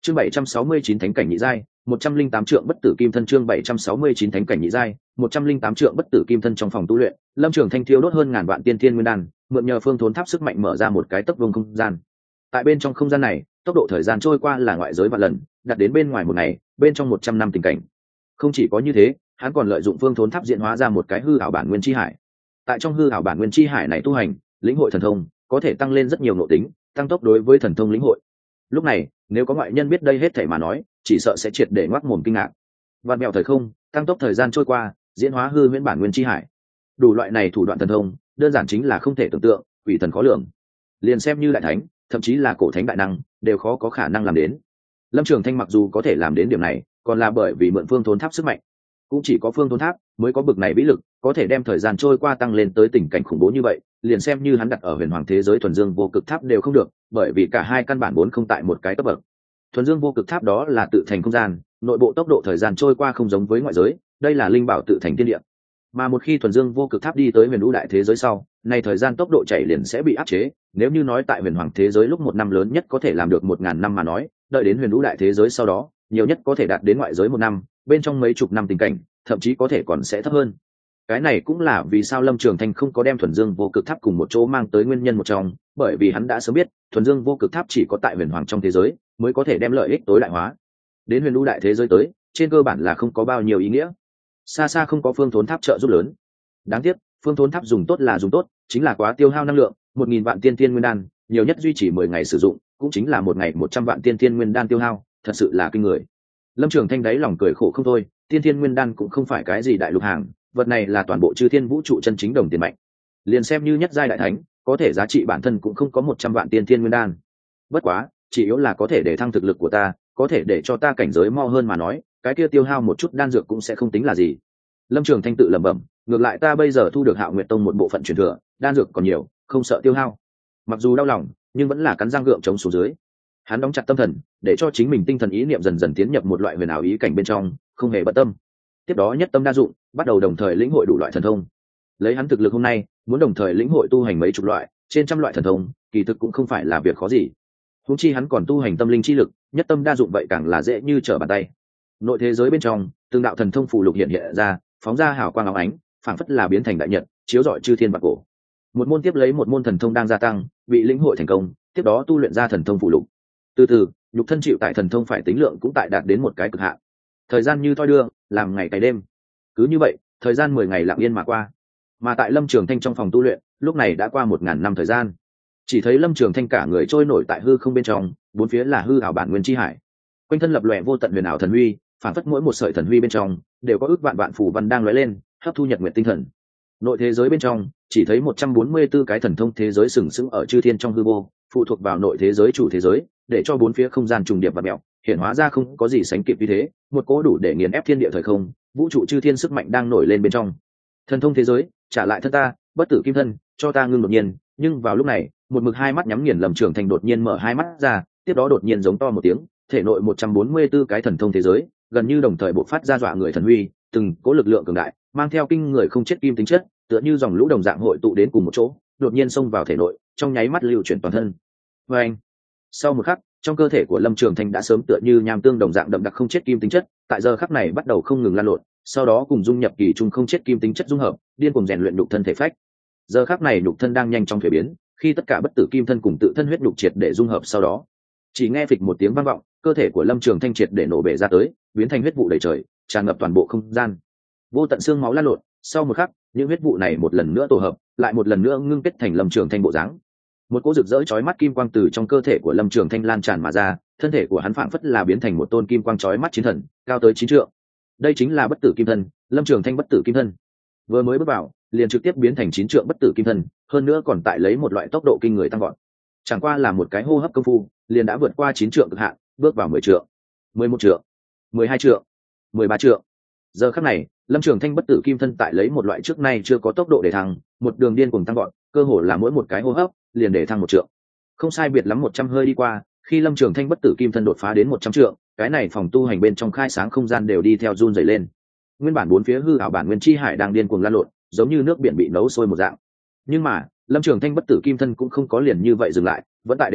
Chương 769 thánh cảnh nhị giai, 108 trượng bất tử kim thân. Chương 769 thánh cảnh nhị giai, 108 trượng bất tử kim thân. Trong phòng tu luyện, Lâm Trường Thanh thiêu đốt hơn ngàn vạn tiên thiên nguyên đan, mượn nhờ phương thốn tháp sức mạnh mở ra một cái tấc vuông không gian. Tại bên trong không gian này, tốc độ thời gian trôi qua là ngoại giới vạn lần, đặt đến bên ngoài một ngày, bên trong 100 năm tình cảnh. Không chỉ có như thế, hắn còn lợi dụng phương thốn tháp diễn hóa ra một cái hư ảo bản nguyên chi hải. Tại trong hư ảo bản nguyên chi hải này tu hành, lĩnh hội thần thông, có thể tăng lên rất nhiều nội tính, tăng tốc đối với thần thông lĩnh hội. Lúc này, nếu có ngoại nhân biết đây hết thảy mà nói, chỉ sợ sẽ triệt để ngoác mồm kinh ngạc. Vạn mèo thời không, tăng tốc thời gian trôi qua, diễn hóa hư huyễn bản nguyên chi hải. Đủ loại này thủ đoạn thần thông, đơn giản chính là không thể tưởng tượng, quỷ thần khó lường. Liền xem như đại thánh, thậm chí là cổ thánh đại năng, đều khó có khả năng làm đến. Lâm Trường Thanh mặc dù có thể làm đến điểm này, còn là bởi vì mượn phương thốn tháp sức mạnh. Cũng chỉ có phương thốn tháp mới có bực này vĩ lực, có thể đem thời gian trôi qua tăng lên tới tình cảnh khủng bố như vậy. Liền xem như hắn đặt ở huyền hoàng thế giới thuần dương vô cực tháp đều không được, bởi vì cả hai căn bản vốn không tại một cái cấp bậc. Thuần dương vô cực tháp đó là tự thành không gian, nội bộ tốc độ thời gian trôi qua không giống với ngoại giới, đây là linh bảo tự thành thiên địa. Mà một khi thuần dương vô cực tháp đi tới huyền vũ đại thế giới sau, này thời gian tốc độ chạy liền sẽ bị áp chế. Nếu như nói tại huyền hoàng thế giới lúc một năm lớn nhất có thể làm được 1000 năm mà nói, đợi đến huyền vũ đại thế giới sau đó, nhiều nhất có thể đạt đến ngoại giới một năm, bên trong mấy chục năm tình cảnh, thậm chí có thể còn sẽ thấp hơn. Cái này cũng là vì sao Lâm Trường Thanh không có đem thuần dương vô cực tháp cùng một chỗ mang tới nguyên nhân một trong, bởi vì hắn đã sớm biết thuần dương vô cực tháp chỉ có tại huyền hoàng trong thế giới mới có thể đem lợi ích tối đại hóa. Đến huyền vũ đại thế giới tới, trên cơ bản là không có bao nhiêu ý nghĩa, xa xa không có phương thốn tháp trợ giúp lớn. Đáng tiếc, phương thốn tháp dùng tốt là dùng tốt, chính là quá tiêu hao năng lượng, 1000 vạn tiên thiên nguyên đan, nhiều nhất duy trì 10 ngày sử dụng, cũng chính là một ngày 100 vạn tiên thiên nguyên đan tiêu hao, thật sự là kinh người. Lâm Trường Thanh đáy lòng cười khổ không thôi, tiên thiên nguyên đan cũng không phải cái gì đại lục hàng, vật này là toàn bộ chư thiên vũ trụ chân chính đồng tiền mạnh. Liền xem như nhất giai đại thánh, có thể giá trị bản thân cũng không có 100 vạn tiên thiên nguyên đan. Bất quá, chỉ yếu là có thể để thăng thực lực của ta, có thể để cho ta cảnh giới mau hơn mà nói, cái kia tiêu hao một chút đan dược cũng sẽ không tính là gì. Lâm Trường Thanh tự lẩm bẩm, ngược lại ta bây giờ thu được Hạo Nguyệt Tông một bộ phận truyền thừa, đan dược còn nhiều, không sợ tiêu hao. Mặc dù đau lòng, nhưng vẫn là cắn răng gượng chống xuống dưới. Hắn đóng chặt tâm thần, để cho chính mình tinh thần ý niệm dần dần tiến nhập một loại huyền ảo ý cảnh bên trong, không hề bận tâm. Tiếp đó nhất tâm đa dụng, bắt đầu đồng thời lĩnh hội đủ loại thần thông. Lấy hắn thực lực hôm nay, muốn đồng thời lĩnh hội tu hành mấy chục loại, trên trăm loại thần thông, kỳ thực cũng không phải là việc khó gì. Huống chi hắn còn tu hành tâm linh chi lực, nhất tâm đa dụng vậy càng là dễ như trở bàn tay. Nội thế giới bên trong, từng đạo thần thông phù lục hiện hiện ra, phóng ra hào quang óng ánh, phảng phất là biến thành đại nhật, chiếu rọi chư thiên vạn cổ. Một môn tiếp lấy một môn thần thông đang gia tăng, bị lĩnh hội thành công, tiếp đó tu luyện ra thần thông phù lục. Từ từ, nhục thân chịu tại thần thông phải tính lượng cũng tại đạt đến một cái cực hạn. Thời gian như thoi đưa, làm ngày cày đêm. Cứ như vậy, thời gian 10 ngày lặng yên mà qua. Mà tại Lâm Trường Thanh trong phòng tu luyện, lúc này đã qua 1000 năm thời gian. Chỉ thấy Lâm Trường Thanh cả người trôi nổi tại hư không bên trong, bốn phía là hư ảo bản nguyên chi hải. Quanh thân lập lòe vô tận huyền ảo thần huy, phản phất mỗi một sợi thần huy bên trong đều có ước vạn vạn phù văn đang lóe lên, hấp thu nhật nguyện tinh thần. Nội thế giới bên trong, chỉ thấy 144 cái thần thông thế giới sừng sững ở chư thiên trong hư vô, phụ thuộc vào nội thế giới chủ thế giới, để cho bốn phía không gian trùng điệp và mèo, hiện hóa ra không có gì sánh kịp như thế, một cỗ đủ để nghiền ép thiên địa thời không, vũ trụ chư thiên sức mạnh đang nổi lên bên trong. Thần thông thế giới, trả lại thân ta, bất tử kim thân, cho ta ngưng đột nhiên, nhưng vào lúc này, một mực hai mắt nhắm nghiền Lâm Trường Thanh đột nhiên mở hai mắt ra, tiếp đó đột nhiên giống to một tiếng, thể nội 144 cái thần thông thế giới, gần như đồng thời bộc phát ra dọa người thần huy, từng cỗ lực lượng cường đại, mang theo kinh người không chết kim tính chất, tựa như dòng lũ đồng dạng hội tụ đến cùng một chỗ, đột nhiên xông vào thể nội, trong nháy mắt lưu chuyển toàn thân. Và anh, sau một khắc, trong cơ thể của Lâm Trường Thanh đã sớm tựa như nham tương đồng dạng đậm đặc không chết kim tính chất, tại giờ khắc này bắt đầu không ngừng lan lộn, sau đó cùng dung nhập kỳ trung không chết kim tính chất dung hợp, điên cuồng rèn luyện nhục thân thể phách. Giờ khắc này nhục thân đang nhanh chóng thay biến, khi tất cả bất tử kim thân cùng tự thân huyết nhục triệt để dung hợp sau đó, chỉ nghe phịch một tiếng vang vọng, cơ thể của Lâm Trường Thanh triệt để nổ bể ra tới, biến thành huyết vụ đầy trời, tràn ngập toàn bộ không gian. Vô tận xương máu lan lộn, sau một khắc, những huyết vụ này một lần nữa tổ hợp, lại một lần nữa ngưng kết thành Lâm Trường Thanh bộ dáng. Một cỗ rực rỡ chói mắt kim quang từ trong cơ thể của Lâm Trường Thanh lan tràn mà ra, thân thể của hắn phảng phất là biến thành một tôn kim quang chói mắt chiến thần, cao tới 9 trượng. Đây chính là bất tử kim thân, Lâm Trường Thanh bất tử kim thân. Vừa mới bước vào, liền trực tiếp biến thành 9 trượng bất tử kim thân, hơn nữa còn tại lấy một loại tốc độ kinh người tăng vọt. Chẳng qua là một cái hô hấp công phu, liền đã vượt qua 9 trượng cực hạn, bước vào 10 trượng, 11 trượng, 12 trượng, 13 trượng. Giờ khắc này, Lâm Trường Thanh bất tử kim thân tại lấy một loại trước nay chưa có tốc độ để thăng, một đường điên cuồng tăng vọt, cơ hồ là mỗi một cái hô hấp liền để thăng 1 trượng. Không sai biệt lắm 100 hơi đi qua, khi Lâm Trường Thanh bất tử kim thân đột phá đến 100 trượng, cái này phòng tu hành bên trong khai sáng không gian đều đi theo run rẩy lên. Nguyên bản bốn phía hư ảo bản nguyên chi hải đang điên cuồng lan lộn, giống như nước biển bị nấu sôi một dạng. Nhưng mà, Lâm Trường Thanh bất tử kim thân cũng không có liền như vậy dừng lại, vẫn tại đề thăng,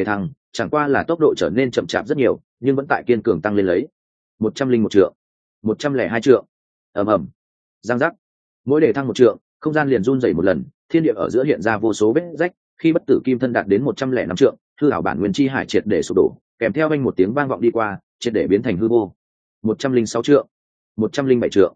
chẳng qua là tốc độ trở nên chậm chạp rất nhiều, nhưng vẫn tại kiên cường tăng lên lấy. 101 trượng, 102 trượng, ầm ầm, giang giác. Mỗi đề thăng 1 trượng, không gian liền run rẩy một lần, thiên địa ở giữa hiện ra vô số vết rách. Khi bất tử kim thân đạt đến 105 trượng, hư ảo bản nguyên chi hải triệt để sụp đổ, kèm theo vang một tiếng vang vọng đi qua, triệt để biến thành hư vô. 106 trượng, 107 trượng,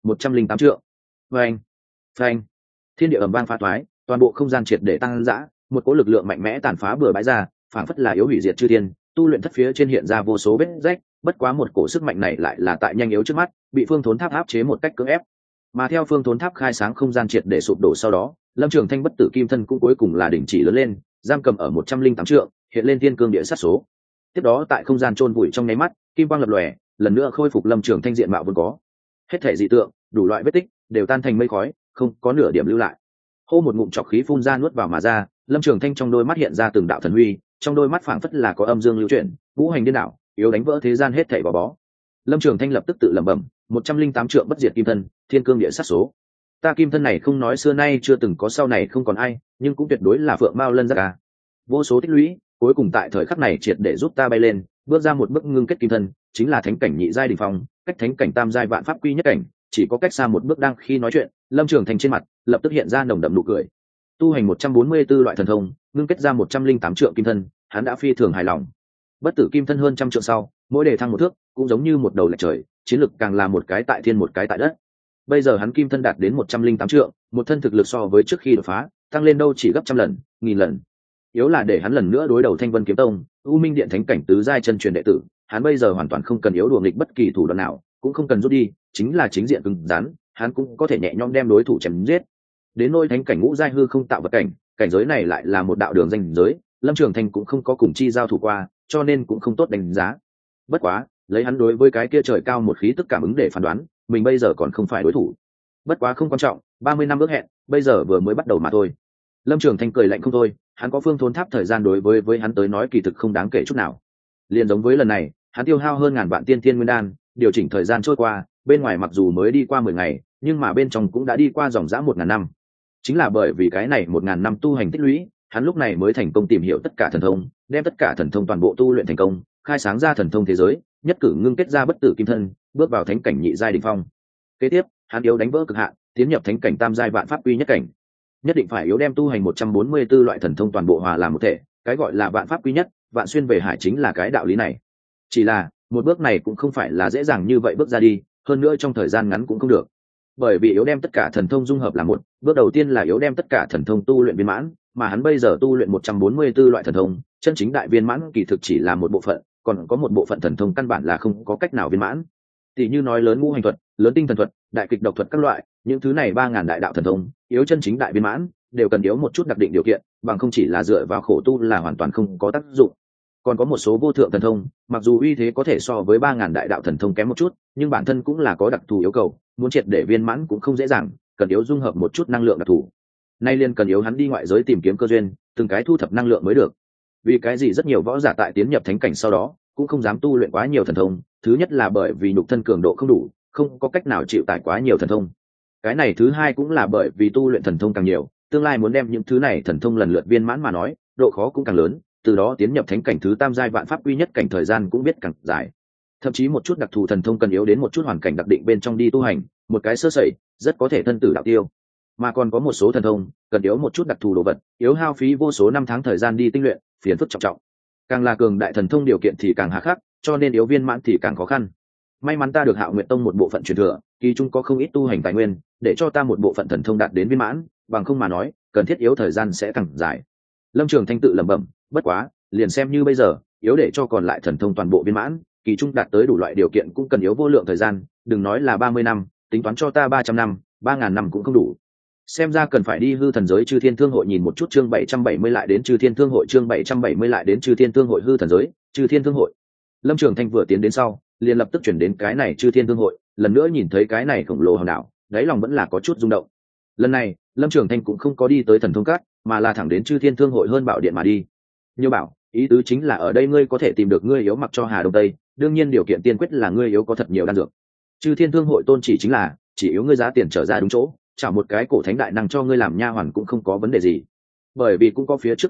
108 trượng. Phanh, phanh. Thiên địa ầm vang phá toái, toàn bộ không gian triệt để tăng dã, một cỗ lực lượng mạnh mẽ tàn phá bừa bãi ra, phảng phất là yếu hủy diệt chư thiên, tu luyện thất phía trên hiện ra vô số vết rách, bất quá một cổ sức mạnh này lại là tại nhanh yếu trước mắt, bị phương thốn tháp áp chế một cách cưỡng ép. Mà theo phương thốn tháp khai sáng không gian triệt để sụp đổ sau đó, Lâm Trường Thanh bất tử kim thân cũng cuối cùng là đình chỉ lớn lên, giam cầm ở 108 trượng, hiện lên thiên cương địa sát số. Tiếp đó tại không gian chôn vùi trong nháy mắt, kim quang lập lòe, lần nữa khôi phục Lâm Trường Thanh diện mạo vốn có. Hết thể dị tượng, đủ loại vết tích đều tan thành mây khói, không có nửa điểm lưu lại. Hô một ngụm trọc khí phun ra nuốt vào mà ra, Lâm Trường Thanh trong đôi mắt hiện ra từng đạo thần huy, trong đôi mắt phảng phất là có âm dương lưu chuyển, vũ hành điên đảo, yếu đánh vỡ thế gian hết thảy gò bó. Lâm Trường Thanh lập tức tự lẩm bẩm, 108 trượng bất diệt kim thân, thiên cương địa sát số. Ta kim thân này không nói xưa nay chưa từng có, sau này không còn ai, nhưng cũng tuyệt đối là phượng mao lân giác ca. Vô số tích lũy, cuối cùng tại thời khắc này triệt để giúp ta bay lên, bước ra một bước ngưng kết kim thân, chính là thánh cảnh nhị giai đỉnh phong, cách thánh cảnh tam giai vạn pháp quy nhất cảnh, chỉ có cách xa một bước. Đang khi nói chuyện, Lâm Trường Thanh trên mặt lập tức hiện ra nồng đậm nụ cười. Tu hành 144 loại thần thông, ngưng kết ra 108 trượng kim thân, hắn đã phi thường hài lòng. Bất tử kim thân hơn trăm trượng sau, mỗi đề thăng một thước, cũng giống như một đầu lệch trời, chiến lực càng là một cái tại thiên một cái tại đất. Bây giờ hắn kim thân đạt đến 108 trượng, một thân thực lực so với trước khi đột phá, tăng lên đâu chỉ gấp trăm lần, nghìn lần. Yếu là để hắn lần nữa đối đầu Thanh Vân Kiếm Tông, U Minh Điện thánh cảnh tứ giai chân truyền đệ tử, hắn bây giờ hoàn toàn không cần yếu đùa nghịch bất kỳ thủ đoạn nào, cũng không cần rút đi, chính là chính diện cứng rắn, hắn cũng có thể nhẹ nhõm đem đối thủ chém giết. Đến nôi thánh cảnh ngũ giai hư không tạo vật cảnh, cảnh giới này lại là một đạo đường danh giới, Lâm Trường Thanh cũng không có cùng chi giao thủ qua, cho nên cũng không tốt đánh giá. Bất quá, lấy hắn đối với cái kia trời cao một khí tức cảm ứng để phán đoán, mình bây giờ còn không phải đối thủ. Bất quá không quan trọng, 30 năm ước hẹn, bây giờ vừa mới bắt đầu mà thôi. Lâm Trường Thanh cười lạnh không thôi, hắn có phương thốn tháp thời gian đối với hắn tới nói kỳ thực không đáng kể chút nào. Liên giống với lần này, hắn tiêu hao hơn ngàn vạn tiên thiên nguyên đan, điều chỉnh thời gian trôi qua, bên ngoài mặc dù mới đi qua 10 ngày, nhưng mà bên trong cũng đã đi qua dòng dã 1000 năm. Chính là bởi vì cái này 1000 năm tu hành tích lũy, hắn lúc này mới thành công tìm hiểu tất cả thần thông, đem tất cả thần thông toàn bộ tu luyện thành công, khai sáng ra thần thông thế giới, nhất cử ngưng kết ra bất tử kim thân, bước vào thánh cảnh nhị giai đỉnh phong. Kế tiếp, hắn yếu đánh vỡ cực hạn, tiến nhập thánh cảnh tam giai vạn pháp quy nhất cảnh. Nhất định phải yếu đem tu hành 144 loại thần thông toàn bộ hòa làm một thể, cái gọi là vạn pháp quy nhất, vạn xuyên về hải chính là cái đạo lý này. Chỉ là, một bước này cũng không phải là dễ dàng như vậy bước ra đi, hơn nữa trong thời gian ngắn cũng không được. Bởi vì yếu đem tất cả thần thông dung hợp là một, bước đầu tiên là yếu đem tất cả thần thông tu luyện viên mãn, mà hắn bây giờ tu luyện 144 loại thần thông, chân chính đại viên mãn kỳ thực chỉ là một bộ phận, còn có một bộ phận thần thông căn bản là không có cách nào viên mãn. Tỷ như nói lớn ngũ hành thuật, lớn tinh thần thuật, đại kịch độc thuật các loại, những thứ này 3000 đại đạo thần thông, yếu chân chính đại viên mãn, đều cần yếu một chút đặc định điều kiện, bằng không chỉ là dựa vào khổ tu là hoàn toàn không có tác dụng. Còn có một số vô thượng thần thông, mặc dù uy thế có thể so với 3000 đại đạo thần thông kém một chút, nhưng bản thân cũng là có đặc thù yêu cầu, muốn triệt để viên mãn cũng không dễ dàng, cần yếu dung hợp một chút năng lượng đặc thù. Nay liền cần yếu hắn đi ngoại giới tìm kiếm cơ duyên, từng cái thu thập năng lượng mới được. Vì cái gì rất nhiều võ giả tại tiến nhập thánh cảnh sau đó, cũng không dám tu luyện quá nhiều thần thông, thứ nhất là bởi vì nhục thân cường độ không đủ, không có cách nào chịu tải quá nhiều thần thông. Cái này thứ hai cũng là bởi vì tu luyện thần thông càng nhiều, tương lai muốn đem những thứ này thần thông lần lượt viên mãn mà nói, độ khó cũng càng lớn, từ đó tiến nhập thánh cảnh thứ tam giai vạn pháp quy nhất cảnh thời gian cũng biết càng dài. Thậm chí một chút đặc thù thần thông cần yếu đến một chút hoàn cảnh đặc định bên trong đi tu hành, một cái sơ sẩy rất có thể thân tử đạo tiêu. Mà còn có một số thần thông cần yếu một chút đặc thù đồ vật, yếu hao phí vô số năm tháng thời gian đi tinh luyện, phiền phức trọng trọng. Càng là cường đại thần thông điều kiện thì càng hà khắc, cho nên yếu viên mãn thì càng khó khăn. May mắn ta được Hạo Nguyệt Tông một bộ phận truyền thừa, kỳ trung có không ít tu hành tài nguyên, để cho ta một bộ phận thần thông đạt đến viên mãn, bằng không mà nói, cần thiết yếu thời gian sẽ càng dài. Lâm Trường Thanh tự lẩm bẩm, bất quá, liền xem như bây giờ, yếu để cho còn lại thần thông toàn bộ viên mãn, kỳ trung đạt tới đủ loại điều kiện cũng cần yếu vô lượng thời gian, đừng nói là 30 năm, tính toán cho ta 300 năm, 3000 năm cũng không đủ. Xem ra cần phải đi hư thần giới Chư Thiên Thương hội nhìn một chút. Chương 770 lại đến Chư Thiên Thương hội, chương 770 lại đến Chư Thiên Thương hội. Hư thần giới, Chư Thiên Thương hội. Lâm Trường Thanh vừa tiến đến sau, liền lập tức chuyển đến cái này Chư Thiên Thương hội, lần nữa nhìn thấy cái này khổng lồ hòn đảo, đáy lòng vẫn là có chút rung động. Lần này, Lâm Trường Thanh cũng không có đi tới thần thông cát, mà là thẳng đến Chư Thiên Thương hội hơn bảo điện mà đi. Như bảo, ý tứ chính là ở đây ngươi có thể tìm được ngươi yếu mặc cho Hà Đông Tây, đương nhiên điều kiện tiên quyết là ngươi yếu có thật nhiều đan dược. Chư Thiên Thương hội tôn chỉ chính là chỉ yếu ngươi giá tiền trở ra đúng chỗ, chảo một cái cổ thánh đại năng cho ngươi làm nha hoàn cũng không có vấn đề gì. Bởi vì cũng có phía trước kinh nghiệm,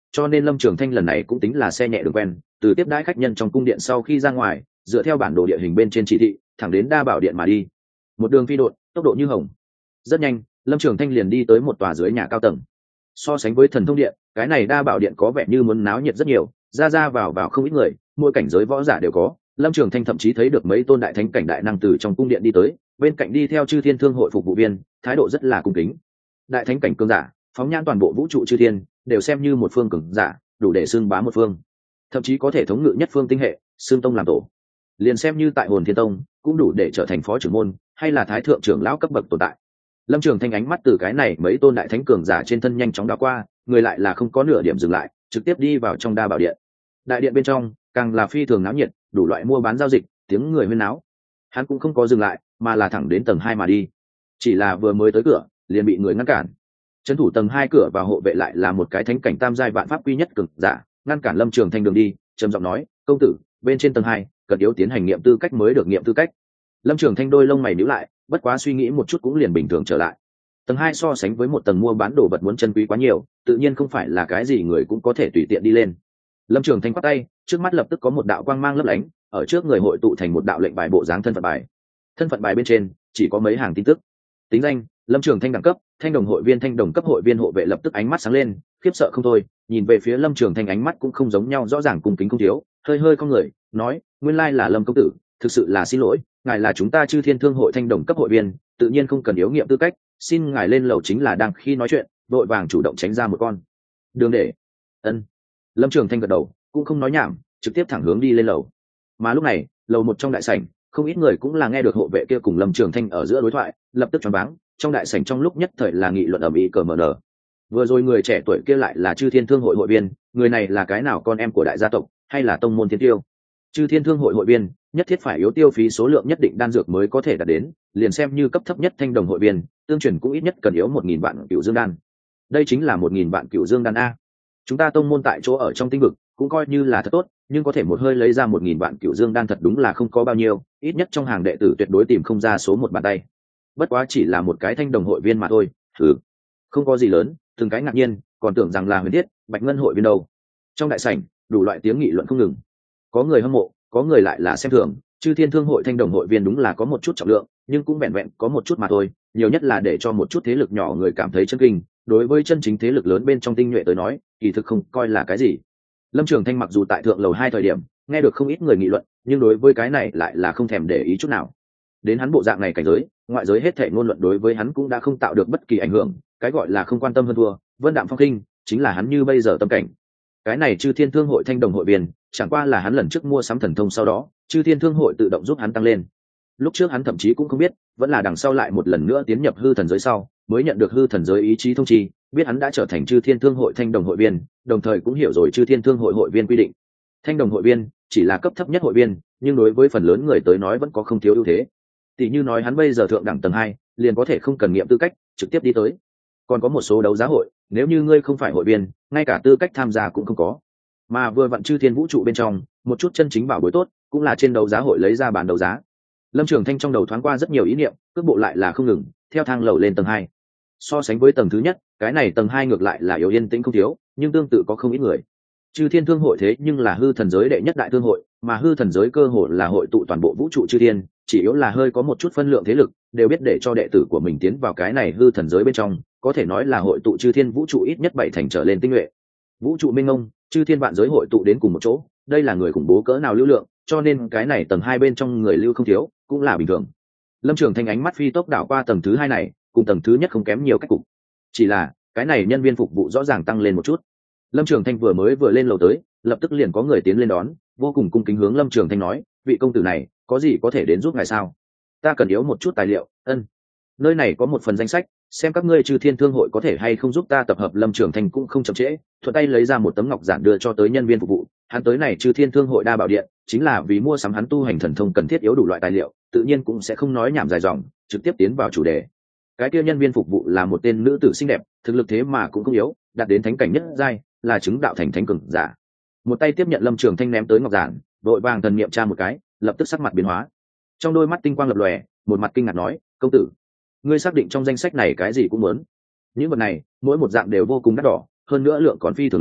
cho nên Lâm Trường Thanh lần này cũng tính là xe nhẹ đường quen, từ tiếp đãi khách nhân trong cung điện sau khi ra ngoài, dựa theo bản đồ địa hình bên trên chỉ thị, thẳng đến Đa Bảo điện mà đi. Một đường phi độn, tốc độ như hồng. Rất nhanh, Lâm Trường Thanh liền đi tới một tòa dưới nhà cao tầng. So sánh với Thần Thông điện, cái này Đa Bảo điện có vẻ như muốn náo nhiệt rất nhiều, ra vào không ít người, mỗi cảnh giới võ giả đều có. Lâm Trường Thanh thậm chí thấy được mấy tôn đại thánh cảnh đại năng từ trong cung điện đi tới, bên cạnh đi theo Chư Thiên Thương hội phục vụ viên, thái độ rất là cung kính. Đại thánh cảnh cường giả, phóng nhãn toàn bộ vũ trụ chư thiên, đều xem như một phương cường giả, đủ để xưng bá một phương, thậm chí có thể thống ngự nhất phương tinh hệ, xưng tông làm tổ. Liền xem như tại Hồn Thiên Tông, cũng đủ để trở thành phó trưởng môn, hay là thái thượng trưởng lão cấp bậc tồn tại. Lâm Trường Thanh ánh mắt từ cái này mấy tôn đại thánh cường giả trên thân nhanh chóng đảo qua, người lại là không có nửa điểm dừng lại, trực tiếp đi vào trong Đa Bảo điện. Đại điện bên trong càng là phi thường náo nhiệt, đủ loại mua bán giao dịch, tiếng người huyên náo. Hắn cũng không có dừng lại, mà là thẳng đến tầng 2 mà đi. Chỉ là vừa mới tới cửa, liền bị người ngăn cản. Trấn thủ tầng 2 cửa và hộ vệ lại là một cái thánh cảnh tam giai vạn pháp quy nhất cường giả, ngăn cản Lâm Trường Thanh đường đi, trầm giọng nói: "Công tử, bên trên tầng 2, cần yếu tiến hành nghiệm tư cách mới được nghiệm tư cách." Lâm Trường Thanh đôi lông mày nhíu lại, bất quá suy nghĩ một chút cũng liền bình thường trở lại. Tầng 2 so sánh với một tầng mua bán đồ vật muốn chân quý quá nhiều, tự nhiên không phải là cái gì người cũng có thể tùy tiện đi lên. Lâm Trường Thanh quát tay, trước mắt lập tức có một đạo quang mang lấp lánh, ở trước người hội tụ thành một đạo lệnh bài bộ dáng thân phận bài. Thân phận bài bên trên chỉ có mấy hàng tin tức. Tính danh: Lâm Trường Thanh đẳng cấp, Thanh đồng hội viên, Thanh đồng cấp hội viên. Hộ vệ lập tức ánh mắt sáng lên, khiếp sợ không thôi, nhìn về phía Lâm Trường Thanh ánh mắt cũng không giống nhau, rõ ràng cung kính không thiếu, hơi cong người, nói: "Nguyên lai là Lâm công tử, thực sự là xin lỗi, ngài là chúng ta Chư Thiên Thương hội Thanh đồng cấp hội viên, tự nhiên không cần yếu nghiệm tư cách, xin ngài lên lầu." Chính là đang khi nói chuyện, vội vàng chủ động tránh ra một con đường để. Ân. Lâm Trường Thanh gật đầu, cũng không nói nhảm, trực tiếp thẳng hướng đi lên lầu. Mà lúc này, lầu một trong đại sảnh, không ít người cũng là nghe được hộ vệ kia cùng Lâm Trường Thanh ở giữa đối thoại, lập tức choáng váng, trong đại sảnh trong lúc nhất thời là nghị luận ầm ĩ cờ mờ nở. Vừa rồi người trẻ tuổi kia lại là Chư Thiên Thương hội hội viên, người này là cái nào con em của đại gia tộc, hay là tông môn thiên tiêu? Chư Thiên Thương hội hội viên nhất thiết phải yếu tiêu phí số lượng nhất định đan dược mới có thể đạt đến, liền xem như cấp thấp nhất Thanh đồng hội viên, tương truyền cũng ít nhất cần yếu 1000 vạn cựu dương đan. Đây chính là 1000 vạn cựu dương đan a. Chúng ta tông môn tại chỗ ở trong tinh vực cũng coi như là thật tốt, nhưng có thể một hơi lấy ra 1000 vạn cựu dương đan thật đúng là không có bao nhiêu, ít nhất trong hàng đệ tử tuyệt đối tìm không ra số một bàn tay. Bất quá chỉ là một cái Thanh đồng hội viên mà thôi, không có gì lớn, từng cái ngạc nhiên, còn tưởng rằng là Huyền Thiết, Bạch Ngân hội viên đâu. Trong đại sảnh, đủ loại tiếng nghị luận không ngừng. Có người hâm mộ, có người lại là xem thường. Chư Thiên Thương hội Thanh đồng hội viên đúng là có một chút trọng lượng, nhưng cũng vẹn vẹn có một chút mà thôi, nhiều nhất là để cho một chút thế lực nhỏ người cảm thấy chấn kinh, đối với chân chính thế lực lớn bên trong tinh nhuệ tới nói, kỳ thực không coi là cái gì. Lâm Trường Thanh mặc dù tại thượng lầu 2 thời điểm nghe được không ít người nghị luận, nhưng đối với cái này lại là không thèm để ý chút nào. Đến hắn bộ dạng này cảnh giới, ngoại giới hết thảy ngôn luận đối với hắn cũng đã không tạo được bất kỳ ảnh hưởng, cái gọi là không quan tâm hơn thua, vân đạm phong khinh, chính là hắn như bây giờ tâm cảnh. Cái này Chư Thiên Thương hội Thanh đồng hội viên, chẳng qua là hắn lần trước mua sắm thần thông sau đó, Chư Thiên Thương hội tự động giúp hắn tăng lên. Lúc trước hắn thậm chí cũng không biết, vẫn là đằng sau lại một lần nữa tiến nhập hư thần giới sau, mới nhận được hư thần giới ý chí thông chi, biết hắn đã trở thành Chư Thiên Thương hội Thanh đồng hội viên, đồng thời cũng hiểu rồi Chư Thiên Thương hội hội viên quy định. Thanh đồng hội viên chỉ là cấp thấp nhất hội viên, nhưng đối với phần lớn người tới nói vẫn có không thiếu ưu thế. Tỷ như nói hắn bây giờ thượng đẳng tầng 2, liền có thể không cần nghiệm tư cách, trực tiếp đi tới. Còn có một số đấu giá hội, nếu như ngươi không phải hội viên, ngay cả tư cách tham gia cũng không có. Mà vừa vặn Chư Thiên vũ trụ bên trong, một chút chân chính bảo bối tốt, cũng là trên đấu giá hội lấy ra bán đấu giá. Lâm Trường Thanh trong đầu thoáng qua rất nhiều ý niệm, cước bộ lại là không ngừng, theo thang lầu lên tầng 2. So sánh với tầng thứ nhất, cái này tầng 2 ngược lại là yếu yên tĩnh không thiếu, nhưng tương tự có không ít người. Chư Thiên Thương hội thế nhưng là hư thần giới đệ nhất đại thương hội, mà hư thần giới cơ hội là hội tụ toàn bộ vũ trụ chư thiên, chỉ yếu là hơi có một chút phân lượng thế lực, đều biết để cho đệ tử của mình tiến vào cái này hư thần giới bên trong, có thể nói là hội tụ chư thiên vũ trụ ít nhất 7 thành trở lên tinh nhuệ. Vũ trụ minh ông, chư thiên vạn giới hội tụ đến cùng một chỗ, đây là người khủng bố cỡ nào lưu lượng, cho nên cái này tầng 2 bên trong người lưu không thiếu, cũng là bình thường. Lâm Trường Thanh ánh mắt phi tốc đảo qua tầng thứ 2 này, cùng tầng thứ nhất không kém nhiều cách cục. Chỉ là, cái này nhân viên phục vụ rõ ràng tăng lên một chút. Lâm Trường Thanh vừa lên lầu tới, lập tức liền có người tiến lên đón, vô cùng cung kính hướng Lâm Trường Thanh nói: "Vị công tử này, có gì có thể đến giúp ngài sao? Ta cần yếu một chút tài liệu." "Ân, nơi này có một phần danh sách, xem các ngươi Chư Thiên Thương hội có thể hay không giúp ta tập hợp." Lâm Trường Thanh cũng không chậm trễ, thuận tay lấy ra một tấm ngọc giản đưa cho tới nhân viên phục vụ. Hắn tới này Chư Thiên Thương hội Đa Bảo điện, chính là vì mua sắm hắn tu hành thần thông cần thiết yếu đủ loại tài liệu, tự nhiên cũng sẽ không nói nhảm dài dòng, trực tiếp tiến vào chủ đề. Cái kia nhân viên phục vụ là một tên nữ tử xinh đẹp, thực lực thế mà cũng không yếu, đạt đến thánh cảnh nhất giai, là chứng đạo thành thánh cường giả. Một tay tiếp nhận Lâm Trường Thanh ném tới ngọc giản, vội vàng thần niệm tra một cái, lập tức sắc mặt biến hóa, trong đôi mắt tinh quang lập lòe, một mặt kinh ngạc nói: "Công tử, ngươi xác định trong danh sách này cái gì cũng muốn?" Những vật này mỗi một dạng đều vô cùng đắt đỏ, hơn nữa lượng còn phi thường lớn,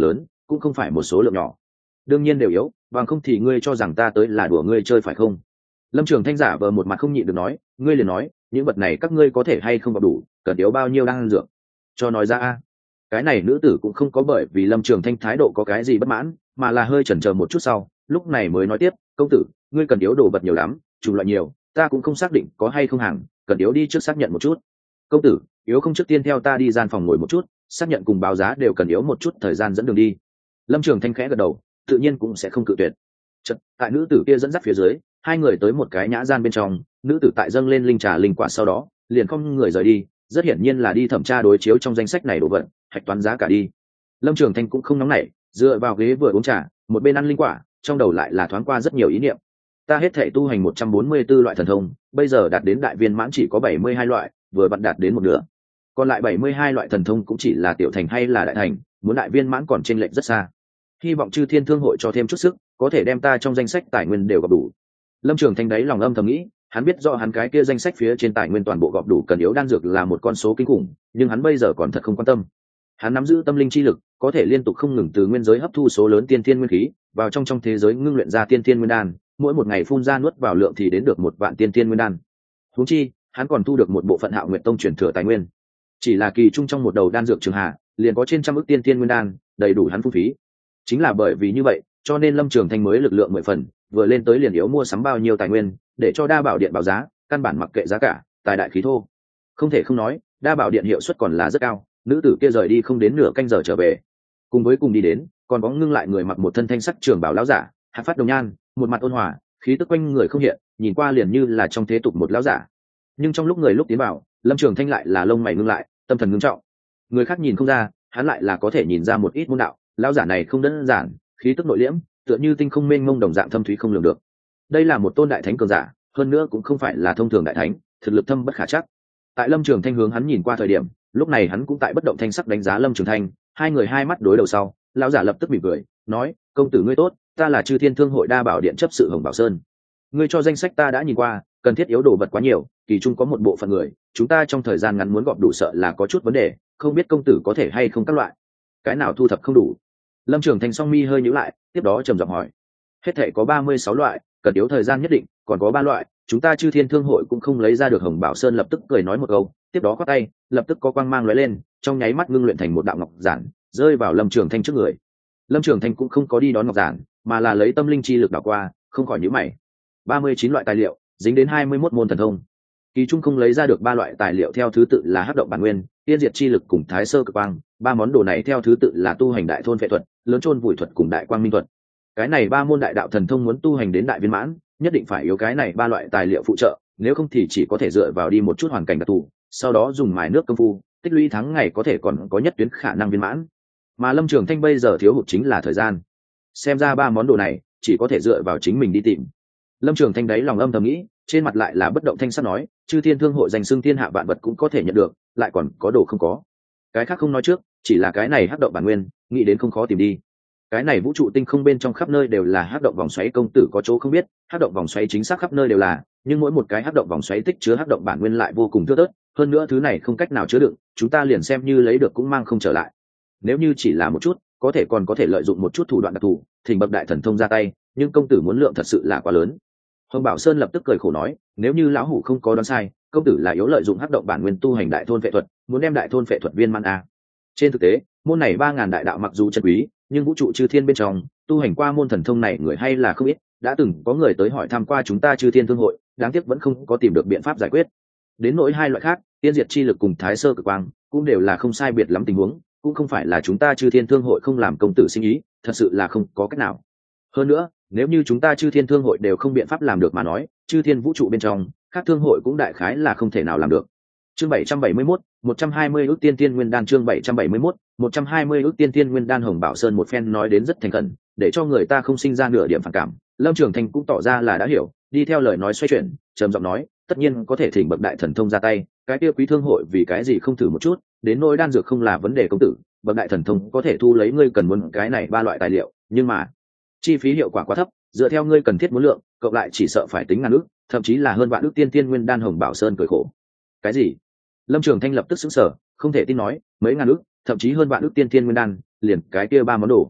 cũng không phải một số lượng nhỏ. Đương nhiên đều yếu, bằng không thì ngươi cho rằng ta tới là đùa ngươi chơi phải không? Lâm Trường Thanh giả vờ một mặt không nhịn được nói, ngươi liền nói, những vật này các ngươi có thể hay không gặp đủ, cần yếu bao nhiêu đang ăn dược, cho nói ra a. Cái này nữ tử cũng không có bởi vì Lâm Trường Thanh thái độ có cái gì bất mãn, mà là hơi chần chờ một chút sau, lúc này mới nói tiếp, công tử, ngươi cần yếu đồ vật nhiều lắm, chủng loại nhiều, ta cũng không xác định có hay không hàng, cần yếu đi trước xác nhận một chút. Công tử, yếu không trước tiên theo ta đi gian phòng ngồi một chút, xác nhận cùng báo giá đều cần yếu một chút thời gian dẫn đường đi. Lâm Trường Thanh khẽ gật đầu, tự nhiên cũng sẽ không cự tuyệt. Chợt, tại nữ tử kia dẫn dắt phía dưới, hai người tới một cái nhã gian bên trong, nữ tử tại dâng lên linh trà linh quả sau đó, liền không người rời đi, rất hiển nhiên là đi thẩm tra đối chiếu trong danh sách này đồ vật, hạch toán giá cả đi. Lâm Trường Thanh cũng không nóng nảy, dựa vào ghế vừa uống trà, một bên ăn linh quả, trong đầu lại là thoáng qua rất nhiều ý niệm. Ta hết thảy tu hành 144 loại thần thông, bây giờ đạt đến đại viên mãn chỉ có 72 loại, vừa vặn đạt đến một nửa. Còn lại 72 loại thần thông cũng chỉ là tiểu thành hay là đại thành, muốn đại viên mãn còn chênh lệch rất xa. Hy vọng Chư Thiên Thương hội cho thêm chút sức, có thể đem ta trong danh sách tài nguyên đều gặp đủ. Lâm Trường Thanh đáy lòng âm thầm nghĩ, hắn biết rõ hắn cái kia danh sách phía trên tài nguyên toàn bộ gọp đủ cần yếu đan dược là một con số kinh khủng, nhưng hắn bây giờ còn thật không quan tâm. Hắn nắm giữ tâm linh chi lực, có thể liên tục không ngừng từ nguyên giới hấp thu số lớn tiên thiên nguyên khí, vào trong thế giới ngưng luyện ra tiên thiên nguyên đan, mỗi một ngày phun ra nuốt vào lượng thì đến được 1 vạn tiên thiên nguyên đan. Huống chi, hắn còn thu được một bộ phận Hạo Nguyệt Tông truyền thừa tài nguyên. Chỉ là kỳ trung trong một đầu đan dược trường hạ, liền có trên trăm ức tiên thiên nguyên đan, đầy đủ hắn phung phí. Chính là bởi vì như vậy, cho nên Lâm Trường Thanh mới lực lượng 10 phần, vừa lên tới liền yếu mua sắm bao nhiêu tài nguyên, để cho Đa Bảo Điện báo giá, căn bản mặc kệ giá cả, tài đại khí thô. Không thể không nói, Đa Bảo Điện hiệu suất còn là rất cao, nữ tử kia rời đi không đến nửa canh giờ trở về. Cùng đi đến, còn có ngưng lại người mặc một thân thanh sắc trường bảo lão giả, hạc phát đồng nhan, một mặt ôn hòa, khí tức quanh người không hiện, nhìn qua liền như là trong thế tục một lão giả. Nhưng trong lúc người lúc tiến vào, Lâm Trường Thanh lại là lông mày ngưng lại, tâm thần ngưng trọng. Người khác nhìn không ra, hắn lại là có thể nhìn ra một ít môn đạo, lão giả này không đơn giản, khí tức nội liễm, tựa như tinh không mênh mông đồng dạng thâm thúy không lường được. Đây là một tôn đại thánh cường giả, hơn nữa cũng không phải là thông thường đại thánh, thực lực thâm bất khả trắc. Tại Lâm Trường Thanh hướng hắn nhìn qua thời điểm, lúc này hắn cũng tại bất động thanh sắc đánh giá Lâm Trường Thanh, hai người hai mắt đối đầu sau, lão giả lập tức mỉm cười, nói: "Công tử ngươi tốt, ta là Chư Thiên Thương hội Đa Bảo Điện chấp sự Hồng Bảo Sơn. Ngươi cho danh sách ta đã nhìn qua, cần thiết yếu đồ vật quá nhiều, kỳ trung có một bộ phận người, chúng ta trong thời gian ngắn muốn gọp đủ sợ là có chút vấn đề, không biết công tử có thể hay không các loại. Cái nào thu thập không đủ?" Lâm Trường Thanh song mi hơi nhíu lại, tiếp đó trầm giọng hỏi: "Hết thảy có 36 loại, cần yếu thời gian nhất định, còn có 3 loại, chúng ta Chư Thiên Thương hội cũng không lấy ra được." Hồng Bảo Sơn lập tức cười nói một câu, tiếp đó khoát tay, lập tức có quang mang lóe lên, trong nháy mắt ngưng luyện thành một đạo ngọc giản, rơi vào Lâm Trường Thanh trước người. Lâm Trường Thanh cũng không có đi đón ngọc giản, mà là lấy tâm linh chi lực đảo qua, không khỏi nhíu mày. 39 loại tài liệu, dính đến 21 môn thần thông. Kỳ trung không lấy ra được 3 loại tài liệu theo thứ tự là Hắc động bản nguyên, Tiên diệt chi lực cùng Thái sơ cực quang, 3 món đồ này theo thứ tự là tu hành đại thôn phệ thuật, lớn chôn vùi thuật cùng đại quang minh thuật. Cái này 3 môn đại đạo thần thông muốn tu hành đến đại viên mãn, nhất định phải yếu cái này 3 loại tài liệu phụ trợ, nếu không thì chỉ có thể dựa vào đi một chút hoàn cảnh đặc thù, sau đó dùng mài nước công phu, tích lũy tháng ngày có thể còn có nhất tuyến khả năng viên mãn. Mà Lâm Trường Thanh bây giờ thiếu hụt chính là thời gian. Xem ra 3 món đồ này chỉ có thể dựa vào chính mình đi tìm. Lâm Trường Thanh đáy lòng âm thầm nghĩ, trên mặt lại là bất động thanh sắc nói: Chư Thiên Thương hội danh xưng thiên hạ vạn vật cũng có thể nhận được, lại còn có đồ không có. Cái khác không nói trước, chỉ là cái này hắc động bản nguyên, nghĩ đến không khó tìm đi. Cái này vũ trụ tinh không bên trong khắp nơi đều là hắc động vòng xoáy, công tử có chỗ không biết, hắc động vòng xoáy chính xác khắp nơi đều là, nhưng mỗi một cái hắc động vòng xoáy tích chứa hắc động bản nguyên lại vô cùng thưa thớt, hơn nữa thứ này không cách nào chứa đựng, chúng ta liền xem như lấy được cũng mang không trở lại. Nếu như chỉ là một chút, có thể còn có thể lợi dụng một chút thủ đoạn đặc thù, thỉnh bậc đại thần thông ra tay, nhưng công tử muốn lượng thật sự là quá lớn. Hồng Bảo Sơn lập tức cười khổ nói: nếu như lão hủ không có đoán sai, công tử là yếu lợi dụng hắc động bản nguyên tu hành đại thôn phệ thuật, muốn đem đại thôn phệ thuật viên mãn a. Trên thực tế, môn này 3000 đại đạo mặc dù chân quý, nhưng vũ trụ chư thiên bên trong, tu hành qua môn thần thông này người hay là không ít, đã từng có người tới hỏi thăm qua chúng ta Chư Thiên Thương hội, đáng tiếc vẫn không có tìm được biện pháp giải quyết. Đến nỗi 2 loại khác, Tiên diệt chi lực cùng Thái sơ cực quang, cũng đều là không sai biệt lắm tình huống, cũng không phải là chúng ta Chư Thiên Thương hội không làm công tử sinh ý, thật sự là không có cách nào. Hơn nữa, nếu như chúng ta Chư Thiên Thương hội đều không biện pháp làm được mà nói, Chư Thiên vũ trụ bên trong, các thương hội cũng đại khái là không thể nào làm được. Chương 771, 120 ước tiên nguyên đan. Chương 771, 120 ước tiên nguyên đan. Hồng Bảo Sơn một phen nói đến rất thành khẩn, để cho người ta không sinh ra nửa điểm phản cảm. Lâm Trường Thanh cũng tỏ ra là đã hiểu, đi theo lời nói xoay chuyển, trầm giọng nói: tất nhiên có thể thỉnh bậc đại thần thông ra tay, cái kia quý thương hội vì cái gì không thử một chút, đến nỗi đan dược không là vấn đề công tử, bậc đại thần thông có thể thu lấy ngươi cần muốn cái này 3 loại tài liệu, nhưng mà chi phí hiệu quả quá thấp, dựa theo ngươi cần thiết muốn lượng, cộng lại chỉ sợ phải tính ngàn ước, thậm chí là hơn vạn ước tiên nguyên đan. Hồng Bảo Sơn cười khổ: cái gì? Lâm Trường Thanh lập tức sững sờ, không thể tin nói: mấy ngàn ước, thậm chí hơn vạn ước tiên nguyên đan, liền cái kia 3 món đồ,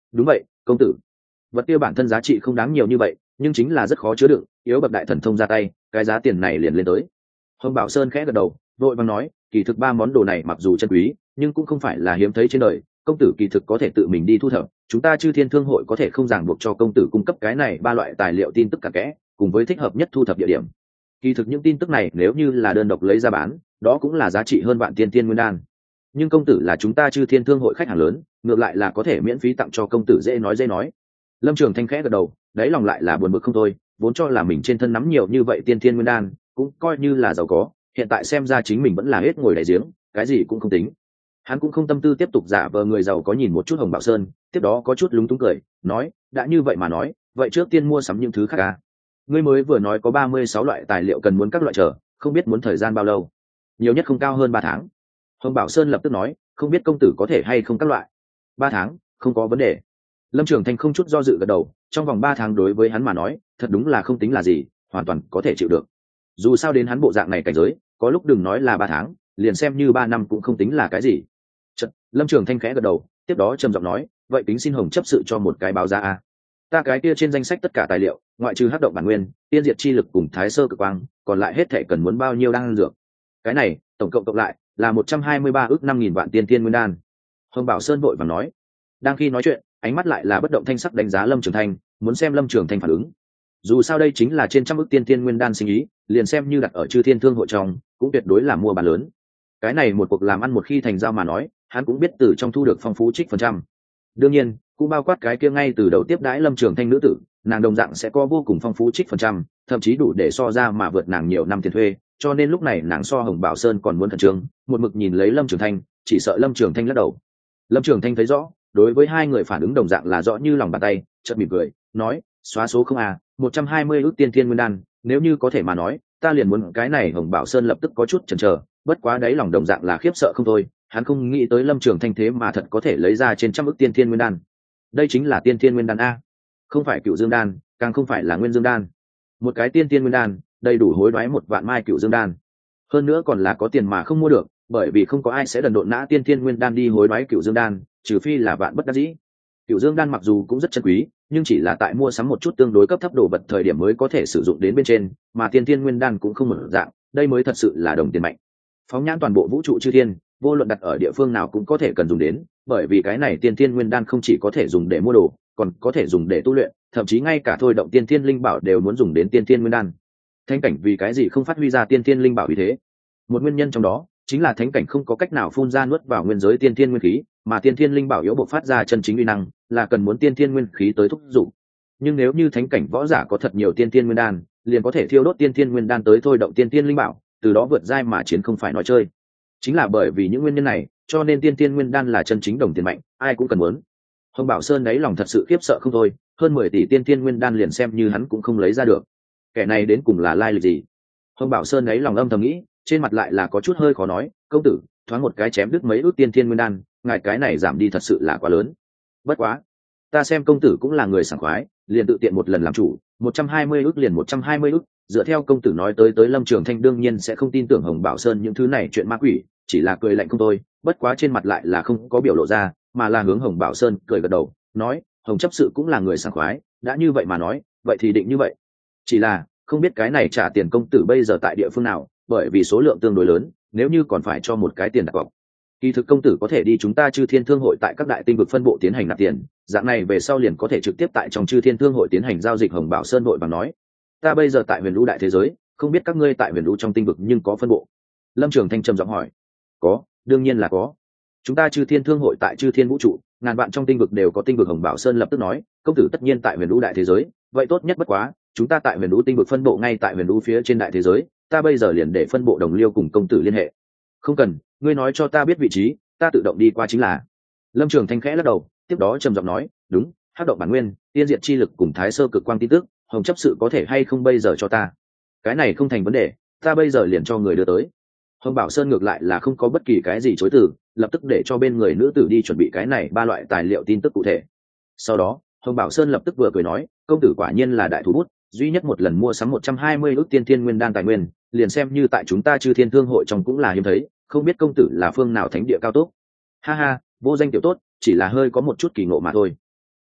Đúng vậy, công tử. Vật kia bản thân giá trị không đáng nhiều như vậy, nhưng chính là rất khó chứa đựng, yếu bậc đại thần thông ra tay, cái giá tiền này liền lên tới. Hồng Bảo Sơn khẽ gật đầu, vội vàng nói, kỳ thực ba món đồ này mặc dù chân quý, nhưng cũng không phải là hiếm thấy trên đời, công tử kỳ thực có thể tự mình đi thu thập, chúng ta Chư Thiên Thương hội có thể không ràng buộc cho công tử cung cấp cái này ba loại tài liệu tin tức cặn kẽ, cùng với thích hợp nhất thu thập địa điểm. Kỳ thực những tin tức này nếu như là đơn độc lấy ra bán, đó cũng là giá trị hơn vạn tiên tiên nguyên đan. Nhưng công tử là chúng ta Chư Thiên Thương hội khách hàng lớn, ngược lại là có thể miễn phí tặng cho công tử, dễ nói dễ nói. Lâm Trường Thanh khẽ gật đầu, đáy lòng lại là buồn bực không thôi, vốn cho là mình trên thân nắm nhiều như vậy tiên tiên nguyên đan, cũng coi như là giàu có, hiện tại xem ra chính mình vẫn là hết ngồi đáy giếng, cái gì cũng không tính. Hắn cũng không tâm tư tiếp tục giả vờ người giàu có, nhìn một chút Hồng Bảo Sơn, tiếp đó có chút lúng túng cười, nói, đã như vậy mà nói, vậy trước tiên mua sắm những thứ khác à? Ngươi mới vừa nói có 36 loại tài liệu cần muốn các loại chờ, không biết muốn thời gian bao lâu? Nhiều nhất không cao hơn 3 tháng. Hồng Bảo Sơn lập tức nói, không biết công tử có thể hay không các loại. 3 tháng, không có vấn đề. Lâm Trường Thanh không chút do dự gật đầu, trong vòng 3 tháng đối với hắn mà nói, thật đúng là không tính là gì, hoàn toàn có thể chịu được. Dù sao đến hắn bộ dạng này cảnh giới, có lúc đừng nói là 3 tháng, liền xem như 3 năm cũng không tính là cái gì. Chật, Lâm Trường Thanh khẽ gật đầu, tiếp đó trầm giọng nói, vậy kính xin Hồng chấp sự cho một cái báo giá a. Ta cái kia trên danh sách tất cả tài liệu, ngoại trừ hắc động bản nguyên, tiên diệt chi lực cùng thái sơ cực quang, còn lại hết thảy cần muốn bao nhiêu đan dược. Cái này, tổng cộng cộng lại là 123 ước 5.000 vạn tiên tiên nguyên đan. Hồng Bảo Sơn vội vàng nói. Đang khi nói chuyện, ánh mắt lại là bất động thanh sắc đánh giá Lâm Trường Thanh, muốn xem Lâm Trường Thanh phản ứng. Dù sao đây chính là trên trăm ước tiên tiên nguyên đan sinh ý, liền xem như đặt ở Chư Thiên Thương hội trong, cũng tuyệt đối là mua bán lớn. Cái này một cuộc làm ăn một khi thành giao mà nói, hắn cũng biết từ trong thu được phong phú trích phần trăm. Đương nhiên, cũng bao quát cái kia ngay từ đầu tiếp đãi Lâm Trường Thanh nữ tử, nàng đồng dạng sẽ có vô cùng phong phú trích phần trăm, thậm chí đủ để so ra mà vượt nàng nhiều năm tiền thuê, cho nên lúc này nàng so Hồng Bảo Sơn còn muốn khẩn trương, một mực nhìn lấy Lâm Trường Thanh, chỉ sợ Lâm Trường Thanh lắc đầu. Lâm Trường Thanh thấy rõ, đối với hai người phản ứng đồng dạng là rõ như lòng bàn tay, chợt mỉm cười, nói, xóa số không à, 120 ước tiên thiên nguyên đan, nếu như có thể mà nói, ta liền muốn cái này. Hồng Bảo Sơn lập tức có chút chần chờ, bất quá đấy lòng đồng dạng là khiếp sợ không thôi, hắn không nghĩ tới Lâm Trường Thanh thế mà thật có thể lấy ra trên trăm ước tiên thiên nguyên đan. Đây chính là tiên thiên nguyên đan a, không phải Cựu Dương đan, càng không phải là Nguyên Dương đan. Một cái tiên thiên nguyên đan, đầy đủ hối đoái 1 vạn mai Cựu Dương đan. Hơn nữa còn là có tiền mà không mua được, bởi vì không có ai sẽ đần độn nã tiên thiên nguyên đan đi hối đoái Cựu Dương đan, trừ phi là vạn bất đắc dĩ. Cựu Dương đan mặc dù cũng rất chân quý, nhưng chỉ là tại mua sắm một chút tương đối cấp thấp đồ vật thời điểm mới có thể sử dụng đến bên trên, mà tiên thiên nguyên đan cũng không mở dạng, đây mới thật sự là đồng tiền mạnh. Phóng nhãn toàn bộ vũ trụ chư thiên, vô luận đặt ở địa phương nào cũng có thể cần dùng đến, bởi vì cái này tiên thiên nguyên đan không chỉ có thể dùng để mua đồ, còn có thể dùng để tu luyện, thậm chí ngay cả thôi động tiên thiên linh bảo đều muốn dùng đến tiên thiên nguyên đan. Thánh cảnh vì cái gì không phát huy ra tiên thiên linh bảo như thế? Một nguyên nhân trong đó chính là thánh cảnh không có cách nào phun ra nuốt vào nguyên giới tiên thiên nguyên khí, mà tiên thiên linh bảo yếu bộc phát ra chân chính uy năng là cần muốn tiên thiên nguyên khí tới thúc dụng. Nhưng nếu như thánh cảnh võ giả có thật nhiều tiên thiên nguyên đan, liền có thể thiêu đốt tiên thiên nguyên đan tới thôi động tiên thiên linh bảo, từ đó vượt giai mà chiến không phải nói chơi. Chính là bởi vì những nguyên nhân này, cho nên tiên thiên nguyên đan là chân chính đồng tiền mạnh, ai cũng cần muốn. Hồng Bảo Sơn đấy lòng thật sự khiếp sợ không thôi, hơn 10 tỷ tiên thiên nguyên đan liền xem như hắn cũng không lấy ra được. Kẻ này đến cùng là lai lịch gì? Hồng Bảo Sơn đấy lòng âm thầm nghĩ, trên mặt lại là có chút hơi khó nói, công tử, thoáng một cái chém đứt mấy ước tiên thiên nguyên đan, ngài cái này giảm đi thật sự là quá lớn. Bất quá, ta xem công tử cũng là người sảng khoái, liền tự tiện một lần làm chủ, 120 ước liền 120 ước, dựa theo công tử nói tới Lâm Trường Thanh đương nhiên sẽ không tin tưởng Hồng Bảo Sơn những thứ này chuyện ma quỷ, chỉ là cười lạnh không thôi, bất quá trên mặt lại là không có biểu lộ ra, mà là hướng Hồng Bảo Sơn cười gật đầu, nói, Hồng chấp sự cũng là người sảng khoái, đã như vậy mà nói, vậy thì định như vậy. Chỉ là, không biết cái này trả tiền công tử bây giờ tại địa phương nào, bởi vì số lượng tương đối lớn, nếu như còn phải cho một cái tiền đặt cọc. Kỳ thực công tử có thể đi chúng ta Chư Thiên Thương hội tại các đại tinh vực phân bộ tiến hành nạp tiền, dạng này về sau liền có thể trực tiếp tại trong Chư Thiên Thương hội tiến hành giao dịch. Hồng Bảo Sơn vội vàng nói, ta bây giờ tại Huyền Vũ đại thế giới, không biết các ngươi tại Huyền Vũ trong tinh vực nhưng có phân bộ? Lâm Trường Thanh trầm giọng hỏi. Có, đương nhiên là có. Chúng ta Chư Thiên Thương hội tại Chư Thiên vũ trụ, ngàn vạn trong tinh vực đều có tinh vực. Hồng Bảo Sơn lập tức nói, công tử tất nhiên tại Huyền Vũ đại thế giới, vậy tốt nhất bất quá, chúng ta tại Huyền Vũ tinh vực phân bộ ngay tại Huyền Vũ phía trên đại thế giới, ta bây giờ liền để phân bộ đồng liêu cùng công tử liên hệ. Không cần, ngươi nói cho ta biết vị trí, ta tự động đi qua chính là. Lâm Trường Thanh khẽ lắc đầu, tiếp đó trầm giọng nói, đúng, hắc động bản nguyên, tiên diệt chi lực cùng thái sơ cực quang tin tức, Hồng chấp sự có thể hay không bây giờ cho ta? Cái này không thành vấn đề, ta bây giờ liền cho người đưa tới. Hồng Bảo Sơn ngược lại là không có bất kỳ cái gì chối từ, lập tức để cho bên người nữ tử đi chuẩn bị cái này 3 loại tài liệu tin tức cụ thể. Sau đó, Hồng Bảo Sơn lập tức vừa cười nói, công tử quả nhiên là đại thủ bút, duy nhất một lần mua sắm 120 ước tiên thiên nguyên đan tài nguyên, liền xem như tại chúng ta Chư Thiên Thương hội trong cũng là hiếm thấy, không biết công tử là phương nào thánh địa cao tốt. Ha ha, vô danh tiểu tốt, chỉ là hơi có một chút kỳ ngộ mà thôi.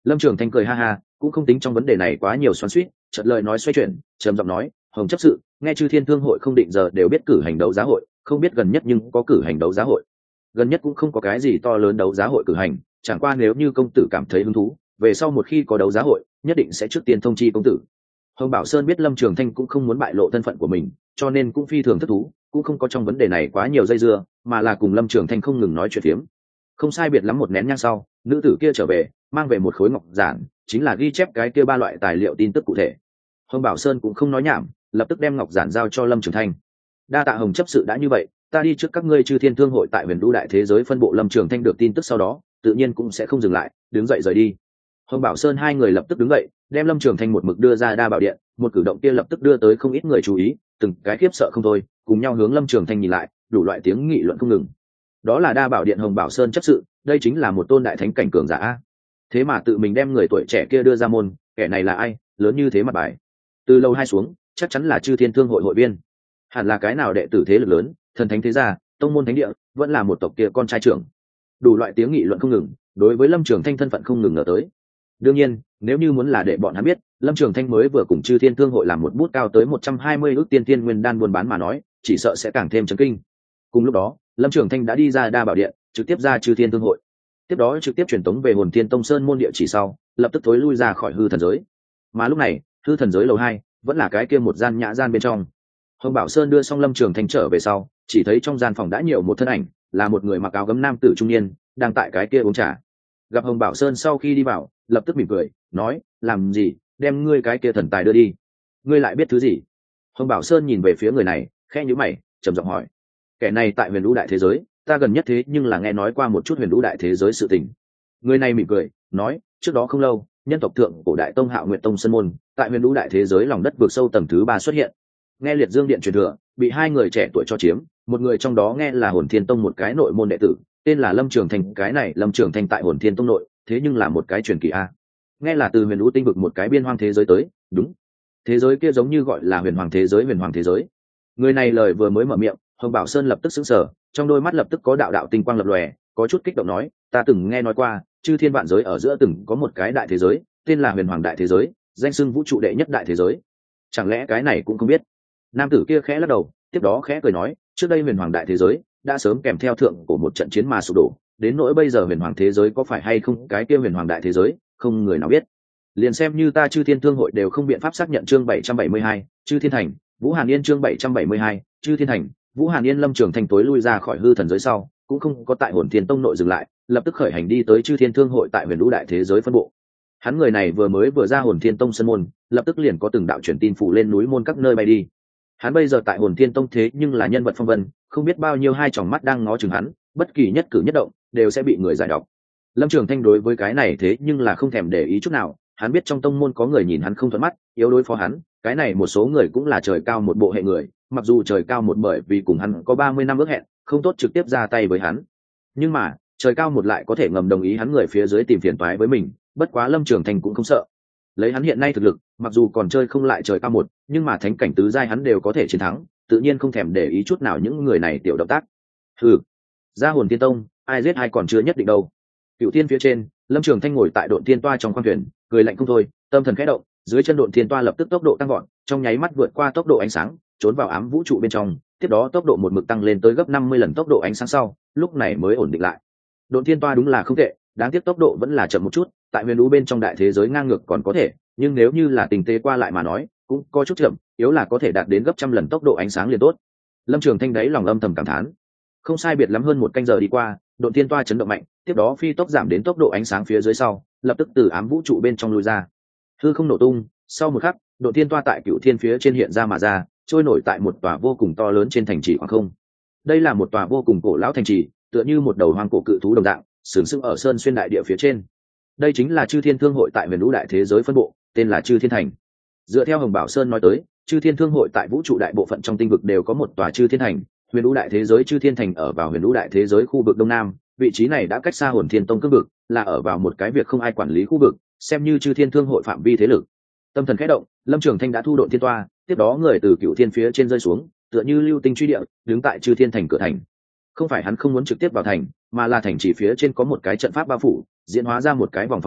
Lâm Trường Thanh cười ha ha, cũng không tính trong vấn đề này quá nhiều xoắn xuýt, chợt lời nói xoay chuyển, trầm giọng nói, Hồng chấp sự, nghe Chư Thiên Thương hội không định giờ đều biết cử hành đấu giá hội, không biết gần nhất nhưng có cử hành đấu giá hội. Gần nhất cũng không có cái gì to lớn đấu giá hội cử hành, chẳng qua nếu như công tử cảm thấy hứng thú, về sau một khi có đấu giá hội, nhất định sẽ trước tiên thông chi công tử. Hồng Bảo Sơn biết Lâm Trường Thanh cũng không muốn bại lộ thân phận của mình, cho nên cũng phi thường thất thú, cũng không có trong vấn đề này quá nhiều dây dưa, mà là cùng Lâm Trường Thanh không ngừng nói chuyện phiếm. Không sai biệt lắm một nén nhang sau, nữ tử kia trở về, mang về một khối ngọc giản, chính là ghi chép cái kia ba loại tài liệu tin tức cụ thể. Hồng Bảo Sơn cũng không nói nhảm, lập tức đem ngọc giản giao cho Lâm Trường Thanh. Đa tạ Hồng chấp sự đã như vậy, ta đi trước các ngươi Chư Thiên Thương hội tại Huyền Vũ Đại Thế Giới phân bộ. Lâm Trường Thanh được tin tức sau đó, tự nhiên cũng sẽ không dừng lại, đứng dậy rời đi. Hồng Bảo Sơn hai người lập tức đứng dậy, đem Lâm Trường Thanh một mực đưa ra Đa Bảo Điện, một cử động kia lập tức đưa tới không ít người chú ý, từng cái khiếp sợ không thôi, cùng nhau hướng Lâm Trường Thanh nhìn lại, đủ loại tiếng nghị luận không ngừng. Đó là Đa Bảo Điện Hồng Bảo Sơn chấp sự, đây chính là một tôn đại thánh cảnh cường giả. Thế mà tự mình đem người tuổi trẻ kia đưa ra môn, kẻ này là ai, lớn như thế mặt bài. Từ lầu hai xuống, chắc chắn là Chư Thiên Thương hội hội viên, hẳn là cái nào đệ tử thế lực lớn, thần thánh thế gia, tông môn thánh địa, vẫn là một tộc kia con trai trưởng. Đủ loại tiếng nghị luận không ngừng, đối với Lâm Trường Thanh thân phận không ngừng ngờ tới. Đương nhiên, nếu như muốn là để bọn hắn biết, Lâm Trường Thanh mới vừa cùng Chư Thiên Thương hội làm một bút cao tới 120 ức tiên thiên nguyên đan buôn bán mà nói, chỉ sợ sẽ càng thêm chấn kinh. Cùng lúc đó, Lâm Trường Thanh đã đi ra Đa Bảo Điện, trực tiếp ra Chư Thiên Thương hội. Tiếp đó trực tiếp truyền tống về Hồn Thiên Tông Sơn môn địa chỉ sau, lập tức thối lui ra khỏi hư thần giới. Mà lúc này, hư thần giới lầu 2, vẫn là cái kia một gian nhã gian bên trong. Hồng Bảo Sơn đưa xong Lâm Trường Thanh trở về sau, chỉ thấy trong gian phòng đã nhiều một thân ảnh, là một người mặc áo gấm nam tử trung niên, đang tại cái kia uống trà. Gặp Hồng Bảo Sơn sau khi đi vào, lập tức mỉm cười, nói, làm gì, đem ngươi cái kia thần tài đưa đi. Ngươi lại biết thứ gì? Hồng Bảo Sơn nhìn về phía người này, khẽ nhíu mày, trầm giọng hỏi. Kẻ này tại Huyền Vũ Đại Thế Giới, ta gần nhất thế nhưng là nghe nói qua một chút Huyền Vũ Đại Thế Giới sự tình. Người này mỉm cười, nói, trước đó không lâu, nhân tộc thượng cổ đại tông Hạo Nguyệt Tông Sơn môn, tại Huyền Vũ Đại Thế Giới lòng đất vượt sâu tầng thứ 3 xuất hiện. Nghe Liệt Dương Điện truyền thừa, bị hai người trẻ tuổi cho chiếm, một người trong đó nghe là Hồn Thiên Tông một cái nội môn đệ tử, tên là Lâm Trường Thanh. Cái này Lâm Trường Thanh tại Hồn Thiên Tông nội, thế nhưng là một cái truyền kỳ a. Nghe là từ Huyền Vũ tinh vực một cái biên hoang thế giới tới, đúng. Thế giới kia giống như gọi là Huyền Hoàng thế giới, Huyền Hoàng thế giới. Người này lời vừa mới mở miệng, Hồng Bảo Sơn lập tức sững sờ, trong đôi mắt lập tức có đạo đạo tinh quang lập lòe, có chút kích động nói, ta từng nghe nói qua, Chư Thiên vạn giới ở giữa từng có một cái đại thế giới, tên là Huyền Hoàng đại thế giới, danh xưng vũ trụ đệ nhất đại thế giới. Chẳng lẽ cái này cũng không biết? Nam tử kia khẽ lắc đầu, tiếp đó khẽ cười nói, trước đây Huyền Hoàng đại thế giới đã sớm kèm theo thượng của một trận chiến mà sụp đổ, đến nỗi bây giờ Huyền Hoàng thế giới có phải hay không cái kia Huyền Hoàng đại thế giới, không người nào biết. Liền xem như ta Chư Thiên Thương hội đều không biện pháp xác nhận. Chương 772, Chư Thiên Thành, Vũ Hàn Yên. Chương 772, Chư Thiên Thành, Vũ Hàn Yên. Lâm Trường Thanh tối lui ra khỏi hư thần giới sau, cũng không có tại Hồn Thiên Tông nội dừng lại, lập tức khởi hành đi tới Chư Thiên Thương hội tại Huyền Vũ Đại Thế Giới phân bộ. Hắn người này vừa ra Hồn Thiên Tông sân môn, lập tức liền có từng đạo truyền tin phủ lên núi môn các nơi bay đi. Hắn bây giờ tại Hồn Thiên Tông thế nhưng là nhân vật phong vân, không biết bao nhiêu hai tròng mắt đang ngó chừng hắn, bất kỳ nhất cử nhất động đều sẽ bị người giải đọc. Lâm Trường Thanh đối với cái này thế nhưng là không thèm để ý chút nào, hắn biết trong tông môn có người nhìn hắn không thuận mắt, yếu đối phó hắn, cái này một số người cũng là trời cao một bộ hệ người, mặc dù trời cao một bởi vì cùng hắn có 30 năm ước hẹn, không tốt trực tiếp ra tay với hắn. Nhưng mà, trời cao một lại có thể ngầm đồng ý hắn người phía dưới tìm phiền toái với mình, bất quá Lâm Trường Thanh cũng không sợ. Lấy hắn hiện nay thực lực, mặc dù còn chơi không lại trời cao một, nhưng mà thánh cảnh tứ giai hắn đều có thể chiến thắng, tự nhiên không thèm để ý chút nào những người này tiểu động tác. Hừ, ra Hồn Thiên Tông, ai giết ai còn chưa nhất định đâu. Cựu Thiên phía trên, Lâm Trường Thanh ngồi tại Độn Thiên toa trong khoang thuyền, cười lạnh không thôi, tâm thần khẽ động, dưới chân Độn Thiên toa lập tức tốc độ tăng vọt, trong nháy mắt vượt qua tốc độ ánh sáng, trốn vào ám vũ trụ bên trong, tiếp đó tốc độ một mực tăng lên tới gấp 50 lần tốc độ ánh sáng sau, lúc này mới ổn định lại. Độn Thiên toa đúng là không tệ, đáng tiếc tốc độ vẫn là chậm một chút, tại huyền lũ bên trong đại thế giới ngang ngược còn có thể, nhưng nếu như là tình tế qua lại mà nói, cũng có chút chậm, yếu là có thể đạt đến gấp trăm lần tốc độ ánh sáng liền tốt. Lâm Trường Thanh đáy lòng âm thầm cảm thán. Không sai biệt lắm hơn một canh giờ đi qua, Độn Thiên toa chấn động mạnh, tiếp đó phi tốc giảm đến tốc độ ánh sáng phía dưới sau, lập tức từ ám vũ trụ bên trong lui ra. Hư không nổ tung, sau một khắc, Độn Thiên toa tại Cửu Thiên phía trên hiện ra mà ra, trôi nổi tại một tòa vô cùng to lớn trên thành trì khoảng không. Đây là một tòa vô cùng cổ lão thành trì, tựa như một đầu hoang cổ cự thú đồng dạng, sừng sững ở sơn xuyên đại địa phía trên. Đây chính là Chư Thiên Thương hội tại huyền lũ đại thế giới phân bộ, tên là Chư Thiên Thành. Dựa theo Hồng Bảo Sơn nói tới, Chư Thiên Thương hội tại vũ trụ đại bộ phận trong tinh vực đều có một tòa Chư Thiên Thành. Huyền lũ đại thế giới Chư Thiên Thành ở vào huyền lũ đại thế giới khu vực đông nam, vị trí này đã cách xa Hồn Thiên Tông cương vực, là ở vào một cái việc không ai quản lý khu vực, xem như Chư Thiên Thương hội phạm vi thế lực. Tâm thần khẽ động, Lâm Trường Thanh đã thu Độn Thiên toa, tiếp đó người từ Cửu Thiên phía trên rơi xuống, tựa như lưu tinh truy địa, đứng tại Chư Thiên Thành cửa thành. Không phải hắn không muốn trực tiếp vào thành, mà là thành chỉ phía trên có một cái trận pháp bao phủ, diễn hóa ra một cái vòng phòng hộ,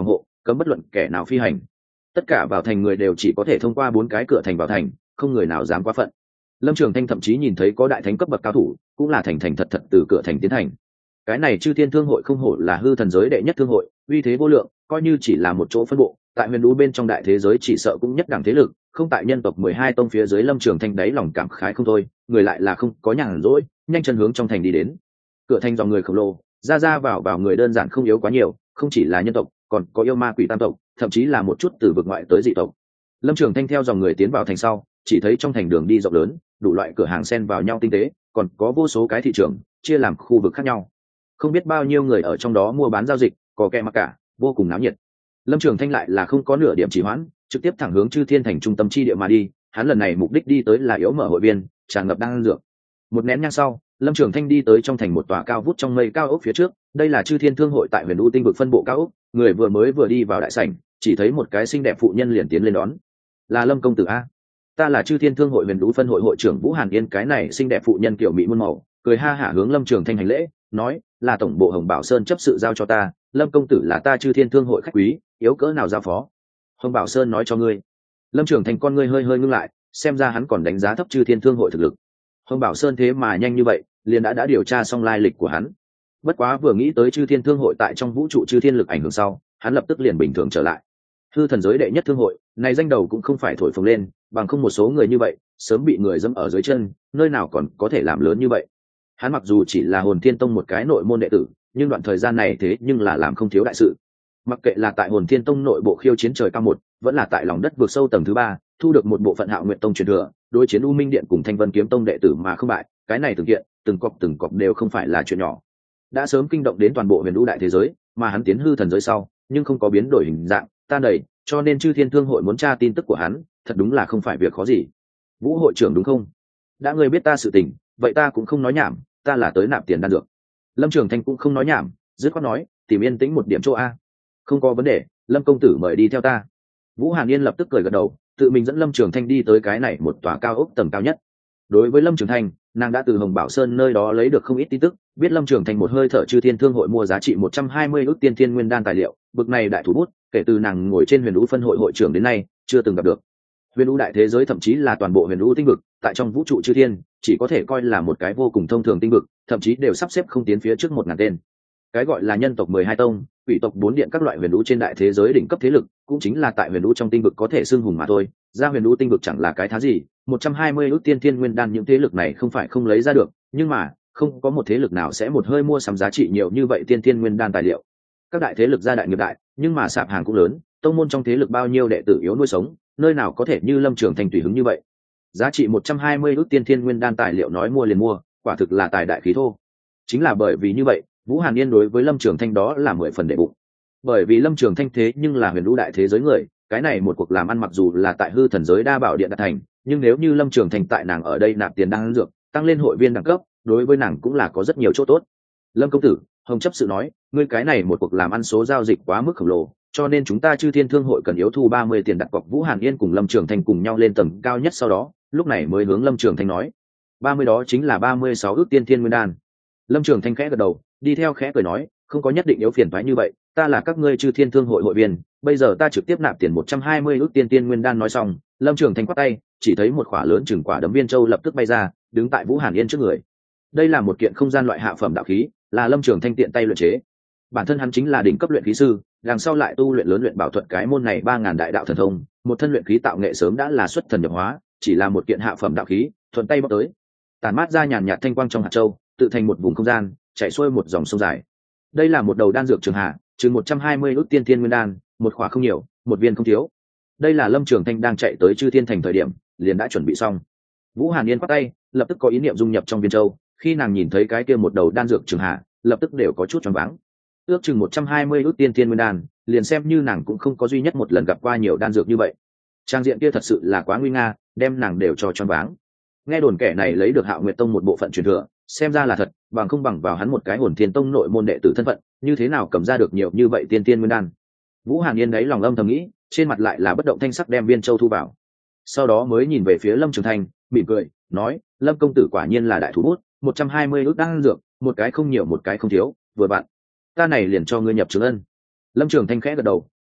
cấm bất luận kẻ nào phi hành. Tất cả vào thành người đều chỉ có thể thông qua 4 cái cửa thành vào thành, không người nào dám quá phận. Lâm Trường Thanh thậm chí nhìn thấy có đại thánh cấp bậc cao thủ cũng là thành thật từ cửa thành tiến thành. Cái này Chư Thiên Thương hội không hổ là hư thần giới đệ nhất thương hội, uy thế vô lượng, coi như chỉ là một chỗ phân bộ, tại huyền đũ bên trong đại thế giới chỉ sợ cũng nhất đẳng thế lực, không tại nhân tộc 12 tông phía dưới. Lâm Trường Thanh đáy lòng cảm khái không thôi, người lại là không có nhàn rỗi, nhanh chân hướng trong thành đi đến. Cửa thành dòng người khổng lồ, ra vào người đơn giản không yếu quá nhiều, không chỉ là nhân tộc, còn có yêu ma quỷ tam tộc, thậm chí là một chút từ vực ngoại tới dị tộc. Lâm Trường Thanh theo dòng người tiến vào thành sau, chỉ thấy trong thành đường đi rộng lớn, đủ loại cửa hàng xen vào nhau tinh tế, còn có vô số cái thị trường chia làm khu vực khác nhau, không biết bao nhiêu người ở trong đó mua bán giao dịch, có kẻ mặc cả, vô cùng náo nhiệt. Lâm Trường Thanh lại là không có nửa điểm trì hoãn, trực tiếp thẳng hướng Chư Thiên thành trung tâm chi địa mà đi. Hắn lần này mục đích đi tới là yếu mở hội viên, tràn ngập đang dược. Một nén nhang sau, Lâm Trường Thanh đi tới trong thành một tòa cao vút trong mây cao ốc phía trước. Đây là Chư Thiên thương hội tại huyền u tinh vực phân bộ cao ốc. Người vừa đi vào đại sảnh, chỉ thấy một cái xinh đẹp phụ nhân liền tiến lên đón. Là Lâm công tử a? Ta là Chư Thiên thương hội huyền u phân hội hội trưởng Vũ Hàn Yên. Cái này xinh đẹp phụ nhân kiểu mỹ muôn màu, cười ha hả hướng Lâm Trường Thanh hành lễ, nói là tổng bộ Hồng Bảo Sơn chấp sự giao cho ta. Lâm công tử là ta Chư Thiên thương hội khách quý, yếu cỡ nào giao phó? Hồng Bảo Sơn nói cho ngươi. Lâm Trường Thanh con ngươi hơi ngưng lại, xem ra hắn còn đánh giá thấp Chư Thiên thương hội thực lực. Hồng Bảo Sơn thế mà nhanh như vậy liền đã điều tra xong lai lịch của hắn. Bất quá vừa nghĩ tới Chư Thiên thương hội tại trong vũ trụ chư thiên lực ảnh hưởng sau, hắn lập tức liền bình thường trở lại. Hư thần giới đệ nhất thương hội này danh đầu cũng không phải thổi phồng lên, bằng không một số người như vậy sớm bị người dẫm ở dưới chân, nơi nào còn có thể làm lớn như vậy. Hắn mặc dù chỉ là Hồn Thiên Tông một cái nội môn đệ tử, nhưng đoạn thời gian này thế nhưng là làm không thiếu đại sự. Mặc kệ là tại Hồn Thiên Tông nội bộ khiêu chiến trời cao một, vẫn là tại lòng đất vượt sâu tầng thứ 3, thu được một bộ phận Hạo Nguyện Tông truyền thừa, đối chiến U Minh Điện cùng Thanh Vân Kiếm Tông đệ tử mà không bại, cái này từng cọc đều không phải là chuyện nhỏ. Đã sớm kinh động đến toàn bộ huyền vũ đại thế giới, mà hắn tiến hư thần giới sau, nhưng không có biến đổi hình dạng, tan đầy, cho nên Chư Thiên thương hội muốn tra tin tức của hắn, thật đúng là không phải việc khó gì. Vũ hội trưởng đúng không? Đã ngươi biết ta sự tình, vậy ta cũng không nói nhảm, ta là tới nạp tiền đan dược. Lâm Trường Thanh cũng không nói nhảm, dứt khoát nói, tìm yên tĩnh một điểm chỗ a. Không có vấn đề, Lâm công tử mời đi theo ta. Vũ Hàn Yên lập tức cười gật đầu, tự mình dẫn Lâm Trường Thanh đi tới cái này một tòa cao ốc tầng cao nhất. Đối với Lâm Trường Thanh, nàng đã từ Hồng Bảo Sơn nơi đó lấy được không ít tin tức, biết Lâm Trường Thanh một hơi thở Chư Thiên thương hội mua giá trị 120 ức tiên thiên nguyên đan tài liệu, bực này đại thủ bút, kể từ nàng ngồi trên huyền vũ phân hội hội trưởng đến nay chưa từng gặp được. Huyền vũ đại thế giới thậm chí là toàn bộ huyền vũ tinh vực, tại trong vũ trụ chư thiên chỉ có thể coi là một cái vô cùng thông thường tinh vực, thậm chí đều sắp xếp không tiến phía trước 1000 tên. Cái gọi là nhân tộc 12 tông, quỷ tộc 4 điện các loại huyền vũ trên đại thế giới đỉnh cấp thế lực, cũng chính là tại huyền vũ trong tinh vực có thể xưng hùng mà thôi. Ra huyền vũ tinh vực chẳng là cái thá gì, 120 ức tiên thiên nguyên đan những thế lực này không phải không lấy ra được, nhưng mà không có một thế lực nào sẽ một hơi mua sắm giá trị nhiều như vậy tiên thiên nguyên đan tài liệu. Các đại thế lực gia đại nghiệp đại, nhưng mà sạp hàng cũng lớn, tông môn trong thế lực bao nhiêu đệ tử yếu nuôi sống, nơi nào có thể như Lâm Trường Thanh tùy hứng như vậy. Giá trị 120 ức tiên thiên nguyên đan tài liệu nói mua liền mua, quả thực là tài đại khí thô. Chính là bởi vì như vậy, Vũ Hàn Yên đối với Lâm Trường Thanh đó là 10 phần đệ bụng. Bởi vì Lâm Trường Thanh thế nhưng là huyền vũ đại thế giới người, cái này một cuộc làm ăn mặc dù là tại hư thần giới đa bảo điện đạt thành, nhưng nếu như Lâm Trường Thanh tại nàng ở đây nạp tiền đang dược, tăng lên hội viên đẳng cấp, đối với nàng cũng là có rất nhiều chỗ tốt. Lâm công tử, Hồng chấp sự nói, ngươi cái này một cuộc làm ăn số giao dịch quá mức khổng lồ, cho nên chúng ta Chư Thiên thương hội cần yếu thu 30 tiền đặt cọc. Vũ Hàn Yên cùng Lâm Trường Thanh cùng nhau lên tầng cao nhất, sau đó lúc này mới hướng Lâm Trường Thanh nói, 30 đó chính là 36 ức tiên thiên nguyên đan. Lâm Trường Thanh khẽ gật đầu, đi theo khẽ cười nói, không có nhất định yếu phiền toái như vậy, ta là các ngươi Chư Thiên thương hội hội viên, bây giờ ta trực tiếp nạp tiền 120 ức tiên thiên nguyên đan. Nói xong, Lâm Trường Thanh quát tay, chỉ thấy một quả lớn chừng quả đấm viên châu lập tức bay ra, đứng tại Vũ Hàn Yên trước người. Đây là một kiện không gian loại hạ phẩm đạo khí, là Lâm Trường Thanh tiện tay luyện chế. Bản thân hắn chính là đỉnh cấp luyện khí sư, đằng sau lại tu luyện lớn luyện bảo thuật cái môn này 3000 đại đạo thần thông, một thân luyện khí tạo nghệ sớm đã là xuất thần nhập hóa, chỉ là một kiện hạ phẩm đạo khí, thuận tay bóc tới, tản mát ra nhàn nhạt thanh quang trong hạt châu, tự thành một vùng không gian, chảy xuôi một dòng sông dài. Đây là một đầu đan dược trường hạ, chừng 120 ức tiên thiên nguyên đan, một khỏa không nhiều, một viên không thiếu. Đây là Lâm Trường Thanh đang chạy tới Chư Thiên thành thời điểm, liền đã chuẩn bị xong. Vũ Hàn Yên quát tay, lập tức có ý niệm dung nhập trong viên châu, khi nàng nhìn thấy cái kia một đầu đan dược trường hạ, lập tức đều có chút choáng váng. Ước chừng 120 ức tiên thiên nguyên đan, liền xem như nàng cũng không có duy nhất một lần gặp qua nhiều đan dược như vậy. Trang diện kia thật sự là quá nguy nga, đem nàng đều cho choáng váng. Nghe đồn kẻ này lấy được Hạo Nguyệt Tông một bộ phận truyền thừa, xem ra là thật, bằng không bằng vào hắn một cái Hồn Thiên Tông nội môn đệ tử thân phận, như thế nào cầm ra được nhiều như vậy tiên thiên nguyên đan. Vũ Hàn Yên đấy lòng âm thầm nghĩ, trên mặt lại là bất động thanh sắc đem viên châu thu vào. Sau đó mới nhìn về phía Lâm Trường Thanh, mỉm cười, nói, Lâm công tử quả nhiên là đại thủ bút, 120 ức đan dược, một cái không nhiều một cái không thiếu, vừa vặn. Ta này liền cho ngươi nhập trường ân. Lâm Trường Thanh khẽ gật đầu,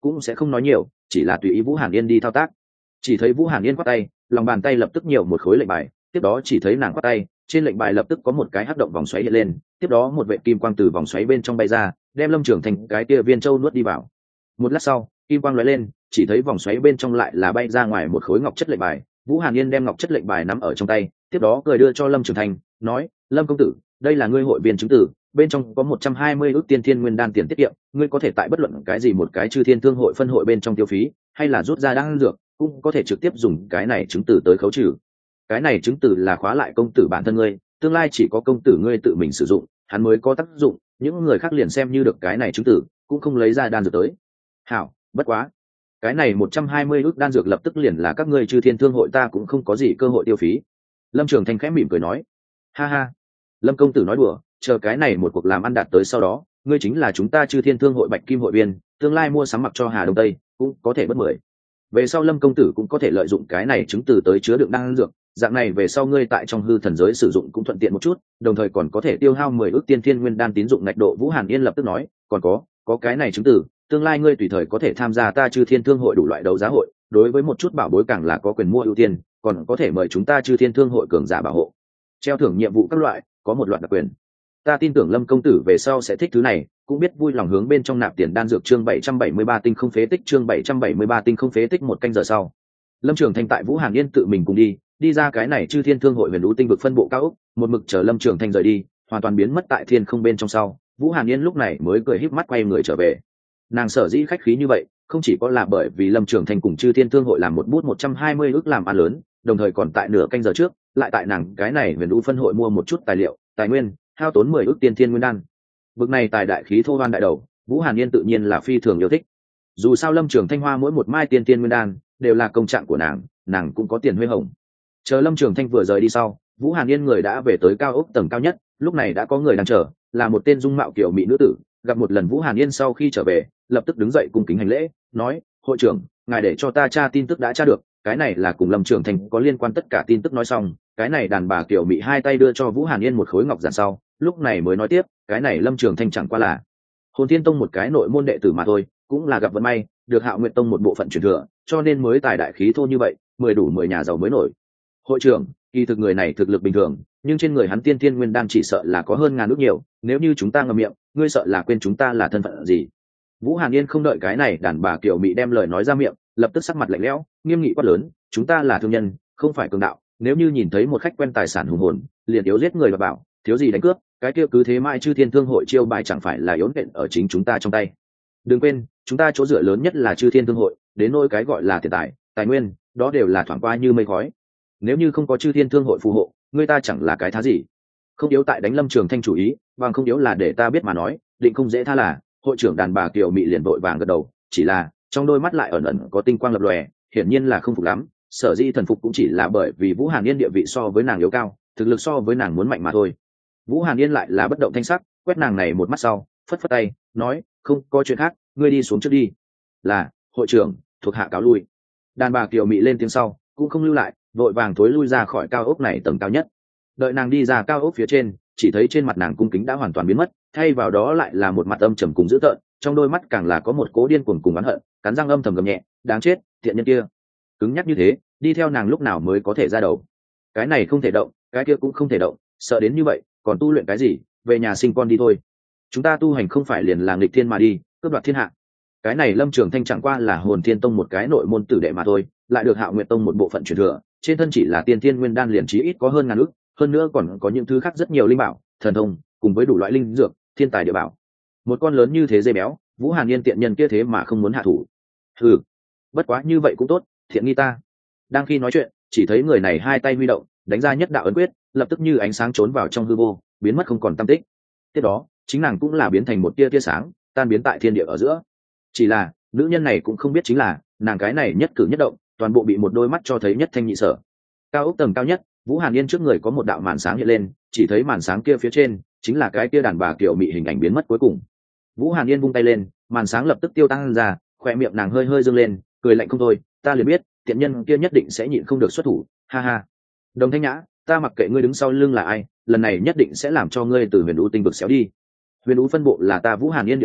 cũng sẽ không nói nhiều, chỉ là tùy ý Vũ Hàn Yên đi thao tác. Chỉ thấy Vũ Hàn Yên quát tay, lòng bàn tay lập tức nhiều một khối lệnh bài, tiếp đó chỉ thấy nàng quát tay, trên lệnh bài lập tức có một cái hắc động vòng xoáy hiện lên, tiếp đó một vệ kim quang từ vòng xoáy bên trong bay ra, đem Lâm Trường Thanh cái kia viên châu nuốt đi vào. Một lát sau, kim quang lóe lên, chỉ thấy vòng xoáy bên trong lại là bay ra ngoài một khối ngọc chất lệnh bài. Vũ Hàn Yên đem ngọc chất lệnh bài nắm ở trong tay, tiếp đó cười đưa cho Lâm Trường Thanh, nói: "Lâm công tử, đây là ngươi hội viên chứng tử, bên trong có 120 ức tiên thiên nguyên đan tiền tiết kiệm, ngươi có thể tại bất luận cái gì một cái chư thiên thương hội phân hội bên trong tiêu phí, hay là rút ra đan dược, cũng có thể trực tiếp dùng cái này chứng tử tới khấu trừ. Cái này chứng tử là khóa lại công tử bản thân ngươi, tương lai chỉ có công tử ngươi tự mình sử dụng, hắn mới có tác dụng, những người khác liền xem như được cái này chứng tử, cũng không lấy ra đan dược tới." Hảo, bất quá, cái này 120 ức đan dược lập tức liền là các ngươi chư thiên thương hội, ta cũng không có gì cơ hội tiêu phí. Lâm Trường Thanh khẽ mỉm cười nói: "Ha ha, Lâm công tử nói đùa, chờ cái này một cuộc làm ăn đạt tới sau đó, ngươi chính là chúng ta chư thiên thương hội bạch kim hội viên, tương lai mua sắm mặc cho Hà Đông Tây cũng có thể bất mười. Về sau Lâm công tử cũng có thể lợi dụng cái này chứng từ tới chứa đựng đan dược, dạng này về sau ngươi tại trong hư thần giới sử dụng cũng thuận tiện một chút, đồng thời còn có thể tiêu hao 10 ức tiên thiên nguyên đan tín dụng ngạch độ." Vũ Hàn Yên lập tức nói: "Còn có cái này chứng từ, tương lai ngươi tùy thời có thể tham gia ta chư thiên thương hội đủ loại đấu giá hội, đối với một chút bảo bối càng là có quyền mua ưu tiên, còn có thể mời chúng ta chư thiên thương hội cường giả bảo hộ, treo thưởng nhiệm vụ các loại, có một loạt đặc quyền. Ta tin tưởng Lâm công tử về sau sẽ thích thứ này, cũng biết vui lòng hướng bên trong nạp tiền đan dược." Chương 773 tinh không phế tích, chương 773 tinh không phế tích. Một canh giờ sau, Lâm Trường Thanh tại Vũ Hàn Yên tự mình cùng đi ra cái này chư thiên thương hội huyền vũ tinh vực phân bộ cao ốc, một mực chờ Lâm Trường Thanh rời đi, hoàn toàn biến mất tại thiên không bên trong sau, Vũ Hàn Yên lúc này mới cười híp mắt quay người trở về. Nàng sở dĩ khách khí như vậy, không chỉ có là bởi vì Lâm Trường Thanh cùng chư thiên thương hội làm một bút 120 ức làm ăn lớn, đồng thời còn tại nửa canh giờ trước, lại tại nàng cái này huyền vũ phân hội mua một chút tài liệu, tài nguyên, hao tốn 10 ức tiên thiên nguyên đan. Vực này tài đại khí thô hoan đại đầu, Vũ Hàn Yên tự nhiên là phi thường yêu thích. Dù sao Lâm Trường Thanh hoa mỗi một mai tiên thiên nguyên đan đều là công trạng của nàng cũng có tiền huê hồng. Chờ Lâm Trường Thanh vừa rời đi sau, Vũ Hàn Yên người đã về tới cao ốc tầng cao nhất, lúc này đã có người đang chờ, là một tên dung mạo kiểu mỹ nữ tử. Gặp một lần Vũ Hàn Yên sau khi trở về, lập tức đứng dậy cung kính hành lễ, nói: "Hội trưởng, ngài để cho ta tra tin tức đã tra được, cái này là cùng Lâm Trường Thanh có liên quan tất cả tin tức." Nói xong, cái này đàn bà kiểu mỹ hai tay đưa cho Vũ Hàn Yên một khối ngọc giản sau, lúc này mới nói tiếp: "Cái này Lâm Trường Thanh chẳng qua là Hồn Thiên Tông một cái nội môn đệ tử mà thôi, cũng là gặp vận may, được Hạo Nguyệt Tông một bộ phận truyền thừa, cho nên mới tài đại khí thô như vậy, 10 nhà giàu mới nổi. Hội trưởng, kỳ thực người này thực lực bình thường, nhưng trên người hắn tiên thiên nguyên đan chỉ sợ là có hơn ngàn ức nhiều, nếu như chúng ta ngậm miệng, ngươi sợ là quên chúng ta là thân phận gì." Vũ Hàn Yên không đợi cái này đàn bà kiểu mỹ đem lời nói ra miệng, lập tức sắc mặt lạnh lẽo, nghiêm nghị quát lớn: "Chúng ta là thương nhân, không phải cường đạo, nếu như nhìn thấy một khách quen tài sản hùng hồn, liền yếu giết người và bảo, thiếu gì đánh cướp, cái kia cứ thế mãi chư thiên thương hội chiêu bài chẳng phải là yếu nện ở chính chúng ta trong tay. Đừng quên, chúng ta chỗ dựa lớn nhất là chư thiên thương hội, đến nỗi cái gọi là tiền tài, tài nguyên, đó đều là thoảng qua như mây khói. Nếu như không có chư thiên thương hội phù hộ, người ta chẳng là cái thá gì." Không yếu tại đánh Lâm Trường Thanh chủ ý, bằng không yếu là để ta biết mà nói, định không dễ tha là. Hội trưởng đàn bà kiều mị liền vội vàng gật đầu, chỉ là trong đôi mắt lại ẩn ẩn có tinh quang lập lòe, hiển nhiên là không phục lắm. Sở dĩ thần phục cũng chỉ là bởi vì Vũ Hàn Yên địa vị so với nàng yếu cao, thực lực so với nàng muốn mạnh mà thôi. Vũ Hàn Yên lại là bất động thanh sắc, quét nàng này một mắt sau, phất phất tay, nói: "Không có chuyện khác, ngươi đi xuống trước đi." "Là, hội trưởng, thuộc hạ cáo lui." Đàn bà kiều mị lên tiếng sau, cũng không lưu lại, vội vàng thối lui ra khỏi cao ốc này tầng cao nhất. Đợi nàng đi ra cao ốc phía trên, chỉ thấy trên mặt nàng cung kính đã hoàn toàn biến mất, thay vào đó lại là một mặt âm trầm cùng dữ tợn, trong đôi mắt càng là có một cố điên cuồng cùng oán hận, cắn răng âm thầm gầm nhẹ: "Đáng chết, tiện nhân kia, cứng nhắc như thế, đi theo nàng lúc nào mới có thể ra đầu? Cái này không thể động, cái kia cũng không thể động, sợ đến như vậy, còn tu luyện cái gì? Về nhà sinh con đi thôi. Chúng ta tu hành không phải liền là nghịch thiên mà đi, cướp đoạt thiên hạ." Cái này Lâm Trường Thanh chẳng qua là Hồn Thiên Tông một cái nội môn tử đệ mà thôi, lại được Hạo Nguyệt Tông một bộ phận truyền thừa, trên thân chỉ là tiên thiên nguyên đan liền chí ít có hơn ngàn ức, hơn nữa còn có những thứ khác rất nhiều linh bảo, thần thông, cùng với đủ loại linh dược, thiên tài địa bảo. Một con lớn như thế dây béo, Vũ Hàn Yên tiện nhân kia thế mà không muốn hạ thủ. Hừ, bất quá như vậy cũng tốt, thiện nghi ta. Đang khi nói chuyện, chỉ thấy người này hai tay huy động, đánh ra nhất đạo ấn quyết, lập tức như ánh sáng trốn vào trong hư vô, biến mất không còn tăm tích. Tiếp đó, chính nàng cũng là biến thành một tia tia sáng, tan biến tại thiên địa ở giữa. Chỉ là, nữ nhân này cũng không biết chính là, nàng cái này nhất cử nhất động, toàn bộ bị một đôi mắt cho thấy nhất thanh nhị sở. Cao ốc tầng cao nhất, Vũ Hàn Yên trước người có một đạo màn sáng hiện lên, chỉ thấy màn sáng kia phía trên chính là cái kia đàn bà kiểu mị hình ảnh biến mất cuối cùng. Vũ Hàn Yên vung tay lên, màn sáng lập tức tiêu tan ra, khoe miệng nàng hơi hơi dương lên, cười lạnh không thôi: "Ta liền biết, tiện nhân kia nhất định sẽ nhịn không được xuất thủ, ha ha. Đồng Thanh Nhã, ta mặc kệ ngươi đứng sau lưng là ai, lần này nhất định sẽ làm cho ngươi từ Huyền Vũ tinh vực xéo đi. Huyền Vũ phân bộ là ta Vũ Hàn Yên địa bàn,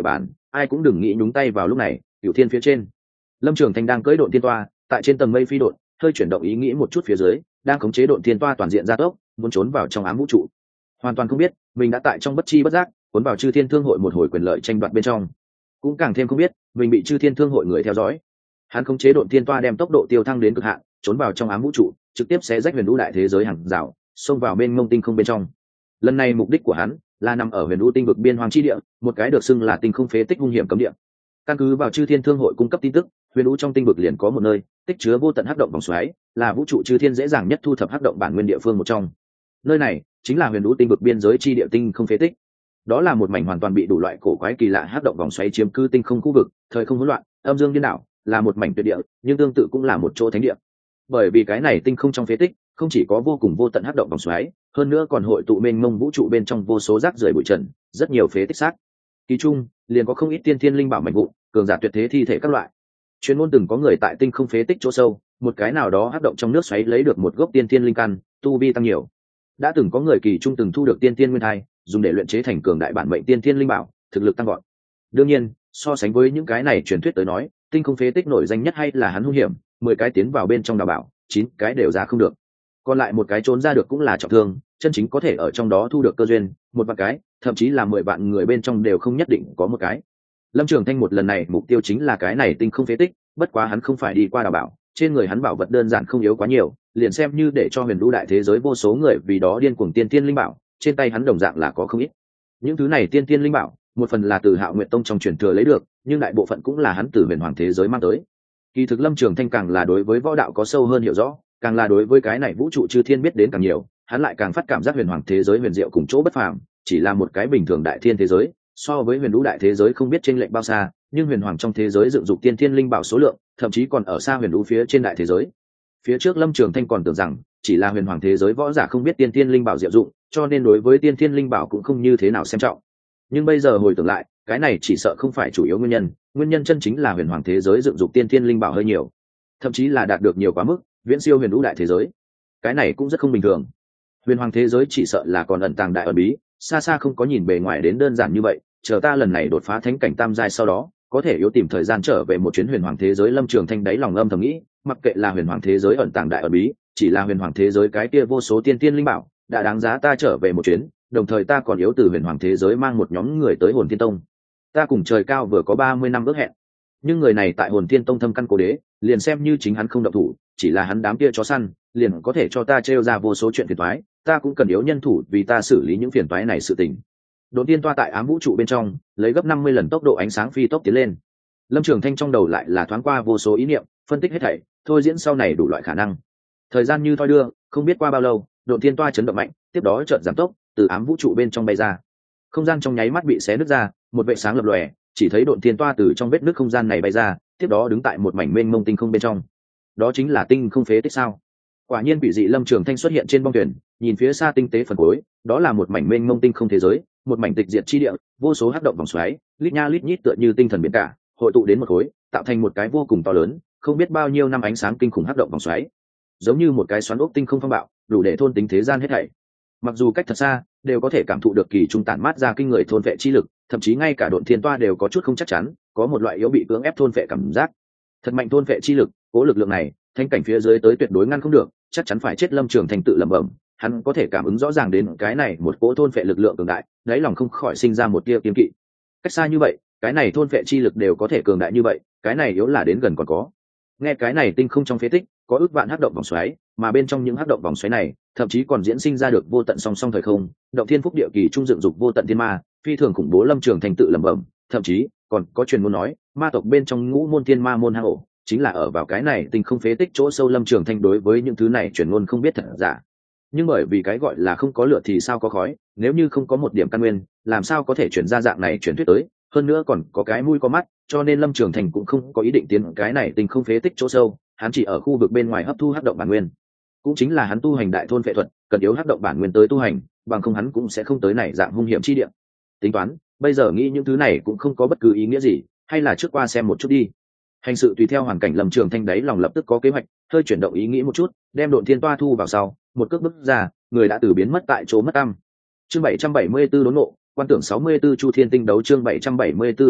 ai cũng đừng nghĩ nhúng tay vào lúc này. Cửu thiên phía trên, Lâm Trường Thanh đang cưỡi độn thiên toa tại trên tầng mây phi độn, hơi chuyển động ý nghĩ một chút phía dưới, đang khống chế độn thiên toa toàn diện gia tốc, muốn trốn vào trong ám vũ trụ. Hoàn toàn không biết mình đã tại trong bất chi bất giác cuốn vào chư thiên thương hội một hồi quyền lợi tranh đoạt bên trong, cũng càng thêm không biết mình bị chư thiên thương hội người theo dõi. Hắn khống chế độn thiên toa đem tốc độ tiêu thăng đến cực hạn, trốn vào trong ám vũ trụ, trực tiếp xé rách huyền vũ đại thế giới hàng rào, xông vào bên ngông tinh không bên trong. Lần này mục đích của hắn là nằm ở huyền vũ tinh vực biên hoang chi địa, một cái được xưng là tinh không phế tích hung hiểm cấm địa. Căn cứ vào chư thiên thương hội cung cấp tin tức, huyền vũ trong tinh vực liền có một nơi tích chứa vô tận hắc động vòng xoáy, là vũ trụ chư thiên dễ dàng nhất thu thập hắc động bản nguyên địa phương một trong. Nơi này chính là huyền vũ tinh vực biên giới chi địa tinh không phế tích. Đó là một mảnh hoàn toàn bị đủ loại cổ quái kỳ lạ hắc động vòng xoáy chiếm cứ tinh không khu vực, thời không hỗn loạn, âm dương điên đảo, là một mảnh tuyệt địa, nhưng tương tự cũng là một chỗ thánh địa. Bởi vì cái này tinh không trong phế tích không chỉ có vô cùng vô tận hắc động vòng xoáy, hơn nữa còn hội tụ mênh mông vũ trụ bên trong vô số rác rưởi bụi trần, rất nhiều phế tích xác. Kỳ trung liền có không ít tiên thiên linh bảo mạnh vụn, cường giả tuyệt thế thi thể các loại. Chuyên môn từng có người tại tinh không phế tích chỗ sâu, một cái nào đó hắc động trong nước xoáy lấy được một gốc tiên thiên linh căn, tu vi tăng nhiều. Đã từng có người kỳ trung từng thu được tiên thiên nguyên thai, dùng để luyện chế thành cường đại bản mệnh tiên thiên linh bảo, thực lực tăng vọt. Đương nhiên, so sánh với những cái này truyền thuyết tới nói, tinh không phế tích nổi danh nhất hay là hắn hung hiểm, 10 cái tiến vào bên trong đào bảo, 9 cái đều ra không được. Còn lại một cái trốn ra được cũng là trọng thương, chân chính có thể ở trong đó thu được cơ duyên, một vạn cái, thậm chí là 10 vạn người bên trong đều không nhất định có một cái. Lâm Trường Thanh một lần này mục tiêu chính là cái này tinh không phế tích, bất quá hắn không phải đi qua đào bảo, trên người hắn bảo vật đơn giản không yếu quá nhiều, liền xem như để cho huyền vũ đại thế giới vô số người vì đó điên cuồng tiên tiên linh bảo, trên tay hắn đồng dạng là có không ít. Những thứ này tiên tiên linh bảo, một phần là từ Hạo Nguyệt Tông trong truyền thừa lấy được, nhưng đại bộ phận cũng là hắn từ huyền hoàng thế giới mang tới. Kỳ thực Lâm Trường Thanh càng là đối với võ đạo có sâu hơn hiểu rõ, càng là đối với cái này vũ trụ chư thiên biết đến càng nhiều, hắn lại càng phát cảm giác huyền hoàng thế giới huyền diệu cùng chỗ bất phàm, chỉ là một cái bình thường đại thiên thế giới, so với huyền vũ đại thế giới không biết chênh lệch bao xa, nhưng huyền hoàng trong thế giới dựng dục tiên thiên linh bảo số lượng, thậm chí còn ở xa huyền vũ phía trên đại thế giới. Phía trước Lâm Trường Thanh còn tưởng rằng chỉ là huyền hoàng thế giới võ giả không biết tiên thiên linh bảo diệu dụng, cho nên đối với tiên thiên linh bảo cũng không như thế nào xem trọng. Nhưng bây giờ hồi tưởng lại, cái này chỉ sợ không phải chủ yếu nguyên nhân chân chính là huyền hoàng thế giới dựng dục tiên thiên linh bảo hơi nhiều, thậm chí là đạt được nhiều quá mức, viễn siêu huyền vũ đại thế giới. Cái này cũng rất không bình thường. Huyền hoàng thế giới chỉ sợ là còn ẩn tàng đại ẩn bí, xa xa không có nhìn bề ngoài đến đơn giản như vậy. Chờ ta lần này đột phá thánh cảnh tam giai sau đó, có thể yếu tìm thời gian trở về một chuyến huyền hoàng thế giới. Lâm Trường Thanh đáy lòng âm thầm nghĩ, mặc kệ là huyền hoàng thế giới ẩn tàng đại ẩn bí, chỉ là huyền hoàng thế giới cái kia vô số tiên tiên linh bảo, đã đáng giá ta trở về một chuyến. Đồng thời ta còn yếu từ huyền hoàng thế giới mang một nhóm người tới Hồn Thiên Tông. Ta cùng trời cao vừa có 30 năm ước hẹn, nhưng người này tại Hồn Thiên Tông thâm căn cố đế, liền xem như chính hắn không động thủ, chỉ là hắn đám kia chó săn, liền có thể cho ta trêu ra vô số chuyện phiền toái, ta cũng cần yếu nhân thủ vì ta xử lý những phiền toái này sự tình. Đột tiên toa tại ám vũ trụ bên trong, lấy gấp 50 lần tốc độ ánh sáng phi tốc tiến lên. Lâm Trường Thanh trong đầu lại là thoáng qua vô số ý niệm, phân tích hết thảy, thôi diễn sau này đủ loại khả năng. Thời gian như thoi đưa, không biết qua bao lâu, đột tiên toa chấn động mạnh, tiếp đó chợt giảm tốc, từ ám vũ trụ bên trong bay ra. Không gian trong nháy mắt bị xé nứt ra, một vệt sáng lập lòe, chỉ thấy độn tiên toa từ trong vết nứt không gian này bay ra, tiếp đó đứng tại một mảnh mênh mông tinh không bên trong. Đó chính là tinh không phế tích sao? Quả nhiên bị dị. Lâm Trường Thanh xuất hiện trên bong thuyền, nhìn phía xa tinh tế phần cuối, đó là một mảnh mênh mông tinh không thế giới, một mảnh tịch diệt chi địa, vô số hắc động vòng xoáy, lít nha lít nhít tựa như tinh thần biển cả, hội tụ đến một khối, tạo thành một cái vô cùng to lớn, không biết bao nhiêu năm ánh sáng kinh khủng hắc động vòng xoáy, giống như một cái xoắn ốc tinh không phong bạo, đủ để thôn tính thế gian hết thảy. Mặc dù cách thật xa, đều có thể cảm thụ được kỳ trung tản mát ra kinh người thôn vệ chi lực, thậm chí ngay cả độn thiên toa đều có chút không chắc chắn, có một loại yếu bị cưỡng ép thôn vệ cảm giác. Thật mạnh thôn vệ chi lực, cố lực lượng này, thánh cảnh phía dưới tới tuyệt đối ngăn không được, chắc chắn phải chết. Lâm Trường Thanh tự lẩm bẩm, hắn có thể cảm ứng rõ ràng đến cái này một cỗ thôn vệ lực lượng cường đại, đáy lòng không khỏi sinh ra một tia kiêng kỵ. Cách xa như vậy, cái này thôn vệ chi lực đều có thể cường đại như vậy, cái này yếu là đến gần còn có. Nghe cái này tinh không trong phế tích, có ước vạn hắc động vòng xoáy, mà bên trong những hắc động vòng xoáy này, thậm chí còn diễn sinh ra được vô tận song song thời không, động thiên phúc địa kỳ trung dựng dục vô tận thiên ma, phi thường khủng bố. Lâm Trường Thanh tự lẩm bẩm, thậm chí còn có truyền ngôn nói, ma tộc bên trong ngũ môn thiên ma môn hang ổ, chính là ở vào cái này tinh không phế tích chỗ sâu. Lâm Trường Thanh đối với những thứ này truyền ngôn không biết thật giả, nhưng bởi vì cái gọi là không có lửa thì sao có khói, nếu như không có một điểm căn nguyên, làm sao có thể chuyển ra dạng này truyền thuyết tới, hơn nữa còn có cái mũi có mắt, cho nên Lâm Trường Thanh cũng không có ý định tiến cái này tinh không phế tích chỗ sâu, hắn chỉ ở khu vực bên ngoài hấp thu hắc động bản nguyên, cũng chính là hắn tu hành đại thôn phệ thuật, cần yếu hắc động bản nguyên tới tu hành, bằng không hắn cũng sẽ không tới này dạng hung hiểm chi địa. Tính toán, bây giờ nghĩ những thứ này cũng không có bất cứ ý nghĩa gì, hay là trước qua xem một chút đi. Hành sự tùy theo hoàn cảnh. Lâm Trường Thanh đáy lòng lập tức có kế hoạch, hơi chuyển động ý nghĩ một chút, đem độn thiên toa thu vào sau, một cước bước ra, người đã từ biến mất tại chỗ mất tăm. Chương 774 đốn ngộ, quan tưởng 64 Chu Thiên Tinh đấu. Chương 774 đốn ngộ,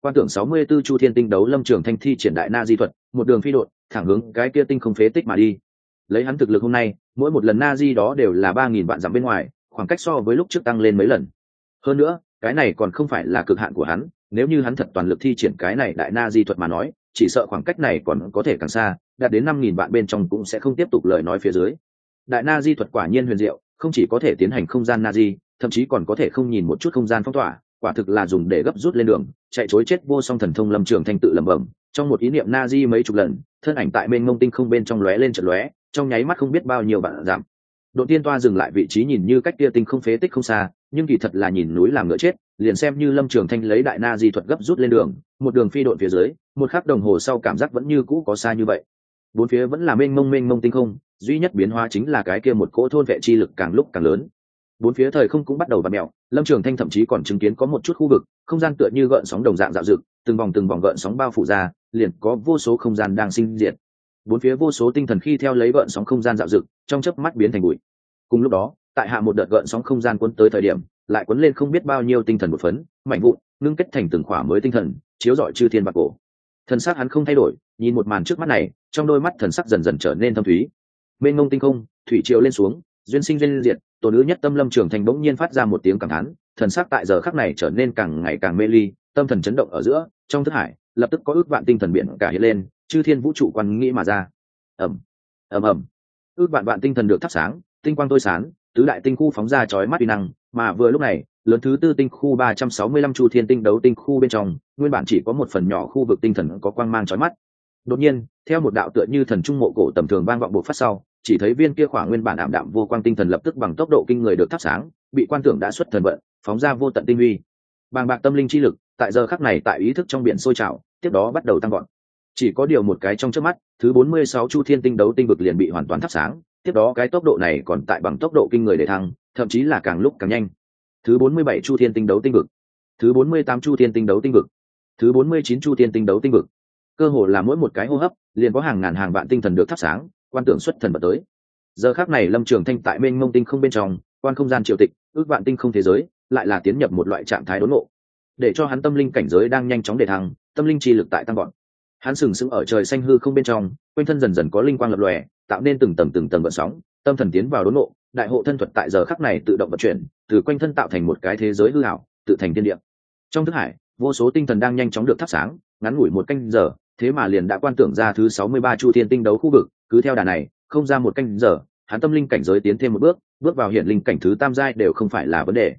quan tưởng 64 chu thiên tinh đấu Lâm Trường Thanh thi triển đại na di thuật, một đường phi đột thẳng hướng cái kia tinh không phế tích mà đi. Lấy hắn thực lực hôm nay, mỗi một lần na di đó đều là 3000 vạn dặm bên ngoài, khoảng cách so với lúc trước tăng lên mấy lần. Hơn nữa, cái này còn không phải là cực hạn của hắn, nếu như hắn thật toàn lực thi triển cái này đại na di thuật mà nói, chỉ sợ khoảng cách này còn có thể càng xa, đạt đến 5000 vạn bên trong cũng sẽ không tiếp tục lời nói phía dưới. Đại na di thuật quả nhiên huyền diệu, không chỉ có thể tiến hành không gian na di, thậm chí còn có thể không nhìn một chút không gian phong tỏa, quả thực là dùng để gấp rút lên đường, chạy trối chết vô song thần thông. Lâm Trường Thanh tự lẩm bẩm, trong một ý niệm na di mấy chục lần, thân ảnh tại mênh mông tinh không bên trong lóe lên chợt lóe, trong nháy mắt không biết bao nhiêu vạn dặm. Đột tiên toa dừng lại vị trí nhìn như cách kia tinh không phế tích không xa, nhưng kỳ thật là nhìn núi làm ngựa chết, liền xem như Lâm Trường Thanh lấy đại na di thuật gấp rút lên đường, một đường phi độn phía dưới, một khắc đồng hồ sau cảm giác vẫn như cũ có xa như vậy. Bốn phía vẫn là mênh mông tinh không, duy nhất biến hóa chính là cái kia một cỗ thôn vệ chi lực càng lúc càng lớn. Bốn phía thời không cũng bắt đầu vặn mèo, Lâm Trường Thanh thậm chí còn chứng kiến có một chút khu vực không gian tựa như gợn sóng đồng dạng dạo dực, từng vòng gợn sóng bao phủ ra, liền có vô số không gian đang sinh diệt. Bốn phía vô số tinh thần khi theo lấy gợn sóng không gian dạo dực, trong chớp mắt biến thành bụi. Cùng lúc đó, tại hạ một đợt gợn sóng không gian cuốn tới thời điểm, lại cuốn lên không biết bao nhiêu tinh thần một phấn, mạnh vụn, ngưng kết thành từng khỏa mới tinh thần, chiếu rọi chư thiên bạc cổ. Thần sắc hắn không thay đổi, nhìn một màn trước mắt này, trong đôi mắt thần sắc dần dần trở nên thâm thúy. Mênh mông tinh không, thủy triều lên xuống, duyên sinh duyên diệt, tổ nữ nhất tâm Lâm Trường Thanh bỗng nhiên phát ra một tiếng cảm thán, thần sắc tại giờ khắc này trở nên càng ngày càng mê ly, tâm thần chấn động ở giữa, trong thức hải lập tức có ước vạn tinh thần biển cả hiện lên, chư thiên vũ trụ quan nghĩ mà ra. ầm ầm, ước vạn tinh thần được thắp sáng, tinh quang tôi sáng, tứ đại tinh khu phóng ra chói mắt uy năng, mà vừa lúc này, lớn thứ tư tinh khu 365 chu thiên tinh đấu tinh khu bên trong, nguyên bản chỉ có một phần nhỏ khu vực tinh thần có quang mang chói mắt. Đột nhiên, theo một đạo tựa như thần trung mộ cổ tầm thường vang vọng bộc phát sau, chỉ thấy viên kia khỏa nguyên bản ảm đạm vô quang tinh thần lập tức bằng tốc độ kinh người được thắp sáng, bị quan tưởng đã xuất thần vận, phóng ra vô tận tinh huy. Bàng bạc tâm linh chi lực, tại giờ khắc này tại ý thức trong biển sôi trào, tiếp đó bắt đầu tăng vọt. Chỉ có điều một cái trong chớp mắt, thứ 46 chu thiên tinh đấu tinh vực liền bị hoàn toàn thắp sáng, tiếp đó cái tốc độ này còn tại bằng tốc độ kinh người để thăng, thậm chí là càng lúc càng nhanh. Thứ 47 chu thiên tinh đấu tinh vực, thứ 48 chu thiên tinh đấu tinh vực, thứ 49 chu thiên tinh đấu tinh vực. Cơ hồ là mỗi một cái hô hấp, liền có hàng ngàn hàng vạn tinh thần được thắp sáng, quan tưởng xuất thần bật tới. Giờ khắc này Lâm Trường Thanh tại mênh mông tinh không bên trong, quan không gian triều tịch, ước vạn tinh không thế giới, lại là tiến nhập một loại trạng thái đốn ngộ, để cho hắn tâm linh cảnh giới đang nhanh chóng đề thăng, tâm linh chi lực tại tăng vọt. Hắn sừng sững ở trời xanh hư không bên trong, quanh thân dần dần có linh quang lập lòe, tạo nên từng tầng gợn sóng, tâm thần tiến vào đốn ngộ, đại hộ thân thuật tại giờ khắc này tự động vận chuyển, từ quanh thân tạo thành một cái thế giới hư ảo, tự thành thiên địa. Trong thức hải, vô số tinh thần đang nhanh chóng được thắp sáng, ngắn ngủi một canh giờ, thế mà liền đã quan tưởng ra thứ 63 chu thiên tinh đấu khu vực, cứ theo đà này, không ra một canh giờ, hắn tâm linh cảnh giới tiến thêm một bước vào hiển linh cảnh thứ tam giai đều không phải là vấn đề.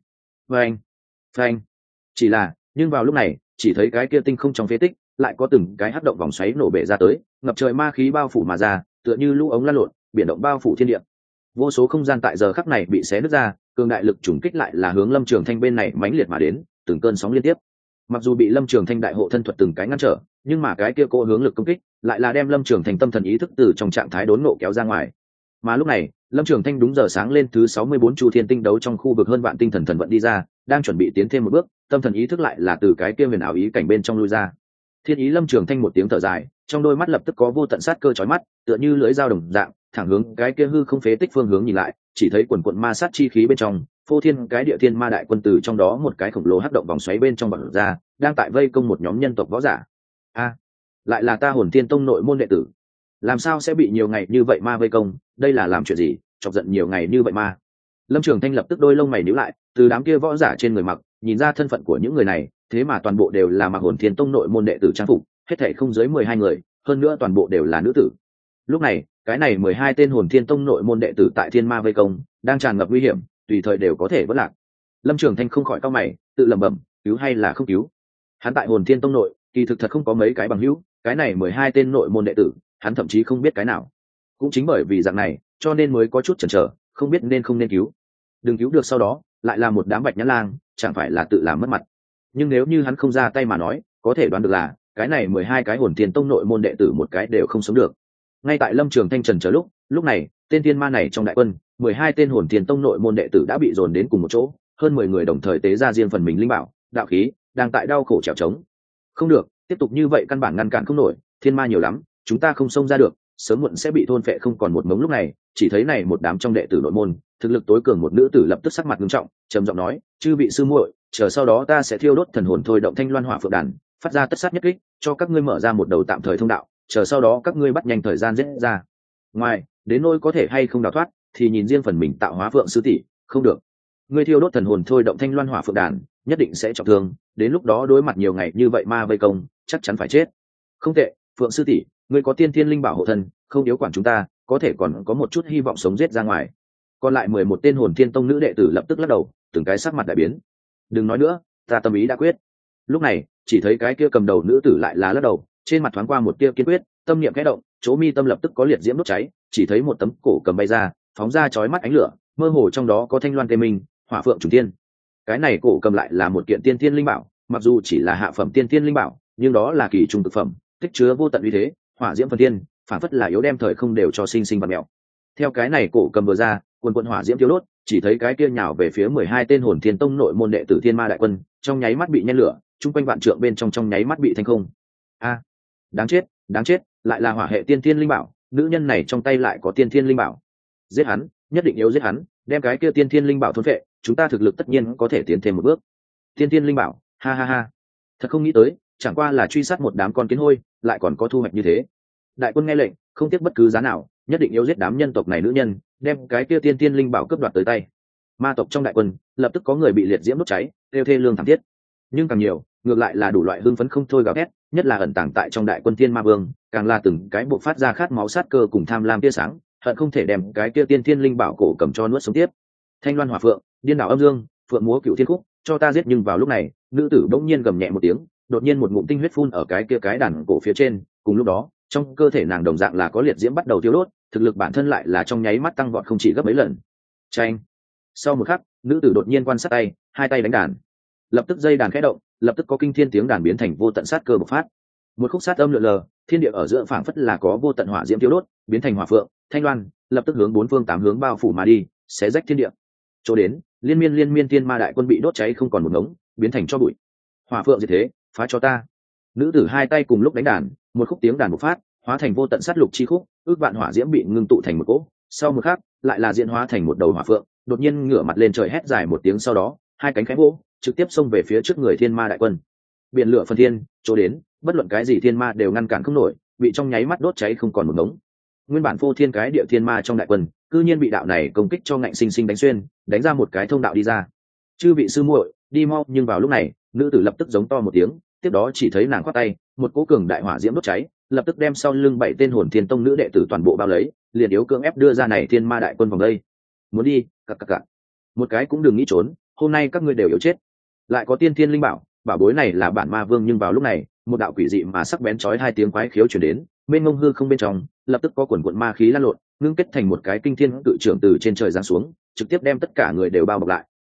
Phanh. Chỉ là, nhưng vào lúc này, chỉ thấy cái kia tinh không trong phế tích, lại có từng cái hắc động vòng xoáy nổ bể ra tới, ngập trời ma khí bao phủ mà ra, tựa như lũ ống lăn lộn, biển động bao phủ thiên địa. Vô số không gian tại giờ khắc này bị xé nứt ra, cường đại lực trùng kích lại là hướng Lâm Trường Thanh bên này mãnh liệt mà đến, từng cơn sóng liên tiếp. Mặc dù bị Lâm Trường Thanh đại hộ thân thuật từng cái ngăn trở, nhưng mà cái kia cô hướng lực công kích, lại là đem Lâm Trường Thanh tâm thần ý thức từ trong trạng thái đốn ngộ kéo ra ngoài. Mà lúc này, Lâm Trường Thanh đúng giờ sáng lên thứ 64 chu thiên tinh đấu trong khu vực hơn vạn tinh thần thần vận đi ra, đang chuẩn bị tiến thêm một bước, tâm thần ý thức lại là từ cái kia huyền ảo ý cảnh bên trong lui ra. Thiên ý Lâm Trường Thanh một tiếng thở dài, trong đôi mắt lập tức có vô tận sát cơ chói mắt, tựa như lưỡi dao đồng dạng, thẳng hướng cái kia hư không phế tích phương hướng nhìn lại, chỉ thấy quần quần ma sát chi khí bên trong, phô thiên cái địa thiên ma đại quân từ trong đó một cái khổng lồ hắc động vòng xoáy bên trong bật ra, đang tại vây công một nhóm nhân tộc võ giả. Lại là ta Hồn Thiên Tông nội môn đệ tử, làm sao sẽ bị nhiều ngày như vậy ma vây công, đây là làm chuyện gì, chọc giận nhiều ngày như vậy ma. Lâm Trường Thanh lập tức đôi lông mày nhíu lại, từ đám kia võ giả trên người mặc, nhìn ra thân phận của những người này, thế mà toàn bộ đều là mặc Hồn Thiên Tông nội môn đệ tử trang phục, hết thảy không dưới 12 người, hơn nữa toàn bộ đều là nữ tử. Lúc này, cái này 12 tên Hồn Thiên Tông nội môn đệ tử tại thiên ma vây công, đang tràn ngập nguy hiểm, tùy thời đều có thể vỡ lạc. Lâm Trường Thanh không khỏi cau mày, tự lẩm bẩm, cứu hay là không cứu? Hắn tại Hồn Thiên Tông nội, kỳ thực thật không có mấy cái bằng hữu, cái này 12 tên nội môn đệ tử, hắn thậm chí không biết cái nào. Cũng chính bởi vì dạng này, cho nên mới có chút chần chờ, không biết nên không nên cứu. Đừng cứu được sau đó, lại là một đám bạch nhãn lang, chẳng phải là tự làm mất mặt. Nhưng nếu như hắn không ra tay mà nói, có thể đoán được là, cái này 12 cái Hồn Thiên Tông nội môn đệ tử một cái đều không sống được. Ngay tại Lâm Trường Thanh chần chờ lúc này, tên thiên ma này trong đại quân, 12 tên Hồn Thiên Tông nội môn đệ tử đã bị dồn đến cùng một chỗ, hơn 10 người đồng thời tế ra riêng phần mình linh bảo, đạo khí, đang tại đau khổ trèo trống. Không được, tiếp tục như vậy căn bản ngăn cản không nổi, thiên ma nhiều lắm, chúng ta không xông ra được, sớm muộn sẽ bị thôn phệ không còn một mống. Lúc này, chỉ thấy này một đám trong đệ tử nội môn, thực lực tối cường một nữ tử lập tức sắc mặt nghiêm trọng, trầm giọng nói, chư vị sư muội, chờ sau đó ta sẽ thiêu đốt thần hồn thôi động thanh loan hỏa phượng đàn, phát ra tất sát nhất kích, cho các ngươi mở ra một đầu tạm thời thông đạo, chờ sau đó các ngươi bắt nhanh thời gian giết ra. Ngoài, đến nỗi có thể hay không đào thoát, thì nhìn riêng phần mình tạo hóa phượng sư tỷ, không được. Ngươi thiêu đốt thần hồn thôi động thanh loan hỏa phượng đàn, nhất định sẽ trọng thương, đến lúc đó đối mặt nhiều ngày như vậy ma vây công, chắc chắn phải chết. Không tệ, phượng sư tỷ, ngươi có tiên thiên linh bảo hộ thân, không yếu quản chúng ta, có thể còn có một chút hy vọng sống giết ra ngoài. Còn lại 11 tên hồn thiên tông nữ đệ tử lập tức lắc đầu, từng cái sắc mặt đại biến. Đừng nói nữa, ta tâm ý đã quyết. Lúc này, chỉ thấy cái kia cầm đầu nữ tử lại là lắc đầu, trên mặt thoáng qua một tia kiên quyết, tâm niệm khẽ động, chỗ mi tâm lập tức có liệt diễm đốt cháy, chỉ thấy một tấm cổ cầm bay ra, phóng ra chói mắt ánh lửa, mơ hồ trong đó có thanh loan tê minh, hỏa phượng trùng tiên. Cái này cổ cầm lại là một kiện tiên thiên linh bảo, mặc dù chỉ là hạ phẩm tiên thiên linh bảo, nhưng đó là kỳ trung cực phẩm, tích chứa vô tận uy thế, hỏa diễm phần thiên, phản phất là yếu đem thời không đều cho sinh sinh bạt mèo. Theo cái này cổ cầm vừa ra, quần quần hỏa diễm thiêu đốt, chỉ thấy cái kia nhào về phía 12 tên hồn thiên tông nội môn đệ tử thiên ma đại quân, trong nháy mắt bị nhen lửa, trung quanh vạn trượng bên trong nháy mắt bị thành không. A, đáng chết, lại là hỏa hệ tiên thiên linh bảo, nữ nhân này trong tay lại có tiên thiên linh bảo. Giết hắn, nhất định yếu giết hắn, đem cái kia tiên thiên linh bảo thôn phệ, chúng ta thực lực tất nhiên có thể tiến thêm một bước. Tiên thiên linh bảo, ha ha ha. Thật không nghĩ tới, chẳng qua là truy sát một đám con kiến hôi, lại còn có thu hoạch như thế. Đại quân nghe lệnh, không tiếc bất cứ giá nào, nhất định yếu giết đám nhân tộc này nữ nhân, đem cái kia tiên thiên linh bảo cướp đoạt tới tay. Ma tộc trong đại quân, lập tức có người bị liệt diễm đốt cháy, kêu thê lương thảm thiết. Nhưng càng nhiều, ngược lại là đủ loại hưng phấn không thôi gào thét, nhất là ẩn tàng tại trong đại quân thiên ma vương, càng là từng cái bộ phát ra khát máu sát cơ cùng tham lam tia sáng, hận không thể đem cái kia tiên thiên linh bảo cổ cầm cho nuốt sống tiếp. Thanh loan hỏa phượng, điên đảo âm dương, phượng múa cựu thiên khúc, cho ta giết. Nhưng vào lúc này, nữ tử bỗng nhiên gầm nhẹ một tiếng, đột nhiên một ngụm tinh huyết phun ở cái kia cái đàn cổ phía trên, cùng lúc đó, trong cơ thể nàng đồng dạng là có liệt diễm bắt đầu tiêu đốt, thực lực bản thân lại là trong nháy mắt tăng vọt không chỉ gấp mấy lần. Chanh. Sau một khắc, nữ tử đột nhiên quan sát tay, hai tay đánh đàn. Lập tức dây đàn khẽ động, lập tức có kinh thiên tiếng đàn biến thành vô tận sát cơ bộc phát. Một khúc sát âm lượn lờ, thiên địa ở giữa phảng phất là có vô tận hỏa diễm tiêu đốt, biến thành hỏa phượng, thanh loan, lập tức hướng bốn phương tám hướng bao phủ mà đi, xé rách thiên địa. Chỗ đến, liên miên tiên ma đại quân bị đốt cháy không còn một ngống, biến thành tro bụi. Hỏa phượng diệt thế, phá cho ta. Nữ tử hai tay cùng lúc đánh đàn, một khúc tiếng đàn bộc phát, hóa thành vô tận sát lục chi khúc, ước vạn hỏa diễm bị ngưng tụ thành một cỗ. Sau một khắc, lại là diễn hóa thành một đầu hỏa phượng, đột nhiên ngửa mặt lên trời hét dài một tiếng, sau đó, hai cánh khẽ vỗ, trực tiếp xông về phía trước người thiên ma đại quân. Biển lửa phần thiên, chỗ đến, bất luận cái gì thiên ma đều ngăn cản không nổi, bị trong nháy mắt đốt cháy không còn một ngống. Nguyên bản phô thiên cái địa thiên ma trong đại quân, cư nhiên bị đạo này công kích cho ngạnh sinh sinh đánh xuyên, đánh ra một cái thông đạo đi ra. Chư vị sư muội, đi mau. Nhưng vào lúc này, nữ tử lập tức giống to một tiếng, tiếp đó chỉ thấy nàng khoát tay, một cỗ cường đại hỏa diễm đốt cháy, lập tức đem sau lưng 7 tên hồn thiên tông nữ đệ tử toàn bộ bao lấy, liền yếu cưỡng ép đưa ra này thiên ma đại quân vòng đây. Muốn đi, cặc. Một cái cũng đừng nghĩ trốn, hôm nay các ngươi đều yếu chết. Lại có tiên thiên linh bảo, bảo bối này là bản ma vương. Nhưng vào lúc này, một đạo quỷ dị mà sắc bén chói hai tiếng quái khiếu truyền đến, bên ngông hư không bên trong, lập tức có quần quần ma khí lan lộn, ngưng kết thành một cái kinh thiên cự trưởng từ trên trời giáng xuống, trực tiếp đem tất cả người đều bao bọc lại.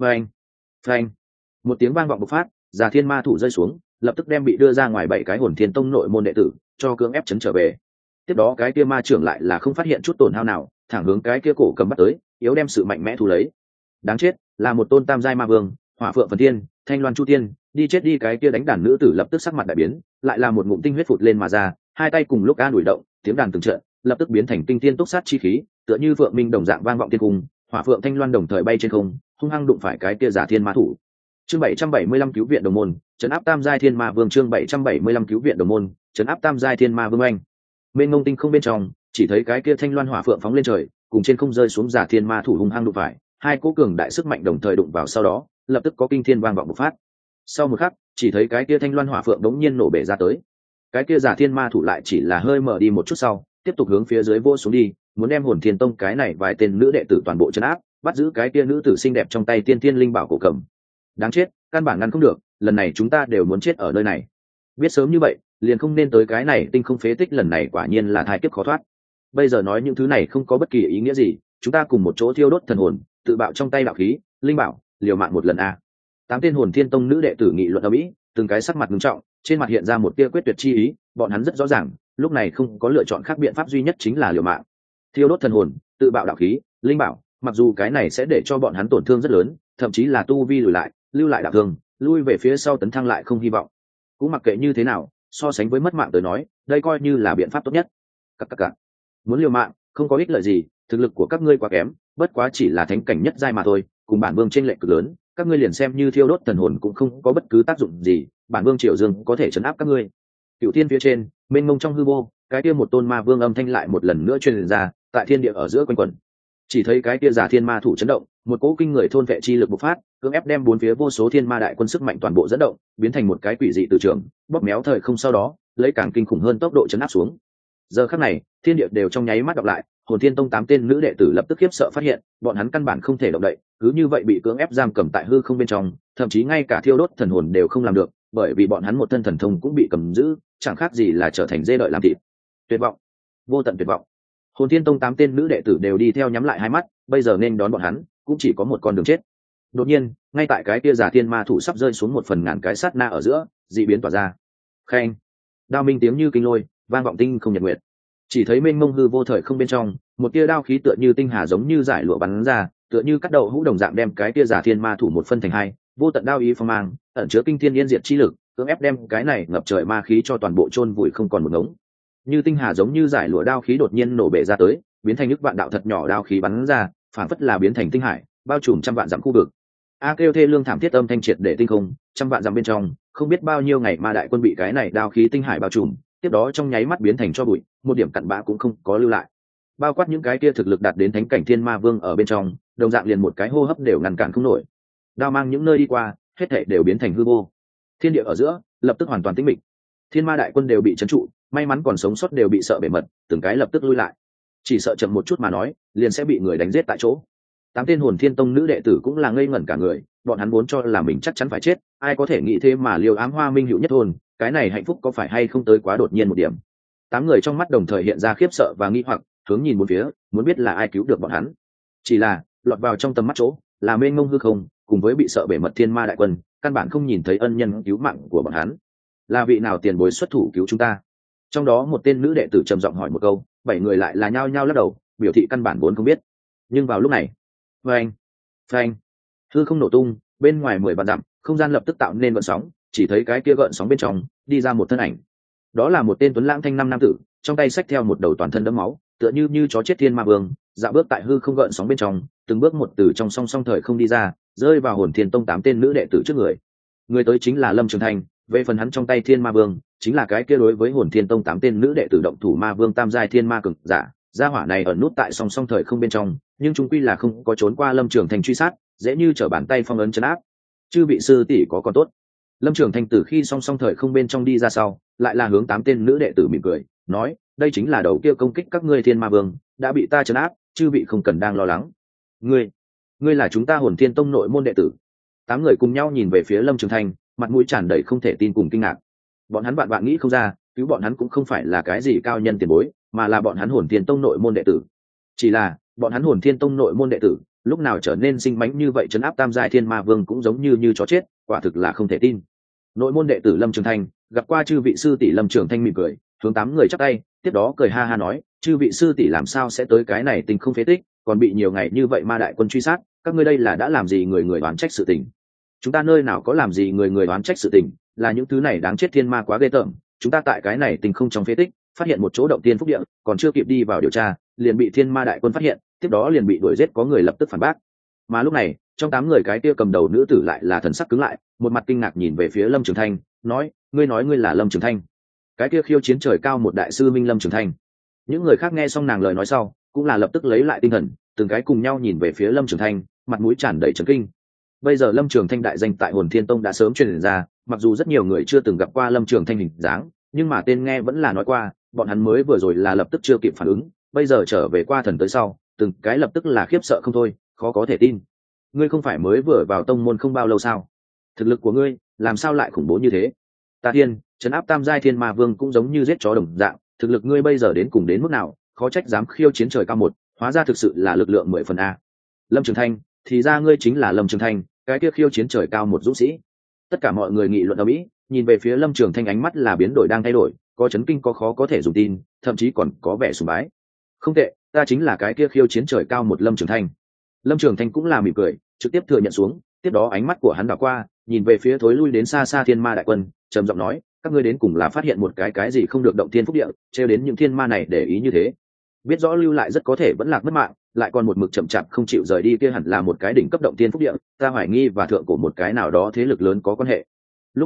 Phanh. Một tiếng vang vọng bộc phát, già thiên ma thủ rơi xuống, lập tức đem bị đưa ra ngoài 7 cái hồn thiên tông nội môn đệ tử cho cưỡng ép chấn trở về. Tiếp đó cái kia ma trưởng lại là không phát hiện chút tổn hao nào, thẳng hướng cái kia cổ cầm bắt tới, yếu đem sự mạnh mẽ thu lấy. Đáng chết, là một tôn tam giai ma vương, hỏa phượng phần thiên, thanh loan chu tiên, đi chết đi. Cái kia đánh đàn nữ tử lập tức sắc mặt đại biến, lại là một ngụm tinh huyết phụt lên mà ra, hai tay cùng lúc an ủi động, tiếng đàn từng trận, lập tức biến thành kinh thiên túc sát chi khí, tựa như phượng minh đồng dạng vang vọng thiên cung, hỏa phượng thanh loan đồng thời bay trên không, hung hăng đụng phải cái kia giả thiên ma thủ. Chương 775 cứu viện đồng môn, trấn áp tam giai thiên ma vương. Chương 775 cứu viện đồng môn, trấn áp tam giai thiên ma vương anh. Bên ngông tinh không bên trong, chỉ thấy cái kia thanh loan hỏa phượng phóng lên trời, cùng trên không rơi xuống giả thiên ma thủ hung hăng đụng phải, hai cỗ cường đại sức mạnh đồng thời đụng vào, sau đó lập tức có kinh thiên vang vọng bộc phát. Sau một khắc, chỉ thấy cái kia thanh loan hỏa phượng đống nhiên nổ bể ra tới. Cái kia giả thiên ma thủ lại chỉ là hơi mở đi một chút sau, tiếp tục hướng phía dưới vỗ xuống đi, muốn đem hồn thiên tông cái này vài tên nữ đệ tử toàn bộ trấn áp, bắt giữ cái kia nữ tử xinh đẹp trong tay tiên thiên linh bảo cổ cầm. Đáng chết, căn bản ngăn không được, lần này chúng ta đều muốn chết ở nơi này. Biết sớm như vậy, liền không nên tới cái này tinh không phế tích, lần này quả nhiên là thai kiếp khó thoát. Bây giờ nói những thứ này không có bất kỳ ý nghĩa gì, chúng ta cùng một chỗ thiêu đốt thần hồn, tự bạo trong tay đạo khí, linh bảo, liều mạng một lần a. 8 tên hồn thiên tông nữ đệ tử nghị luận ầm ĩ, từng cái sắc mặt nghiêm trọng, trên mặt hiện ra một tia quyết tuyệt chi ý, bọn hắn rất rõ ràng, lúc này không có lựa chọn khác, biện pháp duy nhất chính là liều mạng. Thiêu đốt thần hồn, tự bạo đạo khí, linh bảo, mặc dù cái này sẽ để cho bọn hắn tổn thương rất lớn, thậm chí là tu vi lùi lại, lưu lại đạo thương, lui về phía sau tấn thăng lại không hy vọng. Cũng mặc kệ như thế nào, so sánh với mất mạng tới nói, đây coi như là biện pháp tốt nhất. Cặc. Muốn liều mạng, không có ích lợi gì, thực lực của các ngươi quá kém, bất quá chỉ là thánh cảnh nhất giai mà thôi, cùng bản vương chênh lệch cực lớn, các ngươi liền xem như thiêu đốt thần hồn cũng không có bất cứ tác dụng gì, bản vương Triều Dương có thể trấn áp các ngươi. Cựu thiên phía trên mênh mông trong hư vô, cái kia một tôn ma vương âm thanh lại một lần nữa truyền ra tại thiên địa ở giữa quanh quẩn. Chỉ thấy cái kia giả thiên ma thủ chấn động, một cỗ kinh người thôn vệ chi lực bộc phát, cưỡng ép đem bốn phía vô số thiên ma đại quân sức mạnh toàn bộ dẫn động, biến thành một cái quỷ dị từ trường, bóp méo thời không, sau đó lấy càng kinh khủng hơn tốc độ chấn áp xuống. Giờ khắc này thiên địa đều trong nháy mắt đọc lại, hồn thiên tông 8 tên nữ đệ tử lập tức khiếp sợ phát hiện bọn hắn căn bản không thể động đậy, cứ như vậy bị cưỡng ép giam cầm tại hư không bên trong, thậm chí ngay cả thiêu đốt thần hồn đều không làm được, bởi vì bọn hắn một thân thần thông cũng bị cầm giữ, chẳng khác gì là trở thành dê đợi làm thịt. Tuyệt vọng, vô tận tuyệt vọng. Hồn thiên tông 8 tên nữ đệ tử đều đi theo nhắm lại hai mắt, bây giờ nên đón bọn hắn cũng chỉ có một con đường chết. Đột nhiên ngay tại cái kia giả thiên ma thủ sắp rơi xuống một phần ngàn cái sát na ở giữa, dị biến tỏa ra. Khen, đao minh tiếng như kinh lôi vang vọng tinh không nhật nguyệt. Chỉ thấy mênh mông hư vô thời không bên trong, một tia đao khí tựa như tinh hà giống như giải lụa bắn ra, tựa như cắt đầu hũ đồng dạng đem cái tia giả thiên ma thủ một phân thành hai, vô tận đao ý phong mang ẩn chứa kinh thiên yên diệt chi lực, cưỡng ép đem cái này ngập trời ma khí cho toàn bộ chôn vùi không còn một ngống. Như tinh hà giống như giải lụa đao khí đột nhiên nổ bể ra tới, biến thành nước vạn đạo thật nhỏ đao khí bắn ra, phảng phất là biến thành tinh hải, bao trùm trăm vạn dặm khu vực. A kêu thê lương thảm thiết âm thanh triệt để tinh không, trăm vạn dặm bên trong, không biết bao nhiêu ngày ma đại quân bị cái này đao khí tinh hải bao trùm, tiếp đó trong nháy mắt biến thành cho bụi, một điểm cặn bã cũng không có lưu lại. Bao quát những cái kia thực lực đạt đến thánh cảnh thiên ma vương ở bên trong, đồng dạng liền một cái hô hấp đều ngăn cản không nổi. Đao mang những nơi đi qua, hết thảy đều biến thành hư vô. Thiên địa ở giữa lập tức hoàn toàn tĩnh mịch. Thiên ma đại quân đều bị trấn trụ, may mắn còn sống sót đều bị sợ bể mật, từng cái lập tức lui lại. Chỉ sợ chậm một chút mà nói, liền sẽ bị người đánh giết tại chỗ. 8 tên hồn thiên tông nữ đệ tử cũng là ngây ngẩn cả người, bọn hắn vốn cho là mình chắc chắn phải chết, ai có thể nghĩ thế mà liều ám hoa minh hữu nhất hồn, cái này hạnh phúc có phải hay không tới quá đột nhiên một điểm. 8 người trong mắt đồng thời hiện ra khiếp sợ và nghi hoặc, hướng nhìn bốn phía, muốn biết là ai cứu được bọn hắn. Chỉ là lọt vào trong tầm mắt chỗ là mênh mông hư không, cùng với bị sợ bể mật thiên ma đại quân, căn bản không nhìn thấy ân nhân cứu mạng của bọn hắn. Là vị nào tiền bối xuất thủ cứu chúng ta? Trong đó một tên nữ đệ tử trầm giọng hỏi một câu, 7 người lại là nhao nhao lắc đầu, biểu thị căn bản vốn không biết. Nhưng vào lúc này, phanh, hư không nổ tung, bên ngoài 10 vạn dặm, không gian lập tức tạo nên gợn sóng, chỉ thấy cái kia gợn sóng bên trong đi ra một thân ảnh. Đó là một tên tuấn lãng thanh năm nam tử, trong tay xách theo một đầu toàn thân đẫm máu, tựa như chó chết thiên ma vương, dạo bước tại hư không gợn sóng bên trong, từng bước một từ trong song song thời không đi ra, rơi vào hồn thiên tông 8 tên nữ đệ tử trước người. Người tới chính là Lâm Trường Thanh, về phần hắn trong tay thiên ma vương, chính là cái kia đối với hồn thiên tông 8 tên nữ đệ tử động thủ ma vương tam giai thiên ma cường giả. Gia hỏa này ẩn nút tại song song thời không bên trong, nhưng chúng quy là không có trốn qua Lâm Trường Thanh truy sát, dễ như trở bàn tay phong ấn trấn áp. Chư vị sư tỷ có còn tốt. Lâm Trường Thanh từ khi song song thời không bên trong đi ra sau, lại là hướng 8 tên nữ đệ tử mỉm cười, nói, đây chính là đầu kia công kích các ngươi thiên ma vương, đã bị ta trấn áp, chư vị không cần đang lo lắng. Ngươi là chúng ta Hồn Thiên Tông nội môn đệ tử. 8 người cùng nhau nhìn về phía Lâm Trường Thanh, mặt mũi tràn đầy không thể tin cùng kinh ngạc. Bọn hắn vạn nghĩ không ra, cứu bọn hắn cũng không phải là cái gì cao nhân tiền bối, mà là bọn hắn Hồn Thiên Tông nội môn đệ tử. Chỉ là bọn hắn Hồn Thiên Tông nội môn đệ tử lúc nào trở nên sinh mãnh như vậy, trấn áp tam giai thiên ma vương cũng giống như chó chết, quả thực là không thể tin. Nội môn đệ tử Lâm Trường Thanh gặp qua chư vị sư tỷ. Lâm Trường Thanh mỉm cười, hướng 8 người chắp tay, tiếp đó cười ha ha nói, chư vị sư tỷ làm sao sẽ tới cái này tình không phế tích, còn bị nhiều ngày như vậy ma đại quân truy sát, các ngươi đây là đã làm gì người đoán trách sự tình? Chúng ta nơi nào có làm gì người đoán trách sự tình, là những thứ này đáng chết thiên ma quá ghê tởm. Chúng ta tại cái này tình không trong phế tích phát hiện một chỗ động tiên phúc địa, còn chưa kịp đi vào điều tra, liền bị thiên ma đại quân phát hiện, tiếp đó liền bị đuổi giết, có người lập tức phản bác. Mà lúc này trong 8 người cái kia cầm đầu nữ tử lại là thần sắc cứng lại, một mặt kinh ngạc nhìn về phía Lâm Trường Thanh, nói ngươi là Lâm Trường Thanh, cái kia khiêu chiến trời cao một đại sư minh Lâm Trường Thanh. Những người khác nghe xong nàng lời nói sau, cũng là lập tức lấy lại tinh thần, từng cái cùng nhau nhìn về phía Lâm Trường Thanh, mặt mũi tràn đầy chấn kinh. Bây giờ Lâm Trường Thanh đại danh tại Hồn Thiên Tông đã sớm truyền ra, mặc dù rất nhiều người chưa từng gặp qua Lâm Trường Thanh hình dáng, nhưng mà tên nghe vẫn là nói qua, bọn hắn mới vừa rồi là lập tức chưa kịp phản ứng, bây giờ trở về qua thần tới sau, từng cái lập tức là khiếp sợ không thôi, khó có thể tin. Ngươi không phải mới vừa vào tông môn không bao lâu sao? Thực lực của ngươi làm sao lại khủng bố như thế? Ta thiên, trấn áp tam giai thiên ma vương cũng giống như giết chó đồng dạng, thực lực ngươi bây giờ đến cùng đến mức nào, khó trách dám khiêu chiến trời cao một, hóa ra thực sự là lực lượng 10 phần a. Lâm Trường Thanh, thì ra ngươi chính là Lâm Trường Thanh, cái kia khiêu chiến trời cao một dũng sĩ. Tất cả mọi người nghị luận ầm ĩ, nhìn về phía Lâm Trường Thanh, ánh mắt là biến đổi đang thay đổi, có chấn kinh, có khó có thể dùng tin, thậm chí còn có vẻ sùng bái. Không tệ, ta chính là cái kia khiêu chiến trời cao một Lâm Trường Thanh. Lâm Trường Thanh cũng là mỉm cười, trực tiếp thừa nhận xuống, tiếp đó ánh mắt của hắn đảo qua, nhìn về phía thối lui đến xa xa thiên ma đại quân, trầm giọng nói, các ngươi đến cùng là phát hiện một cái gì không được động thiên phúc địa, trêu đến những thiên ma này để ý như thế. Biết rõ lưu lại rất có thể vẫn lạc mất mạng, lại còn một mực chậm chạp không chịu rời đi, kia hẳn là một cái đỉnh cấp động thiên phúc địa, ta hoài nghi và thượng của một cái nào đó thế lực lớn có quan hệ. Lúc này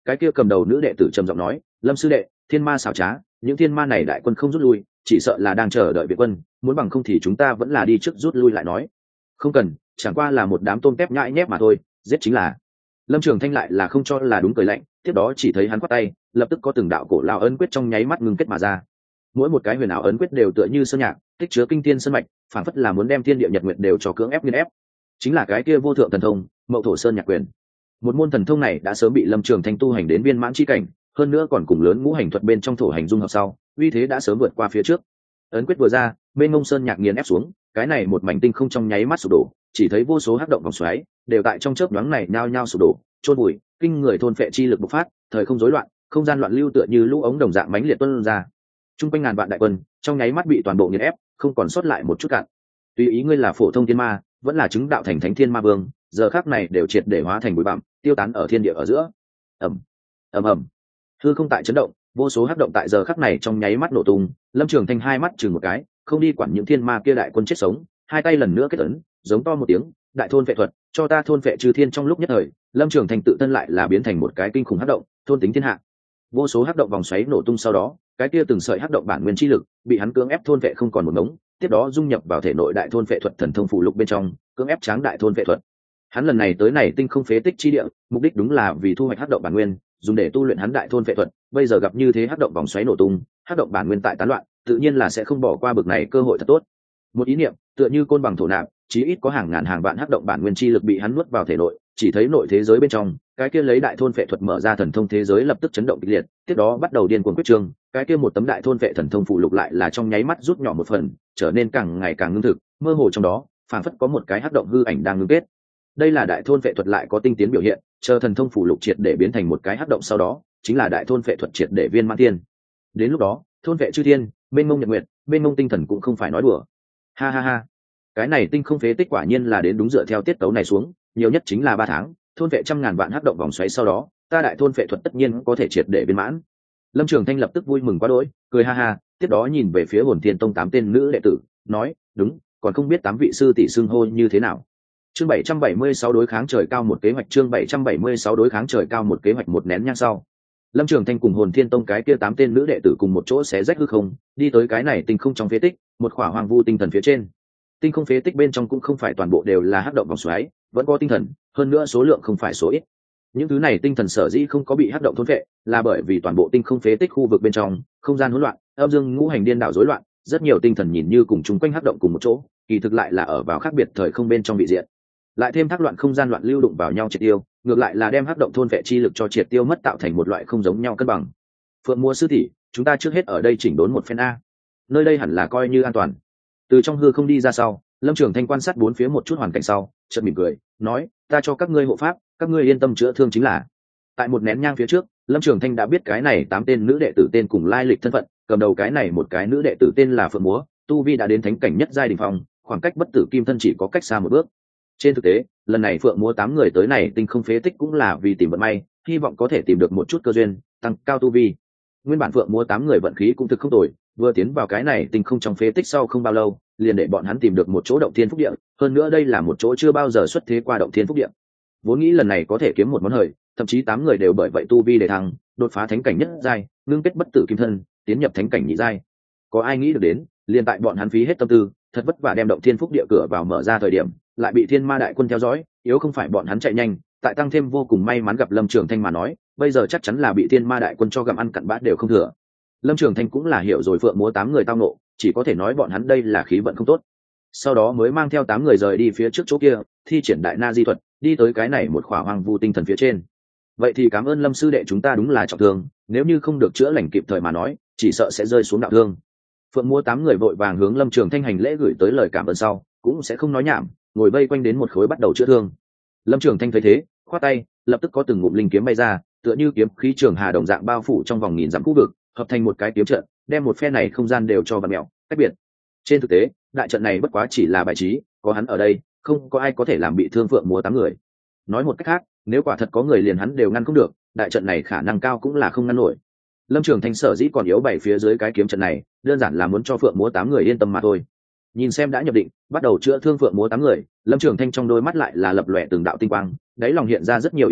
Cái kia cầm đầu nữ đệ tử trầm giọng nói, lâm sư đệ, thiên ma xảo trá, những thiên ma này đại quân không rút lui, chỉ sợ là đang chờ đợi viện quân, muốn bằng không thì chúng ta vẫn là đi trước rút lui lại nói. Không cần, chẳng qua là một đám tôm tép nhãi nhép mà thôi, giết chính là. Lâm Trường Thanh lại là không cho là đúng, cười lạnh, tiếp đó chỉ thấy hắn quát tay, lập tức có từng đạo cổ lao ấn quyết trong nháy mắt ngưng kết mà ra. Mỗi một cái huyền ảo ấn quyết đều tựa như sơn nhạc, tích chứa kinh thiên sơn mạch, phản phất là muốn đem thiên địa nhật nguyệt đều cho cưỡng ép nghiền ép. Chính là cái kia vô thượng thần thông, Mậu Thổ Sơn Nhạc Quyền. Một môn thần thông này đã sớm bị Lâm Trường Thanh tu hành đến viên mãn chi cảnh, hơn nữa còn cùng lớn ngũ hành thuật bên trong thổ hành dung hợp sau, uy thế đã sớm vượt qua phía trước. Ấn quyết vừa ra, bên ngông sơn nhạc nghiền ép xuống, cái này một mảnh tinh không trong nháy mắt sụp đổ, chỉ thấy vô số hắc động vòng xoáy đều tại trong chớp nhoáng này nhao nhao sụp đổ, chôn bụi, kinh người thôn phệ chi lực bộc phát, thời không rối loạn, không gian loạn lưu tựa như lũ ống đồng dạng mãnh liệt tuôn ra. Trung quanh ngàn vạn đại quân, trong nháy mắt bị toàn bộ nghiền ép, không còn sót lại một chút cạn. Tùy ý ngươi là phổ thông thiên ma, vẫn là chứng đạo thành thánh thiên ma vương, giờ khắc này đều triệt để hóa thành bụi bặm, tiêu tán ở thiên địa ở giữa. Ầm, ầm. Hư không tại chấn động, vô số hắc động tại giờ khắc này trong nháy mắt nổ tung. Lâm Trường Thanh hai mắt chừng một cái, không đi quản những thiên ma kia đại quân chết sống, hai tay lần nữa kết ấn, giống to một tiếng, đại thôn vệ thuật, cho ta thôn vệ chư thiên. Trong lúc nhất thời, Lâm Trường Thanh tự thân lại là biến thành một cái kinh khủng hắc động, thôn tính thiên hạ. Vô số hắc động vòng xoáy nổ tung, sau đó cái kia từng sợi hắc động bản nguyên chi lực bị hắn cưỡng ép thôn vệ không còn một ngống, tiếp đó dung nhập vào thể nội đại thôn vệ thuật thần thông phụ lục bên trong, cưỡng ép tráng đại thôn vệ thuật. Hắn lần này tới này tinh không phế tích chi địa, mục đích đúng là vì thu hoạch hắc động bản nguyên, dùng để tu luyện hắn đại thôn vệ thuật. Bây giờ gặp như thế hắc động vòng xoáy nổ tung, hắc động bản nguyên tại tán loạn, tự nhiên là sẽ không bỏ qua bực này cơ hội thật tốt. Một ý niệm, tựa như côn bằng thổ nạp, chí ít có hàng ngàn hàng vạn hắc động bản nguyên chi lực bị hắn nuốt vào thể nội. Chỉ thấy nội thế giới bên trong, cái kia lấy đại thôn vệ thuật mở ra thần thông thế giới lập tức chấn động kịch liệt, tiếp đó bắt đầu điên cuồng quyết trương, cái kia một tấm đại thôn vệ thần thông phụ lục lại là trong nháy mắt rút nhỏ một phần, trở nên càng ngày càng ngưng thực, mơ hồ trong đó, phảng phất có một cái hắc động hư ảnh đang ngưng kết. Đây là đại thôn vệ thuật lại có tinh tiến biểu hiện, chờ thần thông phụ lục triệt để biến thành một cái hắc động, sau đó chính là đại thôn vệ thuật triệt để viên mãn tiên. Đến lúc đó, thôn vệ chư thiên, bên mông nhật nguyệt, bên mông tinh thần cũng không phải nói đùa. Ha ha ha, cái này tinh không phế tích quả nhiên là đến đúng dựa theo tiết tấu này xuống, nhiều nhất chính là 3 tháng, thôn vệ trăm ngàn vạn hắc động vòng xoáy, sau đó ta đại thôn vệ thuật tất nhiên có thể triệt để viên mãn. Lâm Trường Thanh lập tức vui mừng quá đỗi, cười ha ha, tiếp đó nhìn về phía Hồn Thiên Tông 8 tên nữ đệ tử, nói, đúng, còn không biết 8 vị sư tỷ xưng hô như thế nào. Chương 776 đối kháng trời cao một kế hoạch, chương 776 đối kháng trời cao một kế hoạch. Một nén nhang sau, Lâm Trường Thanh cùng Hồn Thiên Tông cái kia 8 tên nữ đệ tử cùng một chỗ xé rách hư không, đi tới cái này tinh không trong phế tích, một khỏa hoang vu tinh thần phía trên. Tinh không phế tích bên trong cũng không phải toàn bộ đều là hắc động vòng xoáy, vẫn có tinh thần, hơn nữa số lượng không phải số ít. Những thứ này tinh thần sở dĩ không có bị hắc động thôn phệ, là bởi vì toàn bộ tinh không phế tích khu vực bên trong, không gian hỗn loạn, âm dương ngũ hành điên đảo rối loạn, rất nhiều tinh thần nhìn như cùng chung quanh hắc động cùng một chỗ, kỳ thực lại là ở vào khác biệt thời không bên trong vị diện. Lại thêm thác loạn không gian loạn lưu đụng vào nhau triệt tiêu, ngược lại là đem hắc động thôn phệ chi lực cho triệt tiêu mất, tạo thành một loại không giống nhau cân bằng. Phượng Múa sư tỷ, chúng ta trước hết ở đây chỉnh đốn một phen a. Nơi đây hẳn là coi như an toàn. Từ trong hư không đi ra sau, Lâm Trường Thanh quan sát bốn phía một chút hoàn cảnh sau, chợt mỉm cười, nói, ta cho các ngươi hộ pháp, các ngươi yên tâm chữa thương chính là. Tại một nén nhang phía trước, Lâm Trường Thanh đã biết cái này 8 tên nữ đệ tử tên cùng lai lịch thân phận, cầm đầu cái này một cái nữ đệ tử tên là Phượng Múa, tu vi đã đến thánh cảnh nhất giai đỉnh phong, khoảng cách bất tử kim thân chỉ có cách xa một bước. Trên thực tế, lần này Phượng Múa 8 người tới này tinh không phế tích cũng là vì tìm vận may, hy vọng có thể tìm được một chút cơ duyên, tăng cao tu vi. Nguyên bản Phượng Múa 8 người vận khí cũng thực không tồi, vừa tiến vào cái này tinh không trong phế tích sau không bao lâu, liền để bọn hắn tìm được một chỗ động thiên phúc địa, hơn nữa đây là một chỗ chưa bao giờ xuất thế qua động thiên phúc địa. Vốn nghĩ lần này có thể kiếm một món hời, thậm chí 8 người đều bởi vậy tu vi để thăng, đột phá thánh cảnh nhất giai, ngưng kết bất tử kim thân, tiến nhập thánh cảnh nhị giai. Có ai nghĩ được đến, liền tại bọn hắn phí hết tâm tư, thật vất vả đem động thiên phúc địa cửa vào mở ra thời điểm, lại bị thiên ma đại quân theo dõi, yếu không phải bọn hắn chạy nhanh, tại tăng thêm vô cùng may mắn gặp Lâm Trường Thanh mà nói, bây giờ chắc chắn là bị thiên ma đại quân cho gặm ăn cặn bát đều không thừa. Lâm Trường Thanh cũng là hiểu rồi Phượng Múa 8 người tao nộ, chỉ có thể nói bọn hắn đây là khí vận không tốt. Sau đó mới mang theo 8 người rời đi phía trước chỗ kia, thi triển đại na di thuật, đi tới cái này một khỏa hoang vu tinh thần phía trên. Vậy thì cảm ơn Lâm sư đệ, chúng ta đúng là trọng thương, nếu như không được chữa lành kịp thời mà nói, chỉ sợ sẽ rơi xuống đạo thương. Phượng Múa 8 người vội vàng hướng Lâm Trường Thanh hành lễ gửi tới lời cảm ơn sau, cũng sẽ không nói nhảm, ngồi vây quanh đến một khối bắt đầu chữa thương. Lâm Trường Thanh thấy thế, khoát tay, lập tức có từng ngụm linh kiếm bay ra, tựa như kiếm khí trường hà đồng dạng bao phủ trong vòng nghìn dặm khu vực, hợp thành một cái kiếm trận, đem một phe này không gian đều cho vặn mèo, cách biệt. Trên thực tế, đại trận này bất quá chỉ là bài trí, có hắn ở đây, không có ai có thể làm bị thương Phượng Múa 8 người. Nói một cách khác, nếu quả thật có người liền hắn đều ngăn không được, đại trận này khả năng cao cũng là không ngăn nổi. Lâm Trường Thanh sở dĩ còn yếu bày phía dưới cái kiếm trận này, đơn giản là muốn cho Phượng Múa 8 người yên tâm mà thôi. Nhìn xem đã nhập định, bắt đầu chữa thương Phượng Múa 8 người, Lâm Trường Thanh trong đôi mắt lại là lập lòe từng đạo tinh quang, đáy lòng hiện ra rất nhiều ý niệm,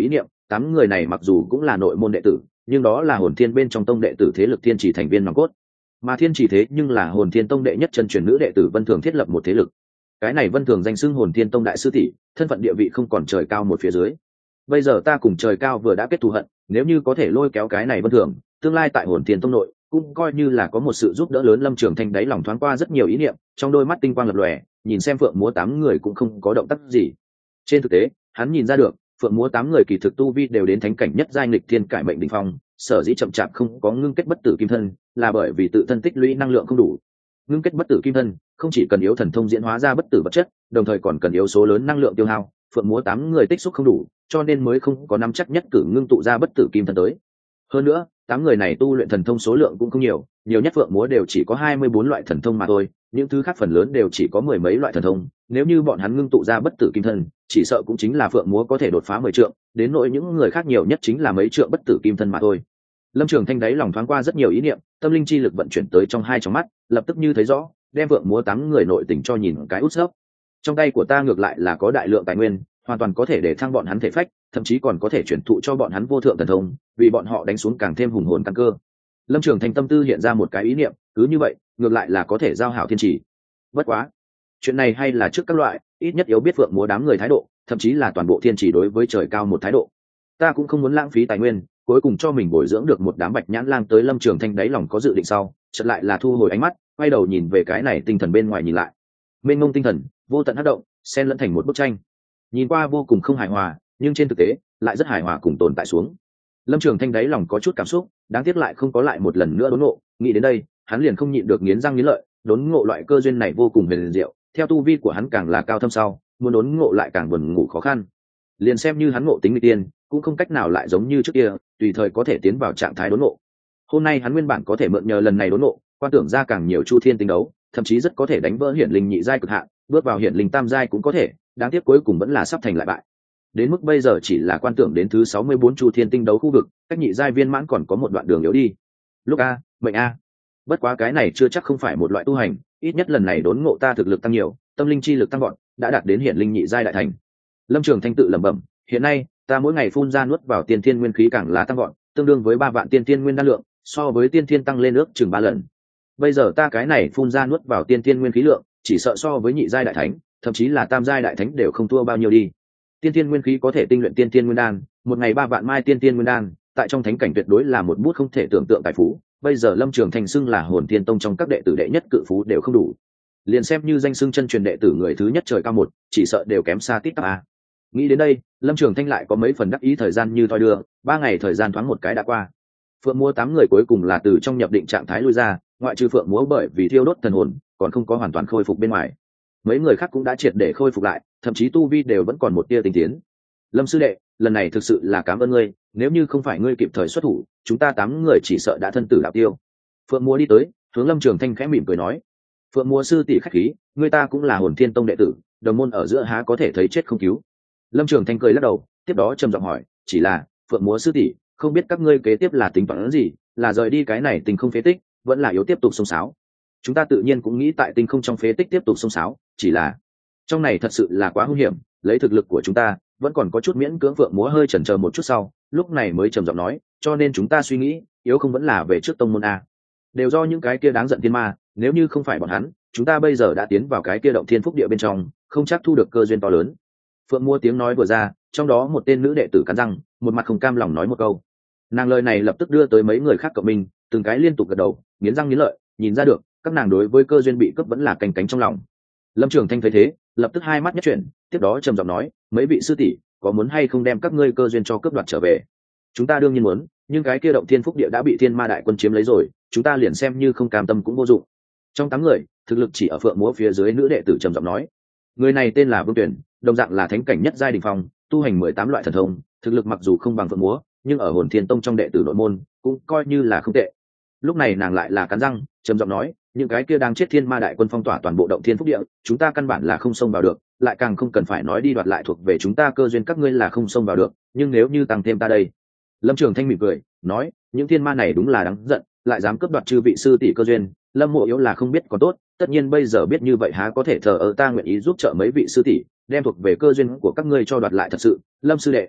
8 người này mặc dù cũng là nội môn đệ tử, nhưng đó là hồn thiên bên trong tông đệ tử thế lực thiên chỉ thành viên nòng cốt, mà thiên chỉ thế nhưng là hồn thiên tông đệ nhất chân truyền nữ đệ tử Vân Thường thiết lập một thế lực. Cái này Vân Thường danh xưng hồn thiên tông đại sư tỷ, thân phận địa vị không còn trời cao một phía dưới. Bây giờ ta cùng trời cao vừa đã kết thù hận, nếu như có thể lôi kéo cái này Vân Thường, tương lai tại hồn thiên tông nội cũng coi như là có một sự giúp đỡ lớn. Lâm Trường Thanh đáy lòng thoáng qua rất nhiều ý niệm, trong đôi mắt tinh quang lập lòe, nhìn xem Phượng Múa 8 người cũng không có động tác gì. Trên thực tế, hắn nhìn ra được, Phượng Múa 8 người kỳ thực tu vi đều đến thánh cảnh nhất giai nghịch thiên cải mệnh đỉnh phong, sở dĩ chậm chạp không có ngưng kết bất tử kim thân, là bởi vì tự thân tích lũy năng lượng không đủ. Ngưng kết bất tử kim thân, không chỉ cần yếu thần thông diễn hóa ra bất tử vật chất, đồng thời còn cần yếu số lớn năng lượng tiêu hao. Phượng Múa 8 người tích xúc không đủ, cho nên mới không có nắm chắc nhất cử ngưng tụ ra bất tử kim thân tới. Hơn nữa, 8 người này tu luyện thần thông số lượng cũng không nhiều, nhiều nhất Phượng Múa đều chỉ có 24 loại thần thông mà thôi, những thứ khác phần lớn đều chỉ có mười mấy loại thần thông. Nếu như bọn hắn ngưng tụ ra bất tử kim thân, chỉ sợ cũng chính là Phượng Múa có thể đột phá 10 trượng, đến nỗi những người khác nhiều nhất chính là mấy trượng bất tử kim thân mà thôi. Lâm Trường Thanh đáy lòng thoáng qua rất nhiều ý niệm, tâm linh chi lực vận chuyển tới trong hai tròng mắt, lập tức như thấy rõ, đem Phượng Múa 8 người nội tình cho nhìn cái út sấp. Trong tay của ta ngược lại là có đại lượng tài nguyên, hoàn toàn có thể để thăng bọn hắn thể phách, thậm chí còn có thể chuyển thụ cho bọn hắn vô thượng thần thông, vì bọn họ đánh xuống càng thêm hùng hồn căn cơ. Lâm Trường Thanh tâm tư hiện ra một cái ý niệm, cứ như vậy, ngược lại là có thể giao hảo thiên chỉ. Bất quá, chuyện này hay là trước các loại, ít nhất yếu biết Phượng Múa đám người thái độ, thậm chí là toàn bộ thiên chỉ đối với trời cao một thái độ. Ta cũng không muốn lãng phí tài nguyên, cuối cùng cho mình bồi dưỡng được một đám bạch nhãn lang tới. Lâm Trường Thanh đáy lòng có dự định sau, chợt lại là thu hồi ánh mắt, quay đầu nhìn về cái này tinh thần bên ngoài nhìn lại. Mênh mông tinh thần, vô tận hắc động, xen lẫn thành một bức tranh. Nhìn qua vô cùng không hài hòa, nhưng trên thực tế lại rất hài hòa cùng tồn tại xuống. Lâm Trường Thanh đáy lòng có chút cảm xúc, đáng tiếc lại không có lại một lần nữa đốn ngộ. Nghĩ đến đây, hắn liền không nhịn được nghiến răng nghiến lợi. Đốn ngộ loại cơ duyên này vô cùng huyền diệu, theo tu vi của hắn càng là cao thâm sau, muốn đốn ngộ lại càng buồn ngủ khó khăn. Liền xem như hắn ngộ tính nghịch tiên, cũng không cách nào lại giống như trước kia, tùy thời có thể tiến vào trạng thái đốn ngộ. Hôm nay hắn nguyên bản có thể mượn nhờ lần này đốn ngộ, quan tưởng ra càng nhiều chu thiên tinh đấu, thậm chí rất có thể đánh vỡ hiển linh nhị giai cực hạn, bước vào hiển linh tam giai cũng có thể, đáng tiếc cuối cùng vẫn là sắp thành lại bại. Đến mức bây giờ chỉ là quan tưởng đến thứ 64 chu thiên tinh đấu khu vực, cách nhị giai viên mãn còn có một đoạn đường yếu đi. Lúc a, mệnh a. Bất quá cái này chưa chắc không phải một loại tu hành, ít nhất lần này đốn ngộ ta thực lực tăng nhiều, tâm linh chi lực tăng vọt, đã đạt đến hiển linh nhị giai đại thành. Lâm Trường Thanh tự lẩm bẩm, hiện nay ta mỗi ngày phun ra nuốt vào tiên thiên nguyên khí càng là tăng vọt, tương đương với 3 vạn tiên thiên nguyên đan lượng, so với tiên thiên tăng lên ước chừng 3 lần. Bây giờ ta cái này phun ra nuốt vào tiên thiên nguyên khí lượng, chỉ sợ so với nhị giai đại thánh, thậm chí là tam giai đại thánh đều không thua bao nhiêu đi. Tiên thiên nguyên khí có thể tinh luyện tiên thiên nguyên đan, một ngày 3 vạn mai tiên thiên nguyên đan, tại trong thánh cảnh tuyệt đối là một bút không thể tưởng tượng tài phú. Bây giờ Lâm Trường Thanh xưng là hồn thiên tông trong các đệ tử đệ nhất cự phú đều không đủ, liền xem như danh xưng chân truyền đệ tử người thứ nhất trời cao một, chỉ sợ đều kém xa tít tắp a. Nghĩ đến đây, Lâm Trường Thanh lại có mấy phần đắc ý. Thời gian như thoi đưa, 3 ngày thời gian thoáng một cái đã qua. Phượng Múa 8 người cuối cùng là từ trong nhập định trạng thái lui ra, ngoại trừ Phượng Múa bởi vì thiêu đốt thần hồn còn không có hoàn toàn khôi phục bên ngoài, mấy người khác cũng đã triệt để khôi phục lại, thậm chí tu vi đều vẫn còn một tia tinh tiến. Lâm sư đệ, lần này thực sự là cảm ơn ngươi, nếu như không phải ngươi kịp thời xuất thủ, chúng ta 8 người chỉ sợ đã thân tử đạo tiêu. Phượng Múa đi tới, hướng Lâm Trường Thanh khẽ mỉm cười nói, Phượng Múa sư tỷ khách khí, ngươi ta cũng là hồn thiên tông đệ tử, đồng môn ở giữa há có thể thấy chết không cứu. Lâm Trường Thanh cười lắc đầu, tiếp đó trầm giọng hỏi, chỉ là Phượng Múa sư tỷ, không biết các ngươi kế tiếp là tính toán gì, là rời đi cái này tình không phế tích, vẫn là yếu tiếp tục xông xáo? Chúng ta tự nhiên cũng nghĩ tại tinh không trong phế tích tiếp tục xông xáo, chỉ là trong này thật sự là quá hung hiểm, lấy thực lực của chúng ta vẫn còn có chút miễn cưỡng. Phượng Múa hơi chần chờ một chút sau, lúc này mới trầm giọng nói, cho nên chúng ta suy nghĩ, yếu không vẫn là về trước tông môn a. Đều do những cái kia đáng giận thiên ma, nếu như không phải bọn hắn, chúng ta bây giờ đã tiến vào cái kia động thiên phúc địa bên trong, không chắc thu được cơ duyên to lớn. Phượng Múa tiếng nói vừa ra, trong đó một tên nữ đệ tử cắn răng, một mặt không cam lòng nói một câu. Nàng lời này lập tức đưa tới mấy người khác cộng mình, từng cái liên tục gật đầu, nghiến răng nghiến lợi, nhìn ra được các nàng đối với cơ duyên bị cướp vẫn là canh cánh trong lòng. Lâm Trường Thanh thấy thế, lập tức hai mắt nhất chuyển, tiếp đó trầm giọng nói, mấy vị sư tỷ, có muốn hay không đem các ngươi cơ duyên cho cướp đoạt trở về? Chúng ta đương nhiên muốn, nhưng cái kia động thiên phúc địa đã bị thiên ma đại quân chiếm lấy rồi, chúng ta liền xem như không cam tâm cũng vô dụng. Trong 8 người, thực lực chỉ ở Phượng Múa phía dưới nữ đệ tử trầm giọng nói, người này tên là Vương Tuyển, đồng dạng là thánh cảnh nhất giai đỉnh phong, tu hành 18 loại thần thông, thực lực mặc dù không bằng Phượng Múa, nhưng ở hồn thiên tông trong đệ tử nội môn cũng coi như là không tệ. Lúc này nàng lại là cắn răng trầm giọng nói, những cái kia đang chết thiên ma đại quân phong tỏa toàn bộ động thiên phúc địa, chúng ta căn bản là không xông vào được, lại càng không cần phải nói đi đoạt lại thuộc về chúng ta cơ duyên. Các ngươi là không xông vào được, nhưng nếu như tăng thêm ta đây. Lâm Trường Thanh mỉm cười nói, những thiên ma này đúng là đáng giận, lại dám cướp đoạt chư vị sư tỷ cơ duyên. Lâm Mộ Yếu là không biết còn tốt, tất nhiên bây giờ biết như vậy há có thể thờ ơ. Ta nguyện ý giúp trợ mấy vị sư tỷ, đem thuộc về cơ duyên của các ngươi cho đoạt lại thật sự. Lâm sư đệ,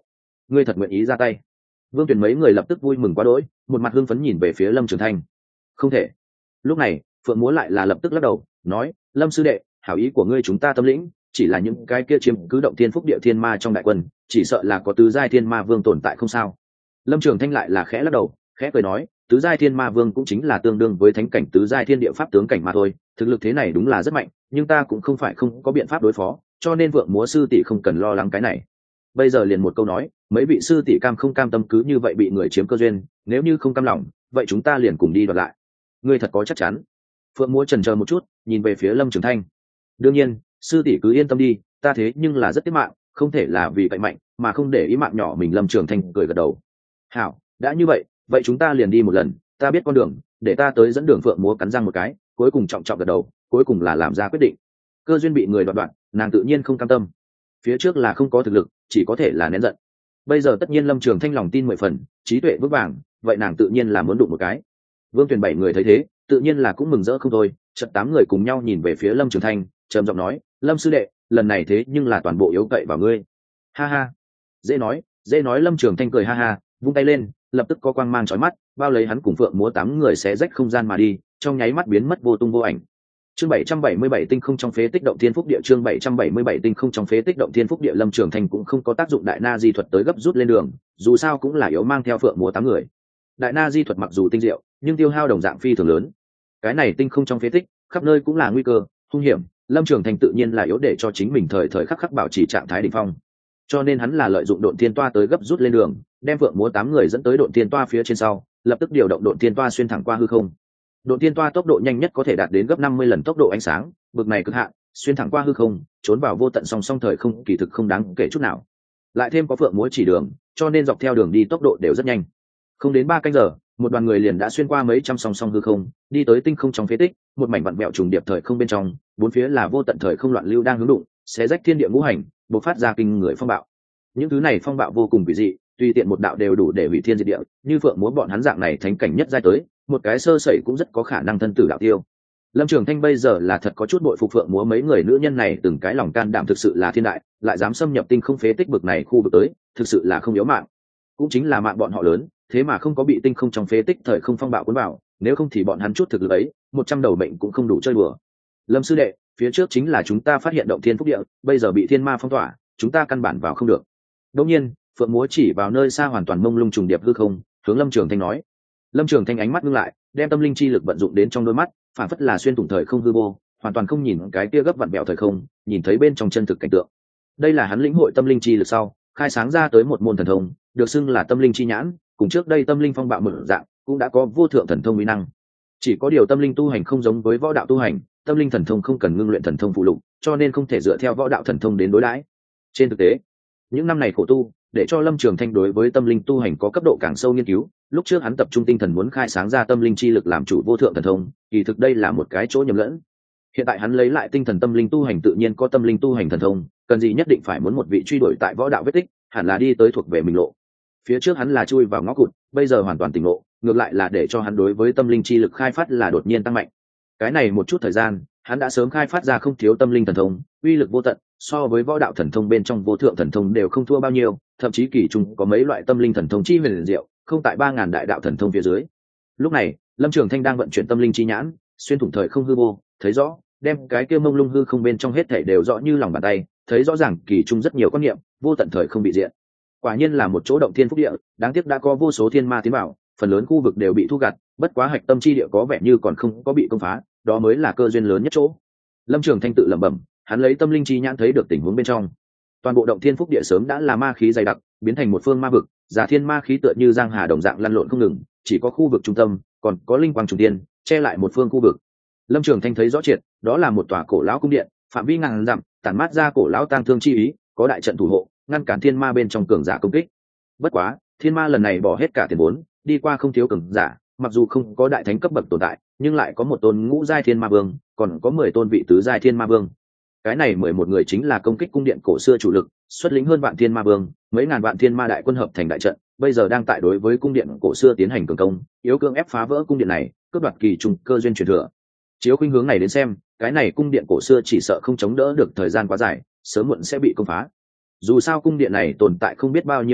ngươi thật nguyện ý ra tay? Vương Tuyền mấy người lập tức vui mừng quá đỗi, một mặt hưng phấn nhìn về phía Lâm Trường Thanh. Không thể. Lúc này Phượng Múa lại là lập tức lắc đầu nói, Lâm sư đệ, hảo ý của ngươi chúng ta tâm lĩnh, chỉ là những cái kia chiếm cứ động thiên phúc địa thiên ma trong đại quân, chỉ sợ là có tứ giai thiên ma vương tồn tại không sao. Lâm Trường Thanh lại là khẽ lắc đầu, khẽ cười nói, tứ giai thiên ma vương cũng chính là tương đương với thánh cảnh tứ giai thiên địa pháp tướng cảnh mà thôi, thực lực thế này đúng là rất mạnh, nhưng ta cũng không phải không có biện pháp đối phó, cho nên Vượng Múa sư tỷ không cần lo lắng cái này. Bây giờ liền một câu nói, mấy vị sư tỷ cam không cam tâm cứ như vậy bị người chiếm cơ duyên, nếu như không cam lòng, vậy chúng ta liền cùng đi đoạt lại. Ngươi thật có chắc chắn? Phượng Múa chần chờ một chút, nhìn về phía Lâm Trường Thanh. Đương nhiên, sư tỷ cứ yên tâm đi, ta thế nhưng là rất tiếc mạng, không thể là vì cậy mạnh mà không để ý mạng nhỏ mình. Lâm Trường Thanh cười gật đầu. Hảo, đã như vậy, vậy chúng ta liền đi một lần, ta biết con đường, để ta tới dẫn đường. Phượng Múa cắn răng một cái, cuối cùng trọng trọng gật đầu, cuối cùng là làm ra quyết định. Cơ duyên bị người đoạt đoạn, nàng tự nhiên không cam tâm. Phía trước là không có thực lực, chỉ có thể là nén giận. Bây giờ tất nhiên Lâm Trường Thanh lòng tin 10 phần, trí tuệ vững vàng, vậy nàng tự nhiên là muốn đụng một cái. Vương Tuyền 7 người thấy thế, tự nhiên là cũng mừng rỡ không thôi. Chợt 8 người cùng nhau nhìn về phía Lâm Trường Thanh, trầm giọng nói, Lâm sư đệ, lần này thế nhưng là toàn bộ yếu cậy vào ngươi. Ha ha, dễ nói, dễ nói. Lâm Trường Thanh cười ha ha, vung tay lên, lập tức có quang mang chói mắt bao lấy hắn cùng Phượng Múa 8 người xé rách không gian mà đi, trong nháy mắt biến mất vô tung vô ảnh. Chương 777 tinh không trong phế tích động thiên phúc địa. Chương 777 tinh không trong phế tích động thiên phúc địa. Lâm Trường Thanh cũng không có tác dụng đại na di thuật tới gấp rút lên đường, dù sao cũng là yếu mang theo Phượng Múa 8 người. Đại na di thuật mặc dù tinh diệu, nhưng tiêu hao đồng dạng phi thường lớn. Cái này tinh không trong phế tích, khắp nơi cũng là nguy cơ, hung hiểm. Lâm Trường Thanh tự nhiên là yếu để cho chính mình thời thời khắc khắc bảo trì trạng thái đỉnh phong, cho nên hắn là lợi dụng độn thiên toa tới gấp rút lên đường, đem Phượng Múa 8 người dẫn tới độn thiên toa phía trên sau, lập tức điều động độn thiên toa xuyên thẳng qua hư không. Độn thiên toa tốc độ nhanh nhất có thể đạt đến gấp 50 lần tốc độ ánh sáng, bực này cực hạn, xuyên thẳng qua hư không, trốn vào vô tận song song thời không, kỳ thực không đáng kể chút nào. Lại thêm có Phượng Múa chỉ đường, cho nên dọc theo đường đi tốc độ đều rất nhanh. Không đến 3 canh giờ, một đoàn người liền đã xuyên qua mấy trăm song song hư không, đi tới tinh không trong phế tích, một mảnh vặn vẹo trùng điệp thời không bên trong, bốn phía là vô tận thời không loạn lưu đang hướng đụng, xé rách thiên địa ngũ hành, bộc phát ra kinh người phong bạo. Những thứ này phong bạo vô cùng kỳ dị, tùy tiện một đạo đều đủ để hủy thiên diệt địa, như Phượng Múa bọn hắn dạng này thánh cảnh nhất giai tới, một cái sơ sẩy cũng rất có khả năng thân tử đạo tiêu. Lâm Trường Thanh bây giờ là thật có chút bội phục Phượng Múa mấy người nữ nhân này, từng cái lòng can đảm thực sự là thiên đại, lại dám xâm nhập tinh không phế tích bực này khu vực tới, thực sự là không yếu mạng. Cũng chính là mạng bọn họ lớn, thế mà không có bị tinh không trong phế tích thời không phong bạo cuốn vào, nếu không thì bọn hắn chút thực lực ấy, 100 đầu mệnh cũng không đủ chơi bừa. Lâm sư đệ, phía trước chính là chúng ta phát hiện động thiên phúc địa, bây giờ bị thiên ma phong tỏa, chúng ta căn bản vào không được. Đột nhiên, Phượng Múa chỉ vào nơi xa hoàn toàn mông lung trùng điệp hư không, hướng Lâm Trường Thanh nói. Lâm Trường Thanh ánh mắt ngưng lại, đem tâm linh chi lực vận dụng đến trong đôi mắt, phản phất là xuyên thủng thời không hư vô, hoàn toàn không nhìn cái kia gấp vặn vẹo thời không, nhìn thấy bên trong chân thực cảnh tượng. Đây là hắn lĩnh hội tâm linh chi lực sau, khai sáng ra tới một môn thần thông, được xưng là tâm linh chi nhãn, cùng trước đây tâm linh phong bạo mở dạng, cũng đã có vô thượng thần thông uy năng. Chỉ có điều tâm linh tu hành không giống với võ đạo tu hành, tâm linh thần thông không cần ngưng luyện thần thông phụ lục, cho nên không thể dựa theo võ đạo thần thông đến đối đãi. Trên thực tế, những năm này khổ tu, để cho Lâm Trường Thanh đối với tâm linh tu hành có cấp độ càng sâu nghiên cứu. Lúc trước hắn tập trung tinh thần muốn khai sáng ra tâm linh chi lực làm chủ vô thượng thần thông, kỳ thực đây là một cái chỗ nhầm lẫn. Hiện tại hắn lấy lại tinh thần tâm linh tu hành, tự nhiên có tâm linh tu hành thần thông, cần gì nhất định phải muốn một vị truy đuổi tại võ đạo vết tích, hẳn là đi tới thuộc về mình lộ. Phía trước hắn là chui vào ngõ cụt, bây giờ hoàn toàn tỉnh ngộ, ngược lại là để cho hắn đối với tâm linh chi lực khai phát là đột nhiên tăng mạnh. Cái này một chút thời gian, hắn đã sớm khai phát ra không thiếu tâm linh thần thông, uy lực vô tận, so với võ đạo thần thông bên trong vô thượng thần thông đều không thua bao nhiêu, thậm chí kỳ trung có mấy loại tâm linh thần thông chi huyền diệu, không tại 3000 đại đạo thần thông phía dưới. Lúc này, Lâm Trường Thanh đang vận chuyển tâm linh chi nhãn, xuyên thủng thời không hư vô, thấy rõ, đem cái kia mông lung hư không bên trong hết thảy đều rõ như lòng bàn tay, thấy rõ ràng kỳ trung rất nhiều quan niệm, vô tận thời không bị diện. Quả nhiên là một chỗ động thiên phúc địa, đáng tiếc đã có vô số thiên ma tiến vào, phần lớn khu vực đều bị thu gặt, bất quá hạch tâm chi địa có vẻ như còn không có bị công phá, đó mới là cơ duyên lớn nhất chỗ. Lâm Trường Thanh tự lẩm bẩm, hắn lấy tâm linh chi nhãn thấy được tình huống bên trong. Toàn bộ động thiên phúc địa sớm đã là ma khí dày đặc, biến thành một phương ma vực, giả thiên ma khí tựa như giang hà đồng dạng lăn lộn không ngừng, chỉ có khu vực trung tâm còn có linh quang trùng tiên che lại một phương khu vực. Lâm Trường Thanh thấy rõ triệt, đó là một tòa cổ lão cung điện, phạm vi ngàn dặm, tản mát ra cổ lão tang thương chi ý, có đại trận thủ hộ, ngăn cản thiên ma bên trong cường giả công kích. Bất quá, thiên ma lần này bỏ hết cả tiền vốn, đi qua không thiếu cường giả, mặc dù không có đại thánh cấp bậc tồn tại, nhưng lại có một tôn ngũ giai thiên ma vương, còn có 10 tôn vị tứ giai thiên ma vương. Cái này 11 người chính là công kích cung điện cổ xưa chủ lực, xuất lĩnh hơn vạn thiên ma vương, mấy ngàn vạn thiên ma đại quân hợp thành đại trận, bây giờ đang tại đối với cung điện cổ xưa tiến hành cường công, yếu cưỡng ép phá vỡ cung điện này, cướp đoạt kỳ trùng cơ duyên truyền thừa. Chiếu khuynh hướng này đến xem, cái này cung điện cổ xưa chỉ sợ không chống đỡ được thời gian quá dài, sớm muộn sẽ bị công phá. Dù sao cung điện này tồn tại không biết bao nhiêu năm nguyện,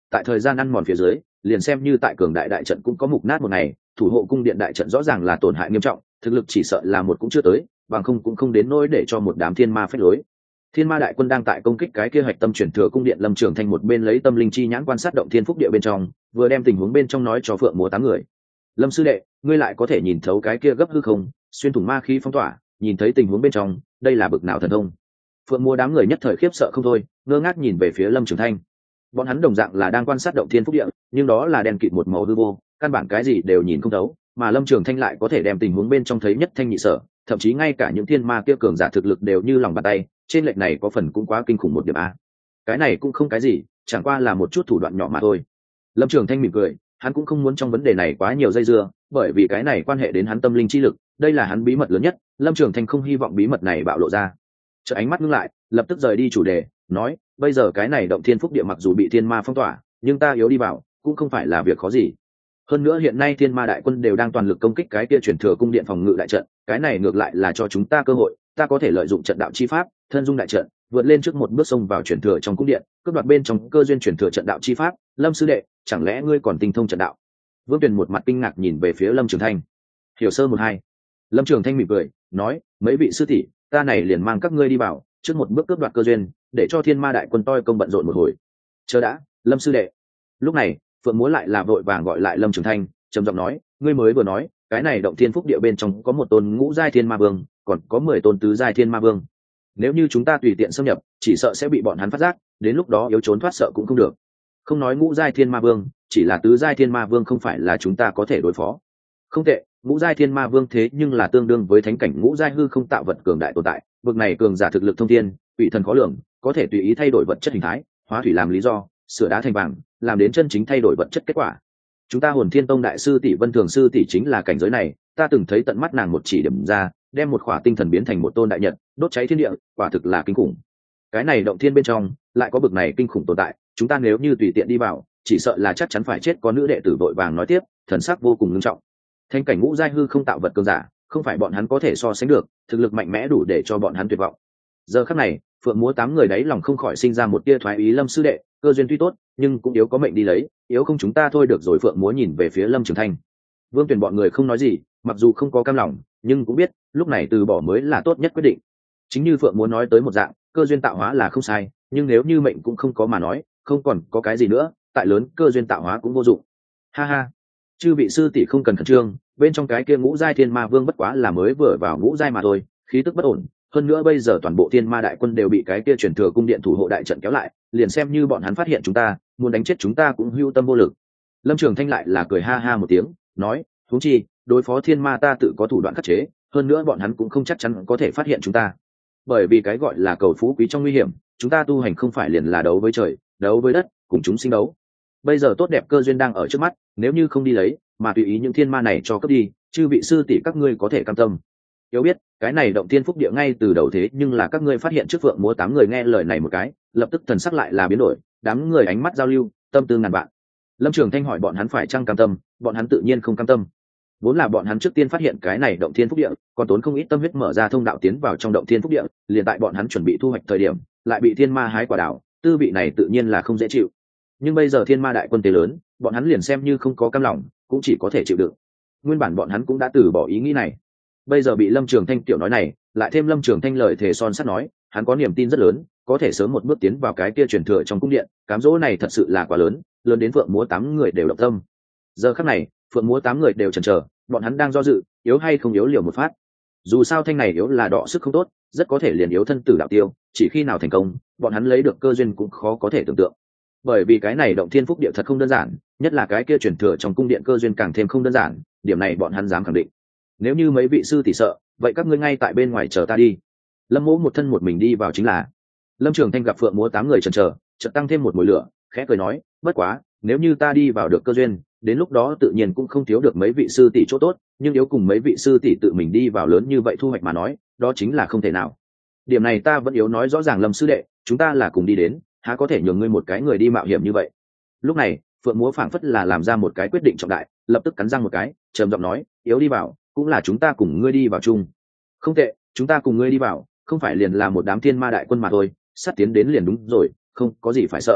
tại thời gian ăn mòn phía dưới, liền xem như tại cường đại đại trận cũng có mục nát một ngày, thủ hộ cung điện đại trận rõ ràng là tổn hại nghiêm trọng, thực lực chỉ sợ là một cũng chưa tới, bằng không cũng không đến nỗi để cho một đám thiên ma phách lối. Thiên ma đại quân đang tại công kích cái kia hạch tâm chuyển thừa cung điện, Lâm Trường Thanh một bên lấy tâm linh chi nhãn quan sát động thiên phúc địa bên trong, vừa đem tình huống bên trong nói cho Phượng Múa 8 người. Lâm sư đệ, ngươi lại có thể nhìn thấu cái kia gấp hư không, xuyên thủng ma khí phong tỏa, nhìn thấy tình huống bên trong, đây là bực nào thần thông? Phượng Múa đám người nhất thời khiếp sợ không thôi, ngơ ngác nhìn về phía Lâm Trường Thanh. Bọn hắn đồng dạng là đang quan sát động thiên phúc địa, nhưng đó là đen kịt một màu hư vô, căn bản cái gì đều nhìn không thấu, mà Lâm Trường Thanh lại có thể đem tình huống bên trong thấy nhất thanh nhị sở, thậm chí ngay cả những thiên ma kia cường giả thực lực đều như lòng bàn tay, trên lệch này có phần cũng quá kinh khủng một điểm a. Cái này cũng không cái gì, chẳng qua là một chút thủ đoạn nhỏ mà thôi. Lâm Trường Thanh mỉm cười, hắn cũng không muốn trong vấn đề này quá nhiều dây dưa, bởi vì cái này quan hệ đến hắn tâm linh chi lực, đây là hắn bí mật lớn nhất, Lâm Trường Thanh không hy vọng bí mật này bạo lộ ra. Chợt ánh mắt ngưng lại, lập tức rời đi chủ đề, nói, bây giờ cái này động thiên phúc địa mặc dù bị thiên ma phong tỏa, nhưng ta yếu đi vào, cũng không phải là việc khó gì. Hơn nữa hiện nay thiên ma đại quân đều đang toàn lực công kích cái kia chuyển thừa cung điện phòng ngự đại trận, cái này ngược lại là cho chúng ta cơ hội, ta có thể lợi dụng trận đạo chi pháp, thân dung đại trận, vượt lên trước một bước xông vào chuyển thừa trong cung điện, cướp đoạt bên trong cơ duyên chuyển thừa trận đạo chi pháp. Lâm sư đệ, chẳng lẽ ngươi còn tinh thông trận đạo? Vương Tuyền một mặt kinh ngạc nhìn về phía Lâm Trường Thanh. Hiểu sơ một hai. Lâm Trường Thanh mỉm cười, nói, mấy vị sư tỷ, ta này liền mang các ngươi đi vào, trước một bước cướp đoạt cơ duyên, để cho thiên ma đại quân toi công bận rộn một hồi. Chờ đã, Lâm sư đệ. Lúc này, Phượng Múa lại là vội vàng gọi lại Lâm Trường Thanh, trầm giọng nói, ngươi mới vừa nói, cái này động thiên phúc địa bên trong có một tôn ngũ giai thiên ma vương, còn có 10 tôn tứ giai thiên ma vương. Nếu như chúng ta tùy tiện xâm nhập, chỉ sợ sẽ bị bọn hắn phát giác, đến lúc đó yếu trốn thoát sợ cũng không được. Không nói ngũ giai thiên ma vương, chỉ là tứ giai thiên ma vương không phải là chúng ta có thể đối phó. Không tệ, ngũ giai thiên ma vương thế nhưng là tương đương với thánh cảnh ngũ giai hư không tạo vật cường đại tồn tại, bậc này cường giả thực lực thông thiên, quỷ thần khó lường, có thể tùy ý thay đổi vật chất hình thái, hóa thủy làm lý do, sửa đá thành vàng, làm đến chân chính thay đổi vật chất kết quả. Chúng ta Hồn Thiên Tông đại sư tỷ Vân Thường sư tỷ chính là cảnh giới này, ta từng thấy tận mắt nàng một chỉ điểm ra, đem một khỏa tinh thần biến thành một tôn đại nhật, đốt cháy thiên địa, quả thực là kinh khủng. Cái này động thiên bên trong lại có bậc này kinh khủng tồn tại, chúng ta nếu như tùy tiện đi vào, chỉ sợ là chắc chắn phải chết. Có nữ đệ tử vội vàng nói tiếp, thần sắc vô cùng nghiêm trọng. Thanh cảnh ngũ giai hư không tạo vật cường giả, không phải bọn hắn có thể so sánh được, thực lực mạnh mẽ đủ để cho bọn hắn tuyệt vọng. Giờ khắc này, Phượng Múa 8 người đấy lòng không khỏi sinh ra một tia thoái ý. Lâm sư đệ, cơ duyên tuy tốt, nhưng cũng yếu có mệnh đi lấy, yếu không chúng ta thôi được rồi. Phượng Múa nhìn về phía Lâm Trường Thanh. Vương Tuyền bọn người không nói gì, mặc dù không có cam lòng, nhưng cũng biết lúc này từ bỏ mới là tốt nhất quyết định. Chính như Phượng Múa nói tới một dạng, cơ duyên tạo hóa là không sai, nhưng nếu như mệnh cũng không có mà nói, không còn có cái gì nữa, tại lớn cơ duyên tạo hóa cũng vô dụng. Ha ha, chư vị sư tỷ không cần khẩn trương, bên trong cái kia ngũ giai thiên ma vương bất quá là mới vừa vào ngũ giai mà thôi, khí tức bất ổn. Hơn nữa bây giờ toàn bộ thiên ma đại quân đều bị cái kia chuyển thừa cung điện thủ hộ đại trận kéo lại, liền xem như bọn hắn phát hiện chúng ta, muốn đánh chết chúng ta cũng hưu tâm vô lực. Lâm Trường Thanh lại là cười ha ha một tiếng, nói, huống chi đối phó thiên ma ta tự có thủ đoạn khắc chế, hơn nữa bọn hắn cũng không chắc chắn có thể phát hiện chúng ta. Bởi vì cái gọi là cầu phú quý trong nguy hiểm, chúng ta tu hành không phải liền là đấu với trời, đấu với đất, cùng chúng sinh đấu. Bây giờ tốt đẹp cơ duyên đang ở trước mắt, nếu như không đi lấy, mà tùy ý những thiên ma này cho cướp đi, chư vị sư tỷ các ngươi có thể cam tâm. Yếu biết, cái này động thiên phúc địa ngay từ đầu thế nhưng là các ngươi phát hiện trước. Phượng Múa 8 người nghe lời này một cái, lập tức thần sắc lại là biến đổi, đám người ánh mắt giao lưu, tâm tư ngàn vạn. Lâm Trường Thanh hỏi bọn hắn phải chăng cam tâm, bọn hắn tự nhiên không cam tâm. Vốn là bọn hắn trước tiên phát hiện cái này động thiên phúc địa, còn tốn không ít tâm huyết mở ra thông đạo tiến vào trong động thiên phúc địa, liền tại bọn hắn chuẩn bị thu hoạch thời điểm, lại bị thiên ma hái quả đảo, tư vị này tự nhiên là không dễ chịu. Nhưng bây giờ thiên ma đại quân tế lớn, bọn hắn liền xem như không có cam lòng, cũng chỉ có thể chịu đựng. Nguyên bản bọn hắn cũng đã từ bỏ ý nghĩ này, bây giờ bị Lâm Trường Thanh tiểu nói này, lại thêm Lâm Trường Thanh lời thề son sắt nói, hắn có niềm tin rất lớn, có thể sớm một bước tiến vào cái kia truyền thừa trong cung điện. Cám dỗ này thật sự là quá lớn, lớn đến Phượng Múa 8 người đều động tâm. Giờ khắc này, Phượng Múa 8 người đều chần chờ, bọn hắn đang do dự, yếu hay không yếu liều một phát. Dù sao thanh này yếu là đọ sức không tốt, rất có thể liền yếu thân tử đạo tiêu, chỉ khi nào thành công, bọn hắn lấy được cơ duyên cũng khó có thể tưởng tượng. Bởi vì cái này động thiên phúc địa thật không đơn giản, nhất là cái kia truyền thừa trong cung điện cơ duyên càng thêm không đơn giản, điểm này bọn hắn dám khẳng định. Nếu như mấy vị sư tỷ sợ, vậy các ngươi ngay tại bên ngoài chờ ta đi. Lâm Mỗ một thân một mình đi vào chính là. Lâm Trường Thanh gặp Phượng Múa 8 người chần chờ, chợt tăng thêm một mùi lửa, khẽ cười nói, bất quá, nếu như ta đi vào được cơ duyên, đến lúc đó tự nhiên cũng không thiếu được mấy vị sư tỷ chỗ tốt, nhưng nếu cùng mấy vị sư tỷ tự mình đi vào lớn như vậy thu hoạch mà nói, đó chính là không thể nào. Điểm này ta vẫn yếu nói rõ ràng. Lâm sư đệ, chúng ta là cùng đi đến, há có thể nhường ngươi một cái người đi mạo hiểm như vậy. Lúc này, Phượng Múa phảng phất là làm ra một cái quyết định trọng đại, lập tức cắn răng một cái, trầm giọng nói, yếu đi vào, cũng là chúng ta cùng ngươi đi vào chung. Không tệ, chúng ta cùng ngươi đi vào, không phải liền là một đám thiên ma đại quân mà thôi, sát tiến đến liền đúng rồi, không có gì phải sợ.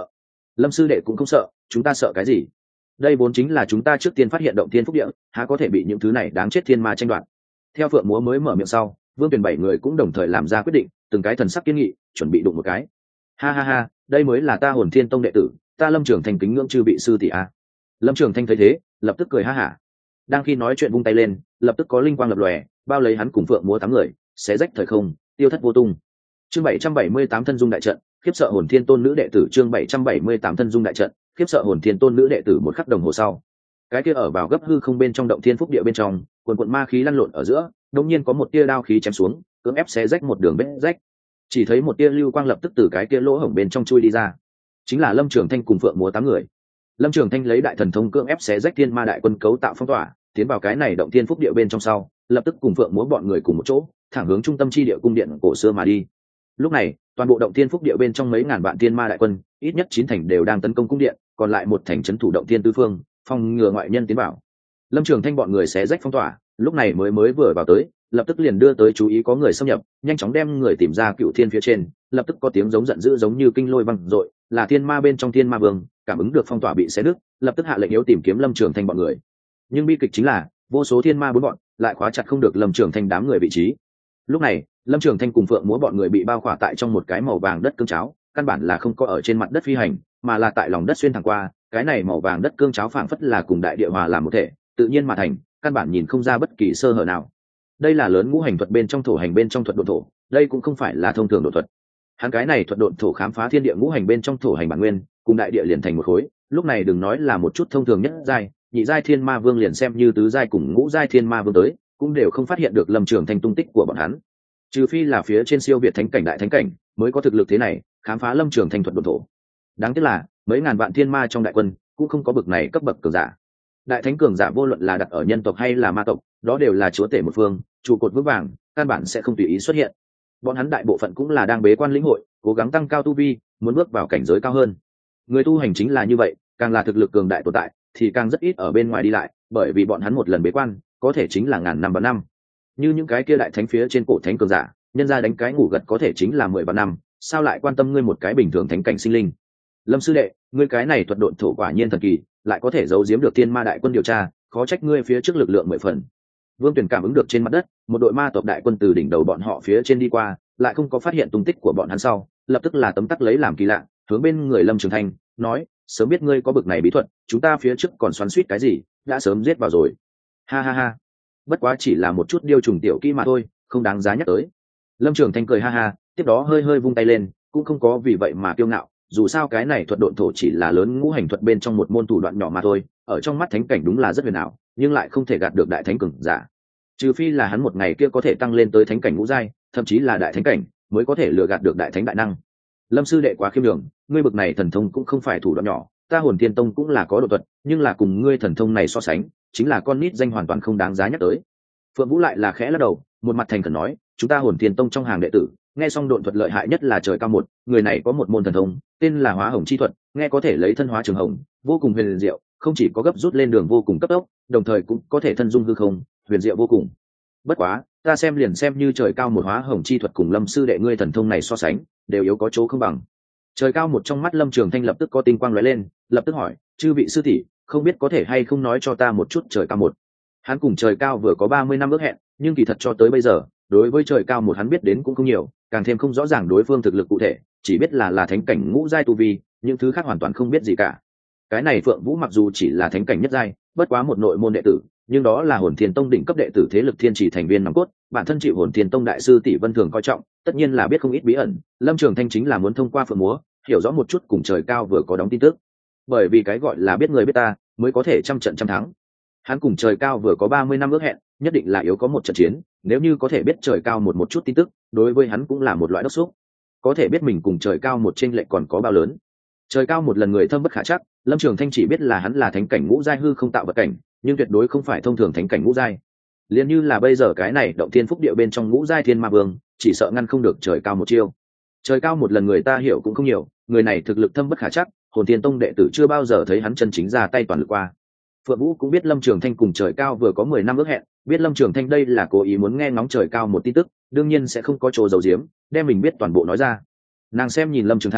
Lâm sư đệ cũng không sợ, chúng ta sợ cái gì? Đây vốn chính là chúng ta trước tiên phát hiện động thiên phúc địa, há có thể bị những thứ này đáng chết thiên ma tranh đoạt. Theo Phượng Múa mới mở miệng sau, Vương Tuyền bảy người cũng đồng thời làm ra quyết định, từng cái thần sắc kiên nghị, chuẩn bị đụng một cái. Ha ha ha, đây mới là ta Hồn Thiên Tông đệ tử, ta Lâm Trường Thanh kính ngưỡng chư vị sư tỷ a. Lâm Trường Thanh thấy thế, lập tức cười ha hả. Đang khi nói chuyện vung tay lên, lập tức có linh quang lập lòe, bao lấy hắn cùng Phượng Múa tám người, xé rách thời không, tiêu thất vô tung. Chương 778 thân dung đại trận, khiếp sợ Hồn Thiên Tôn nữ đệ tử. Chương 778 thân dung đại trận, khiếp sợ Hồn Thiên Tôn nữ đệ tử. Một khắc đồng hồ sau, cái kia ở vào gấp hư không bên trong động thiên phúc địa bên trong, quần ma khí lăn lộn ở giữa, đột nhiên có một tia đao khí chém xuống, cưỡng ép xé rách một đường vết rách. Chỉ thấy một tia lưu quang lập tức từ cái kia lỗ hổng bên trong chui đi ra, chính là Lâm Trường Thanh cùng Phượng Múa tám người. Lâm Trường Thanh lấy đại thần thông cưỡng ép xé rách thiên ma đại quân cấu tạo phong tỏa, tiến vào cái này động thiên phúc địa bên trong sau, lập tức cùng Phượng Múa bọn người cùng một chỗ, thẳng hướng trung tâm chi địa cung điện cổ xưa mà đi. Lúc này, toàn bộ động thiên phúc địa bên trong mấy ngàn vạn thiên ma đại quân, ít nhất 9 thành đều đang tấn công cung điện, còn lại một thành trấn thủ động thiên tứ phương, phòng ngừa ngoại nhân tiến vào. Lâm Trường Thanh bọn người xé rách phong tỏa, lúc này mới vừa vào tới, lập tức liền đưa tới chú ý có người xâm nhập, nhanh chóng đem người tìm ra Cựu Thiên phía trên, lập tức có tiếng giống giận dữ giống như kinh lôi vang dội, là thiên ma bên trong thiên ma vương, cảm ứng được phong tỏa bị xé nứt, lập tức hạ lệnh yếu tìm kiếm Lâm Trường Thanh bọn người. Nhưng bi kịch chính là, vô số thiên ma bốn bọn lại khóa chặt không được Lâm Trường Thanh đám người vị trí. Lúc này, Lâm Trường Thanh cùng Phượng Múa bọn người bị bao khỏa tại trong một cái màu vàng đất cương cháo, căn bản là không có ở trên mặt đất phi hành, mà là tại lòng đất xuyên thẳng qua, cái này màu vàng đất cương cháo phảng phất là cùng đại địa hòa làm một thể, tự nhiên mà thành, căn bản nhìn không ra bất kỳ sơ hở nào. Đây là lớn ngũ hành thuật bên trong thổ hành bên trong thuật độn thổ, đây cũng không phải là thông thường độn thuật. Hắn cái này thuật độn thổ khám phá thiên địa ngũ hành bên trong thổ hành bản nguyên, cùng đại địa liền thành một khối, lúc này đừng nói là một chút thông thường nhất giai, nhị giai thiên ma vương liền xem như tứ giai cùng ngũ giai thiên ma vương tới, cũng đều không phát hiện được Lâm Trường Thanh tung tích của bọn hắn. Trừ phi là phía trên siêu việt thánh cảnh đại thánh cảnh, mới có thực lực thế này, khám phá Lâm Trường Thanh thuật độn thổ. Đáng tiếc là, mấy ngàn vạn thiên ma trong đại quân, cũng không có bậc này cấp bậc cường giả. Đại thánh cường giả vô luận là đặt ở nhân tộc hay là ma tộc, đó đều là chúa tể một phương, trụ cột vững vàng, căn bản sẽ không tùy ý xuất hiện. Bọn hắn đại bộ phận cũng là đang bế quan lĩnh hội, cố gắng tăng cao tu vi, muốn bước vào cảnh giới cao hơn. Người tu hành chính là như vậy, càng là thực lực cường đại tồn tại, thì càng rất ít ở bên ngoài đi lại, bởi vì bọn hắn một lần bế quan, có thể chính là ngàn năm vạn năm. Như những cái kia đại thánh phía trên cổ thánh cường giả, nhân ra đánh cái ngủ gật có thể chính là 10 vạn năm, sao lại quan tâm ngươi một cái bình thường thánh cảnh sinh linh? Lâm sư đệ, ngươi cái này thuật độn thổ quả nhiên thần kỳ, lại có thể giấu giếm được thiên ma đại quân điều tra, khó trách ngươi phía trước lực lượng 10 phần. Vương Tuyền cảm ứng được trên mặt đất, một đội ma tộc đại quân từ đỉnh đầu bọn họ phía trên đi qua, lại không có phát hiện tung tích của bọn hắn sau, lập tức là tấm tắc lấy làm kỳ lạ, hướng bên người Lâm Trường Thanh nói, sớm biết ngươi có bực này bí thuật, chúng ta phía trước còn xoắn xuýt cái gì, đã sớm giết vào rồi. Ha ha ha, bất quá chỉ là một chút điêu trùng tiểu kỹ mà thôi, không đáng giá nhắc tới. Lâm Trường Thanh cười ha ha, tiếp đó hơi hơi vung tay lên, cũng không có vì vậy mà kiêu ngạo, dù sao cái này thuật độn thổ chỉ là lớn ngũ hành thuật bên trong một môn thủ đoạn nhỏ mà thôi, ở trong mắt thánh cảnh đúng là rất huyền ảo, nhưng lại không thể gạt được đại thánh cường giả. Trừ phi là hắn một ngày kia có thể tăng lên tới thánh cảnh ngũ giai, thậm chí là đại thánh cảnh, mới có thể lừa gạt được đại thánh đại năng. Lâm sư đệ quá khiêm đường, ngươi bực này thần thông cũng không phải thủ đoạn nhỏ, ta Hồn Thiên Tông cũng là có độ thuật, nhưng là cùng ngươi thần thông này so sánh, chính là con nít danh hoàn toàn không đáng giá nhắc tới. Phượng Vũ lại là khẽ lắc đầu, một mặt thành khẩn nói, chúng ta Hồn Thiên Tông trong hàng đệ tử, nghe xong độn thuật lợi hại nhất là trời cao một, người này có một môn thần thông, tên là Hóa Hồng chi thuật, nghe có thể lấy thân hóa trường hồng, vô cùng huyền diệu, không chỉ có gấp rút lên đường vô cùng cấp tốc, đồng thời cũng có thể thân dung hư không, huyền diệu vô cùng. Bất quá, ta xem liền xem như trời cao một Hóa Hồng chi thuật cùng Lâm sư đệ ngươi thần thông này so sánh, đều yếu có chỗ không bằng. Trời cao một trong mắt Lâm Trường Thanh lập tức có tinh quang lóe lên, lập tức hỏi, chư vị sư tỷ, không biết có thể hay không nói cho ta một chút trời cao một. Hắn cùng trời cao vừa có 30 năm ước hẹn, nhưng kỳ thật cho tới bây giờ, đối với trời cao một hắn biết đến cũng không nhiều, càng thêm không rõ ràng đối phương thực lực cụ thể, chỉ biết là thánh cảnh ngũ giai tu vi, những thứ khác hoàn toàn không biết gì cả. Cái này Phượng Vũ mặc dù chỉ là thánh cảnh nhất giai, bất quá một nội môn đệ tử, nhưng đó là Hồn Thiên Tông đỉnh cấp đệ tử thế lực thiên chỉ thành viên nòng cốt, bản thân chịu Hồn Thiên Tông đại sư tỷ Vân Thường coi trọng, tất nhiên là biết không ít bí ẩn. Lâm Trường Thanh chính là muốn thông qua Phượng Múa, hiểu rõ một chút cùng trời cao vừa có đóng tin tức. Bởi vì cái gọi là biết người biết ta, mới có thể trăm trận trăm thắng. Hắn cùng trời cao vừa có 30 năm ước hẹn, nhất định là yếu có một trận chiến, nếu như có thể biết trời cao một chút tin tức, đối với hắn cũng là một loại đốc xúc. Có thể biết mình cùng trời cao một chênh lệch còn có bao lớn. Trời cao một lần người thâm bất khả chắc, Lâm Trường Thanh chỉ biết là hắn là thánh cảnh ngũ giai hư không tạo vật cảnh, nhưng tuyệt đối không phải thông thường thánh cảnh ngũ giai. Liên như là bây giờ cái này động thiên phúc địa bên trong ngũ giai thiên ma vương, chỉ sợ ngăn không được trời cao một chiêu. Trời cao một lần người ta hiểu cũng không nhiều, người này thực lực thâm bất khả chắc, Hồn Thiên Tông đệ tử chưa bao giờ thấy hắn chân chính ra tay toàn lực qua. Phượng Vũ cũng biết Lâm Trường Thanh cùng trời cao vừa có 10 năm ước hẹn, biết Lâm Trường Thanh đây là cố ý muốn nghe ngóng trời cao một tin tức, đương nhiên sẽ không có chỗ giấu giếm, đem mình biết toàn bộ nói ra. Nàng xem nhìn Lâm Trường Thanh,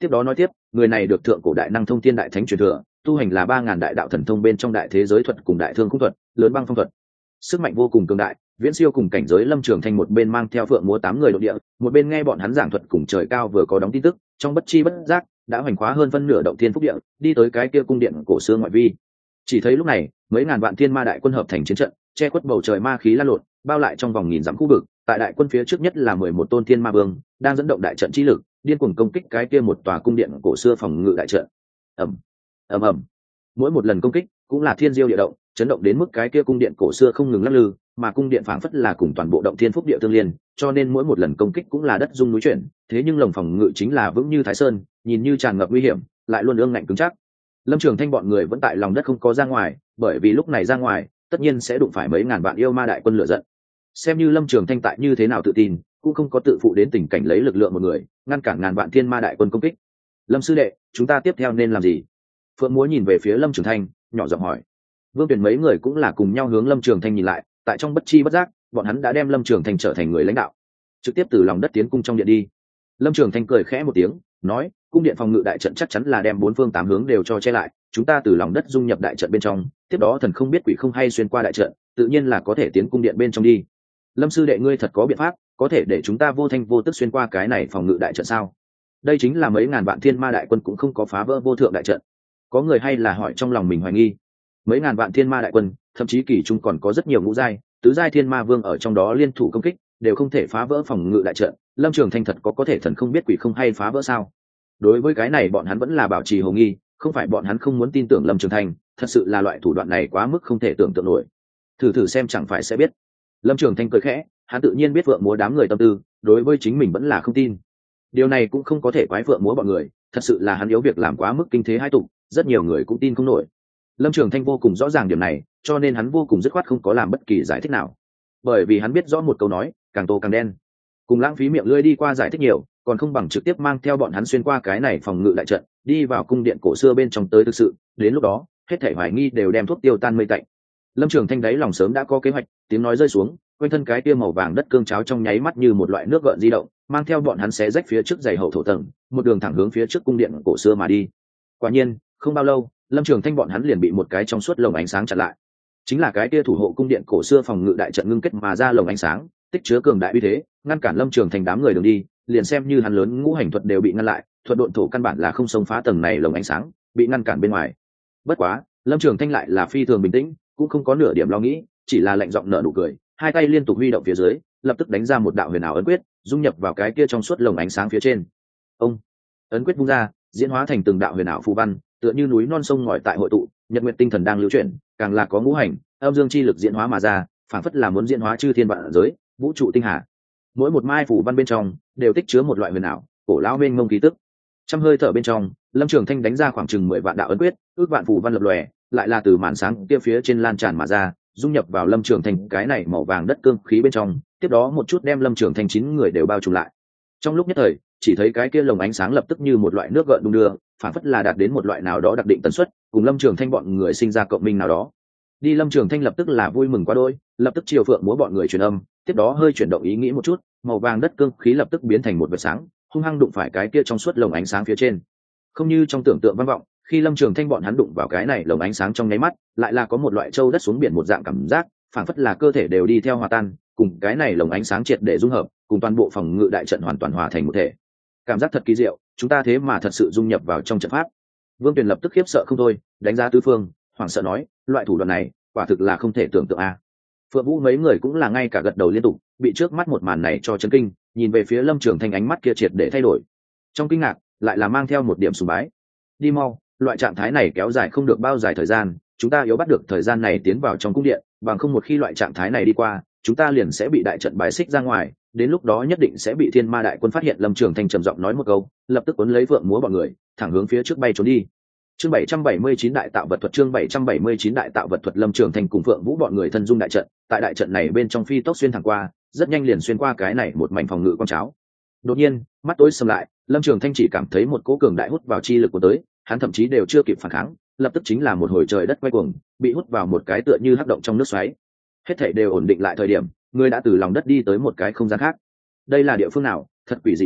tiếp đó nói tiếp, người này được thượng cổ đại năng thông thiên đại thánh truyền thừa, tu hành là 3000 đại đạo thần thông bên trong đại thế giới thuật cùng đại thương khung thuật, lớn băng phong thuật, sức mạnh vô cùng cường đại, viễn siêu cùng cảnh giới. Lâm Trường Thanh một bên mang theo Phượng Múa 8 người đột địa, một bên nghe bọn hắn giảng thuật cùng trời cao vừa có đóng tin tức, trong bất chi bất giác đã hoành khóa hơn phân nửa động thiên phúc địa, đi tới cái kia cung điện cổ xưa ngoại vi. Chỉ thấy lúc này, mấy ngàn vạn thiên ma đại quân hợp thành chiến trận, che khuất bầu trời ma khí lan lộn, bao lại trong vòng nghìn dặm khu vực. Tại đại quân phía trước nhất là 11 tôn thiên ma vương, đang dẫn động đại trận chi lực, điên cuồng công kích cái kia một tòa cung điện cổ xưa phòng ngự đại trận. ầm ầm ầm, mỗi một lần công kích cũng là thiên diêu địa động, chấn động đến mức cái kia cung điện cổ xưa không ngừng lắc lư, mà cung điện phảng phất là cùng toàn bộ động thiên phúc địa tương liên, cho nên mỗi một lần công kích cũng là đất rung núi chuyển. Thế nhưng lồng phòng ngự chính là vững như thái sơn, nhìn như tràn ngập nguy hiểm, lại luôn ương ngạnh cứng chắc. Lâm Trường Thanh bọn người vẫn tại lòng đất không có ra ngoài, bởi vì lúc này ra ngoài tất nhiên sẽ đụng phải mấy ngàn vạn yêu ma đại quân lửa giận. Xem như Lâm Trường Thanh tại như thế nào tự tin, cũng không có tự phụ đến tình cảnh lấy lực lượng một người ngăn cản ngàn vạn thiên ma đại quân công kích. Lâm sư đệ, chúng ta tiếp theo nên làm gì? Phượng Múa nhìn về phía Lâm Trường Thanh, nhỏ giọng hỏi. Vương Tuyển mấy người cũng là cùng nhau hướng Lâm Trường Thanh nhìn lại, tại trong bất chi bất giác, bọn hắn đã đem Lâm Trường Thanh trở thành người lãnh đạo, trực tiếp từ lòng đất tiến cung trong điện đi. Lâm Trường Thanh cười khẽ một tiếng, nói, cung điện phòng ngự đại trận chắc chắn là đem 4 phương 8 hướng đều cho che lại, chúng ta từ lòng đất dung nhập đại trận bên trong, tiếp đó thần không biết quỷ không hay xuyên qua đại trận, tự nhiên là có thể tiến cung điện bên trong đi. Lâm sư đệ ngươi thật có biện pháp, có thể để chúng ta vô thanh vô tức xuyên qua cái này phòng ngự đại trận sao? Đây chính là mấy ngàn vạn thiên ma đại quân cũng không có phá vỡ vô thượng đại trận. Có người hay là hỏi trong lòng mình hoài nghi. Mấy ngàn vạn thiên ma đại quân, thậm chí kỳ trung còn có rất nhiều ngũ giai, tứ giai thiên ma vương ở trong đó liên thủ công kích, đều không thể phá vỡ phòng ngự đại trận. Lâm Trường Thanh thật có thể thần không biết quỷ không hay phá vỡ sao? Đối với cái này bọn hắn vẫn là bảo trì hồ nghi, không phải bọn hắn không muốn tin tưởng Lâm Trường Thanh, thật sự là loại thủ đoạn này quá mức không thể tưởng tượng nổi. Thử xem chẳng phải sẽ biết. Lâm Trường Thanh cười khẽ, hắn tự nhiên biết Phượng Múa đám người tâm tư, đối với chính mình vẫn là không tin. Điều này cũng không có thể quái Phượng Múa bọn người, thật sự là hắn yếu việc làm quá mức kinh thế hai tục, rất nhiều người cũng tin không nổi. Lâm Trường Thanh vô cùng rõ ràng điểm này, cho nên hắn vô cùng dứt khoát không có làm bất kỳ giải thích nào. Bởi vì hắn biết rõ một câu nói, càng tô càng đen. Cùng lãng phí miệng lưỡi đi qua giải thích nhiều, còn không bằng trực tiếp mang theo bọn hắn xuyên qua cái này phòng ngự đại trận, đi vào cung điện cổ xưa bên trong tới thực sự, đến lúc đó, hết thảy hoài nghi đều đem thuốc tiêu tan mây tạnh. Lâm Trường Thanh đáy lòng sớm đã có kế hoạch, tiếng nói rơi xuống, quanh thân cái kia màu vàng đất cương cháo trong nháy mắt như một loại nước gợn di động, mang theo bọn hắn xé rách phía trước dày hậu thổ tầng, một đường thẳng hướng phía trước cung điện cổ xưa mà đi. Quả nhiên, không bao lâu, Lâm Trường Thanh bọn hắn liền bị một cái trong suốt lồng ánh sáng chặn lại. Chính là cái kia thủ hộ cung điện cổ xưa phòng ngự đại trận ngưng kết mà ra lồng ánh sáng, tích chứa cường đại uy thế, ngăn cản Lâm Trường Thanh đám người đường đi, liền xem như hắn lớn ngũ hành thuật đều bị ngăn lại, thuật độn thổ căn bản là không xông phá tầng này lồng ánh sáng, bị ngăn cản bên ngoài. Bất quá, Lâm Trường Thanh lại là phi thường bình tĩnh, cũng không có nửa điểm lo nghĩ, chỉ là lạnh giọng nở nụ cười, hai tay liên tục huy động phía dưới, lập tức đánh ra một đạo huyền ảo ấn quyết, dung nhập vào cái kia trong suốt lồng ánh sáng phía trên. Ông, ấn quyết vung ra, diễn hóa thành từng đạo huyền ảo phù văn, tựa như núi non sông ngòi tại hội tụ, nhật nguyệt tinh thần đang lưu chuyển, càng là có ngũ hành, âm dương chi lực diễn hóa mà ra, phảng phất là muốn diễn hóa chư thiên vạn giới, vũ trụ tinh hà. Mỗi một mai phù văn bên trong đều tích chứa một loại huyền ảo, cổ lão mênh mông khí tức. Trăm hơi thở bên trong, Lâm Trường Thanh đánh ra khoảng chừng 10 vạn đạo ấn quyết, ước vạn phù văn lập lòe, lại là từ màn sáng kia phía trên lan tràn mà ra, dung nhập vào Lâm Trường Thanh cái này màu vàng đất cương khí bên trong, tiếp đó một chút đem Lâm Trường Thanh 9 người đều bao trùm lại. Trong lúc nhất thời, chỉ thấy cái kia lồng ánh sáng lập tức như một loại nước gợn đung đưa, phản phất là đạt đến một loại nào đó đặc định tần suất, cùng Lâm Trường Thanh bọn người sinh ra cộng minh nào đó. Đi Lâm Trường Thanh lập tức là vui mừng quá đôi, lập tức chiều Phượng Múa bọn người truyền âm, tiếp đó hơi chuyển động ý nghĩ một chút, màu vàng đất cương khí lập tức biến thành một vệt sáng, hung hăng đụng phải cái kia trong suốt lồng ánh sáng phía trên. Không như trong tưởng tượng vang vọng, khi Lâm Trường Thanh bọn hắn đụng vào cái này lồng ánh sáng trong nháy mắt, lại là có một loại châu đất xuống biển một dạng cảm giác, phản phất là cơ thể đều đi theo hòa tan, cùng cái này lồng ánh sáng triệt để dung hợp, cùng toàn bộ phòng ngự đại trận hoàn toàn hòa thành một thể. Cảm giác thật kỳ diệu, chúng ta thế mà thật sự dung nhập vào trong trận pháp. Vương Tuyền lập tức khiếp sợ không thôi, đánh giá tứ phương, hoảng sợ nói, loại thủ đoạn này, quả thực là không thể tưởng tượng a. Phượng Vũ mấy người cũng là ngay cả gật đầu liên tục, bị trước mắt một màn này cho chấn kinh, nhìn về phía Lâm Trường Thanh ánh mắt kia triệt để thay đổi. Trong kinh ngạc, lại là mang theo một điểm sùng bái. Đi mau, loại trạng thái này kéo dài không được bao dài thời gian, chúng ta yếu bắt được thời gian này tiến vào trong cung điện, bằng không một khi loại trạng thái này đi qua, chúng ta liền sẽ bị đại trận bài xích ra ngoài, đến lúc đó nhất định sẽ bị Thiên Ma đại quân phát hiện. Lâm Trường Thanh trầm giọng nói một câu, lập tức cuốn lấy Phượng Múa bọn người, thẳng hướng phía trước bay trốn đi. Chương 779 đại tạo vật thuật, chương 779 đại tạo vật thuật. Lâm Trường Thanh cùng Phượng Vũ bọn người thân dung đại trận, tại đại trận này bên trong phi tốc xuyên thẳng qua, rất nhanh liền xuyên qua cái này một mảnh phòng ngự con cháo. Đột nhiên, mắt tối sầm lại, Lâm Trường Thanh chỉ cảm thấy một cỗ cường đại hút vào chi lực của tới, hắn thậm chí đều chưa kịp phản kháng, lập tức chính là một hồi trời đất quay cuồng, bị hút vào một cái tựa như hắc động trong nước xoáy. Hết thảy đều ổn định lại thời điểm, người đã từ lòng đất đi tới một cái không gian khác. Đây là địa phương nào? Thật quỷ dị chỗ,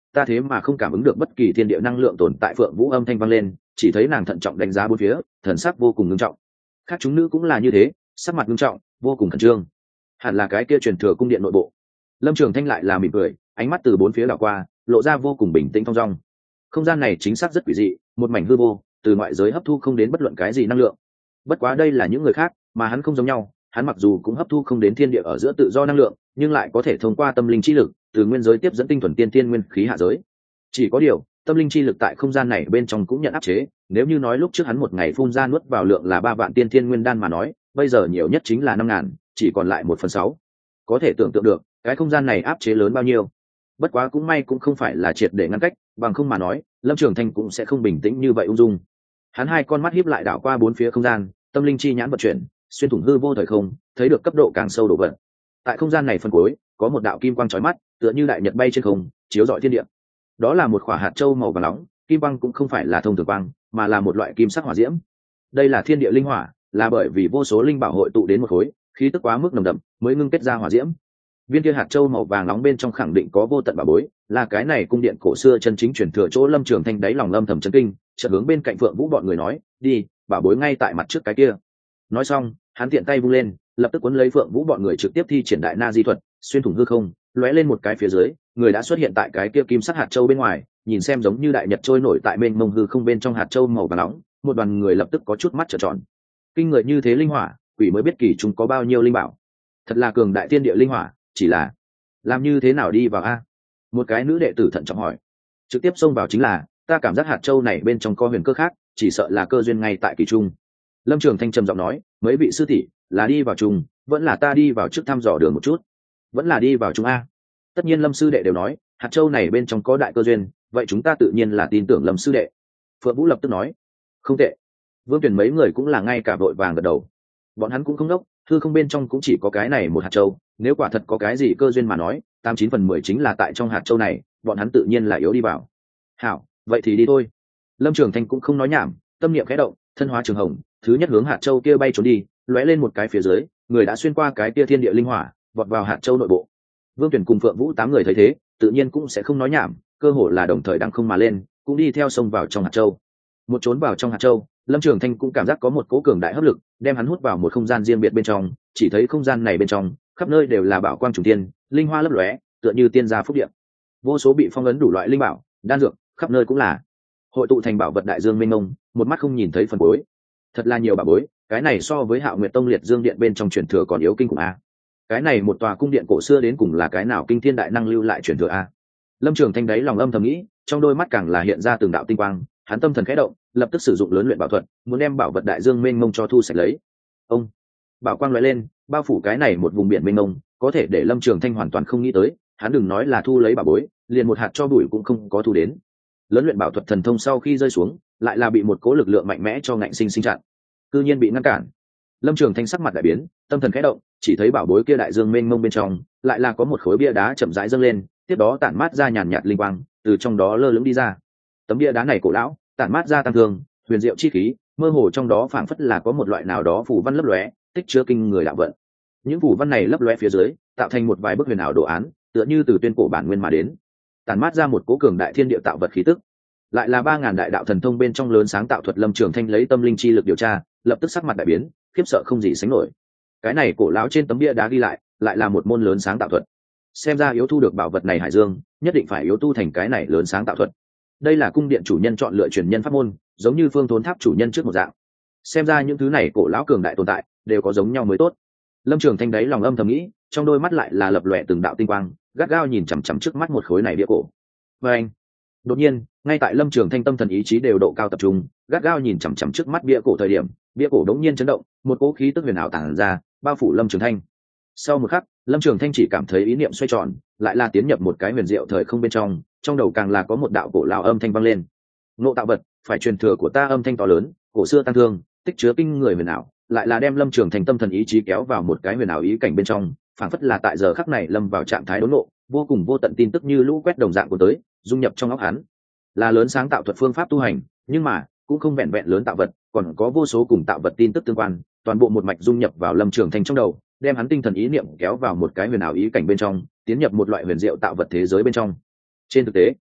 ta thế mà không cảm ứng được bất kỳ thiên địa năng lượng tồn tại. Phượng Vũ âm thanh vang lên, chỉ thấy nàng thận trọng đánh giá bốn phía, thần sắc vô cùng nghiêm trọng. Khác chúng nữ cũng là như thế, sắc mặt nghiêm trọng, vô cùng khẩn trương. Hẳn là cái kia truyền thừa cung điện nội bộ. Lâm Trường Thanh lại là mỉm cười, ánh mắt từ bốn phía đảo qua, lộ ra vô cùng bình tĩnh thong dong. Không gian này chính xác rất quỷ dị, một mảnh hư vô, từ ngoại giới hấp thu không đến bất luận cái gì năng lượng. Bất quá đây là những người khác, mà hắn không giống nhau, hắn mặc dù cũng hấp thu không đến thiên địa ở giữa tự do năng lượng, nhưng lại có thể thông qua tâm linh chi lực, từ nguyên giới tiếp dẫn tinh thuần tiên tiên nguyên khí hạ giới. Chỉ có điều, tâm linh chi lực tại không gian này bên trong cũng nhận áp chế, nếu như nói lúc trước hắn một ngày phun ra nuốt vào lượng là 3 vạn tiên tiên nguyên đan mà nói, bây giờ nhiều nhất chính là 5.000, chỉ còn lại 1/6. Có thể tưởng tượng được, cái không gian này áp chế lớn bao nhiêu. Bất quá cũng may cũng không phải là triệt để ngăn cách, bằng không mà nói, Lâm Trường Thanh cũng sẽ không bình tĩnh như vậy ung dung. Hắn hai con mắt híp lại đảo qua bốn phía không gian, tâm linh chi nhãn vận chuyển, xuyên thủng hư vô thời không, thấy được cấp độ càng sâu độ vận. Tại không gian này phân cuối, có một đạo kim quang chói mắt, tựa như đại nhật bay trên không, chiếu rọi thiên địa. Đó là một quả hạt châu màu vàng nóng, kim quang cũng không phải là thông thường quang, mà là một loại kim sắc hỏa diễm. Đây là thiên địa linh hỏa, là bởi vì vô số linh bảo hội tụ đến một khối, khí tức quá mức nồng đậm, mới ngưng kết ra hỏa diễm. Viên kia hạt châu màu vàng nóng bên trong khẳng định có vô tận bảo bối, là cái này cung điện cổ xưa chân chính truyền thừa chỗ. Lâm Trường Thanh đáy lòng âm thầm chấn kinh, chợt hướng bên cạnh Phượng Vũ bọn người nói, đi, bảo bối ngay tại mặt trước cái kia. Nói xong, hắn tiện tay vung lên, lập tức cuốn lấy Phượng Vũ bọn người trực tiếp thi triển đại na di thuật, xuyên thủng hư không, lóe lên một cái phía dưới, người đã xuất hiện tại cái kia kim sắc hạt châu bên ngoài, nhìn xem giống như đại nhật trôi nổi tại bên mông hư không bên trong hạt châu màu vàng nóng, một đoàn người lập tức có chút mắt trợn tròn. Kinh người như thế linh hỏa, quỷ mới biết kỳ chúng có bao nhiêu linh bảo. Thật là cường đại tiên địa linh hỏa, chỉ là làm như thế nào đi vào a? Một cái nữ đệ tử thận trọng hỏi. Trực tiếp xông vào chính là, ta cảm giác hạt châu này bên trong có huyền cơ khác, chỉ sợ là cơ duyên ngay tại kỳ trung. Lâm Trường Thanh trầm giọng nói, mấy vị sư tỷ, là đi vào chung, vẫn là ta đi vào trước thăm dò đường một chút? Vẫn là đi vào chung a. Tất nhiên Lâm sư đệ đều nói, hạt châu này bên trong có đại cơ duyên, vậy chúng ta tự nhiên là tin tưởng Lâm sư đệ. Phượng Vũ lập tức nói, không tệ. Vương Tuyển mấy người cũng là ngay cả vội vàng gật đầu. Bọn hắn cũng không đốc, hư không bên trong cũng chỉ có cái này một hạt châu, nếu quả thật có cái gì cơ duyên mà nói, 89/10 chính là tại trong hạt châu này, bọn hắn tự nhiên là yếu đi vào. Hảo, vậy thì đi thôi. Lâm Trường Thanh cũng không nói nhảm, tâm niệm khẽ động, thân hóa trường hồng, thứ nhất hướng hạt châu kia bay trốn đi, lóe lên một cái phía dưới, người đã xuyên qua cái kia thiên địa linh hỏa, vọt vào hạt châu nội bộ. Vương Tuyển cùng Phượng Vũ 8 người thấy thế, tự nhiên cũng sẽ không nói nhảm, cơ hồ là đồng thời đăng không mà lên, cũng đi theo sông vào trong hạt châu. Một trốn vào trong hạt châu, Lâm Trường Thanh cũng cảm giác có một cỗ cường đại hấp lực, đem hắn hút vào một không gian riêng biệt bên trong, chỉ thấy không gian này bên trong, khắp nơi đều là bảo quang trùng tiên, linh hoa lấp lóe, tựa như tiên gia phúc điện. Vô số bị phong ấn đủ loại linh bảo, đan dược, khắp nơi cũng là. Hội tụ thành bảo vật đại dương mênh mông, một mắt không nhìn thấy phần cuối. Thật là nhiều bảo bối, cái này so với Hạo Nguyệt Tông Liệt Dương Điện bên trong truyền thừa còn yếu kinh khủng a. Cái này một tòa cung điện cổ xưa đến cùng là cái nào kinh thiên đại năng lưu lại truyền thừa a. Lâm Trường Thanh đáy lòng âm thầm nghĩ, trong đôi mắt càng là hiện ra từng đạo tinh quang, hắn tâm thần khẽ động, lập tức sử dụng lớn luyện bảo thuật, muốn đem bảo vật đại dương mênh mông cho thu sạch lấy. Ông, bảo quang lóe lên, bao phủ cái này một vùng biển mênh mông, có thể để Lâm Trường Thanh hoàn toàn không nghĩ tới, hắn đừng nói là thu lấy bảo bối, liền một hạt cho bụi cũng không có thu đến. Lớn luyện bảo thuật thần thông sau khi rơi xuống, lại là bị một cố lực lượng mạnh mẽ cho ngạnh sinh chặn, cư nhiên bị ngăn cản. Lâm Trường Thanh sắc mặt đại biến, tâm thần khẽ động, chỉ thấy bảo bối kia đại dương mênh mông bên trong, lại là có một khối bia đá chậm rãi dâng lên, tiếp đó tản mát ra nhàn nhạt linh quang, từ trong đó lơ lửng đi ra. Tấm bia đá này cổ lão, tản mát ra tăng thương, huyền diệu chi khí, mơ hồ trong đó phảng phất là có một loại nào đó phù văn lấp lóe, tích chứa kinh người đạo vận. Những phù văn này lấp lóe phía dưới, tạo thành một vài bức huyền ảo đồ án, tựa như từ tuyên cổ bản nguyên mà đến, tản mát ra một cố cường đại thiên địa tạo vật khí tức. Lại là 3000 đại đạo thần thông bên trong lớn sáng tạo thuật. Lâm Trường Thanh lấy tâm linh chi lực điều tra, lập tức sắc mặt đại biến, khiếp sợ không gì sánh nổi. Cái này cổ lão trên tấm bia đá ghi lại là một môn lớn sáng tạo thuật. Xem ra yếu thu được bảo vật này Hải Dương, nhất định phải yếu tu thành cái này lớn sáng tạo thuật. Đây là cung điện chủ nhân chọn lựa truyền nhân pháp môn, giống như Phương Thốn Tháp chủ nhân trước một dạng. Xem ra những thứ này cổ lão cường đại tồn tại đều có giống nhau mới tốt. Lâm Trường Thanh đáy lòng âm thầm nghĩ, trong đôi mắt lại là lập lòe từng đạo tinh quang, gắt gao nhìn chằm chằm trước mắt một khối này bia cổ. Và anh, đột nhiên, ngay tại Lâm Trường Thanh tâm thần ý chí đều độ cao tập trung, gắt gao nhìn chằm chằm trước mắt bia cổ thời điểm, bia cổ đống nhiên chấn động, một cỗ khí tức huyền ảo tản ra, bao phủ Lâm Trường Thanh. Sau một khắc, Lâm Trường Thanh chỉ cảm thấy ý niệm xoay tròn, lại là tiến nhập một cái huyền diệu thời không bên trong, trong đầu càng là có một đạo cổ lão âm thanh vang lên. Ngộ tạo vật, phải truyền thừa của ta, âm thanh to lớn, cổ xưa tăng thương, tích chứa kinh người huyền ảo, lại là đem Lâm Trường Thanh tâm thần ý chí kéo vào một cái huyền ảo ý cảnh bên trong, phảng phất là tại giờ khắc này lâm vào trạng thái đốn ngộ, vô cùng vô tận tin tức như lũ quét đồng dạng của tới, dung nhập trong óc hắn. Là lớn sáng tạo thuật phương pháp tu hành, nhưng mà cũng không vẹn vẹn lớn tạo vật, còn có vô số cùng tạo vật tin tức tương quan, toàn bộ một mạch dung nhập vào Lâm Trường Thanh trong đầu, đem hắn tinh thần ý niệm kéo vào một cái huyền ảo ý cảnh bên trong, tiến nhập một loại huyền diệu tạo vật thế giới bên trong. Trên thực tế,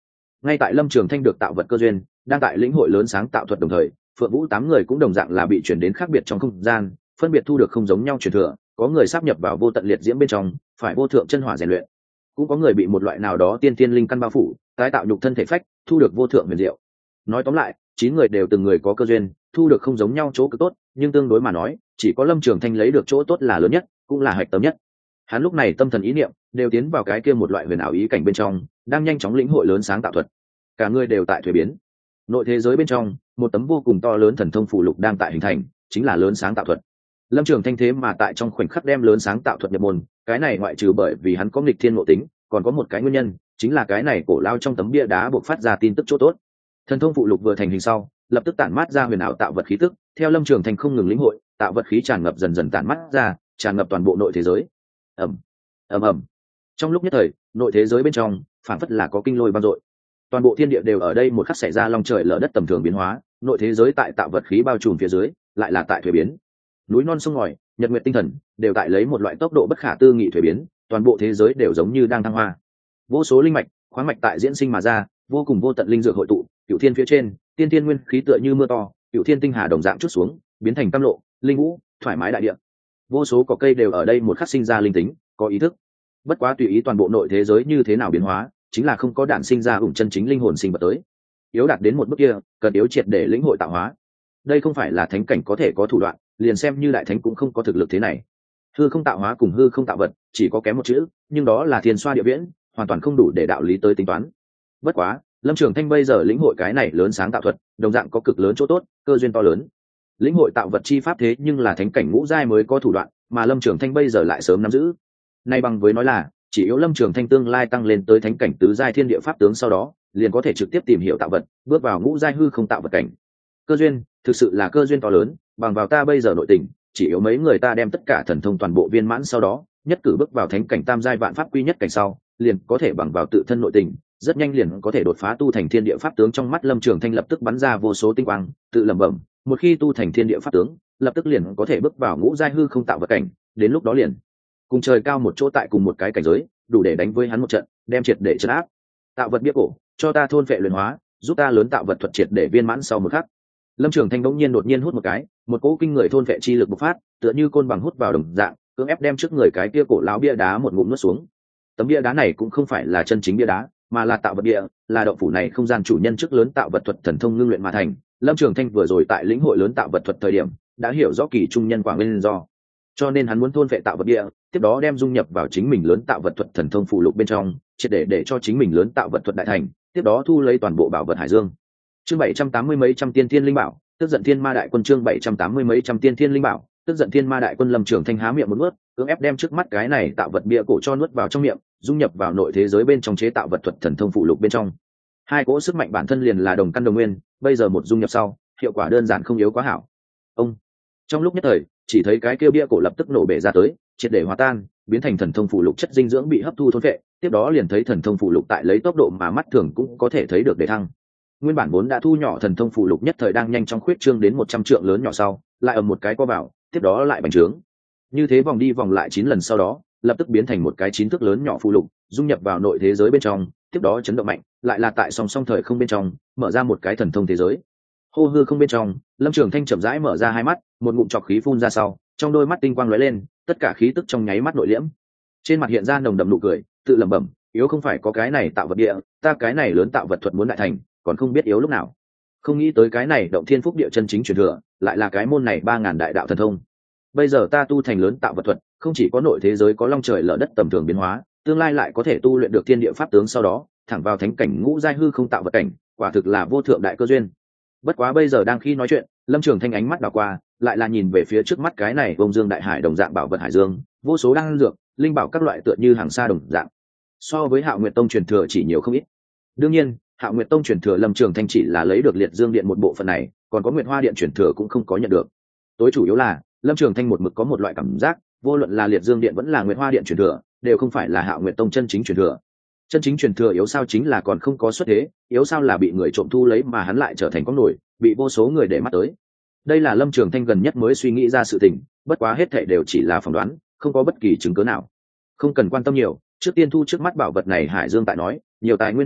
Ngay tại Lâm Trường Thanh được tạo vật cơ duyên, đang tại lĩnh hội lớn sáng tạo thuật đồng thời, Phượng Vũ 8 người cũng đồng dạng là bị chuyển đến khác biệt trong không gian, phân biệt thu được không giống nhau truyền thừa, có người sáp nhập vào vô tận liệt diễm bên trong, phải vô thượng chân hỏa rèn luyện, cũng có người bị một loại nào đó tiên tiên linh căn bao phủ, tái tạo nhục thân thể phách, thu được vô thượng huyền diệu. Nói tóm lại, 9 người đều từng người có cơ duyên, thu được không giống nhau chỗ cực tốt, nhưng tương đối mà nói, chỉ có Lâm Trường Thanh lấy được chỗ tốt là lớn nhất, cũng là hạch tâm nhất. Hắn lúc này tâm thần ý niệm đều tiến vào cái kia một loại huyền ảo ý cảnh bên trong, đang nhanh chóng lĩnh hội lớn sáng tạo thuật. Cả người đều tại thuế biến. Nội thế giới bên trong, một tấm vô cùng to lớn thần thông phụ lục đang tại hình thành, chính là lớn sáng tạo thuật. Lâm Trường Thanh thế mà tại trong khoảnh khắc đem lớn sáng tạo thuật nhập môn, cái này ngoại trừ bởi vì hắn có nghịch thiên ngộ tính, còn có một cái nguyên nhân, chính là cái này cổ lao trong tấm bia đá buộc phát ra tin tức chỗ tốt. Thần thông phụ lục vừa thành hình sau, lập tức tản mát ra huyền ảo tạo vật khí tức, theo Lâm Trường Thanh không ngừng lĩnh hội, tạo vật khí tràn ngập dần dần tản mát ra, tràn ngập toàn bộ nội thế giới. Ầm, ầm. Trong lúc nhất thời, nội thế giới bên trong, phảng phất là có kinh lôi vang dội. Toàn bộ thiên địa đều ở đây một khắc xảy ra long trời lở đất tầm thường biến hóa, nội thế giới tại tạo vật khí bao trùm phía dưới, lại là tại thuế biến. Núi non sông ngòi, nhật nguyệt tinh thần, đều tại lấy một loại tốc độ bất khả tư nghị thuế biến, toàn bộ thế giới đều giống như đang thăng hoa. Vô số linh mạch, khoáng mạch tại diễn sinh mà ra, vô cùng vô tận linh dược hội tụ, cửu thiên phía trên, tiên thiên nguyên khí tựa như mưa to, cửu thiên tinh hà đồng dạng chút xuống, biến thành cam lộ, linh vũ, thoải mái đại địa. Vô số cỏ cây đều ở đây một khắc sinh ra linh tính, có ý thức. Bất quá tùy ý toàn bộ nội thế giới như thế nào biến hóa, chính là không có đạn sinh ra ủng chân chính linh hồn sinh vật tới. Yếu đạt đến một bước kia, cần yếu triệt để lĩnh hội tạo hóa. Đây không phải là thánh cảnh có thể có thủ đoạn, liền xem như đại thánh cũng không có thực lực thế này. Hư không tạo hóa cùng hư không tạo vật, chỉ có kém một chữ, nhưng đó là thiên xoa địa viễn, hoàn toàn không đủ để đạo lý tới tính toán. Bất quá, Lâm Trường Thanh bây giờ lĩnh hội cái này lớn sáng tạo thuật, đồng dạng có cực lớn chỗ tốt, cơ duyên to lớn. Lĩnh hội tạo vật chi pháp thế nhưng là thánh cảnh ngũ giai mới có thủ đoạn, mà Lâm Trường Thanh bây giờ lại sớm nắm giữ. Nay bằng với nói là, chỉ yếu Lâm Trường Thanh tương lai tăng lên tới thánh cảnh tứ giai thiên địa pháp tướng sau đó, liền có thể trực tiếp tìm hiểu tạo vật, bước vào ngũ giai hư không tạo vật cảnh. Cơ duyên, thực sự là cơ duyên to lớn, bằng vào ta bây giờ nội tình, chỉ yếu mấy người ta đem tất cả thần thông toàn bộ viên mãn sau đó, nhất cử bước vào thánh cảnh tam giai vạn pháp quy nhất cảnh sau, liền có thể bằng vào tự thân nội tình, rất nhanh liền có thể đột phá tu thành thiên địa pháp tướng. Trong mắt Lâm Trường Thanh lập tức bắn ra vô số tinh quang, tự lẩm bẩm, một khi tu thành thiên địa pháp tướng, lập tức liền có thể bước vào ngũ giai hư không tạo vật cảnh, đến lúc đó liền cùng trời cao một chỗ tại cùng một cái cảnh giới, đủ để đánh với hắn một trận, đem triệt để trấn áp. Tạo vật bia cổ, cho ta thôn phệ luyện hóa, giúp ta lớn tạo vật thuật triệt để viên mãn sau một khắc. Lâm Trường Thanh đột nhiên hút một cái, một cỗ kinh người thôn phệ chi lực bộc phát, tựa như côn bằng hút vào đồng dạng, cưỡng ép đem trước người cái kia cổ lão bia đá một ngụm nuốt xuống. Tấm bia đá này cũng không phải là chân chính bia đá, mà là tạo vật bia, là động phủ này không gian chủ nhân trước lớn tạo vật thuật thần thông ngưng luyện mà thành. Lâm Trường Thanh vừa rồi tại lĩnh hội lớn tạo vật thuật thời điểm, đã hiểu rõ kỳ trung nhân quả nguyên do, cho nên hắn muốn thôn phệ tạo vật bia, tiếp đó đem dung nhập vào chính mình lớn tạo vật thuật thần thông phụ lục bên trong, triệt để cho chính mình lớn tạo vật thuật đại thành, tiếp đó thu lấy toàn bộ bảo vật hải dương. Chương 780 mấy trăm tiên thiên linh bảo, tức giận thiên ma đại quân. Chương 780 mấy trăm tiên thiên linh bảo, tức giận thiên ma đại quân. Lâm Trường Thanh há miệng một nuốt, cưỡng ép đem trước mắt cái này tạo vật bia cổ cho nuốt vào trong miệng, dung nhập vào nội thế giới bên trong chế tạo vật thuật thần thông phụ lục bên trong. Hai cỗ sức mạnh bản thân liền là đồng căn đồng nguyên, bây giờ một dung nhập sau, hiệu quả đơn giản không yếu quá hảo. Ông trong lúc nhất thời, chỉ thấy cái kia bia cổ lập tức nổ bể ra tới, triệt để hòa tan, biến thành thần thông phụ lục chất dinh dưỡng bị hấp thu thôn phệ, tiếp đó liền thấy thần thông phụ lục tại lấy tốc độ mà mắt thường cũng có thể thấy được để thăng. Nguyên bản vốn đã thu nhỏ thần thông phụ lục nhất thời đang nhanh chóng khuyết trương đến 100 trượng lớn nhỏ sau, lại ầm một cái co vào, tiếp đó lại bành trướng. Như thế vòng đi vòng lại 9 lần sau đó, lập tức biến thành một cái 9 thước lớn nhỏ phụ lục, dung nhập vào nội thế giới bên trong, tiếp đó chấn động mạnh, lại là tại song song thời không bên trong, mở ra một cái thần thông thế giới. Hô hư không bên trong, Lâm Trường Thanh chậm rãi mở ra hai mắt, một ngụm trọc khí phun ra sau, trong đôi mắt tinh quang lóe lên, tất cả khí tức trong nháy mắt nội liễm. Trên mặt hiện ra nồng đậm nụ cười, tự lẩm bẩm, yếu không phải có cái này tạo vật địa, ta cái này lớn tạo vật thuật muốn đại thành, còn không biết yếu lúc nào. Không nghĩ tới cái này động thiên phúc địa chân chính truyền thừa, lại là cái môn này 3000 đại đạo thần thông. Bây giờ ta tu thành lớn tạo vật thuật, không chỉ có nội thế giới có long trời lở đất tầm thường biến hóa, tương lai lại có thể tu luyện được thiên địa pháp tướng sau đó, thẳng vào thánh cảnh ngũ giai hư không tạo vật cảnh, quả thực là vô thượng đại cơ duyên. Bất quá bây giờ đang khi nói chuyện, Lâm Trường Thanh ánh mắt đảo qua, lại là nhìn về phía trước mắt cái này bông dương đại hải đồng dạng bảo vật hải dương, vô số đan dược, linh bảo các loại tựa như hàng sa đồng dạng. So với Hạo Nguyệt Tông truyền thừa chỉ nhiều không ít. Đương nhiên, Hạo Nguyệt Tông truyền thừa Lâm Trường Thanh chỉ là lấy được Liệt Dương Điện một bộ phận này, còn có Nguyệt Hoa Điện truyền thừa cũng không có nhận được. Tối chủ yếu là, Lâm Trường Thanh một mực có một loại cảm giác, vô luận là Liệt Dương Điện vẫn là Nguyệt Hoa Điện truyền thừa, đều không phải là Hạo Nguyệt Tông chân chính truyền thừa. Chân chính truyền thừa yếu sao chính là còn không có xuất thế, yếu sao là bị người trộm thu lấy mà hắn lại trở thành con nổi, bị vô số người để mắt tới. Đây là Lâm Trường Thanh gần nhất mới suy nghĩ ra sự tình, bất quá hết thảy đều chỉ là phỏng đoán, không có bất kỳ chứng cứ nào. Không cần quan tâm nhiều, trước tiên thu trước mắt bảo vật này hải dương tại nói, nhiều tài nguyên như vậy,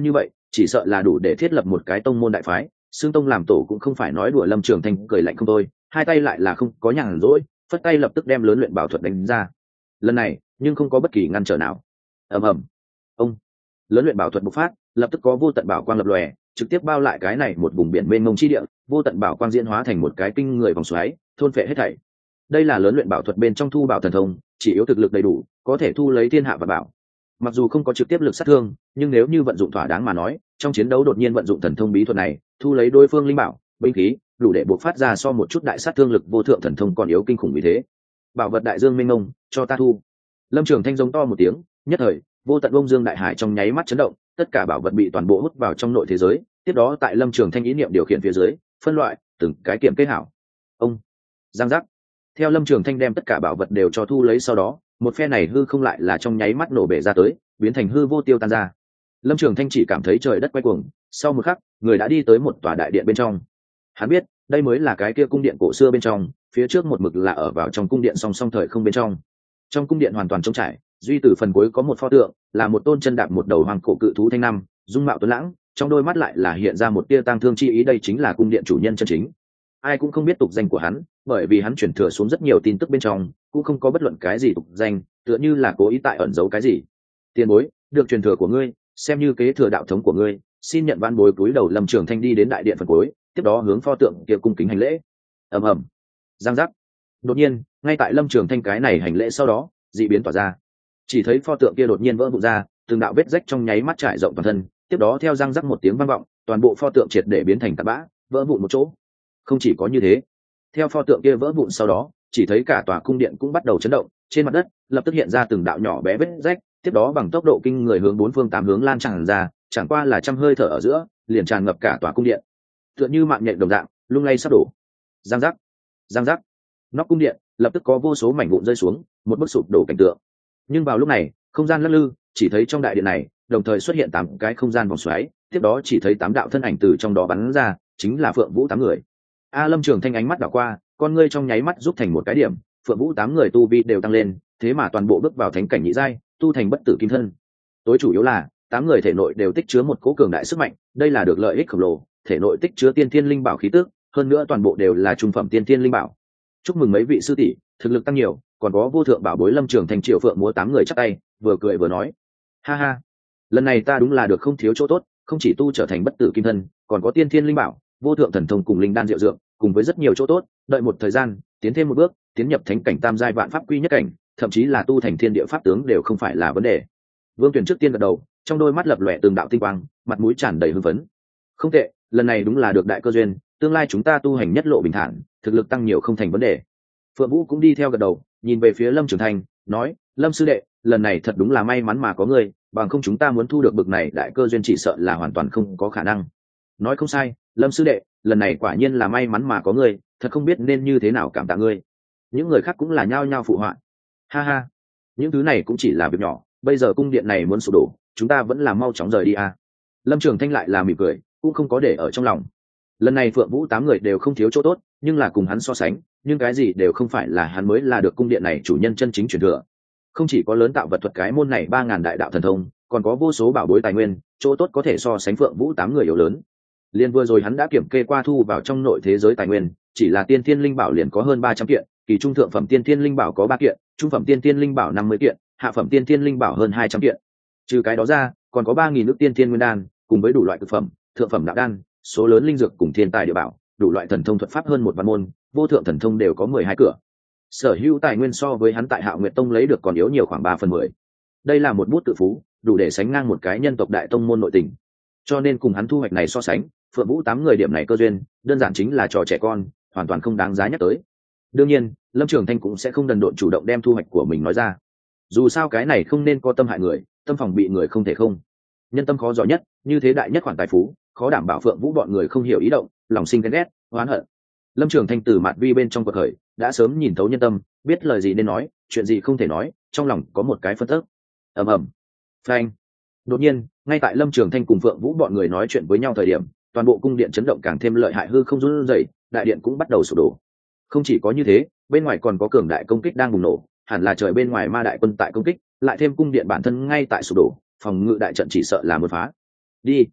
chỉ sợ là đủ để thiết lập một cái tông môn đại phái. Xương tông làm tổ cũng không phải nói đùa. Lâm Trường Thanh cười lạnh không thôi, hai tay lại là không có nhàn rỗi, phất tay lập tức đem lớn luyện bảo thuật đánh ra. Lần này nhưng không có bất kỳ ngăn trở nào. ầm ầm, ông lớn luyện bảo thuật bộc phát, lập tức có vô tận bảo quang lập lòe, trực tiếp bao lại cái này một vùng biển mênh mông chi địa. Vô tận bảo quang diễn hóa thành một cái kinh người vòng xoáy, thôn phệ hết thảy. Đây là lớn luyện bảo thuật bên trong thu bảo thần thông, chỉ yếu thực lực đầy đủ có thể thu lấy thiên hạ và bảo. Mặc dù không có trực tiếp lực sát thương, nhưng nếu như vận dụng thỏa đáng mà nói, trong chiến đấu đột nhiên vận dụng thần thông bí thuật này, thu lấy đối phương linh bảo, binh khí, đủ để buộc phát ra so một chút đại sát thương lực vô thượng thần thông còn yếu kinh khủng như thế. Bảo vật đại dương minh ngông, cho ta thu. Lâm Trường Thanh giống to một tiếng, nhất thời vô tận bông dương đại hải trong nháy mắt chấn động, tất cả bảo vật bị toàn bộ hút vào trong nội thế giới. Tiếp đó tại Lâm Trường Thanh ý niệm điều khiển phía dưới, phân loại từng cái kiểm kê hảo. Ông giang giác, theo Lâm Trường Thanh đem tất cả bảo vật đều cho thu lấy sau đó, một phe này hư không lại là trong nháy mắt nổ bể ra tới, biến thành hư vô tiêu tan ra. Lâm Trường Thanh chỉ cảm thấy trời đất quay cuồng, sau một khắc người đã đi tới một tòa đại điện bên trong. Hắn biết đây mới là cái kia cung điện cổ xưa bên trong, phía trước một mực là ở vào trong cung điện song song thời không bên trong. Trong cung điện hoàn toàn trống trải, duy từ phần cuối có một pho tượng, là một tôn chân đạp một đầu hoàng cổ cự thú thanh năm, dung mạo tuấn lãng, trong đôi mắt lại là hiện ra một tia tang thương chi ý. Đây chính là cung điện chủ nhân chân chính. Ai cũng không biết tục danh của hắn, bởi vì hắn chuyển thừa xuống rất nhiều tin tức bên trong, cũng không có bất luận cái gì tục danh, tựa như là cố ý tại ẩn giấu cái gì. Tiền bối, được truyền thừa của ngươi, xem như kế thừa đạo thống của ngươi, xin nhận van bối. Cúi đầu Lâm Trường Thanh đi đến đại điện phần cuối, tiếp đó hướng pho tượng kia cung kính hành lễ. ầm ầm, giang giác. Đột nhiên, ngay tại Lâm Trường Thanh cái này hành lễ sau đó, dị biến tỏa ra. Chỉ thấy pho tượng kia đột nhiên vỡ vụn ra, từng đạo vết rách trong nháy mắt trải rộng toàn thân, tiếp đó theo giang rắc một tiếng vang vọng, toàn bộ pho tượng triệt để biến thành tạt bã, vỡ vụn một chỗ. Không chỉ có như thế, theo pho tượng kia vỡ vụn sau đó, chỉ thấy cả tòa cung điện cũng bắt đầu chấn động, trên mặt đất lập tức hiện ra từng đạo nhỏ bé vết rách, tiếp đó bằng tốc độ kinh người hướng bốn phương tám hướng lan tràn ra, chẳng qua là trăm hơi thở ở giữa, liền tràn ngập cả tòa cung điện, tựa như mạng nhện đồng dạng, lung lay sắp đổ. Giang giác, giang giác, nóc cung điện lập tức có vô số mảnh vụn rơi xuống, một bức sụp đổ cảnh tượng. Nhưng vào lúc này, không gian lắc lư, chỉ thấy trong đại điện này đồng thời xuất hiện 8 cái không gian vòng xoáy, tiếp đó chỉ thấy 8 đạo thân ảnh từ trong đó bắn ra, chính là Phượng Vũ 8 người. Lâm Trường Thanh ánh mắt đảo qua, con ngươi trong nháy mắt rút thành một cái điểm, Phượng Vũ 8 người tu vi đều tăng lên, thế mà toàn bộ bước vào thánh cảnh nhị giai, tu thành bất tử kim thân. Tối chủ yếu là 8 người thể nội đều tích chứa một cỗ cường đại sức mạnh, đây là được lợi ích khổng lồ, thể nội tích chứa tiên thiên linh bảo khí tức, hơn nữa toàn bộ đều là trung phẩm tiên thiên linh bảo. Chúc mừng mấy vị sư tỷ, thực lực tăng nhiều, còn có vô thượng bảo bối. Lâm Trường Thanh Triệu Phượng múa 8 người chắp tay, vừa cười vừa nói: "Ha ha, lần này ta đúng là được không thiếu chỗ tốt, không chỉ tu trở thành bất tử kim thân, còn có tiên thiên linh bảo, vô thượng thần thông cùng linh đan diệu dược, cùng với rất nhiều chỗ tốt, đợi một thời gian, tiến thêm một bước, tiến nhập thánh cảnh tam giai vạn pháp quy nhất cảnh, thậm chí là tu thành thiên địa pháp tướng đều không phải là vấn đề." Vương Tuyển trước tiên gật đầu, trong đôi mắt lập lòe từng đạo tinh quang, mặt mũi tràn đầy hưng phấn. "Không tệ, lần này đúng là được đại cơ duyên, tương lai chúng ta tu hành nhất lộ bình thản, thực lực tăng nhiều không thành vấn đề." Phượng Vũ cũng đi theo gật đầu, nhìn về phía Lâm Trường Thanh, nói: "Lâm sư đệ, lần này thật đúng là may mắn mà có ngươi, bằng không chúng ta muốn thu được bực này đại cơ duyên chỉ sợ là hoàn toàn không có khả năng." "Nói không sai, Lâm sư đệ, lần này quả nhiên là may mắn mà có ngươi, thật không biết nên như thế nào cảm tạ ngươi." Những người khác cũng là nhao nhao phụ họa. "Ha ha, những thứ này cũng chỉ là việc nhỏ, bây giờ cung điện này muốn sụp đổ, chúng ta vẫn là mau chóng rời đi a." Lâm Trường Thanh lại là mỉm cười, cũng không có để ở trong lòng. Lần này Phượng Vũ 8 người đều không thiếu chỗ tốt, nhưng là cùng hắn so sánh, nhưng cái gì đều không phải là hắn mới là được cung điện này chủ nhân chân chính truyền thừa. Không chỉ có lớn tạo vật thuật cái môn này 3000 đại đạo thần thông, còn có vô số bảo bối tài nguyên, chỗ tốt có thể so sánh Phượng Vũ 8 người yếu lớn. Liên vừa rồi hắn đã kiểm kê qua thu vào trong nội thế giới tài nguyên, chỉ là tiên thiên linh bảo liền có hơn 300 kiện, kỳ trung thượng phẩm tiên thiên linh bảo có 3 kiện, trung phẩm tiên thiên linh bảo 50 kiện, hạ phẩm tiên thiên linh bảo hơn 200 kiện. Trừ cái đó ra, còn có 3000 nước tiên thiên nguyên đan, cùng với đủ loại thực phẩm, thượng phẩm đạo đan, số lớn linh dược cùng thiên tài địa bảo, đủ loại thần thông thuật pháp hơn 1 vạn môn, vô thượng thần thông đều có 12 cửa. Sở hữu tài nguyên so với hắn tại Hạo Nguyệt Tông lấy được còn yếu nhiều khoảng 3/10. Đây là một bút tự phú, đủ để sánh ngang một cái nhân tộc đại tông môn nội tình. Cho nên cùng hắn thu hoạch này so sánh, Phượng Vũ 8 người điểm này cơ duyên, đơn giản chính là trò trẻ con, hoàn toàn không đáng giá nhắc tới. Đương nhiên, Lâm Trường Thanh cũng sẽ không đần độn chủ động đem thu hoạch của mình nói ra. Dù sao cái này không nên có tâm hại người, tâm phòng bị người không thể không. Nhân tâm khó giỏi nhất, như thế đại nhất khoản tài phú, khó đảm bảo Phượng Vũ bọn người không hiểu ý động, lòng sinh ghen ghét, oán hận. Lâm Trường Thanh từ mạt vi bên trong cuộc khởi, đã sớm nhìn thấu nhân tâm, biết lời gì nên nói, chuyện gì không thể nói, trong lòng có một cái phân tức. Ầm ầm, phanh. Đột nhiên, ngay tại Lâm Trường Thanh cùng Phượng Vũ bọn người nói chuyện với nhau thời điểm, toàn bộ cung điện chấn động càng thêm lợi hại, hư không run rẩy, đại điện cũng bắt đầu sụp đổ. Không chỉ có như thế, bên ngoài còn có cường đại công kích đang bùng nổ, hẳn là trời bên ngoài ma đại quân tại công kích, lại thêm cung điện bản thân ngay tại sụp đổ, phòng ngự đại trận chỉ sợ là muốn phá. Đi.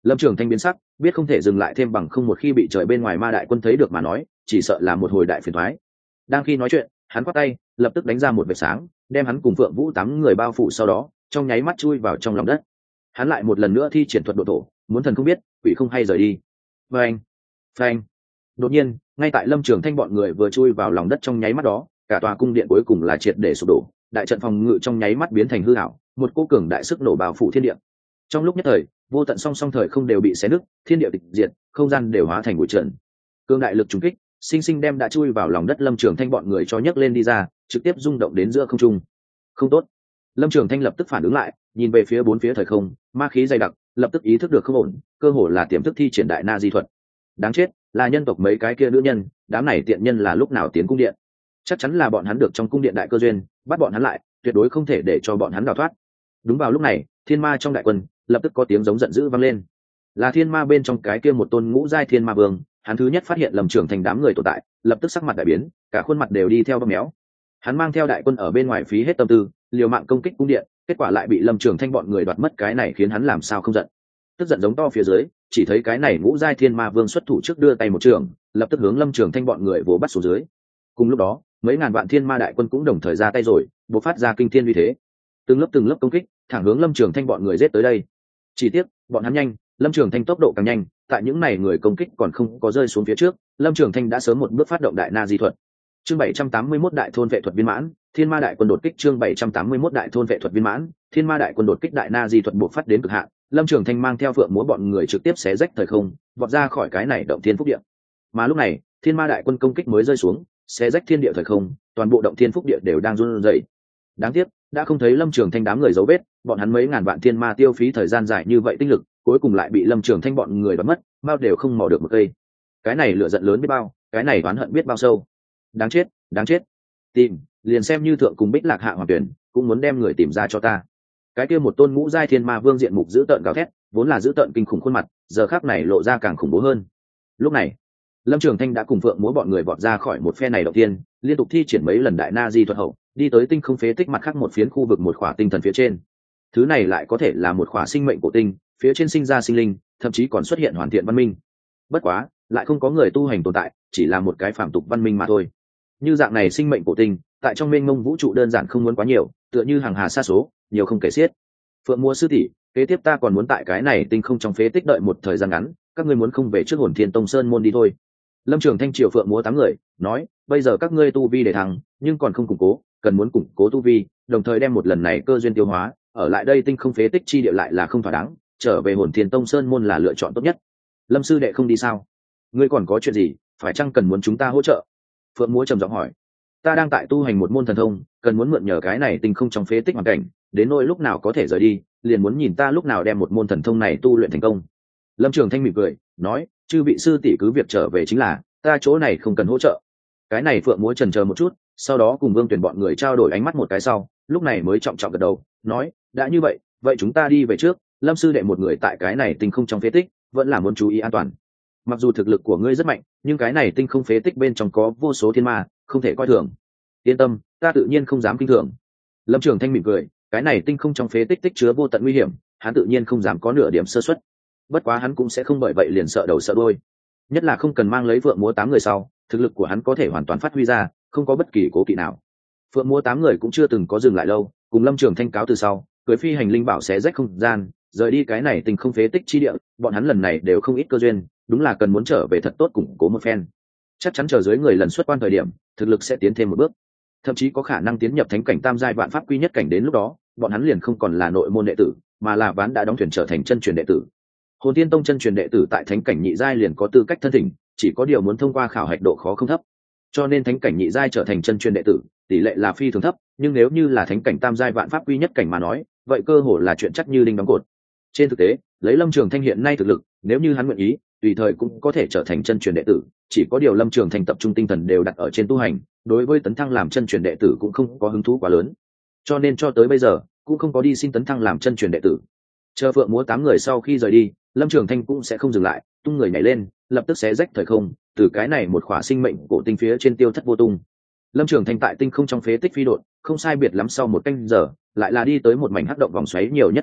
Lâm Trường Thanh biến sắc, biết không thể dừng lại thêm bằng không, một khi bị trời bên ngoài ma đại quân thấy được mà nói, chỉ sợ là một hồi đại phiền toái. Đang khi nói chuyện, hắn quát tay, lập tức đánh ra một vệt sáng, đem hắn cùng Phượng Vũ 8 người bao phủ, sau đó trong nháy mắt chui vào trong lòng đất. Hắn lại một lần nữa thi triển thuật độ thổ, muốn thần không biết, quỷ không hay rời đi. Phanh, phanh. Đột nhiên, ngay tại Lâm Trường Thanh bọn người vừa chui vào lòng đất trong nháy mắt đó, cả tòa cung điện cuối cùng là triệt để sụp đổ, đại trận phòng ngự trong nháy mắt biến thành hư ảo, một cỗ cường đại sức nổ bao phủ thiên địa. Trong lúc nhất thời, vô tận song song thời không đều bị xé nứt, thiên địa tịch diệt, không gian đều hóa thành bụi trần. Cương đại lực trùng kích, sinh sinh đem đã chui vào lòng đất Lâm Trường Thanh bọn người cho nhấc lên đi ra, trực tiếp rung động đến giữa không trung. Không tốt. Lâm Trường Thanh lập tức phản ứng lại, nhìn về phía bốn phía thời không, ma khí dày đặc, lập tức ý thức được không ổn, cơ hồ là tiềm thức thi triển đại na di thuật. Đáng chết, là nhân tộc mấy cái kia nữ nhân, đám này tiện nhân là lúc nào tiến cung điện? Chắc chắn là bọn hắn được trong cung điện đại cơ duyên, bắt bọn hắn lại, tuyệt đối không thể để cho bọn hắn đào thoát. Đúng vào lúc này, thiên ma trong đại quân lập tức có tiếng giống giận dữ vang lên. Là thiên ma bên trong cái kia một tôn ngũ giai thiên ma vương, hắn thứ nhất phát hiện Lâm Trường Thanh đám người tồn tại, lập tức sắc mặt đại biến, cả khuôn mặt đều đi theo bơm méo. Hắn mang theo đại quân ở bên ngoài phí hết tâm tư, liều mạng công kích cung điện, kết quả lại bị Lâm Trường Thanh bọn người đoạt mất, cái này khiến hắn làm sao không giận. Tức giận giống to phía dưới, chỉ thấy cái này ngũ giai thiên ma vương xuất thủ trước đưa tay một trường, lập tức hướng Lâm Trường Thanh bọn người vồ bắt xuống dưới. Cùng lúc đó, mấy ngàn vạn thiên ma đại quân cũng đồng thời ra tay rồi, bộc phát ra kinh thiên uy thế. Từng lớp công kích, thẳng hướng Lâm Trường Thanh bọn người giết tới đây. Chỉ tiếc, bọn hắn nhanh, Lâm Trường Thanh tốc độ càng nhanh, tại những này người công kích còn không có rơi xuống phía trước, Lâm Trường Thanh đã sớm một bước phát động đại na di thuật. Chương 781 đại thôn vệ thuật viên mãn, thiên ma đại quân đột kích. Chương 781 đại thôn vệ thuật viên mãn, thiên ma đại quân đột kích, đại na di thuật bộc phát đến cực hạn. Lâm Trường Thanh mang theo Phượng Múa bọn người trực tiếp xé rách thời không, vọt ra khỏi cái này động thiên phúc địa. Mà lúc này, thiên ma đại quân công kích mới rơi xuống, xé rách thiên địa thời không, toàn bộ động thiên phúc địa đều đang run rẩy. Đáng tiếc, đã không thấy Lâm Trường Thanh đám người dấu vết, bọn hắn mấy ngàn vạn thiên ma tiêu phí thời gian dài như vậy tinh lực, cuối cùng lại bị Lâm Trường Thanh bọn người đoạt mất, bao đều không mò được một cây. Cái này lửa giận lớn biết bao, cái này oán hận biết bao sâu. Đáng chết, đáng chết. Tìm, liền xem như thượng cùng Bích Lạc Hạ Hoàng Tuyển, cũng muốn đem người tìm ra cho ta. Cái kia một tôn ngũ giai thiên ma vương diện mục dữ tợn gào thét, vốn là dữ tợn kinh khủng khuôn mặt, giờ khắc này lộ ra càng khủng bố hơn. Lúc này, Lâm Trường Thanh đã cùng Phượng Múa bọn người vọt ra khỏi một phe này đầu tiên, liên tục thi triển mấy lần đại na di thuật hậu, đi tới tinh không phế tích mặt khác một phiến khu vực, một khỏa tinh thần phía trên. Thứ này lại có thể là một khỏa sinh mệnh cổ tinh, phía trên sinh ra sinh linh, thậm chí còn xuất hiện hoàn thiện văn minh. Bất quá, lại không có người tu hành tồn tại, chỉ là một cái phàm tục văn minh mà thôi. Như dạng này sinh mệnh cổ tinh, tại trong mênh mông vũ trụ đơn giản không muốn quá nhiều, tựa như hàng hà sa số, nhiều không kể xiết. Phượng Múa sư tỷ, kế tiếp ta còn muốn tại cái này tinh không trong phế tích đợi một thời gian ngắn, các ngươi muốn không về trước Hồn Thiên Tông Sơn môn đi thôi. Lâm Trường Thanh triều Phượng Múa 8 người nói, bây giờ các ngươi tu vi để thắng, nhưng còn không củng cố, cần muốn củng cố tu vi, đồng thời đem một lần này cơ duyên tiêu hóa, ở lại đây tinh không phế tích chi địa lại là không thỏa đáng, trở về Hồn Thiên Tông Sơn môn là lựa chọn tốt nhất. Lâm sư đệ không đi sao? Ngươi còn có chuyện gì, phải chăng cần muốn chúng ta hỗ trợ? Phượng Múa trầm giọng hỏi. Ta đang tại tu hành một môn thần thông, cần muốn mượn nhờ cái này tinh không trong phế tích hoàn cảnh, đến nỗi lúc nào có thể rời đi, liền muốn nhìn ta lúc nào đem một môn thần thông này tu luyện thành công. Lâm Trường Thanh mỉm cười nói, chư vị sư tỷ cứ việc trở về chính là, ta chỗ này không cần hỗ trợ. Cái này Phượng Múa chần chờ một chút, sau đó cùng Vương Tuyền bọn người trao đổi ánh mắt một cái sau, lúc này mới trọng trọng gật đầu nói, đã như vậy, vậy chúng ta đi về trước. Lâm sư đệ một người tại cái này tinh không trong phế tích, vẫn là muốn chú ý an toàn. Mặc dù thực lực của ngươi rất mạnh, nhưng cái này tinh không phế tích bên trong có vô số thiên ma, không thể coi thường. Yên tâm, ta tự nhiên không dám kinh thường. Lâm Trường Thanh mỉm cười, cái này tinh không trong phế tích tích chứa vô tận nguy hiểm, hắn tự nhiên không dám có nửa điểm sơ suất. Bất quá hắn cũng sẽ không bởi vậy liền sợ đầu sợ đuôi, nhất là không cần mang lấy Phượng Múa 8 người sau, thực lực của hắn có thể hoàn toàn phát huy ra, không có bất kỳ cố kỵ nào. Phượng Múa 8 người cũng chưa từng có dừng lại lâu, cùng Lâm Trường Thanh cáo từ sau, cưỡi phi hành linh bảo xé rách không gian, rời đi cái này tinh không phế tích chi địa. Bọn hắn lần này đều không ít cơ duyên, đúng là cần muốn trở về thật tốt củng cố một phen. Chắc chắn chờ dưới người lần xuất quan thời điểm, thực lực sẽ tiến thêm một bước, thậm chí có khả năng tiến nhập thánh cảnh tam giai vạn pháp quy nhất cảnh. Đến lúc đó, bọn hắn liền không còn là nội môn đệ tử, mà là ván đã đóng thuyền trở thành chân truyền đệ tử. Hồn Thiên Tông chân truyền đệ tử tại thánh cảnh nhị giai liền có tư cách thân thỉnh, chỉ có điều muốn thông qua khảo hạch độ khó không thấp. Cho nên thánh cảnh nhị giai trở thành chân truyền đệ tử, tỷ lệ là phi thường thấp, nhưng nếu như là thánh cảnh tam giai vạn pháp quy nhất cảnh mà nói, vậy cơ hội là chuyện chắc như đinh đóng cột. Trên thực tế, lấy Lâm Trường Thanh hiện nay thực lực, nếu như hắn nguyện ý, tùy thời cũng có thể trở thành chân truyền đệ tử, chỉ có điều Lâm Trường Thanh tập trung tinh thần đều đặt ở trên tu hành, đối với tấn thăng làm chân truyền đệ tử cũng không có hứng thú quá lớn. Cho nên cho tới bây giờ, cũng không có đi xin tấn thăng làm chân truyền đệ tử. Chờ Phượng Múa 8 người sau khi rời đi, Lâm Trường Thanh cũng sẽ không dừng lại, tung người nhảy lên, lập tức xé rách thời không, từ cái này một khỏa sinh mệnh cổ tinh phía trên tiêu thất vô tung. Lâm Trường Thanh tại tinh không trong phế tích phi độn, không sai biệt lắm sau một canh giờ, lại là đi tới một mảnh hắc động vòng xoáy nhiều nhất khu vực,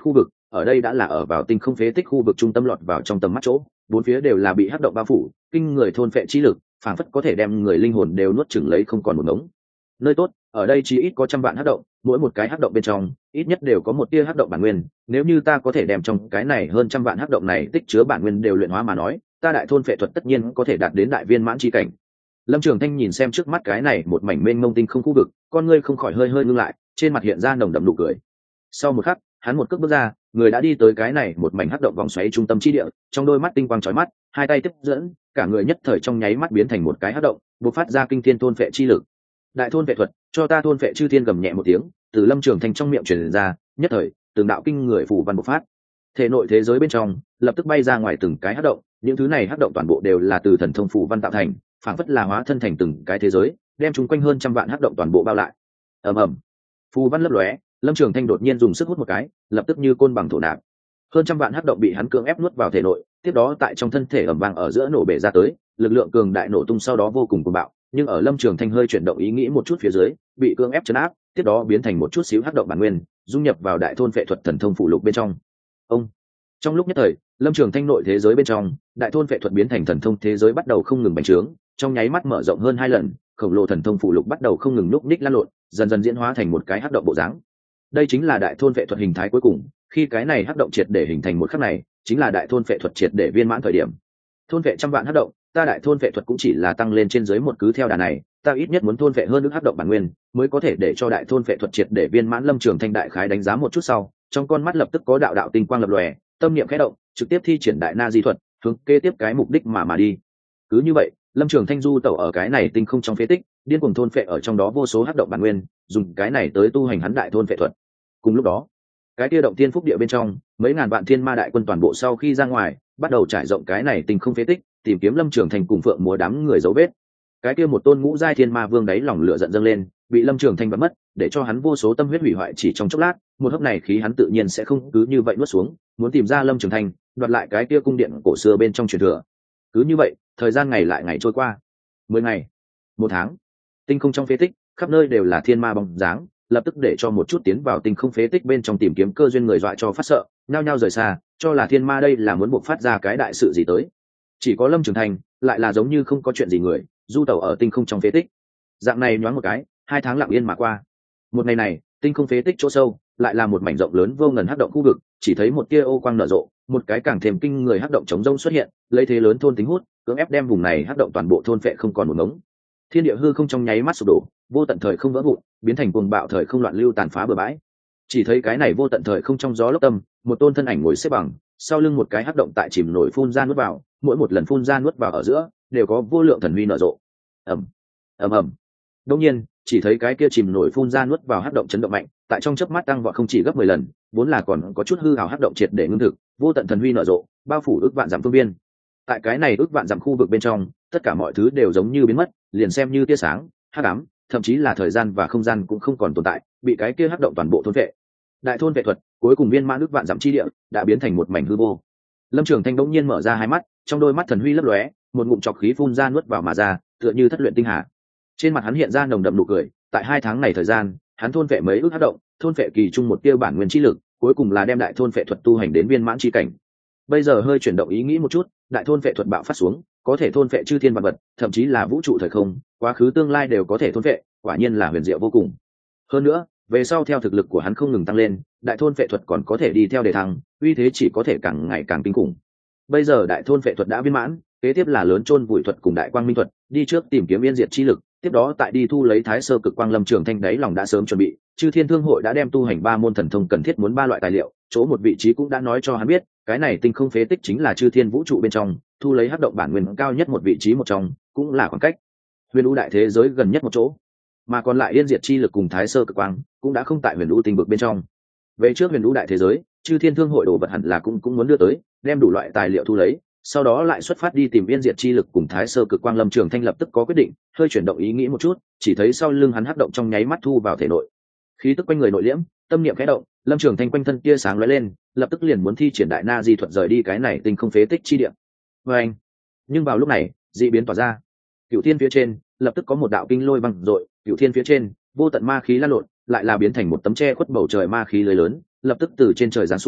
ở đây đã là ở vào tinh không phế tích khu vực trung tâm lọt vào trong tầm mắt chỗ, bốn phía đều là bị hắc động bao phủ, kinh người thôn phệ chi lực, phảng phất có thể đem người linh hồn đều nuốt chửng lấy không còn một ngống. Nơi tốt, ở đây chỉ ít có trăm vạn hắc động, mỗi một cái hắc động bên trong ít nhất đều có một tia hắc động bản nguyên, nếu như ta có thể đem trong cái này hơn trăm vạn hắc động này tích chứa bản nguyên đều luyện hóa mà nói, ta đại thôn phệ thuật tất nhiên có thể đạt đến đại viên mãn chi cảnh. Lâm Trường Thanh nhìn xem trước mắt cái này một mảnh mênh mông tinh không khu vực, con ngươi không khỏi hơi hơi ngưng lại, trên mặt hiện ra nồng đậm nụ cười. Sau một khắc, hắn một cước bước ra, người đã đi tới cái này một mảnh hắc động vòng xoáy trung tâm chi địa, trong đôi mắt tinh quang chói mắt, hai tay tiếp dẫn, cả người nhất thời trong nháy mắt biến thành một cái hắc động, bộc phát ra kinh thiên thôn phệ chi lực. Đại thôn phệ thuật, cho ta thôn phệ chư thiên, gầm nhẹ một tiếng, từ Lâm Trường Thanh trong miệng truyền ra, nhất thời, từng đạo kinh người phù văn bộc phát. Thể nội thế giới bên trong, lập tức bay ra ngoài từng cái hắc động, những thứ này hắc động toàn bộ đều là từ thần thông phù văn tạo thành, phảng phất là hóa thân thành từng cái thế giới, đem chúng quanh hơn trăm vạn hắc động toàn bộ bao lại. Ầm ầm, phù văn lấp lóe, Lâm Trường Thanh đột nhiên dùng sức hút một cái, lập tức như côn bằng thổ nạp, hơn trăm vạn hắc động bị hắn cưỡng ép nuốt vào thể nội, tiếp đó tại trong thân thể ầm vang ở giữa nổ bể ra tới, lực lượng cường đại nổ tung sau đó vô cùng cuồng bạo, nhưng ở Lâm Trường Thanh hơi chuyển động ý nghĩ một chút phía dưới, bị cưỡng ép trấn áp, tiếp đó biến thành một chút xíu hắc động bản nguyên, dung nhập vào đại thôn phệ thuật thần thông phụ lục bên trong. Ông, trong lúc nhất thời, Lâm Trường Thanh nội thế giới bên trong, đại thôn phệ thuật biến thành thần thông thế giới bắt đầu không ngừng bành trướng, trong nháy mắt mở rộng hơn 2 lần, khổng lồ thần thông phụ lục bắt đầu không ngừng núp ních lan lộn, dần dần diễn hóa thành một cái hắc động bộ dáng. Đây chính là đại thôn phệ thuật hình thái cuối cùng, khi cái này hắc động triệt để hình thành một khắc này, chính là đại thôn phệ thuật triệt để viên mãn thời điểm. Thôn phệ trăm vạn hắc động, ta đại thôn phệ thuật cũng chỉ là tăng lên trên dưới một cứ theo đà này, ta ít nhất muốn thôn phệ hơn nước hắc động bản nguyên, mới có thể để cho đại thôn phệ thuật triệt để viên mãn. Lâm Trường Thanh đại khái đánh giá một chút sau, trong con mắt lập tức có đạo đạo tinh quang lập lòe, tâm niệm khẽ động, trực tiếp thi triển đại na di thuật, hướng kế tiếp cái mục đích mà đi. Cứ như vậy, Lâm Trường Thanh du tẩu ở cái này tinh không trong phế tích, điên cuồng thôn phệ ở trong đó vô số hắc động bản nguyên, dùng cái này tới tu hành hắn đại thôn phệ thuật. Cùng lúc đó, cái kia động tiên phúc địa bên trong, mấy ngàn vạn thiên ma đại quân toàn bộ sau khi ra ngoài, bắt đầu trải rộng cái này tinh không phế tích, tìm kiếm Lâm Trường Thanh cùng Phượng Múa đám người dấu vết. Cái kia một tôn ngũ giai thiên ma vương đáy lòng lửa giận dâng lên, bị Lâm Trường Thanh bắn mất, để cho hắn vô số tâm huyết hủy hoại chỉ trong chốc lát, một hớp này khí hắn tự nhiên sẽ không cứ như vậy nuốt xuống, muốn tìm ra Lâm Trường Thanh, đoạt lại cái kia cung điện cổ xưa bên trong truyền thừa. Cứ như vậy, thời gian ngày lại ngày trôi qua. 10 ngày, 1 tháng, tinh không trong phế tích, khắp nơi đều là thiên ma bóng dáng, lập tức để cho một chút tiến vào tinh không phế tích bên trong tìm kiếm cơ duyên người dọa cho phát sợ, nhao nhao rời xa, cho là thiên ma đây là muốn buộc phát ra cái đại sự gì tới. Chỉ có Lâm Trường Thanh lại là giống như không có chuyện gì người, du tẩu ở tinh không trong phế tích. Dạng này nhoáng một cái, 2 tháng lặng yên mà qua. Một ngày này, tinh không phế tích chỗ sâu lại là một mảnh rộng lớn vô ngần hắc động khu vực, chỉ thấy một tia ô quang nở rộ, một cái càng thêm kinh người hắc động chống rông xuất hiện, lấy thế lớn thôn tính hút, cưỡng ép đem vùng này hắc động toàn bộ thôn phệ không còn một ngống. Thiên địa hư không trong nháy mắt sụp đổ, vô tận thời không vỡ vụn, biến thành cuồng bạo thời không loạn lưu tàn phá bừa bãi. Chỉ thấy cái này vô tận thời không trong gió lốc tâm, một tôn thân ảnh ngồi xếp bằng, sau lưng một cái hắc động tại chìm nổi phun ra nuốt vào, mỗi một lần phun ra nuốt vào ở giữa đều có vô lượng thần huy nở rộ. Ầm ầm ầm. Đương nhiên, chỉ thấy cái kia chìm nổi phun ra nuốt vào hắc động chấn động mạnh, tại trong chớp mắt tăng vọt không chỉ gấp 10 lần, vốn là còn có chút hư ảo hắc động triệt để ngưng thực, vô tận thần huy nở rộ, bao phủ ước vạn dặm phương biên. Tại cái này ước vạn dặm khu vực bên trong, tất cả mọi thứ đều giống như biến mất, liền xem như tia sáng, hắc ám, thậm chí là thời gian và không gian cũng không còn tồn tại, bị cái kia hắc động toàn bộ thôn phệ. Đại thôn phệ thuật, cuối cùng viên mãn ước vạn dặm chi địa, đã biến thành một mảnh hư vô. Lâm Trường Thanh bỗng nhiên mở ra hai mắt, trong đôi mắt thần huy lấp lóe, một ngụm trọc khí phun ra nuốt vào mà ra, tựa như thất luyện tinh hà. Trên mặt hắn hiện ra nồng đậm nụ cười, tại 2 tháng này thời gian, hắn thôn phệ mấy ước hắc động, thôn phệ kỳ trung một tia bản nguyên chi lực, cuối cùng là đem đại thôn phệ thuật tu hành đến viên mãn chi cảnh. Bây giờ hơi chuyển động ý nghĩ một chút, đại thôn phệ thuật bạo phát xuống, có thể thôn phệ chư thiên vạn vật, thậm chí là vũ trụ thời không, quá khứ tương lai đều có thể thôn phệ, quả nhiên là huyền diệu vô cùng. Hơn nữa, về sau theo thực lực của hắn không ngừng tăng lên, đại thôn phệ thuật còn có thể đi theo đề thăng, uy thế chỉ có thể càng ngày càng kinh khủng. Bây giờ đại thôn phệ thuật đã viên mãn, kế tiếp là lớn chôn vùi thuật cùng đại quang minh thuật, đi trước tìm kiếm yên diệt chi lực, tiếp đó tại đi thu lấy thái sơ cực quang. Lâm Trường Thanh đáy lòng đã sớm chuẩn bị, chư thiên thương hội đã đem tu hành 3 môn thần thông cần thiết muốn 3 loại tài liệu, chỗ một vị trí cũng đã nói cho hắn biết, cái này tinh không phế tích chính là chư thiên vũ trụ bên trong thu lấy hắc động bản nguyên cao nhất một vị trí một trong, cũng là khoảng cách huyền u đại thế giới gần nhất một chỗ, mà còn lại yên diệt chi lực cùng thái sơ cực quang cũng đã không tại huyền u tinh vực bên trong. Về trước huyền u đại thế giới, chư thiên thương hội đồ vật hẳn là cũng muốn đưa tới, đem đủ loại tài liệu thu lấy, sau đó lại xuất phát đi tìm yên diệt chi lực cùng thái sơ cực quang. Lâm Trường Thanh lập tức có quyết định, hơi chuyển động ý nghĩ một chút, chỉ thấy sau lưng hắn hắc động trong nháy mắt thu vào thể nội, khí tức quanh người nội liễm, tâm niệm khẽ động, Lâm Trường Thanh quanh thân tia sáng lóe lên, lập tức liền muốn thi triển đại na di thuật rời đi cái này tinh không phế tích chi địa. Và anh, nhưng vào lúc này, dị biến tỏa ra, cửu thiên phía trên lập tức có một đạo kinh lôi văng dội, cửu thiên phía trên vô tận ma khí lan lộn, lại là biến thành một tấm che khuất bầu trời ma khí lưới lớn, lập tức từ trên trời giáng xuống,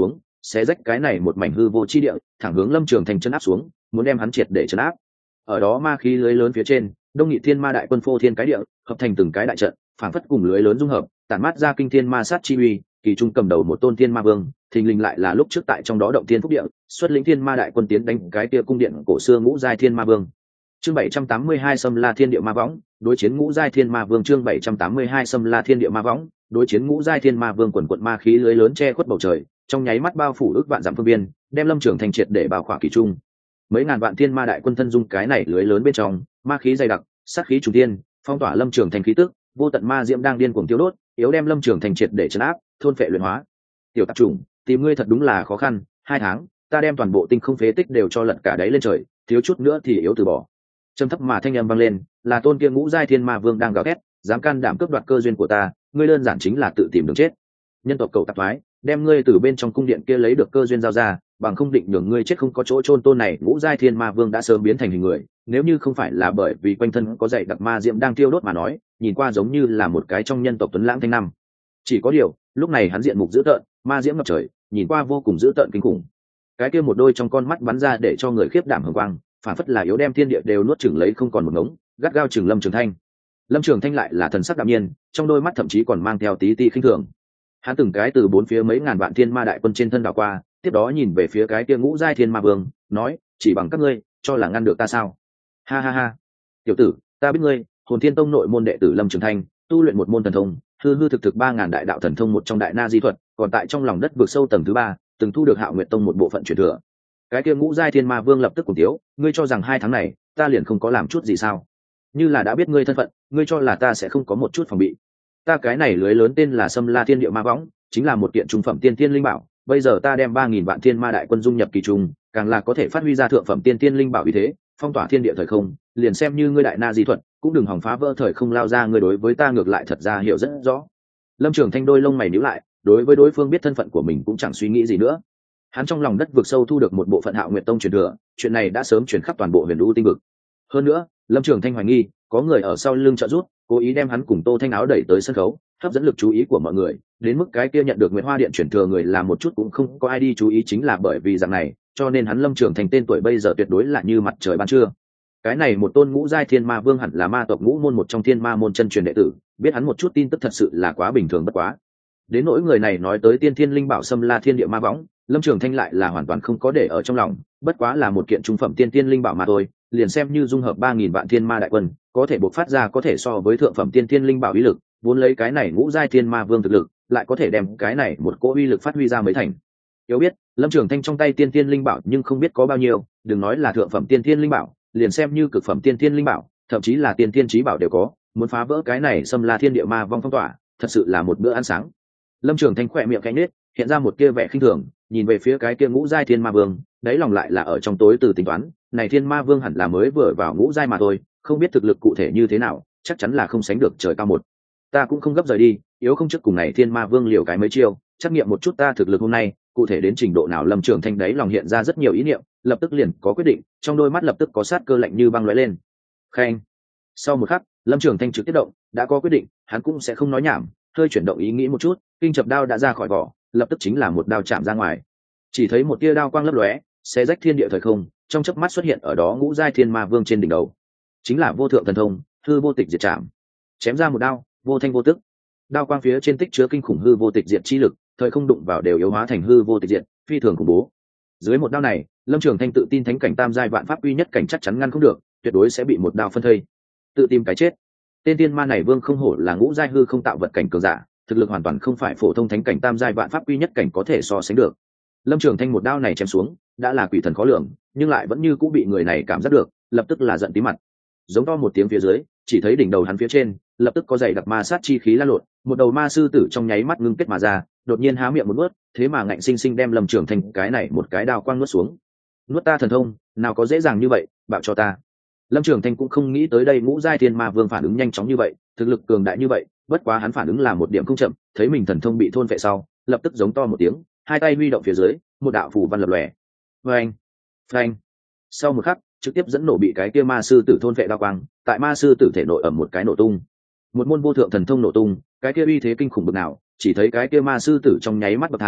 xé rách cái này một mảnh hư vô chi địa, thẳng hướng Lâm Trường Thanh chân áp xuống, muốn đem hắn triệt để trấn áp. Ở đó ma khí lưới lớn phía trên, đông nghị thiên ma đại quân phô thiên cái địa, hợp thành từng cái đại trận, phảng phất cùng lưới lớn dung hợp, tản mát ra kinh thiên ma sát chi uy. Kỳ trung cầm đầu một tôn thiên ma vương, thình lình lại là lúc trước tại trong đó động thiên phúc địa, xuất lĩnh thiên ma đại quân tiến đánh cái kia cung điện cổ xưa ngũ giai thiên ma vương. Chương 782 Sâm La Thiên Địa Ma Võng, đối chiến ngũ giai thiên ma vương. Chương 782 Sâm La Thiên Địa Ma Võng, đối chiến ngũ giai thiên ma vương. Quần quận ma khí lưới lớn che khuất bầu trời, trong nháy mắt bao phủ ước vạn dặm phương biên, đem Lâm Trường Thanh triệt để bao khỏa kỳ trung. Mấy ngàn vạn thiên ma đại quân thân dung cái này lưới lớn bên trong, ma khí dày đặc, sát khí trùng thiên, phong tỏa Lâm Trường Thanh khí tức, vô tận ma diễm đang điên cuồng tiêu đốt, yếu đem Lâm Trường Thanh triệt để trấn áp, thôn phệ luyện hóa. Tiểu tạp chủng, tìm ngươi thật đúng là khó khăn, 2 tháng, ta đem toàn bộ tinh không phế tích đều cho lật cả đáy lên trời, thiếu chút nữa thì yếu từ bỏ. Trầm thấp mà thanh âm vang lên, là tôn kia ngũ giai thiên ma vương đang gào thét, dám can đảm cướp đoạt cơ duyên của ta, ngươi đơn giản chính là tự tìm đường chết. Nhân tộc cầu tạp thoái, đem ngươi từ bên trong cung điện kia lấy được cơ duyên giao ra, bằng không định nhường ngươi chết không có chỗ chôn. Tôn này ngũ giai thiên ma vương đã sớm biến thành hình người, nếu như không phải là bởi vì quanh thân có dày đặc ma diễm đang tiêu đốt mà nói, nhìn qua giống như là một cái trong nhân tộc tuấn lãng thanh năm. Chỉ có điều, lúc này hắn diện mục dữ tợn, ma diễm ngập trời, nhìn qua vô cùng dữ tợn kinh khủng. Cái kia một đôi trong con mắt bắn ra để cho người khiếp đảm hừng quang, phản phất là yếu đem thiên địa đều nuốt chửng lấy không còn một ngống, gắt gao chừng Lâm Trường Thanh. Lâm Trường Thanh lại là thần sắc đạm nhiên, trong đôi mắt thậm chí còn mang theo tí tí khinh thường. Hắn từng cái từ bốn phía mấy ngàn vạn thiên ma đại quân trên thân đảo qua, tiếp đó nhìn về phía cái kia ngũ giai thiên ma vương, nói: chỉ bằng các ngươi cho là ngăn được ta sao? Ha ha ha, tiểu tử, ta biết ngươi, Hồn Thiên Tông nội môn đệ tử Lâm Trường Thanh, tu luyện một môn thần thông, hư hư thực thực 3000 đại đạo thần thông một trong đại na di thuật, còn tại trong lòng đất vực sâu tầng thứ 3, từng thu được Hạo Nguyệt Tông một bộ phận truyền thừa. Cái kia ngũ giai thiên ma vương lập tức cùng tiếu: ngươi cho rằng 2 tháng này ta liền không có làm chút gì sao? Như là đã biết ngươi thân phận, ngươi cho là ta sẽ không có một chút phòng bị? Ta cái này lưới lớn tên là Sâm La Thiên Địa Ma Võng, chính là một kiện trung phẩm tiên thiên linh bảo. Bây giờ ta đem 3000 vạn thiên ma đại quân dung nhập kỳ trung, càng là có thể phát huy ra thượng phẩm tiên thiên linh bảo uy thế, phong tỏa thiên địa thời không. Liền xem như ngươi đại na di thuật, cũng đừng hòng phá vỡ thời không lao ra. Ngươi đối với ta ngược lại thật ra hiểu rất rõ. Lâm Trường Thanh đôi lông mày nhíu lại, đối với đối phương biết thân phận của mình cũng chẳng suy nghĩ gì nữa. Hắn trong lòng đất vực sâu thu được một bộ phận Hạo Nguyệt Tông truyền thừa, chuyện này đã sớm truyền khắp toàn bộ Huyền Vũ tinh vực. Hơn nữa, Lâm Trường Thanh hoài nghi có người ở sau lưng trợ giúp, cố ý đem hắn cùng Tô Thanh Áo đẩy tới sân khấu, hấp dẫn lực chú ý của mọi người, đến mức cái kia nhận được Nguyệt Hoa Điện truyền thừa người là một chút cũng không có ai đi chú ý. Chính là bởi vì dạng này, cho nên hắn Lâm Trường Thanh tên tuổi bây giờ tuyệt đối là như mặt trời ban trưa. Cái này một tôn ngũ giai thiên ma vương hẳn là ma tộc ngũ môn một trong thiên ma môn chân truyền đệ tử, biết hắn một chút tin tức thật sự là quá bình thường bất quá. Đến nỗi người này nói tới tiên thiên linh bảo Sâm La Thiên Địa Ma Võng, Lâm Trường Thanh lại là hoàn toàn không có để ở trong lòng, bất quá là một kiện trung phẩm tiên thiên linh bảo mà thôi, liền xem như dung hợp 3000 vạn thiên ma đại quân, có thể bộc phát ra có thể so với thượng phẩm tiên thiên linh bảo uy lực, vốn lấy cái này ngũ giai thiên ma vương thực lực, lại có thể đem cái này một cỗ uy lực phát huy ra mới thành. Yếu biết, Lâm Trường Thanh trong tay tiên thiên linh bảo nhưng không biết có bao nhiêu, đừng nói là thượng phẩm tiên thiên linh bảo, liền xem như cực phẩm tiên thiên linh bảo, thậm chí là tiên thiên chí bảo đều có, muốn phá vỡ cái này Sâm La Thiên Địa Ma Vong phong tỏa, thật sự là một bữa ăn sáng. Lâm Trường Thanh khỏe miệng khẽ nhếch, hiện ra một kia vẻ khinh thường, nhìn về phía cái kia ngũ giai thiên ma vương, đáy lòng lại là ở trong tối từ tính toán, này thiên ma vương hẳn là mới vừa vào ngũ giai mà thôi, không biết thực lực cụ thể như thế nào, chắc chắn là không sánh được trời cao một. Ta cũng không gấp rời đi, yếu không trước cùng này thiên ma vương liều cái mấy chiêu, trắc nghiệm một chút ta thực lực hôm nay, cụ thể đến trình độ nào. Lâm Trường Thanh đáy lòng hiện ra rất nhiều ý niệm, lập tức liền có quyết định, trong đôi mắt lập tức có sát cơ lạnh như băng lóe lên. Khen. Sau một khắc, Lâm Trường Thanh trực tiếp động, đã có quyết định, hắn cũng sẽ không nói nhảm, hơi chuyển động ý nghĩ một chút, kinh chập đao đã ra khỏi vỏ, lập tức chính là một đao chạm ra ngoài. Chỉ thấy một tia đao quang lấp lóe, xé rách thiên địa thời không, trong chớp mắt xuất hiện ở đó ngũ giai thiên ma vương trên đỉnh đầu. Chính là vô thượng thần thông, hư vô tịch diệt chạm. Chém ra một đao, vô thanh vô tức. Đao quang phía trên tích chứa kinh khủng hư vô tịch diệt chi lực, thời không đụng vào đều yếu hóa thành hư vô tịch diệt, phi thường khủng bố. Dưới một đao này, Lâm Trường Thanh tự tin thánh cảnh tam giai vạn pháp uy nhất cảnh chắc chắn ngăn không được, tuyệt đối sẽ bị một đao phân thây. Tự tìm cái chết. Tên tiên ma này vương không hổ là ngũ giai hư không tạo vật cảnh cường giả, thực lực hoàn toàn không phải phổ thông thánh cảnh tam giai vạn pháp uy nhất cảnh có thể so sánh được. Lâm Trường Thanh một đao này chém xuống, đã là quỷ thần khó lường, nhưng lại vẫn như cũng bị người này cảm giác được, lập tức là giận tí mặt. Giống to một tiếng phía dưới, chỉ thấy đỉnh đầu hắn phía trên, lập tức có dày đặc ma sát chi khí lan lộn, một đầu ma sư tử trong nháy mắt ngưng kết mà ra, đột nhiên há miệng một nuốt, thế mà ngạnh sinh sinh đem Lâm Trường Thanh cái này một cái đao quang nuốt xuống. Nuốt ta thần thông, nào có dễ dàng như vậy, bạo cho ta. Lâm Trường Thanh cũng không nghĩ tới đây ngũ giai thiên ma vương phản ứng nhanh chóng như vậy, thực lực cường đại như vậy, bất quá hắn phản ứng là một điểm không chậm, thấy mình thần thông bị thôn phệ sau, lập tức giống to một tiếng, hai tay huy động phía dưới, một đạo phù văn lập lòe. Phanh, phanh. Sau một khắc, trực tiếp dẫn nổ bị cái kia ma sư tử thôn phệ đao quang, tại ma sư tử thể nội ầm một cái nổ tung. Một môn vô thượng thần thông nổ tung, cái kia uy thế kinh khủng bực nào, chỉ thấy cái kia ma sư tử trong nháy mắt bậc thang,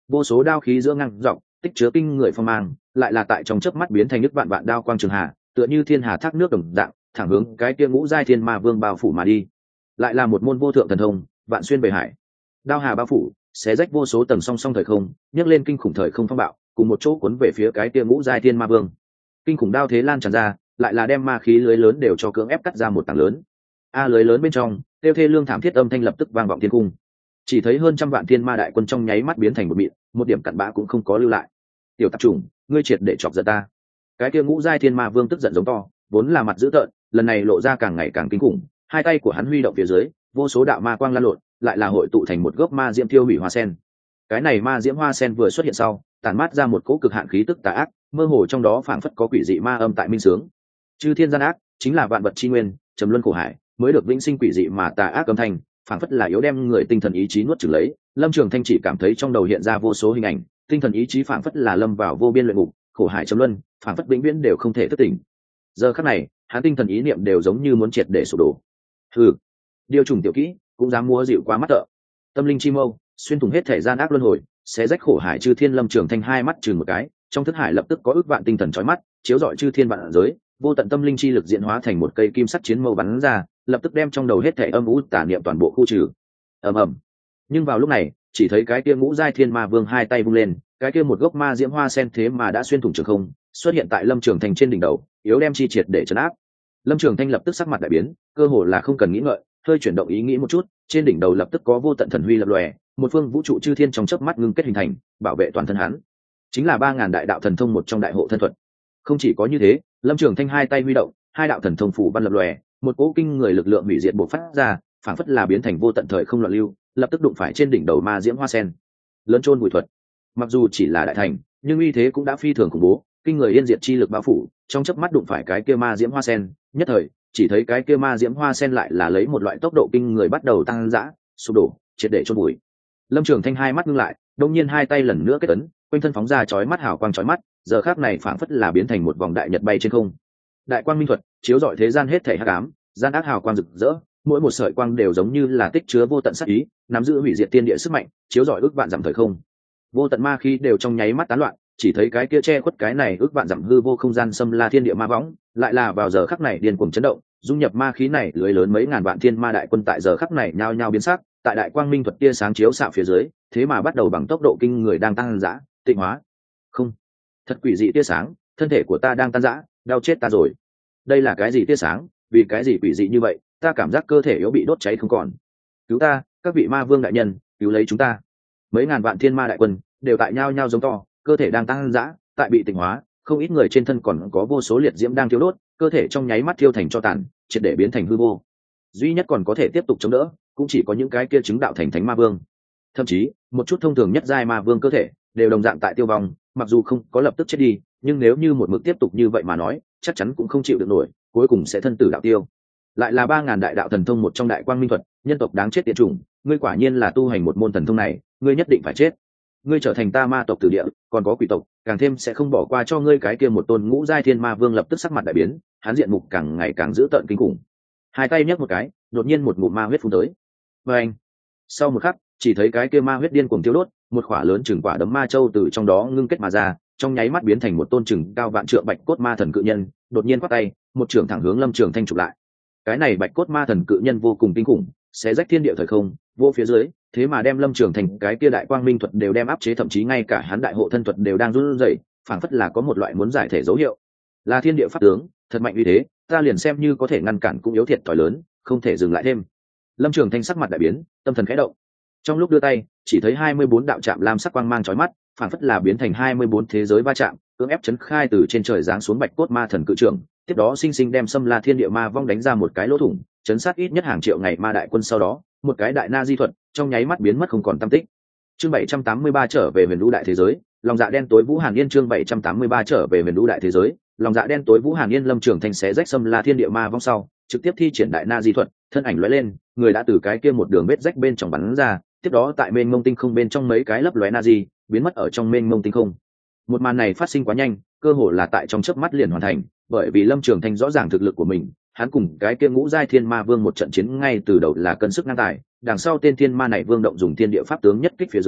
vô số đao khí giữa ngang dọc tích chứa kinh người phong mang, lại là tại trong chớp mắt biến thành nước vạn vạn đao quang trường hà, tựa như thiên hà thác nước đồng dạng, thẳng hướng cái kia ngũ giai thiên ma vương bao phủ mà đi. Lại là một môn vô thượng thần thông, vạn xuyên bề hải. Đao hà bao phủ, xé rách vô số tầng song song thời không, nhấc lên kinh khủng thời không phong bạo, cùng một chỗ cuốn về phía cái kia ngũ giai thiên ma vương. Kinh khủng đao thế lan tràn ra, lại là đem ma khí lưới lớn đều cho cưỡng ép cắt ra một tảng lớn. Lưới lớn bên trong, tiêu thê lương thảm thiết âm thanh lập tức vang vọng thiên cung. Chỉ thấy hơn trăm vạn thiên ma đại quân trong nháy mắt biến thành một mịn, một điểm cặn bã cũng không có lưu lại. Tiểu tạp chủng, ngươi triệt để chọc giận ta. Cái kia ngũ giai thiên ma vương tức giận giống to, vốn là mặt dữ tợn, lần này lộ ra càng ngày càng kinh khủng, hai tay của hắn huy động phía dưới, vô số đạo ma quang lan lộn, lại là hội tụ thành một gốc ma diễm thiêu hủy hoa sen. Cái này ma diễm hoa sen vừa xuất hiện sau, tản mát ra một cỗ cực hạn khí tức tà ác, mơ hồ trong đó phảng phất có quỷ dị ma âm tại minh sướng. Chư thiên gian ác, chính là vạn vật chi nguyên, trầm luân khổ hải, mới được vĩnh sinh quỷ dị mà tà ác âm thanh, phảng phất là yếu đem người tinh thần ý chí nuốt chửng lấy. Lâm Trường Thanh chỉ cảm thấy trong đầu hiện ra vô số hình ảnh, tinh thần ý chí phảng phất là lâm vào vô biên luyện ngục, khổ hải trầm luân, phảng phất vĩnh viễn đều không thể thức tỉnh. Giờ khắc này, hắn tinh thần ý niệm đều giống như muốn triệt để sụp đổ. Hừ, điều trùng tiểu kỹ, cũng dám múa dịu quá mắt tợ. Tâm linh chi mâu, xuyên thủng hết thể gian ác luân hồi, xé rách khổ hải chư thiên. Lâm Trường Thanh hai mắt chừng một cái, trong thức hải lập tức có ước vạn tinh thần chói mắt, chiếu rọi chư thiên vạn giới, vô tận tâm linh chi lực diễn hóa thành một cây kim sắt chiến mâu bắn ra, lập tức đem trong đầu hết thể âm u tà niệm toàn bộ khu trừ. Ầm ầm. Nhưng vào lúc này, chỉ thấy cái kia ngũ giai thiên ma vương hai tay vung lên, cái kia một gốc ma diễm hoa sen thế mà đã xuyên thủng trường không, xuất hiện tại Lâm Trường Thanh trên đỉnh đầu, yếu đem chi triệt để trấn áp. Lâm Trường Thanh lập tức sắc mặt đại biến, cơ hồ là không cần nghĩ ngợi, hơi chuyển động ý nghĩ một chút, trên đỉnh đầu lập tức có vô tận thần huy lập lòe, một phương vũ trụ chư thiên trong chớp mắt ngưng kết hình thành, bảo vệ toàn thân hắn. Chính là 3000 đại đạo thần thông một trong đại hộ thân thuật. Không chỉ có như thế, Lâm Trường Thanh hai tay huy động, hai đạo thần thông phủ văn lập lòe, một cỗ kinh người lực lượng hủy diệt bộc phát ra, phảng phất là biến thành vô tận thời không loạn lưu, lập tức đụng phải trên đỉnh đầu ma diễm hoa sen. Lớn chôn bụi thuật. Mặc dù chỉ là đại thành, nhưng uy thế cũng đã phi thường khủng bố, kinh người yên diệt chi lực bao phủ, trong chớp mắt đụng phải cái kia ma diễm hoa sen, nhất thời, chỉ thấy cái kia ma diễm hoa sen lại là lấy một loại tốc độ kinh người bắt đầu tăng dã, sụp đổ, triệt để chôn bụi. Lâm Trường Thanh hai mắt ngưng lại, đột nhiên hai tay lần nữa kết ấn, quanh thân phóng ra chói mắt hào quang chói mắt, giờ khắc này phảng phất là biến thành một vòng đại nhật bay trên không. Đại quang minh thuật, chiếu rọi thế gian hết thảy hắc ám, gian ác hào quang rực rỡ, mỗi một sợi quang đều giống như là tích chứa vô tận sát ý, nắm giữ hủy diệt tiên địa sức mạnh, chiếu rọi ước vạn dặm thời không. Vô tận ma khí đều trong nháy mắt tán loạn, chỉ thấy cái kia che khuất cái này ước vạn dặm hư vô không gian xâm la thiên địa ma võng, lại là vào giờ khắc này điên cuồng chấn động, dung nhập ma khí này lưới lớn mấy ngàn vạn thiên ma đại quân tại giờ khắc này nhao nhao biến sắc, tại đại quang minh thuật tia sáng chiếu xạ phía dưới, thế mà bắt đầu bằng tốc độ kinh người đang tăng dã, tịnh hóa. Không, thật quỷ dị tia sáng, thân thể của ta đang tan rã, đau chết ta rồi. Đây là cái gì tia sáng, vì cái gì quỷ dị như vậy, ta cảm giác cơ thể yếu bị đốt cháy không còn. Cứu ta, các vị ma vương đại nhân, cứu lấy chúng ta. Mấy ngàn vạn thiên ma đại quân đều tại nhao nhao giống to, cơ thể đang tăng dã, tại bị tịnh hóa, không ít người trên thân còn có vô số liệt diễm đang thiêu đốt, cơ thể trong nháy mắt thiêu thành tro tàn, triệt để biến thành hư vô. Duy nhất còn có thể tiếp tục chống đỡ, cũng chỉ có những cái kia chứng đạo thành thánh ma vương. Thậm chí, một chút thông thường nhất giai ma vương cơ thể đều đồng dạng tại tiêu vong, mặc dù không có lập tức chết đi, nhưng nếu như một mực tiếp tục như vậy mà nói, chắc chắn cũng không chịu được nổi, cuối cùng sẽ thân tử đạo tiêu. Lại là 3000 đại đạo thần thông một trong đại quang minh thuật, nhân tộc đáng chết tiệt chủng, ngươi quả nhiên là tu hành một môn thần thông này, ngươi nhất định phải chết. Ngươi trở thành ta ma tộc tử địa, còn có quỷ tộc, càng thêm sẽ không bỏ qua cho ngươi cái kia một tôn ngũ giai thiên ma vương. Lập tức sắc mặt đại biến, hắn diện mục càng ngày càng dữ tợn kinh khủng. Hai tay nhấc một cái, đột nhiên một ngụm ma huyết phun tới. Và anh, sau một khắc, chỉ thấy cái kia ma huyết điên cuồng thiêu đốt, một quả lớn chừng quả đấm ma châu từ trong đó ngưng kết mà ra, trong nháy mắt biến thành một tôn chừng cao vạn trượng bạch cốt ma thần cự nhân, đột nhiên quát tay, một trường thẳng hướng Lâm Trường Thanh chụp lại. Cái này bạch cốt ma thần cự nhân vô cùng kinh khủng, xé rách thiên địa thời không, vô phía dưới, thế mà đem Lâm Trường Thanh cái kia đại quang minh thuật đều đem áp chế, thậm chí ngay cả hắn đại hộ thân thuật đều đang run rẩy, phảng phất là có một loại muốn giải thể dấu hiệu. Là thiên địa pháp tướng, thật mạnh uy thế, ta liền xem như có thể ngăn cản cũng yếu thiệt thòi lớn, không thể dừng lại thêm. Lâm Trường Thanh sắc mặt đại biến, tâm thần khẽ động. Trong lúc đưa tay, chỉ thấy 24 đạo chạm lam sắc quang mang chói mắt, phảng phất là biến thành 24 thế giới va chạm, cưỡng ép chấn khai từ trên trời giáng xuống bạch cốt ma thần cự trưởng, tiếp đó sinh sinh đem xâm la thiên địa ma vong đánh ra một cái lỗ thủng, chấn sát ít nhất hàng triệu ngày ma đại quân. Sau đó, một cái đại na di thuật, trong nháy mắt biến mất không còn tăm tích. Chương 783 trở về huyền lũ đại thế giới, lòng dạ đen tối Vũ Hàn Yên. Chương 783 trở về huyền lũ đại thế giới, lòng dạ đen tối Vũ Hàn Yên. Lâm Trường Thanh xé rách xâm la thiên địa ma vong sau, trực tiếp thi triển đại na di thuật, thân ảnh lóe lên, người đã từ cái kia một đường vết rách bên trong bắn ra, tiếp đó tại mênh mông tinh không bên trong mấy cái lấp lóe na di, biến mất ở trong mênh mông tinh không. Một màn này phát sinh quá nhanh, cơ hồ là tại trong chớp mắt liền hoàn thành, bởi vì Lâm Trường Thanh rõ ràng thực lực của mình, hắn cùng cái kia ngũ giai thiên ma vương một trận chiến ngay từ đầu là cân sức ngang tài, đằng sau tên thiên ma này vương động dùng thiên địa pháp tướng nhất kích phía dưới,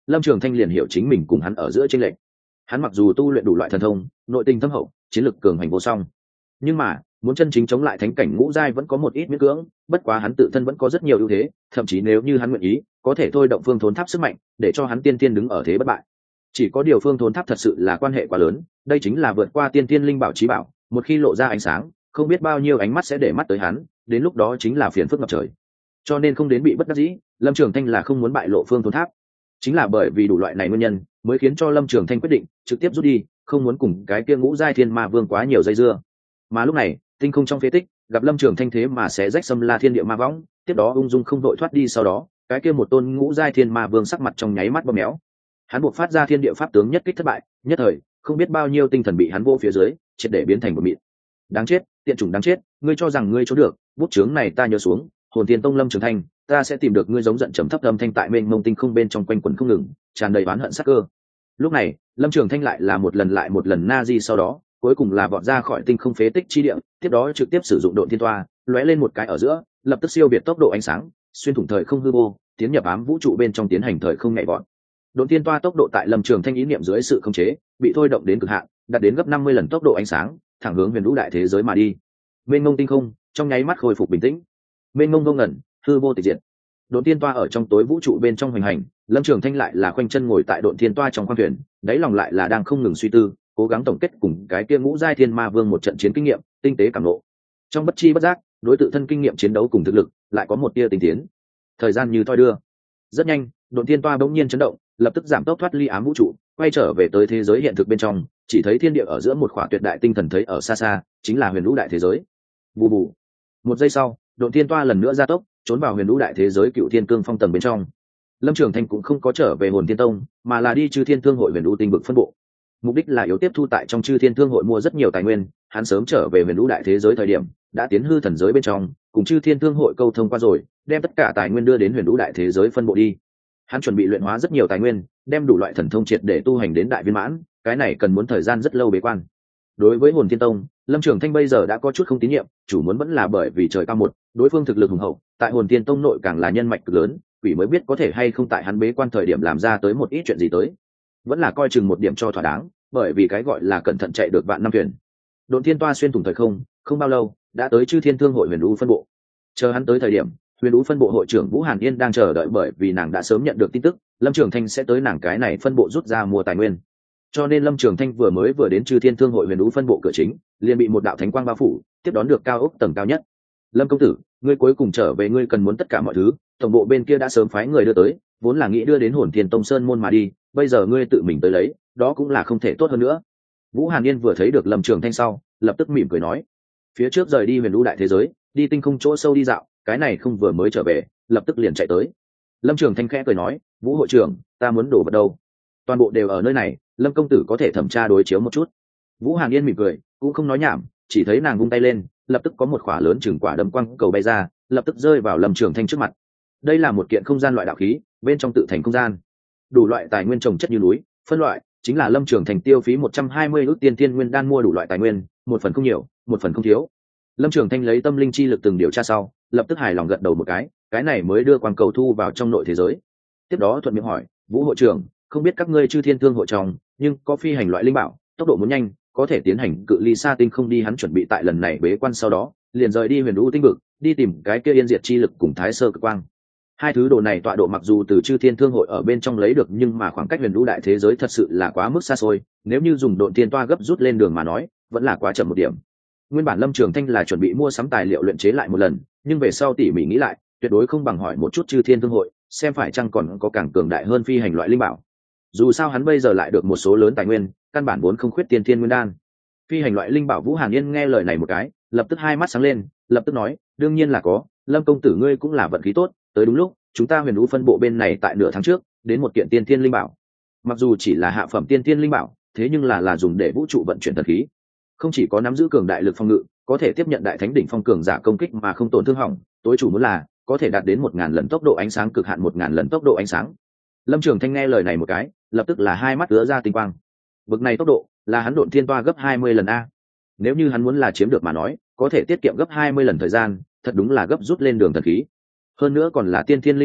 Lâm Trường Thanh liền hiểu chính mình cùng hắn ở giữa chênh lệch. Hắn mặc dù tu luyện đủ loại thần thông, nội tình thâm hậu, chiến lực cường hành vô song, nhưng mà muốn chân chính chống lại thánh cảnh ngũ giai vẫn có một ít miễn cưỡng. Bất quá hắn tự thân vẫn có rất nhiều ưu thế, thậm chí nếu như hắn nguyện ý, có thể thôi động phương thốn tháp sức mạnh, để cho hắn tiên tiên đứng ở thế bất bại. Chỉ có điều phương thốn tháp thật sự là quan hệ quá lớn, đây chính là vượt qua tiên tiên linh bảo chí bảo, một khi lộ ra ánh sáng, không biết bao nhiêu ánh mắt sẽ để mắt tới hắn, đến lúc đó chính là phiền phức ngập trời. Cho nên không đến bị bất đắc dĩ, Lâm Trường Thanh là không muốn bại lộ phương thốn tháp. Chính là bởi vì đủ loại này nguyên nhân, mới khiến cho Lâm Trường Thanh quyết định trực tiếp rút đi, không muốn cùng cái kia ngũ giai thiên ma vương quá nhiều dây dưa. Mà lúc này, tinh không trong phế tích, gặp Lâm Trường Thanh thế mà sẽ rách xâm la thiên địa ma võng, tiếp đó ung dung không đội thoát đi, sau đó, cái kia một tôn ngũ giai thiên ma vương sắc mặt trong nháy mắt bầm méo. Hắn buộc phát ra thiên địa pháp tướng nhất kích thất bại, nhất thời, không biết bao nhiêu tinh thần bị hắn vô phía dưới, triệt để biến thành một mịn. Đáng chết, tiện chủng đáng chết, ngươi cho rằng ngươi trốn được, bút chướng này ta nhớ xuống, hồn tiên tông Lâm Trường Thanh, ta sẽ tìm được ngươi. Giống giận trầm thấp âm thanh tại mênh mông tinh không bên trong quanh quẩn không ngừng, tràn đầy oán hận sắc cơ. Lúc này, Lâm Trường Thanh lại là một lần na di, sau đó cuối cùng là vọt ra khỏi tinh không phế tích chi địa, tiếp đó trực tiếp sử dụng độn thiên toa, lóe lên một cái ở giữa, lập tức siêu việt tốc độ ánh sáng, xuyên thủng thời không hư vô, tiến nhập ám vũ trụ bên trong tiến hành thời không nhảy vọt. Độn thiên toa tốc độ tại Lâm Trường Thanh ý niệm dưới sự khống chế, bị thôi động đến cực hạn, đạt đến gấp 50 lần tốc độ ánh sáng, thẳng hướng huyền vũ đại thế giới mà đi. Mênh mông tinh không, trong nháy mắt khôi phục bình tĩnh. Mênh mông vô ngẩn, hư vô tịch diệt. Độn thiên toa ở trong tối vũ trụ bên trong hoành hành, Lâm Trường Thanh lại là khoanh chân ngồi tại độn thiên toa trong khoang thuyền, đáy lòng lại là đang không ngừng suy tư, cố gắng tổng kết cùng cái kia ngũ giai thiên ma vương một trận chiến kinh nghiệm, tinh tế cảm ngộ. Trong bất chi bất giác, đối tự thân kinh nghiệm chiến đấu cùng thực lực lại có một tia tinh tiến. Thời gian như thoi đưa, rất nhanh, độn thiên toa bỗng nhiên chấn động, lập tức giảm tốc thoát ly ám vũ trụ, quay trở về tới thế giới hiện thực bên trong, chỉ thấy thiên địa ở giữa một khỏa tuyệt đại tinh thần thấy ở xa xa, chính là huyền vũ đại thế giới. Bù bù. Một giây sau, độn thiên toa lần nữa gia tốc, trốn vào huyền vũ đại thế giới cựu thiên cương phong tầng bên trong. Lâm Trường Thanh cũng không có trở về hồn thiên tông, mà là đi chư thiên thương hội huyền vũ tinh vực phân bộ, mục đích là yếu tiếp thu tại trong chư thiên thương hội mua rất nhiều tài nguyên. Hắn sớm trở về huyền vũ đại thế giới thời điểm đã tiến hư thần giới bên trong, cùng chư thiên thương hội câu thông qua rồi, đem tất cả tài nguyên đưa đến huyền vũ đại thế giới phân bộ đi. Hắn chuẩn bị luyện hóa rất nhiều tài nguyên, đem đủ loại thần thông triệt để tu hành đến đại viên mãn, cái này cần muốn thời gian rất lâu bế quan. Đối với hồn thiên tông, Lâm Trường Thanh bây giờ đã có chút không tín nhiệm, chủ muốn vẫn là bởi vì trời cao một, đối phương thực lực hùng hậu, tại hồn thiên tông nội càng là nhân mạch cực lớn, quỷ mới biết có thể hay không tại hắn bế quan thời điểm làm ra tới một ít chuyện gì tới. Vẫn là coi chừng một điểm cho thỏa đáng, bởi vì cái gọi là cẩn thận chạy được vạn năm thuyền. Độn thiên toa xuyên thủng thời không, không bao lâu đã tới chư thiên thương hội huyền vũ phân bộ. Chờ hắn tới thời điểm, huyền vũ phân bộ hội trưởng Vũ Hàn Yên đang chờ đợi, bởi vì nàng đã sớm nhận được tin tức Lâm Trường Thanh sẽ tới nàng cái này phân bộ rút ra mua tài nguyên. Cho nên Lâm Trường Thanh vừa đến chư thiên thương hội huyền vũ phân bộ cửa chính, liền bị một đạo thánh quang bao phủ, tiếp đón được cao ốc tầng cao nhất. Lâm công tử, ngươi cuối cùng trở về, ngươi cần muốn tất cả mọi thứ, tổng bộ bên kia đã sớm phái người đưa tới, vốn là nghĩ đưa đến hồn thiên tông sơn môn mà đi, bây giờ ngươi tự mình tới lấy, đó cũng là không thể tốt hơn nữa. Vũ Hàn Yên vừa thấy được Lâm Trường Thanh sau, lập tức mỉm cười nói, phía trước rời đi huyền vũ đại thế giới, đi tinh không chỗ sâu đi dạo, cái này không vừa mới trở về, lập tức liền chạy tới. Lâm Trường Thanh khẽ cười nói, Vũ hội trưởng, ta muốn đổ vật đâu, toàn bộ đều ở nơi này, Lâm công tử có thể thẩm tra đối chiếu một chút. Vũ Hàn Yên mỉm cười, cũng không nói nhảm, chỉ thấy nàng vung tay lên, lập tức có một khỏa lớn chừng quả đấm quang cầu bay ra, lập tức rơi vào Lâm Trường Thanh trước mặt. Đây là một kiện không gian loại đạo khí, bên trong tự thành không gian, đủ loại tài nguyên trồng chất như núi, phân loại chính là Lâm Trường Thành tiêu phí 120 ức tiên thiên nguyên đan mua đủ loại tài nguyên, một phần không nhiều, một phần không thiếu. Lâm Trường Thanh lấy tâm linh chi lực từng điều tra sau, lập tức hài lòng gật đầu một cái này mới đưa quang cầu thu vào trong nội thế giới. Tiếp đó thuận miệng hỏi, Vũ hội trưởng, không biết các ngươi chư thiên thương hội trong, nhưng có phi hành loại linh bảo, tốc độ muốn nhanh, có thể tiến hành cự ly xa tinh không đi. Hắn chuẩn bị tại lần này bế quan sau đó, liền rời đi huyền vũ tinh vực, đi tìm cái kia yên diệt chi lực cùng thái sơ cực quang. Hai thứ đồ này tọa độ mặc dù từ chư thiên thương hội ở bên trong lấy được, nhưng mà khoảng cách huyền vũ đại thế giới thật sự là quá mức xa xôi, nếu như dùng độn thiên toa gấp rút lên đường mà nói, vẫn là quá chậm một điểm. Nguyên bản Lâm Trường Thanh là chuẩn bị mua sắm tài liệu luyện chế lại một lần, nhưng về sau tỉ mỉ nghĩ lại, tuyệt đối không bằng hỏi một chút chư thiên thương hội, xem phải chăng còn có càng cường đại hơn phi hành loại linh bảo. Dù sao hắn bây giờ lại được một số lớn tài nguyên, căn bản vốn không khuyết tiên thiên nguyên đan. Phi hành loại linh bảo. Vũ Hàn Yên nghe lời này một cái, lập tức hai mắt sáng lên, lập tức nói, đương nhiên là có, Lâm công tử ngươi cũng là vận khí tốt, tới đúng lúc, chúng ta huyền vũ phân bộ bên này tại nửa tháng trước đến một kiện tiên thiên linh bảo. Mặc dù chỉ là hạ phẩm tiên thiên linh bảo, thế nhưng là dùng để vũ trụ vận chuyển thần khí, không chỉ có nắm giữ cường đại lực phòng ngự, có thể tiếp nhận đại thánh đỉnh phong cường giả công kích mà không tổn thương hỏng, tối chủ muốn là có thể đạt đến 1000 lần tốc độ ánh sáng, cực hạn 1000 lần tốc độ ánh sáng. Lâm Trường Thanh nghe lời này một cái, lập tức là hai mắt ứa ra tinh quang. Bực này tốc độ là hắn độn thiên toa gấp 20 lần a. Nếu như hắn muốn là chiếm được mà nói, có thể tiết kiệm gấp 20 lần thời gian, thật đúng là gấp rút lên đường thần khí. Hơn nữa còn là tiên thiên linh bảo,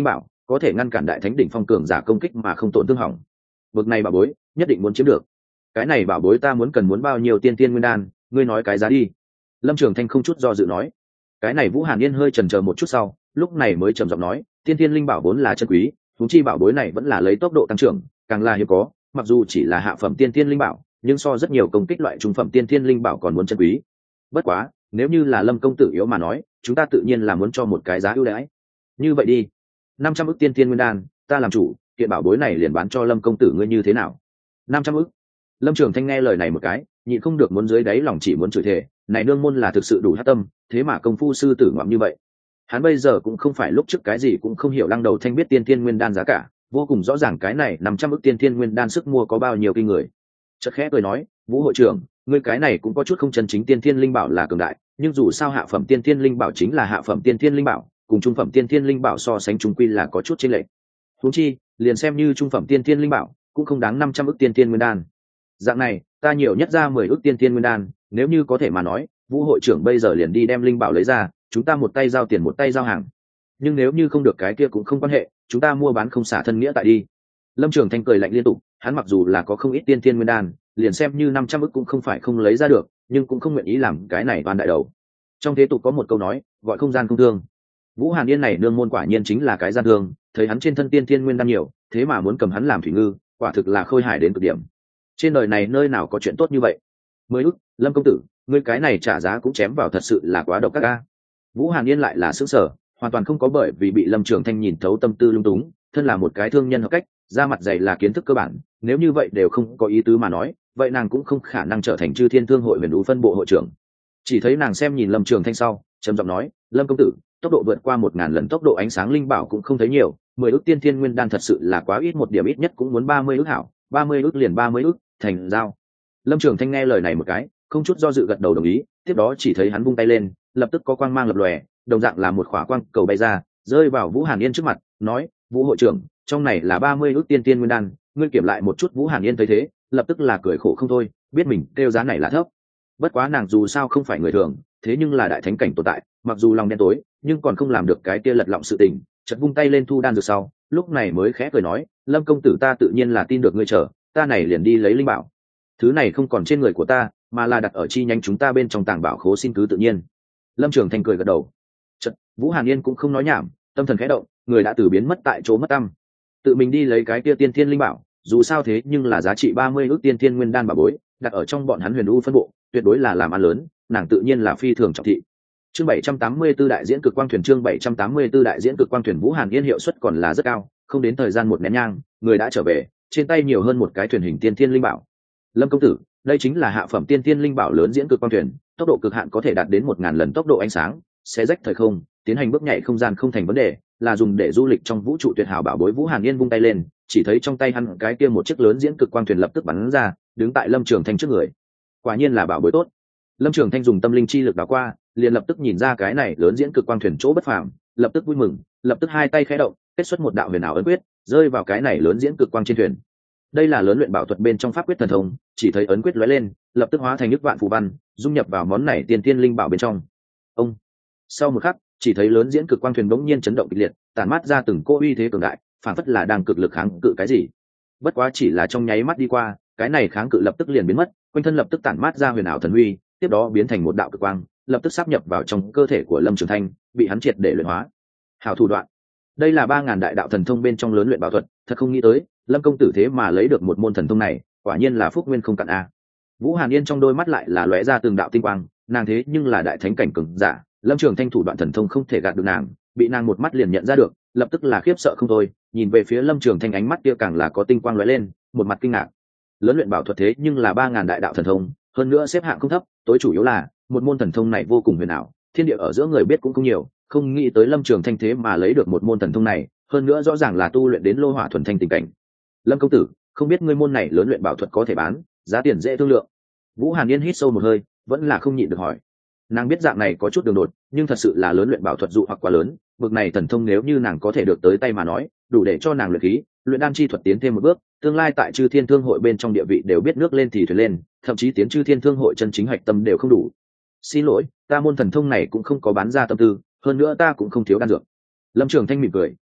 có thể ngăn cản đại thánh đỉnh phong cường giả công kích mà không tổn thương hỏng. Bực này bảo bối nhất định muốn chiếm được. Cái này bảo bối ta muốn bao nhiêu tiên tiên nguyên đan, ngươi nói cái giá đi. Lâm Trường Thanh không chút do dự nói. Cái này Vũ Hàn Yên hơi chần chờ một chút sau, lúc này mới trầm giọng nói, tiên tiên linh bảo vốn là chân quý, huống chi bảo bối này vẫn là lấy tốc độ tăng trưởng, càng là hiếm có, mặc dù chỉ là hạ phẩm tiên tiên linh bảo, nhưng so rất nhiều công kích loại trung phẩm tiên tiên linh bảo còn muốn chân quý. Bất quá, nếu như là Lâm công tử yếu mà nói, chúng ta tự nhiên là muốn cho một cái giá ưu đãi. Như vậy đi, 500 ức tiên tiên nguyên đan, ta làm chủ, kiện bảo bối này liền bán cho Lâm công tử ngươi như thế nào? 500 ức. Lâm Trường Thanh nghe lời này một cái, nhịn không được muốn dưới đáy lòng chỉ muốn chửi thề, này nương môn là thực sự đủ hắc tâm, thế mà công phu sư tử ngoạm như vậy. Hắn bây giờ cũng không phải lúc trước cái gì cũng không hiểu, Lăng Đầu Thanh biết tiên tiên nguyên đan giá cả, vô cùng rõ ràng cái này 500 ức tiên tiên nguyên đan sức mua có bao nhiêu kinh người. Chợt khẽ cười nói, Vũ hội trưởng, ngươi cái này cũng có chút không chân chính, tiên tiên linh bảo là cường đại, nhưng dù sao hạ phẩm tiên tiên linh bảo chính là hạ phẩm tiên tiên linh bảo, cùng trung phẩm tiên tiên linh bảo so sánh chung quy là có chút chênh lệch. Huống chi, liền xem như trung phẩm tiên tiên linh bảo, cũng không đáng 500 ức tiên tiên nguyên đan. Dạng này, ta nhiều nhất ra 10 ức tiên tiên nguyên đan, nếu như có thể mà nói, Vũ hội trưởng bây giờ liền đi đem linh bảo lấy ra, chúng ta một tay giao tiền một tay giao hàng. Nhưng nếu như không được cái kia cũng không quan hệ, chúng ta mua bán không xả thân nghĩa tại đi. Lâm Trường Thanh cười lạnh liên tục, hắn mặc dù là có không ít tiên tiên nguyên đan, liền xem như 500 ức cũng không phải không lấy ra được, nhưng cũng không nguyện ý làm cái này toàn đại đầu. Trong thế tục có một câu nói, gọi không gian không thương. Vũ Hàn Yên này nương môn quả nhiên chính là cái gian thương, thấy hắn trên thân tiên tiên nguyên đan nhiều, thế mà muốn cầm hắn làm thủy ngư, quả thực là khôi hài đến cực điểm. Trên đời này nơi nào có chuyện tốt như vậy? 10 ức, Lâm công tử, ngươi cái này trả giá cũng chém vào, thật sự là quá độc ác a. Vũ Hàn Yên lại là sững sờ, hoàn toàn không có bởi vì bị Lâm Trường Thanh nhìn thấu tâm tư lung túng, thân là một cái thương nhân hợp cách, ra mặt dày là kiến thức cơ bản, nếu như vậy đều không có ý tứ mà nói, vậy nàng cũng không khả năng trở thành Chư Thiên Thương hội Huyền Vũ phân bộ hội trưởng. Chỉ thấy nàng xem nhìn Lâm Trường Thanh sau, trầm giọng nói, Lâm công tử, tốc độ vượt qua 1000 lần tốc độ ánh sáng linh bảo cũng không thấy nhiều, 10 ức tiên thiên nguyên đan thật sự là quá ít, một điểm ít nhất cũng muốn 30 ức hảo, 30 ức liền 30 ức, thành giao. Lâm Trường Thanh nghe lời này một cái, không chút do dự gật đầu đồng ý, tiếp đó chỉ thấy hắn vung tay lên, lập tức có quang mang lập lòe, đồng dạng là một khỏa quang cầu bay ra, rơi vào Vũ Hàn Yên trước mặt, nói, Vũ hội trưởng, trong này là 30 ức tiên tiên nguyên đan, ngươi kiểm lại một chút. Vũ Hàn Yên thấy thế, lập tức là cười khổ không thôi, biết mình kêu giá này là thấp. Bất quá nàng dù sao không phải người thường, thế nhưng là đại thánh cảnh tồn tại, mặc dù lòng đen tối, nhưng còn không làm được cái kia lật lọng sự tình, chợt vung tay lên thu đan dược sau, lúc này mới khẽ cười nói, Lâm công tử, ta tự nhiên là tin được ngươi, chờ ta này liền đi lấy linh bảo. Thứ này không còn trên người của ta, mà là đặt ở chi nhánh chúng ta bên trong tàng bảo khố, xin cứ tự nhiên. Lâm Trường Thanh cười gật đầu. Chợt, Vũ Hàn Yên cũng không nói nhảm, tâm thần khẽ động, người đã từ biến mất tại chỗ mất tăm. Tự mình đi lấy cái kia tiên thiên linh bảo, dù sao thế nhưng là giá trị 30 ức tiên thiên nguyên đan bảo bối, đặt ở trong bọn hắn Huyền U phân bộ, tuyệt đối là làm ăn lớn, nàng tự nhiên là phi thường trọng thị. Chương 784 đại diễn cực quang thuyền, chương 784 đại diễn cực quang thuyền. Vũ Hàn Yên hiệu suất còn là rất cao, không đến thời gian một nén nhang, người đã trở về, trên tay nhiều hơn một cái thuyền hình tiên thiên linh bảo. Lâm công tử, đây chính là hạ phẩm tiên thiên linh bảo lớn diễn cực quang thuyền, tốc độ cực hạn có thể đạt đến 1000 lần tốc độ ánh sáng, xé rách thời không, tiến hành bước nhảy không gian không thành vấn đề, là dùng để du lịch trong vũ trụ tuyệt hảo bảo bối. Vũ Hàn Yên vung tay lên, chỉ thấy trong tay hắn cái kia một chiếc lớn diễn cực quang thuyền lập tức bắn ra, đứng tại Lâm Trường Thanh trước người. Quả nhiên là bảo bối tốt. Lâm Trường Thanh dùng tâm linh chi lực đảo qua, liền lập tức nhìn ra cái này lớn diễn cực quang thuyền chỗ bất phàm, lập tức vui mừng, lập tức hai tay khẽ động, kết xuất một đạo huyền ảo ấn quyết, rơi vào cái này lớn diễn cực quang trên thuyền. Đây là lớn luyện bảo thuật bên trong pháp quyết thần thông, chỉ thấy ấn quyết lóe lên, lập tức hóa thành nước vạn phù văn, dung nhập vào món này tiên tiên linh bảo bên trong. Ông. Sau một khắc, chỉ thấy lớn diễn cực quang thuyền bỗng nhiên chấn động kịch liệt, tản mát ra từng cỗ uy thế cường đại, phản phất là đang cực lực kháng cự cái gì. Bất quá chỉ là trong nháy mắt đi qua, cái này kháng cự lập tức liền biến mất, quanh thân lập tức tản mát ra huyền ảo thần uy, tiếp đó biến thành một đạo cực quang, lập tức sáp nhập vào trong cơ thể của Lâm Trường Thanh, bị hắn triệt để luyện hóa. Hảo thủ đoạn. Đây là 3000 đại đạo thần thông bên trong lớn luyện bảo thuật, thật không nghĩ tới, Lâm công tử thế mà lấy được một môn thần thông này, quả nhiên là phúc nguyên không cạn a. Vũ Hàn Yên trong đôi mắt lại là lóe ra từng đạo tinh quang, nàng thế nhưng là đại thánh cảnh cường giả, Lâm Trường Thanh thủ đoạn thần thông không thể gạt được nàng, bị nàng một mắt liền nhận ra được, lập tức là khiếp sợ không thôi, nhìn về phía Lâm Trường Thanh ánh mắt kia càng là có tinh quang lóe lên, một mặt kinh ngạc. Lớn luyện bảo thuật thế nhưng là 3000 đại đạo thần thông, hơn nữa xếp hạng không thấp, tối chủ yếu là một môn thần thông này vô cùng huyền ảo, thiên địa ở giữa người biết cũng không nhiều, không nghĩ tới Lâm Trường Thanh thế mà lấy được một môn thần thông này, hơn nữa rõ ràng là tu luyện đến lô hỏa thuần thanh tình cảnh. Lâm công tử, không biết ngươi môn này lớn luyện bảo thuật có thể bán, giá tiền dễ thương lượng. Vũ Hàn Yên hít sâu một hơi, vẫn là không nhịn được hỏi. Nàng biết dạng này có chút đường đột, nhưng thật sự là lớn luyện bảo thuật dụ hoặc quá lớn, bực này thần thông nếu như nàng có thể được tới tay mà nói, đủ để cho nàng luyện khí, luyện đan chi thuật tiến thêm một bước, tương lai tại Chư Thiên Thương hội bên trong địa vị đều biết nước lên thì thuyền lên, thậm chí tiến Chư Thiên Thương hội chân chính hạch tâm đều không đủ. Xin lỗi, ta môn thần thông này cũng không có bán ra tâm tư, hơn nữa ta cũng không thiếu đan dược. Lâm Trường Thanh mỉm cười,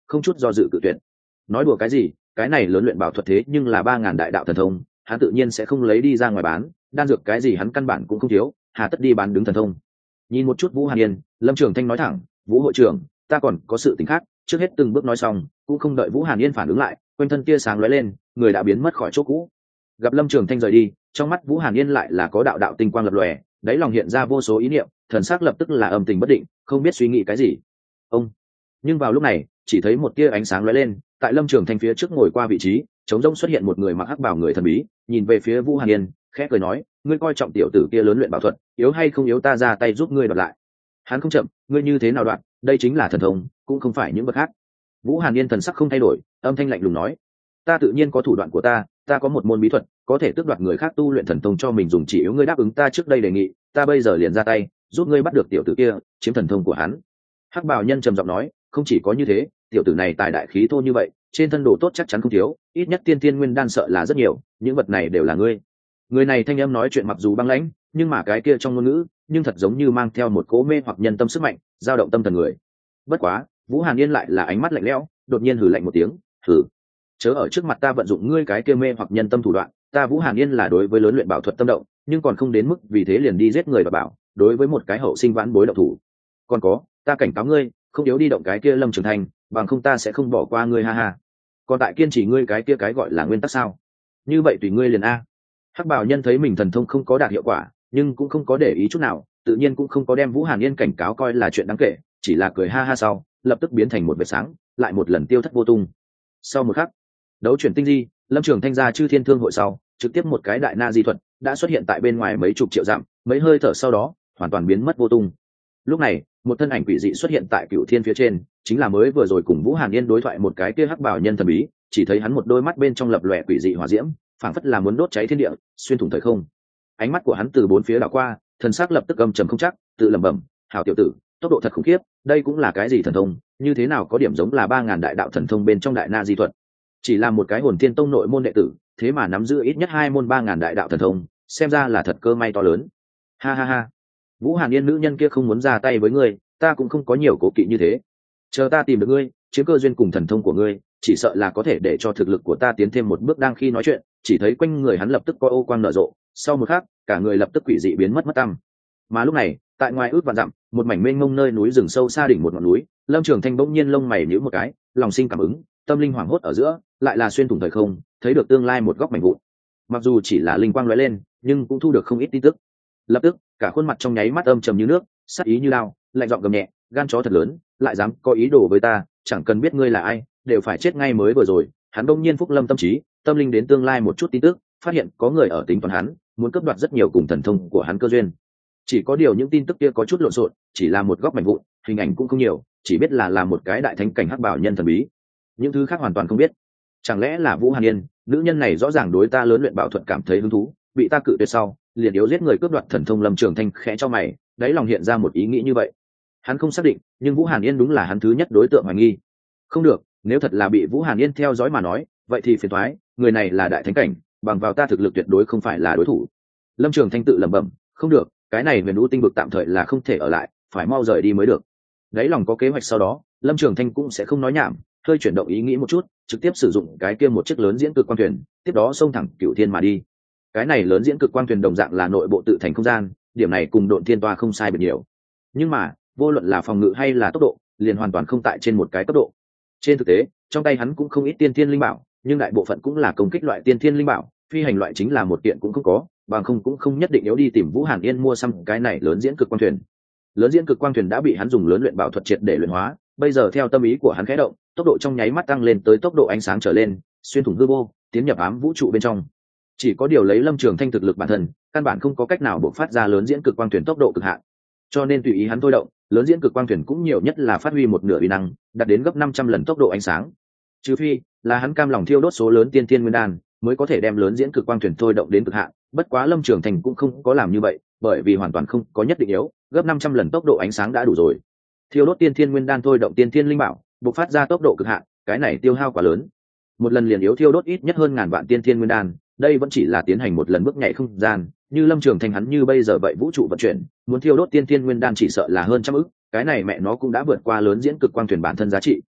không chút do dự cự tuyệt. Nói đùa cái gì, cái này lớn luyện bảo thuật thế nhưng là 3.000 đại đạo thần thông, hắn tự nhiên sẽ không lấy đi ra ngoài bán, đan dược cái gì hắn căn bản cũng không thiếu, hà tất đi bán đứng thần thông. Nhìn một chút Vũ Hàn Yên, Lâm Trường Thanh nói thẳng, Vũ hội trưởng, ta còn có sự tình khác. Trước hết từng bước nói xong, cũng không đợi Vũ Hàn Yên phản ứng lại, quanh thân tia sáng lóe lên, người đã biến mất khỏi chỗ cũ. Gặp Lâm Trường Thanh rời đi, trong mắt Vũ Hàn Yên lại là có đạo đạo tinh quang lập lòe, đáy lòng hiện ra vô số ý niệm, thần sắc lập tức là âm tình bất định, không biết suy nghĩ cái gì. Ông. Nhưng vào lúc này, chỉ thấy một tia ánh sáng lóe lên, tại Lâm Trường Thanh phía trước ngồi qua vị trí, trống rỗng xuất hiện một người mặc hắc bào người thần bí, nhìn về phía Vũ Hàn Yên, khẽ cười nói, ngươi coi trọng tiểu tử kia lớn luyện bảo thuật, yếu hay không yếu ta ra tay giúp ngươi đoạt lại. Hắn không chậm, ngươi như thế nào đoạt, đây chính là thần thông, cũng không phải những vật khác. Vũ Hàn Yên thần sắc không thay đổi, âm thanh lạnh lùng nói, ta tự nhiên có thủ đoạn của ta có một môn bí thuật, có thể tước đoạt người khác tu luyện thần thông cho mình dùng, chỉ yếu ngươi đáp ứng ta trước đây đề nghị, ta bây giờ liền ra tay, giúp ngươi bắt được tiểu tử kia, chiếm thần thông của hắn. Hắc bào nhân trầm giọng nói, không chỉ có như thế, tiểu tử này tài đại khí thô như vậy, trên thân đồ tốt chắc chắn không thiếu, ít nhất tiên tiên nguyên đan sợ là rất nhiều, những vật này đều là ngươi. Người này thanh âm nói chuyện mặc dù băng lãnh, nhưng mà cái kia trong ngôn ngữ, nhưng thật giống như mang theo một cỗ mê hoặc nhân tâm sức mạnh, dao động tâm thần người. Bất quá, Vũ Hàn Yên lại là ánh mắt lạnh lẽo, đột nhiên hừ lạnh một tiếng, hừ, chớ ở trước mặt ta vận dụng ngươi cái kia mê hoặc nhân tâm thủ đoạn, ta Vũ Hàn Yên là đối với lớn luyện bảo thuật tâm động, nhưng còn không đến mức vì thế liền đi giết người và bảo, đối với một cái hậu sinh vãn bối động thủ. Còn có, ta cảnh cáo ngươi, không yếu đi động cái kia Lâm Trường Thanh, bằng không ta sẽ không bỏ qua ngươi, ha ha. Còn tại kiên trì ngươi cái kia cái gọi là nguyên tắc sao? Như vậy tùy ngươi liền a. Hắc bào nhân thấy mình thần thông không có đạt hiệu quả, nhưng cũng không có để ý chút nào, tự nhiên cũng không có đem Vũ Hàn Yên cảnh cáo coi là chuyện đáng kể, chỉ là cười ha ha sau, lập tức biến thành một vệt sáng, lại một lần tiêu thất vô tung. Sau một khắc, đấu chuyển tinh di, Lâm Trường Thanh ra Chư Thiên Thương hội sau, trực tiếp một cái đại na di thuật đã xuất hiện tại bên ngoài mấy chục triệu dặm, mấy hơi thở sau đó, hoàn toàn biến mất vô tung. Lúc này, một thân ảnh quỷ dị xuất hiện tại Cửu Thiên phía trên, chính là mới vừa rồi cùng Vũ Hàn Yên đối thoại một cái kia hắc bảo nhân thần bí, chỉ thấy hắn một đôi mắt bên trong lập lòe quỷ dị hỏa diễm, phảng phất là muốn đốt cháy thiên địa, xuyên thủng thời không. Ánh mắt của hắn từ bốn phía đảo qua, thần sắc lập tức âm trầm không chắc, tự lẩm bẩm, hảo tiểu tử, tốc độ thật khủng khiếp, đây cũng là cái gì thần thông, như thế nào có điểm giống là 3.000 đại đạo thần thông bên trong đại na di thuật. Chỉ là một cái Hồn Thiên Tông nội môn đệ tử, thế mà nắm giữ ít nhất 2 môn 3.000 đại đạo thần thông, xem ra là thật cơ may to lớn. Ha ha ha. Vũ Hàn Yên nữ nhân kia không muốn ra tay với ngươi, ta cũng không có nhiều cố kỵ như thế. Chờ ta tìm được ngươi, chiếm cơ duyên cùng thần thông của ngươi, chỉ sợ là có thể để cho thực lực của ta tiến thêm một bước. Đang khi nói chuyện, chỉ thấy quanh người hắn lập tức có ô quang nở rộ, sau một khắc, cả người lập tức quỷ dị biến mất tăm. Mà lúc này, tại ngoài ước vạn dặm, một mảnh mênh mông nơi núi rừng sâu xa đỉnh một ngọn núi, Lâm Trường Thanh bỗng nhiên lông mày nhíu một cái, lòng sinh cảm ứng, tâm linh hoảng hốt ở giữa, lại là xuyên thủng thời không, thấy được tương lai một góc mảnh vụn. Mặc dù chỉ là linh quang lóe lên, nhưng cũng thu được không ít tin tức. Lập tức, cả khuôn mặt trong nháy mắt âm trầm như nước, sắc ý như lao, lạnh giọng gầm nhẹ, gan chó thật lớn, lại dám có ý đồ với ta, chẳng cần biết ngươi là ai, đều phải chết ngay mới vừa rồi. Hắn bỗng nhiên phúc lâm tâm trí, tâm linh đến tương lai một chút tin tức, phát hiện có người ở tính toán hắn, muốn cướp đoạt rất nhiều cùng thần thông của hắn cơ duyên. Chỉ có điều những tin tức kia có chút lộn xộn, chỉ là một góc mảnh vụn, hình ảnh cũng không nhiều, chỉ biết là một cái đại thánh cảnh hắc bảo nhân thần bí. Những thứ khác hoàn toàn không biết. Chẳng lẽ là Vũ Hàn Yên, nữ nhân này rõ ràng đối ta lớn luyện bảo thuật cảm thấy hứng thú, bị ta cự tuyệt sau, liền yếu giết người cướp đoạt thần thông. Lâm Trường Thanh khẽ cho mày, đáy lòng hiện ra một ý nghĩ như vậy. Hắn không xác định, nhưng Vũ Hàn Yên đúng là hắn thứ nhất đối tượng hoài nghi. Không được, nếu thật là bị Vũ Hàn Yên theo dõi mà nói, vậy thì phiền toái, người này là đại thánh cảnh, bằng vào ta thực lực tuyệt đối không phải là đối thủ. Lâm Trường Thanh tự lẩm bẩm, không được, cái này Huyền U tinh vực tạm thời là không thể ở lại, phải mau rời đi mới được. Đáy lòng có kế hoạch, sau đó, Lâm Trường Thanh cũng sẽ không nói nhảm, hơi chuyển động ý nghĩ một chút, trực tiếp sử dụng cái kia một chiếc lớn diễn cực quang thuyền, tiếp đó xông thẳng Cửu Thiên mà đi. Cái này lớn diễn cực quang thuyền đồng dạng là nội bộ tự thành không gian, điểm này cùng Độn Thiên Toa không sai biệt nhiều. Nhưng mà, vô luận là phòng ngự hay là tốc độ, liền hoàn toàn không tại trên một cái cấp độ. Trên thực tế, trong tay hắn cũng không ít tiên thiên linh bảo, nhưng đại bộ phận cũng là công kích loại tiên thiên linh bảo, phi hành loại chính là một kiện cũng không có, bằng không cũng không nhất định yếu đi tìm Vũ Hàn Yên mua xăm cái này lớn diễn cực quang thuyền. Lớn diễn cực quang thuyền đã bị hắn dùng lớn luyện bảo thuật triệt để luyện hóa, bây giờ theo tâm ý của hắn khẽ động, tốc độ trong nháy mắt tăng lên tới tốc độ ánh sáng trở lên, xuyên thủng hư vô, tiến nhập ám vũ trụ bên trong. Chỉ có điều lấy Lâm Trường Thanh thực lực bản thân, căn bản không có cách nào bộc phát ra lớn diễn cực quang thuyền tốc độ cực hạn. Cho nên tùy ý hắn thôi động, lớn diễn cực quang thuyền cũng nhiều nhất là phát huy một nửa uy năng, đạt đến gấp 500 lần tốc độ ánh sáng. Trừ phi là hắn cam lòng thiêu đốt số lớn tiên thiên nguyên đan, mới có thể đem lớn diễn cực quang thuyền thôi động đến cực hạn. Bất quá Lâm Trường Thanh cũng không có làm như vậy, bởi vì hoàn toàn không có nhất định yếu, gấp 500 lần tốc độ ánh sáng đã đủ rồi. Thiêu đốt tiên thiên nguyên đan thôi động tiên thiên linh bảo, bộc phát ra tốc độ cực hạn, cái này tiêu hao quá lớn. Một lần liền yếu thiêu đốt ít nhất hơn ngàn vạn tiên thiên nguyên đan, đây vẫn chỉ là tiến hành một lần bước nhảy không gian, như Lâm Trường Thanh hắn như bây giờ vậy vũ trụ vận chuyển, muốn thiêu đốt tiên thiên nguyên đan chỉ sợ là hơn trăm ức, cái này mẹ nó cũng đã vượt qua lớn diễn cực quang thuyền bản thân giá trị.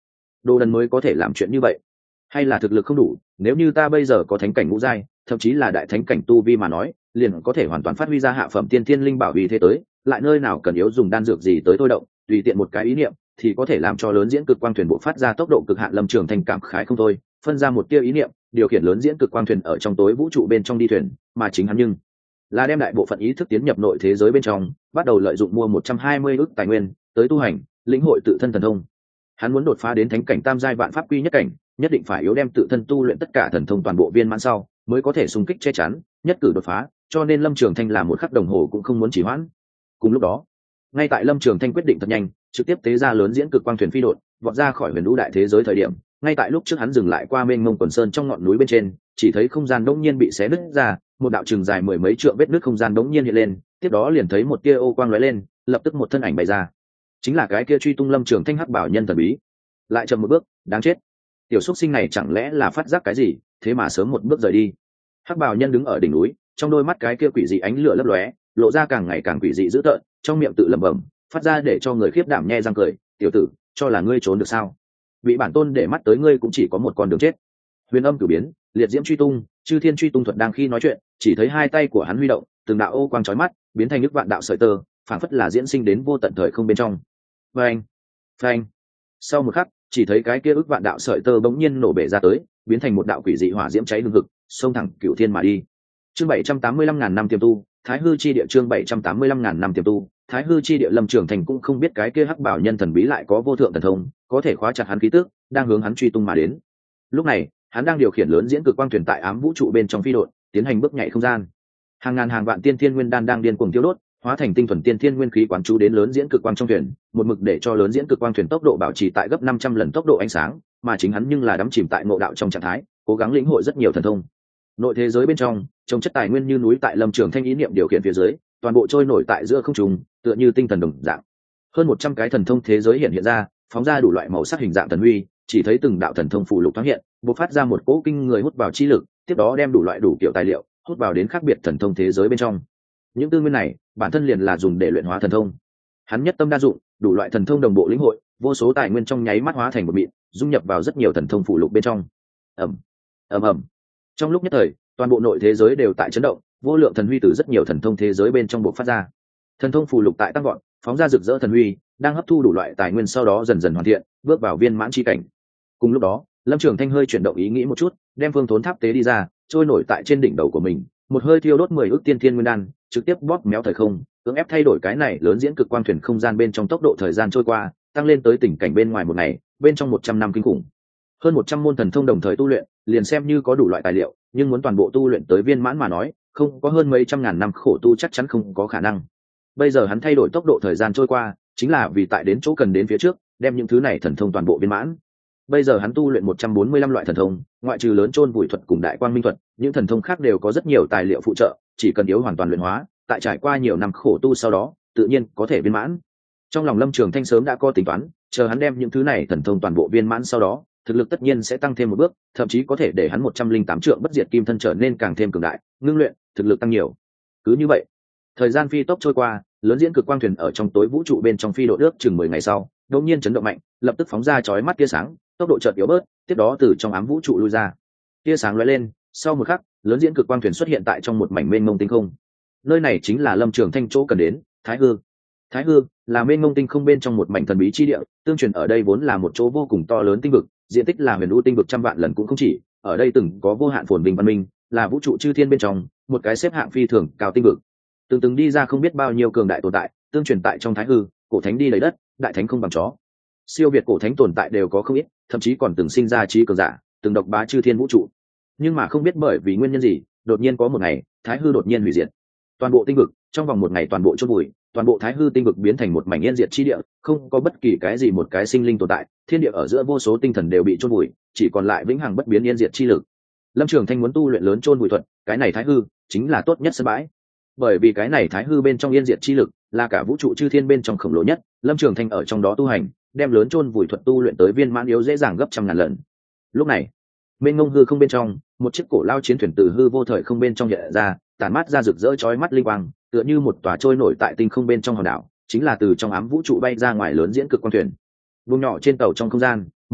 đồ đần mới có thể làm chuyện như vậy, hay là thực lực không đủ? Nếu như ta bây giờ có thánh cảnh ngũ giai, thậm chí là đại thánh cảnh tu vi mà nói, liền có thể hoàn toàn phát huy ra hạ phẩm tiên thiên linh bảo uy thế tới, lại nơi nào cần yếu dùng đan dược gì tới thôi động, tùy tiện một cái ý niệm thì có thể làm cho lớn diễn cực quang thuyền bộ phát ra tốc độ cực hạn. Lâm Trường Thanh cảm khái không thôi, phân ra một tia ý niệm, điều khiển lớn diễn cực quang thuyền ở trong tối vũ trụ bên trong đi thuyền, mà chính hắn nhưng là đem đại bộ phận ý thức tiến nhập nội thế giới bên trong, bắt đầu lợi dụng mua 120 ức tài nguyên tới tu hành, lĩnh hội tự thân thần thông. Hắn muốn đột phá đến thánh cảnh tam giai vạn pháp quy nhất cảnh, nhất định phải yếu đem tự thân tu luyện tất cả thần thông toàn bộ viên mãn sau, mới có thể xung kích che chắn, nhất cử đột phá, cho nên Lâm Trường Thanh là một khắc đồng hồ cũng không muốn trì hoãn. Cùng lúc đó, ngay tại Lâm Trường Thanh quyết định thật nhanh, trực tiếp tế ra lớn diễn cực quang thuyền phi đột, vọt ra khỏi huyền vũ đại thế giới thời điểm, ngay tại lúc trước hắn dừng lại qua mênh mông quần sơn trong ngọn núi bên trên, chỉ thấy không gian đống nhiên bị xé nứt ra, một đạo trường dài mười mấy trượng vết nứt không gian đống nhiên hiện lên, tiếp đó liền thấy một tia ô quang lóe lên, lập tức một thân ảnh bay ra. Chính là cái kia truy tung Lâm Trường Thanh hắc bảo nhân thần bí. Lại chậm một bước, đáng chết. Tiểu xúc sinh này chẳng lẽ là phát giác cái gì, thế mà sớm một bước rời đi. Hắc bảo nhân đứng ở đỉnh núi, trong đôi mắt cái kia quỷ dị ánh lửa lấp lóe, lộ ra càng ngày càng quỷ dị dữ tợn, trong miệng tự lẩm bẩm, phát ra để cho người khiếp đảm nhe răng cười, tiểu tử, cho là ngươi trốn được sao? Bị bản tôn để mắt tới ngươi cũng chỉ có một con đường chết. Huyền âm cửu biến, liệt diễm truy tung, chư thiên truy tung thuật đang khi nói chuyện, chỉ thấy hai tay của hắn huy động, từng đạo ô quang chói mắt, biến thành nước vạn đạo sợi tơ, phảng phất là diễn sinh đến vô tận thời không bên trong. Phanh, phanh. Sau một khắc, chỉ thấy cái kia ức vạn đạo sợi tơ bỗng nhiên nổ bể ra tới, biến thành một đạo quỷ dị hỏa diễm cháy hừng hực, xông thẳng cửu thiên mà đi. Chương 785.000 năm tiềm tu, Thái hư chi địa. Chương 785.000 năm tiềm tu, Thái hư chi địa. Lâm Trường Thành cũng không biết cái kia hắc bảo nhân thần bí lại có vô thượng thần thông, có thể khóa chặt hắn khí tức, đang hướng hắn truy tung mà đến. Lúc này, hắn đang điều khiển lớn diễn cực quang thuyền tại ám vũ trụ bên trong phi độn, tiến hành bước nhảy không gian. Hàng ngàn hàng vạn tiên thiên nguyên đan đang điên cuồng tiêu đốt, hóa thành tinh thuần tiên thiên nguyên khí quán chú đến lớn diễn cực quang trong thuyền, một mực để cho lớn diễn cực quang thuyền tốc độ bảo trì tại gấp 500 lần tốc độ ánh sáng, mà chính hắn nhưng là đắm chìm tại ngộ đạo trong trạng thái, cố gắng lĩnh hội rất nhiều thần thông. Nội thế giới bên trong, trồng chất tài nguyên như núi tại Lâm Trường Thanh ý niệm điều khiển phía dưới, toàn bộ trôi nổi tại giữa không trung, tựa như tinh thần đồng dạng. Hơn 100 cái thần thông thế giới hiện ra, phóng ra đủ loại màu sắc hình dạng thần huy, chỉ thấy từng đạo thần thông phụ lục thoáng hiện, bộc phát ra một cỗ kinh người hút vào chi lực, tiếp đó đem đủ loại đủ kiểu tài liệu hút vào đến khác biệt thần thông thế giới bên trong. Những tư nguyên này, bản thân liền là dùng để luyện hóa thần thông. Hắn nhất tâm đa dụng, đủ loại thần thông đồng bộ lĩnh hội, vô số tài nguyên trong nháy mắt hóa thành một mịn, dung nhập vào rất nhiều thần thông phụ lục bên trong. Ầm, ầm ầm. Trong lúc nhất thời, toàn bộ nội thế giới đều tại chấn động, vô lượng thần huy từ rất nhiều thần thông thế giới bên trong bộc phát ra. Thần thông phụ lục tại tăng gọn, phóng ra rực rỡ thần huy, đang hấp thu đủ loại tài nguyên sau đó dần dần hoàn thiện, bước vào viên mãn chi cảnh. Cùng lúc đó, Lâm Trường Thanh hơi chuyển động ý nghĩ một chút, đem phương thốn tháp tế đi ra, trôi nổi tại trên đỉnh đầu của mình, một hơi thiêu đốt 10 ức tiên thiên nguyên đan, trực tiếp bóp méo thời không, cưỡng ép thay đổi cái này lớn diễn cực quang thuyền không gian bên trong tốc độ thời gian trôi qua, tăng lên tới tình cảnh bên ngoài một ngày, bên trong 100 năm kinh khủng. Hơn 100 môn thần thông đồng thời tu luyện, liền xem như có đủ loại tài liệu, nhưng muốn toàn bộ tu luyện tới viên mãn mà nói, không có hơn mấy trăm ngàn năm khổ tu chắc chắn không có khả năng. Bây giờ hắn thay đổi tốc độ thời gian trôi qua, chính là vì tại đến chỗ cần đến phía trước, đem những thứ này thần thông toàn bộ viên mãn. Bây giờ hắn tu luyện 145 loại thần thông, ngoại trừ lớn chôn vùi thuật cùng đại quang minh thuật, những thần thông khác đều có rất nhiều tài liệu phụ trợ, chỉ cần yếu hoàn toàn luyện hóa, tại trải qua nhiều năm khổ tu sau đó, tự nhiên có thể viên mãn. Trong lòng Lâm Trường Thanh sớm đã có tính toán, chờ hắn đem những thứ này thần thông toàn bộ viên mãn sau đó, thực lực tất nhiên sẽ tăng thêm một bước, thậm chí có thể để hắn 108 trượng bất diệt kim thân trở nên càng thêm cường đại, ngưng luyện, thực lực tăng nhiều. Cứ như vậy, thời gian phi tốc trôi qua, lớn diễn cực quang thuyền ở trong tối vũ trụ bên trong phi độ ước chừng 10 ngày sau, đột nhiên chấn động mạnh, lập tức phóng ra chói mắt tia sáng, tốc độ chợt yếu bớt, tiếp đó từ trong ám vũ trụ lui ra. Tia sáng lóe lên, sau một khắc, lớn diễn cực quang thuyền xuất hiện tại trong một mảnh mênh mông tinh không. Nơi này chính là Lâm Trường Thanh chỗ cần đến, Thái Hư. Thái Hư là mênh mông tinh không bên trong một mảnh thần bí chi địa, tương truyền ở đây vốn là một chỗ vô cùng to lớn tinh vực, diện tích là huyền u tinh vực trăm vạn lần cũng không chỉ, ở đây từng có vô hạn phồn vinh văn minh, là vũ trụ chư thiên bên trong một cái xếp hạng phi thường cao tinh vực. Từng đi ra không biết bao nhiêu cường đại tồn tại, tương truyền tại trong Thái Hư, cổ thánh đi lấy đất, đại thánh không bằng chó. Siêu việt cổ thánh tồn tại đều có không ít, thậm chí còn từng sinh ra trí cường giả, từng độc bá chư thiên vũ trụ. Nhưng mà không biết bởi vì nguyên nhân gì, đột nhiên có một ngày, Thái Hư đột nhiên hủy diệt. Toàn bộ tinh vực, trong vòng một ngày toàn bộ chôn vùi, toàn bộ Thái Hư tinh vực biến thành một mảnh yên diệt chi địa, không có bất kỳ cái gì một cái sinh linh tồn tại, thiên địa ở giữa vô số tinh thần đều bị chôn vùi, chỉ còn lại vĩnh hằng bất biến yên diệt chi lực. Lâm Trường Thanh muốn tu luyện lớn chôn vùi thuật, cái này Thái Hư chính là tốt nhất sân bãi. Bởi vì cái này Thái Hư bên trong yên diệt chi lực là cả vũ trụ chư thiên bên trong khổng lồ nhất, Lâm Trường Thanh ở trong đó tu hành, đem lớn chôn vùi thuật tu luyện tới viên mãn yếu dễ dàng gấp trăm ngàn lần. Lúc này, bên ngông hư không bên trong, một chiếc cổ lao chiến thuyền từ hư vô thời không bên trong hiện ra, tản mát ra rực rỡ chói mắt linh quang, tựa như một tòa trôi nổi tại tinh không bên trong hòn đảo, chính là từ trong ám vũ trụ bay ra ngoài lớn diễn cực quang thuyền. Vùng nhỏ trên tàu trong không gian,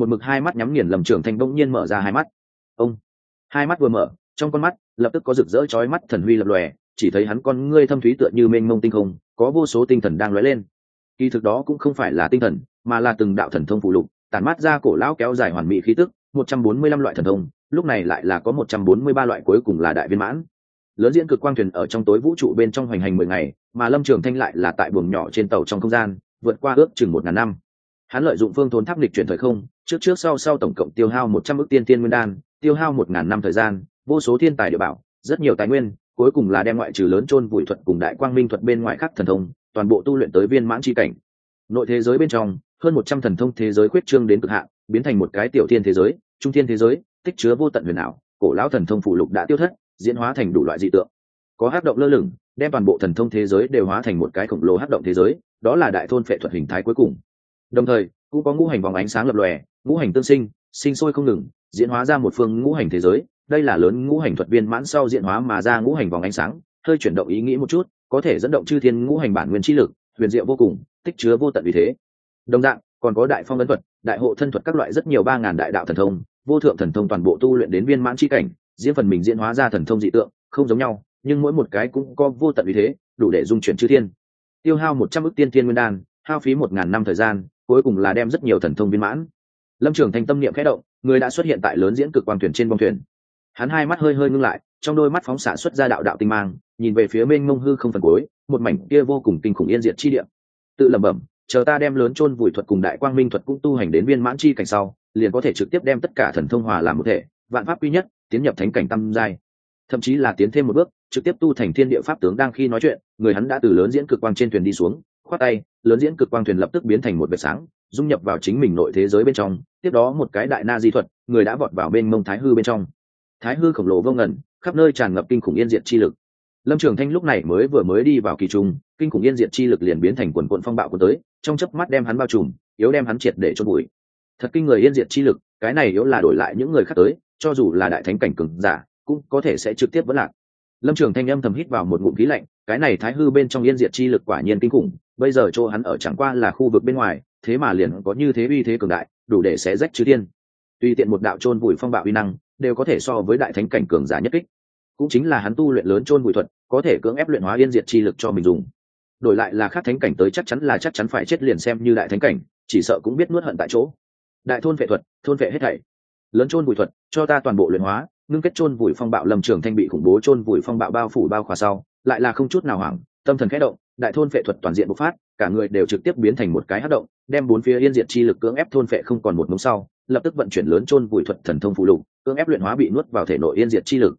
một mực hai mắt nhắm nghiền Lâm Trường Thanh bỗng nhiên mở ra hai mắt. Ông, hai mắt vừa mở, trong con mắt lập tức có rực rỡ chói mắt thần huy lập lòe, chỉ thấy hắn con ngươi thâm thúy tựa như mênh mông tinh không, có vô số tinh thần đang lóe lên. Kỳ thực đó cũng không phải là tinh thần, mà là từng đạo thần thông phụ lục, tản mát ra cổ lão kéo dài hoàn mỹ khí tức, 145 loại thần thông, lúc này lại là có 143 loại, cuối cùng là đại viên mãn. Lớn diễn cực quang thuyền ở trong tối vũ trụ bên trong hoành hành 10 ngày, mà Lâm Trường Thanh lại là tại buồng nhỏ trên tàu trong không gian, vượt qua ước chừng 1000 năm. Hắn lợi dụng phương thốn tháp lịch chuyển thời không, trước sau tổng cộng tiêu hao 100 ức tiên nguyên đan, tiêu hao 1000 năm thời gian, vô số thiên tài địa bảo, rất nhiều tài nguyên, cuối cùng là đem ngoại trừ lớn chôn vùi thuật cùng đại quang minh thuật bên ngoài khác thần thông, toàn bộ tu luyện tới viên mãn chi cảnh. Nội thế giới bên trong, hơn 100 thần thông thế giới khuyết trương đến cực hạn, biến thành một cái tiểu thiên thế giới, trung thiên thế giới, tích chứa vô tận huyền ảo, cổ lão thần thông phụ lục đã tiêu thất, diễn hóa thành đủ loại dị tượng. Có hắc động lơ lửng, đem toàn bộ thần thông thế giới đều hóa thành một cái khổng lồ hắc động thế giới, đó là đại thôn phệ thuật hình thái cuối cùng. Đồng thời, cũng có ngũ hành vòng ánh sáng lập lòe, ngũ hành tương sinh, sinh sôi không ngừng, diễn hóa ra một phương ngũ hành thế giới. Đây là lớn ngũ hành thuật viên mãn sau diễn hóa mà ra ngũ hành vòng ánh sáng, hơi chuyển động ý nghĩ một chút, có thể dẫn động chư thiên ngũ hành bản nguyên chi lực, huyền diệu vô cùng, tích chứa vô tận uy thế. Đồng dạng, còn có đại phong ấn thuật, đại hộ thân thuật các loại rất nhiều 3000 đại đạo thần thông, vô thượng thần thông toàn bộ tu luyện đến viên mãn chi cảnh, diễn phần mình diễn hóa ra thần thông dị tượng, không giống nhau, nhưng mỗi một cái cũng có vô tận uy thế, đủ để dung chuyển chư thiên. Tiêu hao 100 ức tiên nguyên đan, hao phí 1000 năm thời gian, cuối cùng là đem rất nhiều thần thông viên mãn. Lâm Trường Thanh tâm niệm khẽ động, người đã xuất hiện tại lớn diễn cực quang thuyền trên bong thuyền. Hắn hai mắt hơi ngưng lại, trong đôi mắt phóng xạ xuất ra đạo đạo tinh mang, nhìn về phía mênh mông hư không phần cuối, một mảnh kia vô cùng kinh khủng yên diệt chi địa. Tự lẩm bẩm, chờ ta đem lớn chôn vùi thuật cùng đại quang minh thuật cũng tu hành đến viên mãn chi cảnh sau, liền có thể trực tiếp đem tất cả thần thông hòa làm một thể, vạn pháp quy nhất, tiến nhập thánh cảnh tam giai. Thậm chí là tiến thêm một bước, trực tiếp tu thành thiên địa pháp tướng. Đang khi nói chuyện, người hắn đã từ lớn diễn cực quang trên thuyền đi xuống, khoát tay, lớn diễn cực quang thuyền lập tức biến thành một vệt sáng, dung nhập vào chính mình nội thế giới bên trong. Tiếp đó một cái đại na di thuật, người đã vọt vào bên mông thái hư bên trong. Thái hư khổng lồ vô ngần, khắp nơi tràn ngập kinh khủng yên diệt chi lực. Lâm Trường Thanh lúc này mới đi vào kỳ trung, kinh khủng yên diệt chi lực liền biến thành quần quần phong bạo của tới, trong chớp mắt đem hắn bao trùm, yếu đem hắn triệt để chôn bụi. Thật kinh người yên diệt chi lực, cái này yếu là đổi lại những người khác tới, cho dù là đại thánh cảnh cường giả, cũng có thể sẽ trực tiếp vỡ lạc. Lâm Trường Thanh âm thầm hít vào một ngụm khí lạnh, cái này thái hư bên trong yên diệt chi lực quả nhiên kinh khủng, bây giờ chỗ hắn ở chẳng qua là khu vực bên ngoài, thế mà liền có như thế uy thế cường đại, đủ để xé rách chư thiên. Tùy tiện một đạo chôn vùi phong bạo uy năng, đều có thể so với đại thánh cảnh cường giả nhất kích. Cũng chính là hắn tu luyện lớn chôn vùi thuật, có thể cưỡng ép luyện hóa yên diệt chi lực cho mình dùng. Đổi lại là khác thánh cảnh tới chắc chắn phải chết liền xem như đại thánh cảnh, chỉ sợ cũng biết nuốt hận tại chỗ. Đại thôn phệ thuật, thôn phệ hết thảy. Lớn chôn vùi thuật, cho ta toàn bộ luyện hóa, ngưng kết chôn vùi phong bạo. Lâm Trường Thanh bị khủng bố chôn vùi phong bạo bao phủ bao khỏa sau, lại là không chút nào hoảng, tâm thần khẽ động, đại thôn phệ thuật toàn diện bộc phát, cả người đều trực tiếp biến thành một cái hắc động, đem bốn phía yên diệt chi lực cưỡng ép thôn phệ không còn một ngống sau, lập tức vận chuyển lớn chôn vùi thuật thần thông phụ lục, cưỡng ép luyện hóa bị nuốt vào thể nội yên diệt chi lực.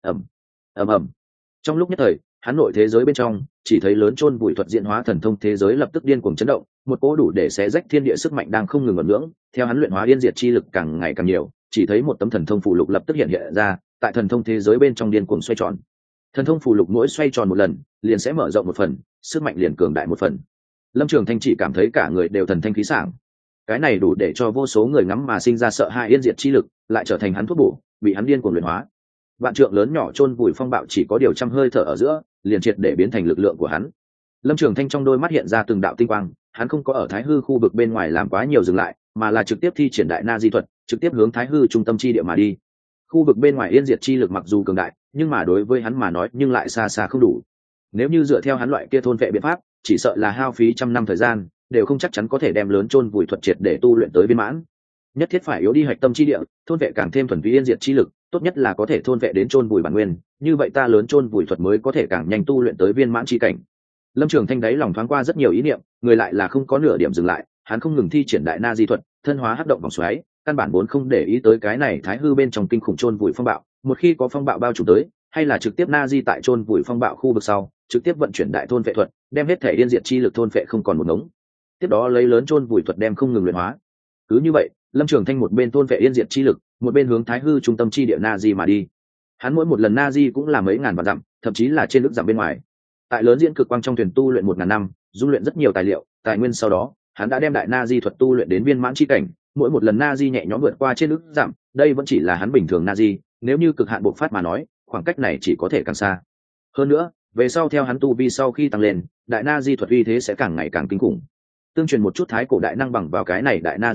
Ầm. Trong lúc nhất thời, hắn nội thế giới bên trong chỉ thấy lớn chôn vùi thuật diễn hóa thần thông thế giới lập tức điên cuồng chấn động, một cỗ đủ để xé rách thiên địa sức mạnh đang không ngừng ngổn ngưỡng, theo hắn luyện hóa yên diệt chi lực càng ngày càng nhiều, chỉ thấy một tấm thần thông phụ lục lập tức hiện ra, tại thần thông thế giới bên trong điên cuồng xoay tròn. Thần thông phụ lục mỗi xoay tròn một lần, liền sẽ mở rộng một phần, sức mạnh liền cường đại một phần. Lâm Trường Thanh chỉ cảm thấy cả người đều thần thanh khí sảng. Cái này đủ để cho vô số người ngắm mà sinh ra sợ hãi yên diệt chi lực, lại trở thành hắn thuốc bổ, bị hắn điên cuồng luyện hóa. Vạn trượng lớn nhỏ chôn vùi phong bạo chỉ có điều trăm hơi thở ở giữa, liền triệt để biến thành lực lượng của hắn. Lâm Trường Thanh trong đôi mắt hiện ra từng đạo tinh quang, hắn không có ở Thái Hư khu vực bên ngoài làm quá nhiều dừng lại, mà là trực tiếp thi triển đại na di thuật, trực tiếp hướng Thái Hư trung tâm chi địa mà đi. Khu vực bên ngoài yên diệt chi lực mặc dù cường đại, nhưng mà đối với hắn mà nói nhưng lại xa xa không đủ. Nếu như dựa theo hắn loại kia thôn vệ biện pháp, chỉ sợ là hao phí trăm năm thời gian, đều không chắc chắn có thể đem lớn chôn vùi thuật triệt để tu luyện tới viên mãn. Nhất thiết phải yếu đi hạch tâm chi địa, thôn vệ càng thêm thuần túy yên diệt chi lực, tốt nhất là có thể thôn vệ đến chôn vùi bản nguyên, như vậy ta lớn chôn vùi thuật mới có thể càng nhanh tu luyện tới viên mãn chi cảnh. Lâm Trường Thanh đáy lòng thoáng qua rất nhiều ý niệm, người lại là không có nửa điểm dừng lại, hắn không ngừng thi triển đại na di thuật, thân hóa hắc động vòng xoáy, căn bản vốn không để ý tới cái này Thái Hư bên trong kinh khủng chôn vùi phong bạo, một khi có phong bạo bao trùm tới, hay là trực tiếp na di tại chôn vùi phong bạo khu vực sau, trực tiếp vận chuyển đại thôn vệ thuật, đem hết thể yên diệt chi lực thôn vệ không còn một ngống. Tiếp đó lấy lớn chôn vùi thuật đem không ngừng luyện hóa. Cứ như vậy, Lâm Trường Thanh một bên thôn vệ yên diệt chi lực, một bên hướng Thái Hư trung tâm chi địa na di mà đi. Hắn mỗi một lần na di cũng là mấy ngàn vạn dặm, thậm chí là trên ức dặm bên ngoài. Tại lớn diễn cực quang trong thuyền tu luyện 1000 năm, dung luyện rất nhiều tài liệu, tài nguyên, sau đó, hắn đã đem đại na di thuật tu luyện đến viên mãn chi cảnh, mỗi một lần na di nhẹ nhõm vượt qua trên ức dặm, đây vẫn chỉ là hắn bình thường na di, nếu như cực hạn bộc phát mà nói, khoảng cách này chỉ có thể càng xa. Hơn nữa, về sau theo hắn tu vi sau khi tăng lên, đại na di thuật uy thế sẽ càng ngày càng kinh khủng. Tương truyền một chút thái cổ đại năng bằng vào cái này đại na di thuật,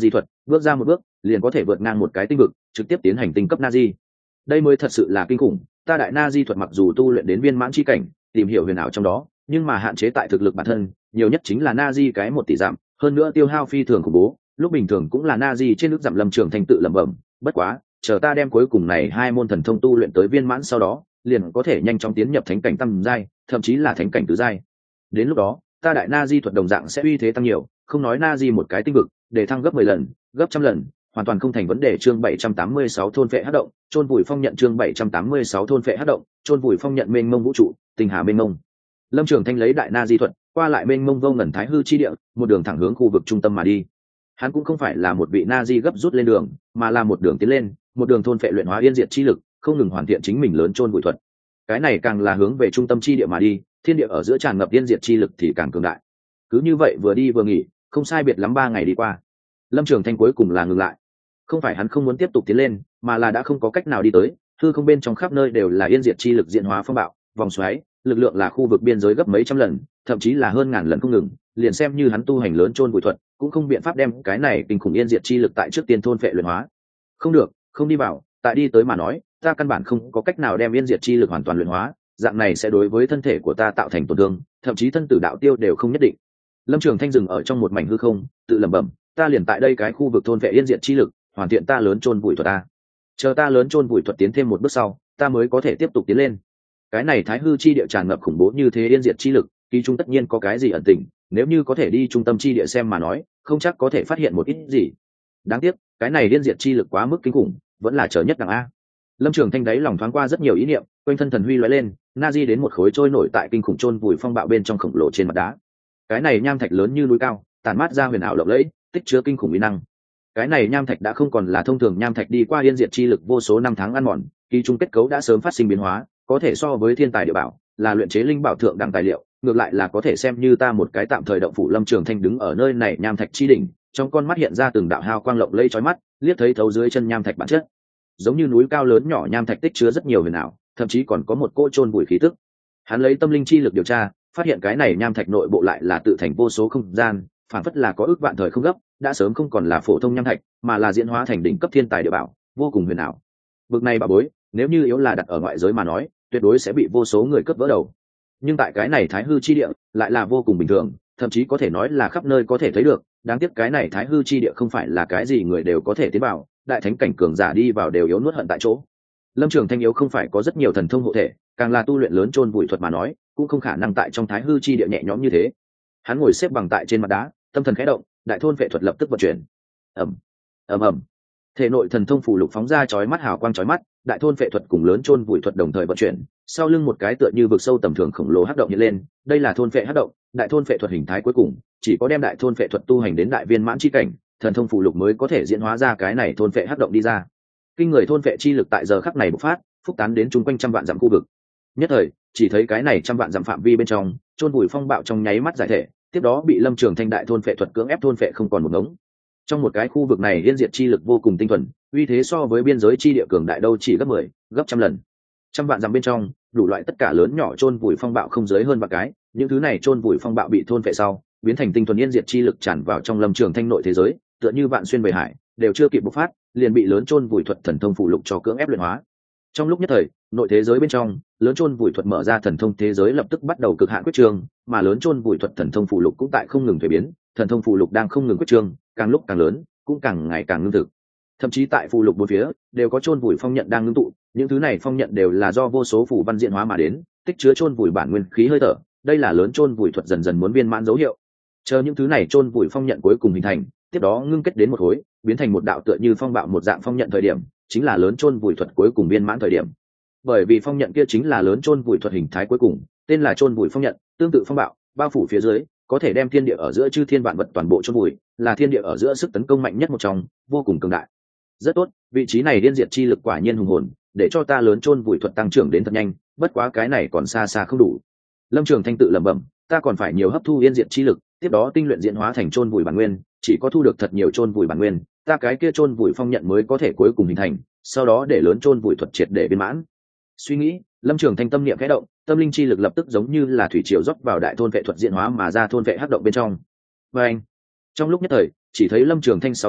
bước ra một bước liền có thể vượt ngang một cái tinh vực, trực tiếp tiến hành tinh cấp Nazi. Đây mới thật sự là kinh khủng. Ta đại Nazi thuật mặc dù tu luyện đến viên mãn chi cảnh, tìm hiểu huyền ảo trong đó, nhưng mà hạn chế tại thực lực bản thân, nhiều nhất chính là Nazi cái 1 tỷ giảm, hơn nữa tiêu hao phi thường khủng bố, lúc bình thường cũng là Nazi trên nước giảm. Lâm Trường Thanh tự lẩm bẩm, bất quá, chờ ta đem cuối cùng này 2 môn thần thông tu luyện tới viên mãn sau đó, liền có thể nhanh chóng tiến nhập thánh cảnh tam giai, thậm chí là thánh cảnh tứ giai. Đến lúc đó, ta đại Nazi thuật đồng dạng sẽ uy thế tăng nhiều, không nói Nazi một cái tinh vực, để thăng gấp 10 lần, gấp trăm lần, hoàn toàn không thành vấn đề. Chương 786 thôn vệ hắc động, chôn vùi phong nhận. Chương 786 thôn vệ hắc động, chôn vùi phong nhận. Mênh mông vũ trụ, tinh hà mênh mông. Lâm Trường Thanh lấy đại Nazi thuật, qua lại mênh mông vô ngần thái hư chi địa, một đường thẳng hướng khu vực trung tâm mà đi. Hắn cũng không phải là một vị Nazi gấp rút lên đường, mà là một đường tiến lên, một đường thôn phệ luyện hóa yên diệt chi lực, không ngừng hoàn thiện chính mình lớn chôn vùi thuật. Cái này càng là hướng về trung tâm chi địa mà đi, thiên địa ở giữa tràn ngập yên diệt chi lực thì càng cường đại. Cứ như vậy vừa đi vừa nghỉ, không sai biệt lắm 3 ngày đi qua. Lâm Trường Thanh cuối cùng là ngừng lại. Không phải hắn không muốn tiếp tục tiến lên, mà là đã không có cách nào đi tới, hư không bên trong khắp nơi đều là yên diệt chi lực diễn hóa phong bạo, vòng xoáy, lực lượng là khu vực biên giới gấp mấy trăm lần, thậm chí là hơn ngàn lần không ngừng, liền xem như hắn tu hành lớn chôn vùi thuật, cũng không biện pháp đem cái này kinh khủng yên diệt chi lực tại trước tiên thôn phệ luyện hóa. Không được, không đi vào, tại đi tới mà nói, ta căn bản không có cách nào đem yên diệt chi lực hoàn toàn luyện hóa, dạng này sẽ đối với thân thể của ta tạo thành tổn thương, thậm chí thân tử đạo tiêu đều không nhất định. Lâm Trường Thanh dừng ở trong một mảnh hư không, tự lẩm bẩm, ta liền tại đây cái khu vực thôn phệ yên diệt chi lực, hoàn thiện ta lớn chôn vùi thuật ta. Chờ ta lớn chôn vùi thuật tiến thêm một bước sau, ta mới có thể tiếp tục tiến lên. Cái này thái hư chi địa tràn ngập khủng bố như thế yên diệt chi lực, kỳ trung tất nhiên có cái gì ẩn tình, nếu như có thể đi trung tâm chi địa xem mà nói, không chắc có thể phát hiện một ít gì. Đáng tiếc, cái này yên diệt chi lực quá mức kinh khủng, vẫn là chờ nhất đẳng a. Lâm Trường Thanh đáy lòng thoáng qua rất nhiều ý niệm, quanh thân thần huy lóe lên, Nazi đến một khối trôi nổi tại kinh khủng chôn vùi phong bạo bên trong khổng lồ trên mặt đá. Cái này nham thạch lớn như núi cao, tản mát ra huyền ảo lộng lẫy, tích chứa kinh khủng uy năng. Cái này nham thạch đã không còn là thông thường nham thạch, đi qua yên diệt chi lực vô số năm tháng ăn mòn, kỳ trung kết cấu đã sớm phát sinh biến hóa, có thể so với thiên tài địa bảo, là luyện chế linh bảo thượng đẳng tài liệu, ngược lại là có thể xem như ta một cái tạm thời động phủ. Lâm Trường Thanh đứng ở nơi này nham thạch chi đỉnh, trong con mắt hiện ra từng đạo hào quang lộng lẫy chói mắt, liếc thấy thấu dưới chân nham thạch bản chất. Giống như núi cao lớn nhỏ nham thạch tích chứa rất nhiều huyền ảo, thậm chí còn có một cỗ chôn vùi khí tức. Hắn lấy tâm linh chi lực điều tra, phát hiện cái này nham thạch nội bộ lại là tự thành vô số không gian, phản phất là có ước vạn thời không gấp, đã sớm không còn là phổ thông nham thạch, mà là diễn hóa thành đỉnh cấp thiên tài địa bảo, vô cùng huyền ảo. Bực này bảo bối, nếu như yếu là đặt ở ngoại giới mà nói, tuyệt đối sẽ bị vô số người cướp vỡ đầu. Nhưng tại cái này thái hư chi địa, lại là vô cùng bình thường, thậm chí có thể nói là khắp nơi có thể thấy được. Đáng tiếc cái này thái hư chi địa không phải là cái gì người đều có thể tiến vào, đại thánh cảnh cường giả đi vào đều yếu nuốt hận tại chỗ. Lâm Trường Thanh yếu không phải có rất nhiều thần thông hộ thể, càng là tu luyện lớn chôn vùi thuật mà nói, cũng không khả năng tại trong thái hư chi địa nhẹ nhõm như thế. Hắn ngồi xếp bằng tại trên mặt đá, tâm thần khẽ động, đại thôn vệ thuật lập tức vận chuyển. ầm ầm, thể nội thần thông phù lục phóng ra chói mắt hào quang chói mắt, đại thôn vệ thuật cùng lớn chôn vùi thuật đồng thời vận chuyển, sau lưng một cái tựa như vực sâu tầm thường khổng lồ hắc động hiện lên. Đây là thôn vệ hắc động, đại thôn vệ thuật hình thái cuối cùng, chỉ có đem đại thôn vệ thuật tu hành đến đại viên mãn chi cảnh, thần thông phù lục mới có thể diễn hóa ra cái này thôn vệ hắc động đi ra. Kinh người thôn vệ chi lực tại giờ khắc này bộc phát, phúc tán đến chung quanh trăm vạn dặm khu vực. Nhất thời, chỉ thấy cái này trăm vạn dặm phạm vi bên trong, chôn vùi phong bạo trong nháy mắt giải thể, tiếp đó bị Lâm Trường Thanh đại thôn vệ thuật cưỡng ép thôn vệ không còn một ngống. Trong một cái khu vực này yên diệt chi lực vô cùng tinh thuần, uy thế so với biên giới chi địa cường đại đâu chỉ gấp 10, gấp trăm lần. Trăm vạn dặm bên trong, đủ loại tất cả lớn nhỏ chôn vùi phong bạo không dưới hơn vạn cái, những thứ này chôn vùi phong bạo bị thôn vệ sau, biến thành tinh thuần yên diệt chi lực tràn vào trong Lâm Trường Thanh nội thế giới, tựa như vạn xuyên bầy hải, đều chưa kịp bộc phát, liền bị lớn chôn vùi thuật thần thông phụ lục cho cưỡng ép luyện hóa. Trong lúc nhất thời, nội thế giới bên trong, lớn chôn vùi thuật mở ra thần thông thế giới lập tức bắt đầu cực hạn quyết trường, mà lớn chôn vùi thuật thần thông phụ lục cũng tại không ngừng thay biến, thần thông phụ lục đang không ngừng quyết trường, càng lúc càng lớn, cũng càng ngày càng ngưng thực. Thậm chí tại phụ lục bốn phía đều có chôn vùi phong nhận đang ngưng tụ, những thứ này phong nhận đều là do vô số phù văn diễn hóa mà đến, tích chứa chôn vùi bản nguyên khí hơi thở, đây là lớn chôn vùi thuật dần dần muốn viên mãn dấu hiệu. Chờ những thứ này chôn vùi phong nhận cuối cùng hình thành, tiếp đó ngưng kết đến một khối, biến thành một đạo tựa như phong bạo một dạng phong nhận thời điểm, chính là lớn chôn vùi thuật cuối cùng viên mãn thời điểm. Bởi vì phong nhận kia chính là lớn chôn vùi thuật hình thái cuối cùng, tên là chôn vùi phong nhận, tương tự phong bạo, bao phủ phía dưới, có thể đem thiên địa ở giữa chư thiên vạn vật toàn bộ chôn vùi, là thiên địa ở giữa sức tấn công mạnh nhất một trong, vô cùng cường đại. Rất tốt, vị trí này điên diệt chi lực quả nhiên hùng hồn, để cho ta lớn chôn vùi thuật tăng trưởng đến thật nhanh, bất quá cái này còn xa xa không đủ. Lâm Trường Thanh tự lẩm bẩm, ta còn phải nhiều hấp thu yên diệt chi lực, tiếp đó tinh luyện diễn hóa thành chôn vùi bản nguyên, chỉ có thu được thật nhiều chôn vùi bản nguyên, ta cái kia chôn vùi phong nhận mới có thể cuối cùng hình thành, sau đó để lớn chôn vùi thuật triệt để viên mãn. Suy nghĩ, Lâm Trường Thanh tâm niệm khẽ động, tâm linh chi lực lập tức giống như là thủy triều rót vào đại thôn vệ thuật diễn hóa mà ra thôn vệ hắc động bên trong. Và anh, trong lúc nhất thời, chỉ thấy Lâm Trường Thanh sau lưng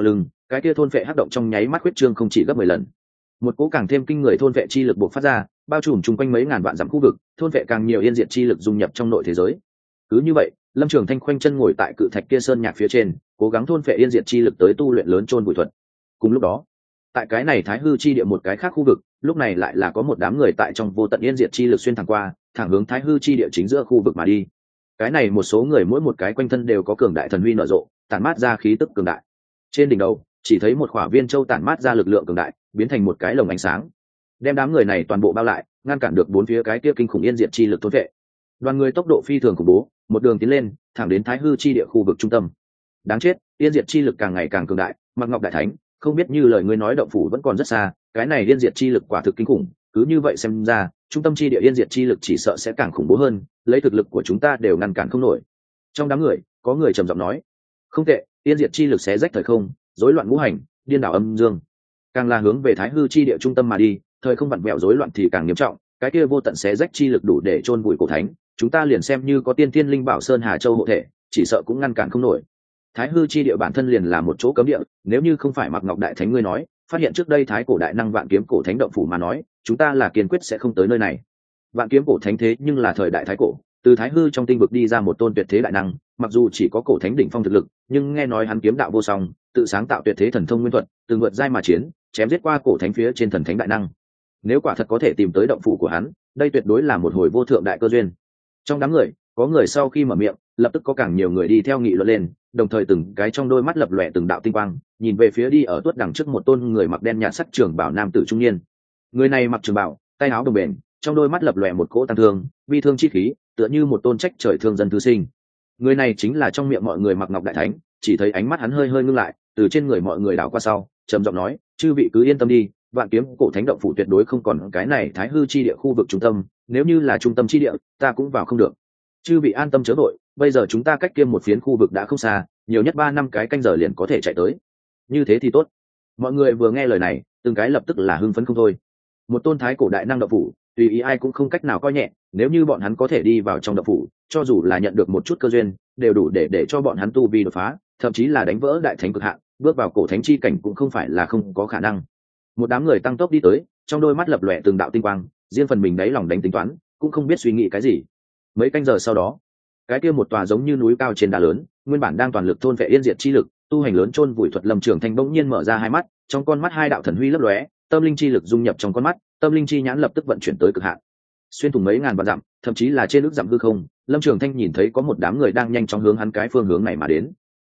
cái kia thôn vệ hắc động trong nháy mắt huyết trương không chỉ gấp 10 lần. Một cỗ càng thêm kinh người thôn vệ chi lực bộc phát ra, bao trùm chung quanh mấy ngàn vạn dặm khu vực, thôn vệ càng nhiều yên diệt chi lực dung nhập trong nội thế giới. Cứ như vậy, Lâm Trường Thanh khoanh chân ngồi tại cự thạch kia sơn nhạc phía trên, cố gắng thôn vệ yên diệt chi lực tới tu luyện lớn chôn bụi thuật. Cùng lúc đó, tại cái này Thái Hư chi địa một cái khác khu vực, lúc này lại là có một đám người tại trong vô tận yên diệt chi lực xuyên thẳng qua, thẳng hướng Thái Hư chi địa chính giữa khu vực mà đi. Cái này một số người mỗi một cái quanh thân đều có cường đại thần huy nở rộ, tản mát ra khí tức cường đại. Trên đỉnh đầu, chỉ thấy một khỏa viên châu tản mát ra lực lượng cường đại, biến thành một cái lồng ánh sáng, đem đám người này toàn bộ bao lại, ngăn cản được bốn phía cái kia kinh khủng yên diệt chi lực thôn vệ. Đoàn người tốc độ phi thường khủng bố, một đường tiến lên, thẳng đến Thái Hư chi địa khu vực trung tâm. Đáng chết, yên diệt chi lực càng ngày càng cường đại, Mạc Ngọc đại thánh, không biết như lời ngươi nói động phủ vẫn còn rất xa, cái này yên diệt chi lực quả thực kinh khủng, cứ như vậy xem ra, trung tâm chi địa yên diệt chi lực chỉ sợ sẽ càng khủng bố hơn, lấy thực lực của chúng ta đều ngăn cản không nổi. Trong đám người, có người trầm giọng nói, không tệ, yên diệt chi lực xé rách thời không, rối loạn ngũ hành, điên đảo âm dương, càng là hướng về Thái Hư chi địa trung tâm mà đi, thời không vặn vẹo rối loạn thì càng nghiêm trọng, cái kia vô tận xé rách chi lực đủ để chôn vùi cổ thánh, chúng ta liền xem như có tiên thiên linh bảo sơn hà châu hộ thể, chỉ sợ cũng ngăn cản không nổi. Thái Hư chi địa bản thân liền là một chỗ cấm địa, nếu như không phải Mạc Ngọc đại thánh ngươi nói, phát hiện trước đây thái cổ đại năng vạn kiếm cổ thánh động phủ mà nói, chúng ta là kiên quyết sẽ không tới nơi này. Vạn kiếm cổ thánh thế nhưng là thời đại thái cổ, từ Thái Hư trong tinh vực đi ra một tôn tuyệt thế đại năng, mặc dù chỉ có cổ thánh đỉnh phong thực lực, nhưng nghe nói hắn kiếm đạo vô song, tự sáng tạo tuyệt thế thần thông nguyên thuật, từng vượt giai mà chiến, chém giết qua cổ thánh phía trên thần thánh đại năng. Nếu quả thật có thể tìm tới động phủ của hắn, đây tuyệt đối là một hồi vô thượng đại cơ duyên. Trong đám người, có người sau khi mở miệng, lập tức có càng nhiều người đi theo nghị luận lên, đồng thời từng cái trong đôi mắt lập lòe từng đạo tinh quang, nhìn về phía đi ở tuốt đằng trước một tôn người mặc đen nhạt sắc trường bảo nam tử trung niên. Người này mặc trường bảo, tay áo đồng bền, trong đôi mắt lập lòe một cỗ tăng thương, vi thương chi khí, tựa như một tôn trách trời thương dân thư sinh. Người này chính là trong miệng mọi người Mạc Ngọc đại thánh, chỉ thấy ánh mắt hắn hơi hơi ngưng lại, từ trên người mọi người đảo qua sau, trầm giọng nói, chư vị cứ yên tâm đi, vạn kiếm cổ thánh động phủ tuyệt đối không còn cái này Thái Hư chi địa khu vực trung tâm, nếu như là trung tâm chi địa, ta cũng vào không được. Chư vị an tâm chớ vội, bây giờ chúng ta cách kia một phiến khu vực đã không xa, nhiều nhất 3-5 cái canh giờ liền có thể chạy tới. Như thế thì tốt. Mọi người vừa nghe lời này, từng cái lập tức là hưng phấn không thôi. Một tôn thái cổ đại năng động phủ, tùy ý ai cũng không cách nào coi nhẹ, nếu như bọn hắn có thể đi vào trong động phủ, cho dù là nhận được một chút cơ duyên, đều đủ để cho bọn hắn tu vi đột phá, thậm chí là đánh vỡ đại thánh cực hạn, bước vào cổ thánh chi cảnh cũng không phải là không có khả năng. Một đám người tăng tốc đi tới, trong đôi mắt lập lòe từng đạo tinh quang, riêng phần mình đáy lòng đánh tính toán, cũng không biết suy nghĩ cái gì. Mấy canh giờ sau đó, cái kia một tòa giống như núi cao trên đá lớn, nguyên bản đang toàn lực thôn vệ yên diệt chi lực, tu hành lớn chôn vùi thuật Lâm Trường Thanh bỗng nhiên mở ra hai mắt, trong con mắt hai đạo thần huy lấp lóe, tâm linh chi lực dung nhập trong con mắt, tâm linh chi nhãn lập tức vận chuyển tới cực hạn. Xuyên thủng mấy ngàn vạn dặm, thậm chí là trên ước dặm hư không, Lâm Trường Thanh nhìn thấy có một đám người đang nhanh chóng hướng hắn cái phương hướng này mà đến.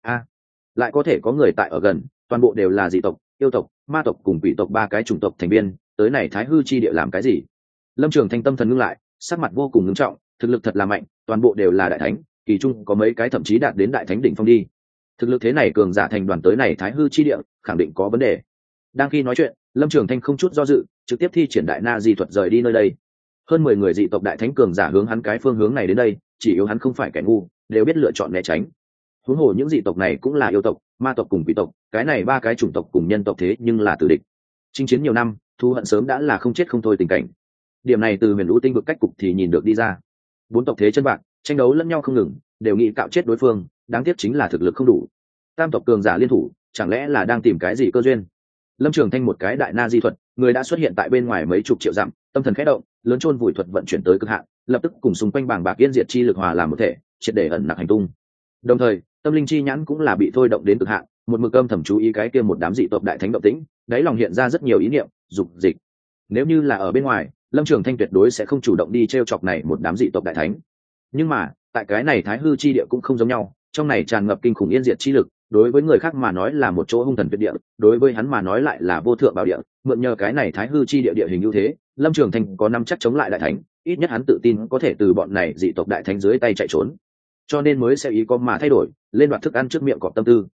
Lại có thể có người tại ở gần, toàn bộ đều là dị tộc, yêu tộc, ma tộc cùng quỷ tộc ba cái chủng tộc thành viên, tới này Thái Hư chi địa làm cái gì? Lâm Trường Thanh tâm thần ngưng lại, sắc mặt vô cùng nghiêm trọng, thực lực thật là mạnh, toàn bộ đều là đại thánh, kỳ trung có mấy cái thậm chí đạt đến đại thánh đỉnh phong đi. Thực lực thế này cường giả thành đoàn tới này Thái Hư chi địa, khẳng định có vấn đề. Đang khi nói chuyện, Lâm Trường Thanh không chút do dự, trực tiếp thi triển đại na di thuật rời đi nơi đây. Hơn 10 người dị tộc đại thánh cường giả hướng hắn cái phương hướng này đến đây, chỉ yếu hắn không phải kẻ ngu, đều biết lựa chọn né tránh. Huống hồ những dị tộc này cũng là yêu tộc, ma tộc cùng quỷ tộc, cái này ba cái chủng tộc cùng nhân tộc thế nhưng là tử địch. Chinh chiến nhiều năm, thù hận sớm đã là không chết không thôi tình cảnh. Điểm này từ Huyền Vũ tinh vực cách cục thì nhìn được đi ra. Bốn tộc thế chân bạc, tranh đấu lẫn nhau không ngừng, đều nghĩ cạo chết đối phương, đáng tiếc chính là thực lực không đủ. Tam tộc cường giả liên thủ, chẳng lẽ là đang tìm cái gì cơ duyên? Lâm Trường Thanh một cái đại na di thuật, người đã xuất hiện tại bên ngoài mấy chục triệu dặm, tâm thần khẽ động, lớn chôn vùi thuật vận chuyển tới cực hạn, lập tức cùng xung quanh bảng bạc yên diệt chi lực hòa làm một thể, triệt để ẩn nặc hành tung. Đồng thời, tâm linh chi nhãn cũng là bị thôi động đến cực hạn, một mực âm thầm chú ý cái kia một đám dị tộc đại thánh động tĩnh, đáy lòng hiện ra rất nhiều ý niệm, dục dịch. Nếu như là ở bên ngoài, Lâm Trường Thanh tuyệt đối sẽ không chủ động đi trêu chọc này một đám dị tộc đại thánh. Nhưng mà, tại cái này Thái Hư chi địa cũng không giống nhau, trong này tràn ngập kinh khủng yên diệt chi lực, đối với người khác mà nói là một chỗ hung thần tuyệt địa, đối với hắn mà nói lại là vô thượng bảo địa, mượn nhờ cái này Thái Hư chi địa địa hình ưu thế, Lâm Trường Thanh có năm chắc chống lại đại thánh, ít nhất hắn tự tin có thể từ bọn này dị tộc đại thánh dưới tay chạy trốn. Cho nên mới sẽ ý có mà thay đổi, lên đoạt thức ăn trước miệng cọp tâm tư.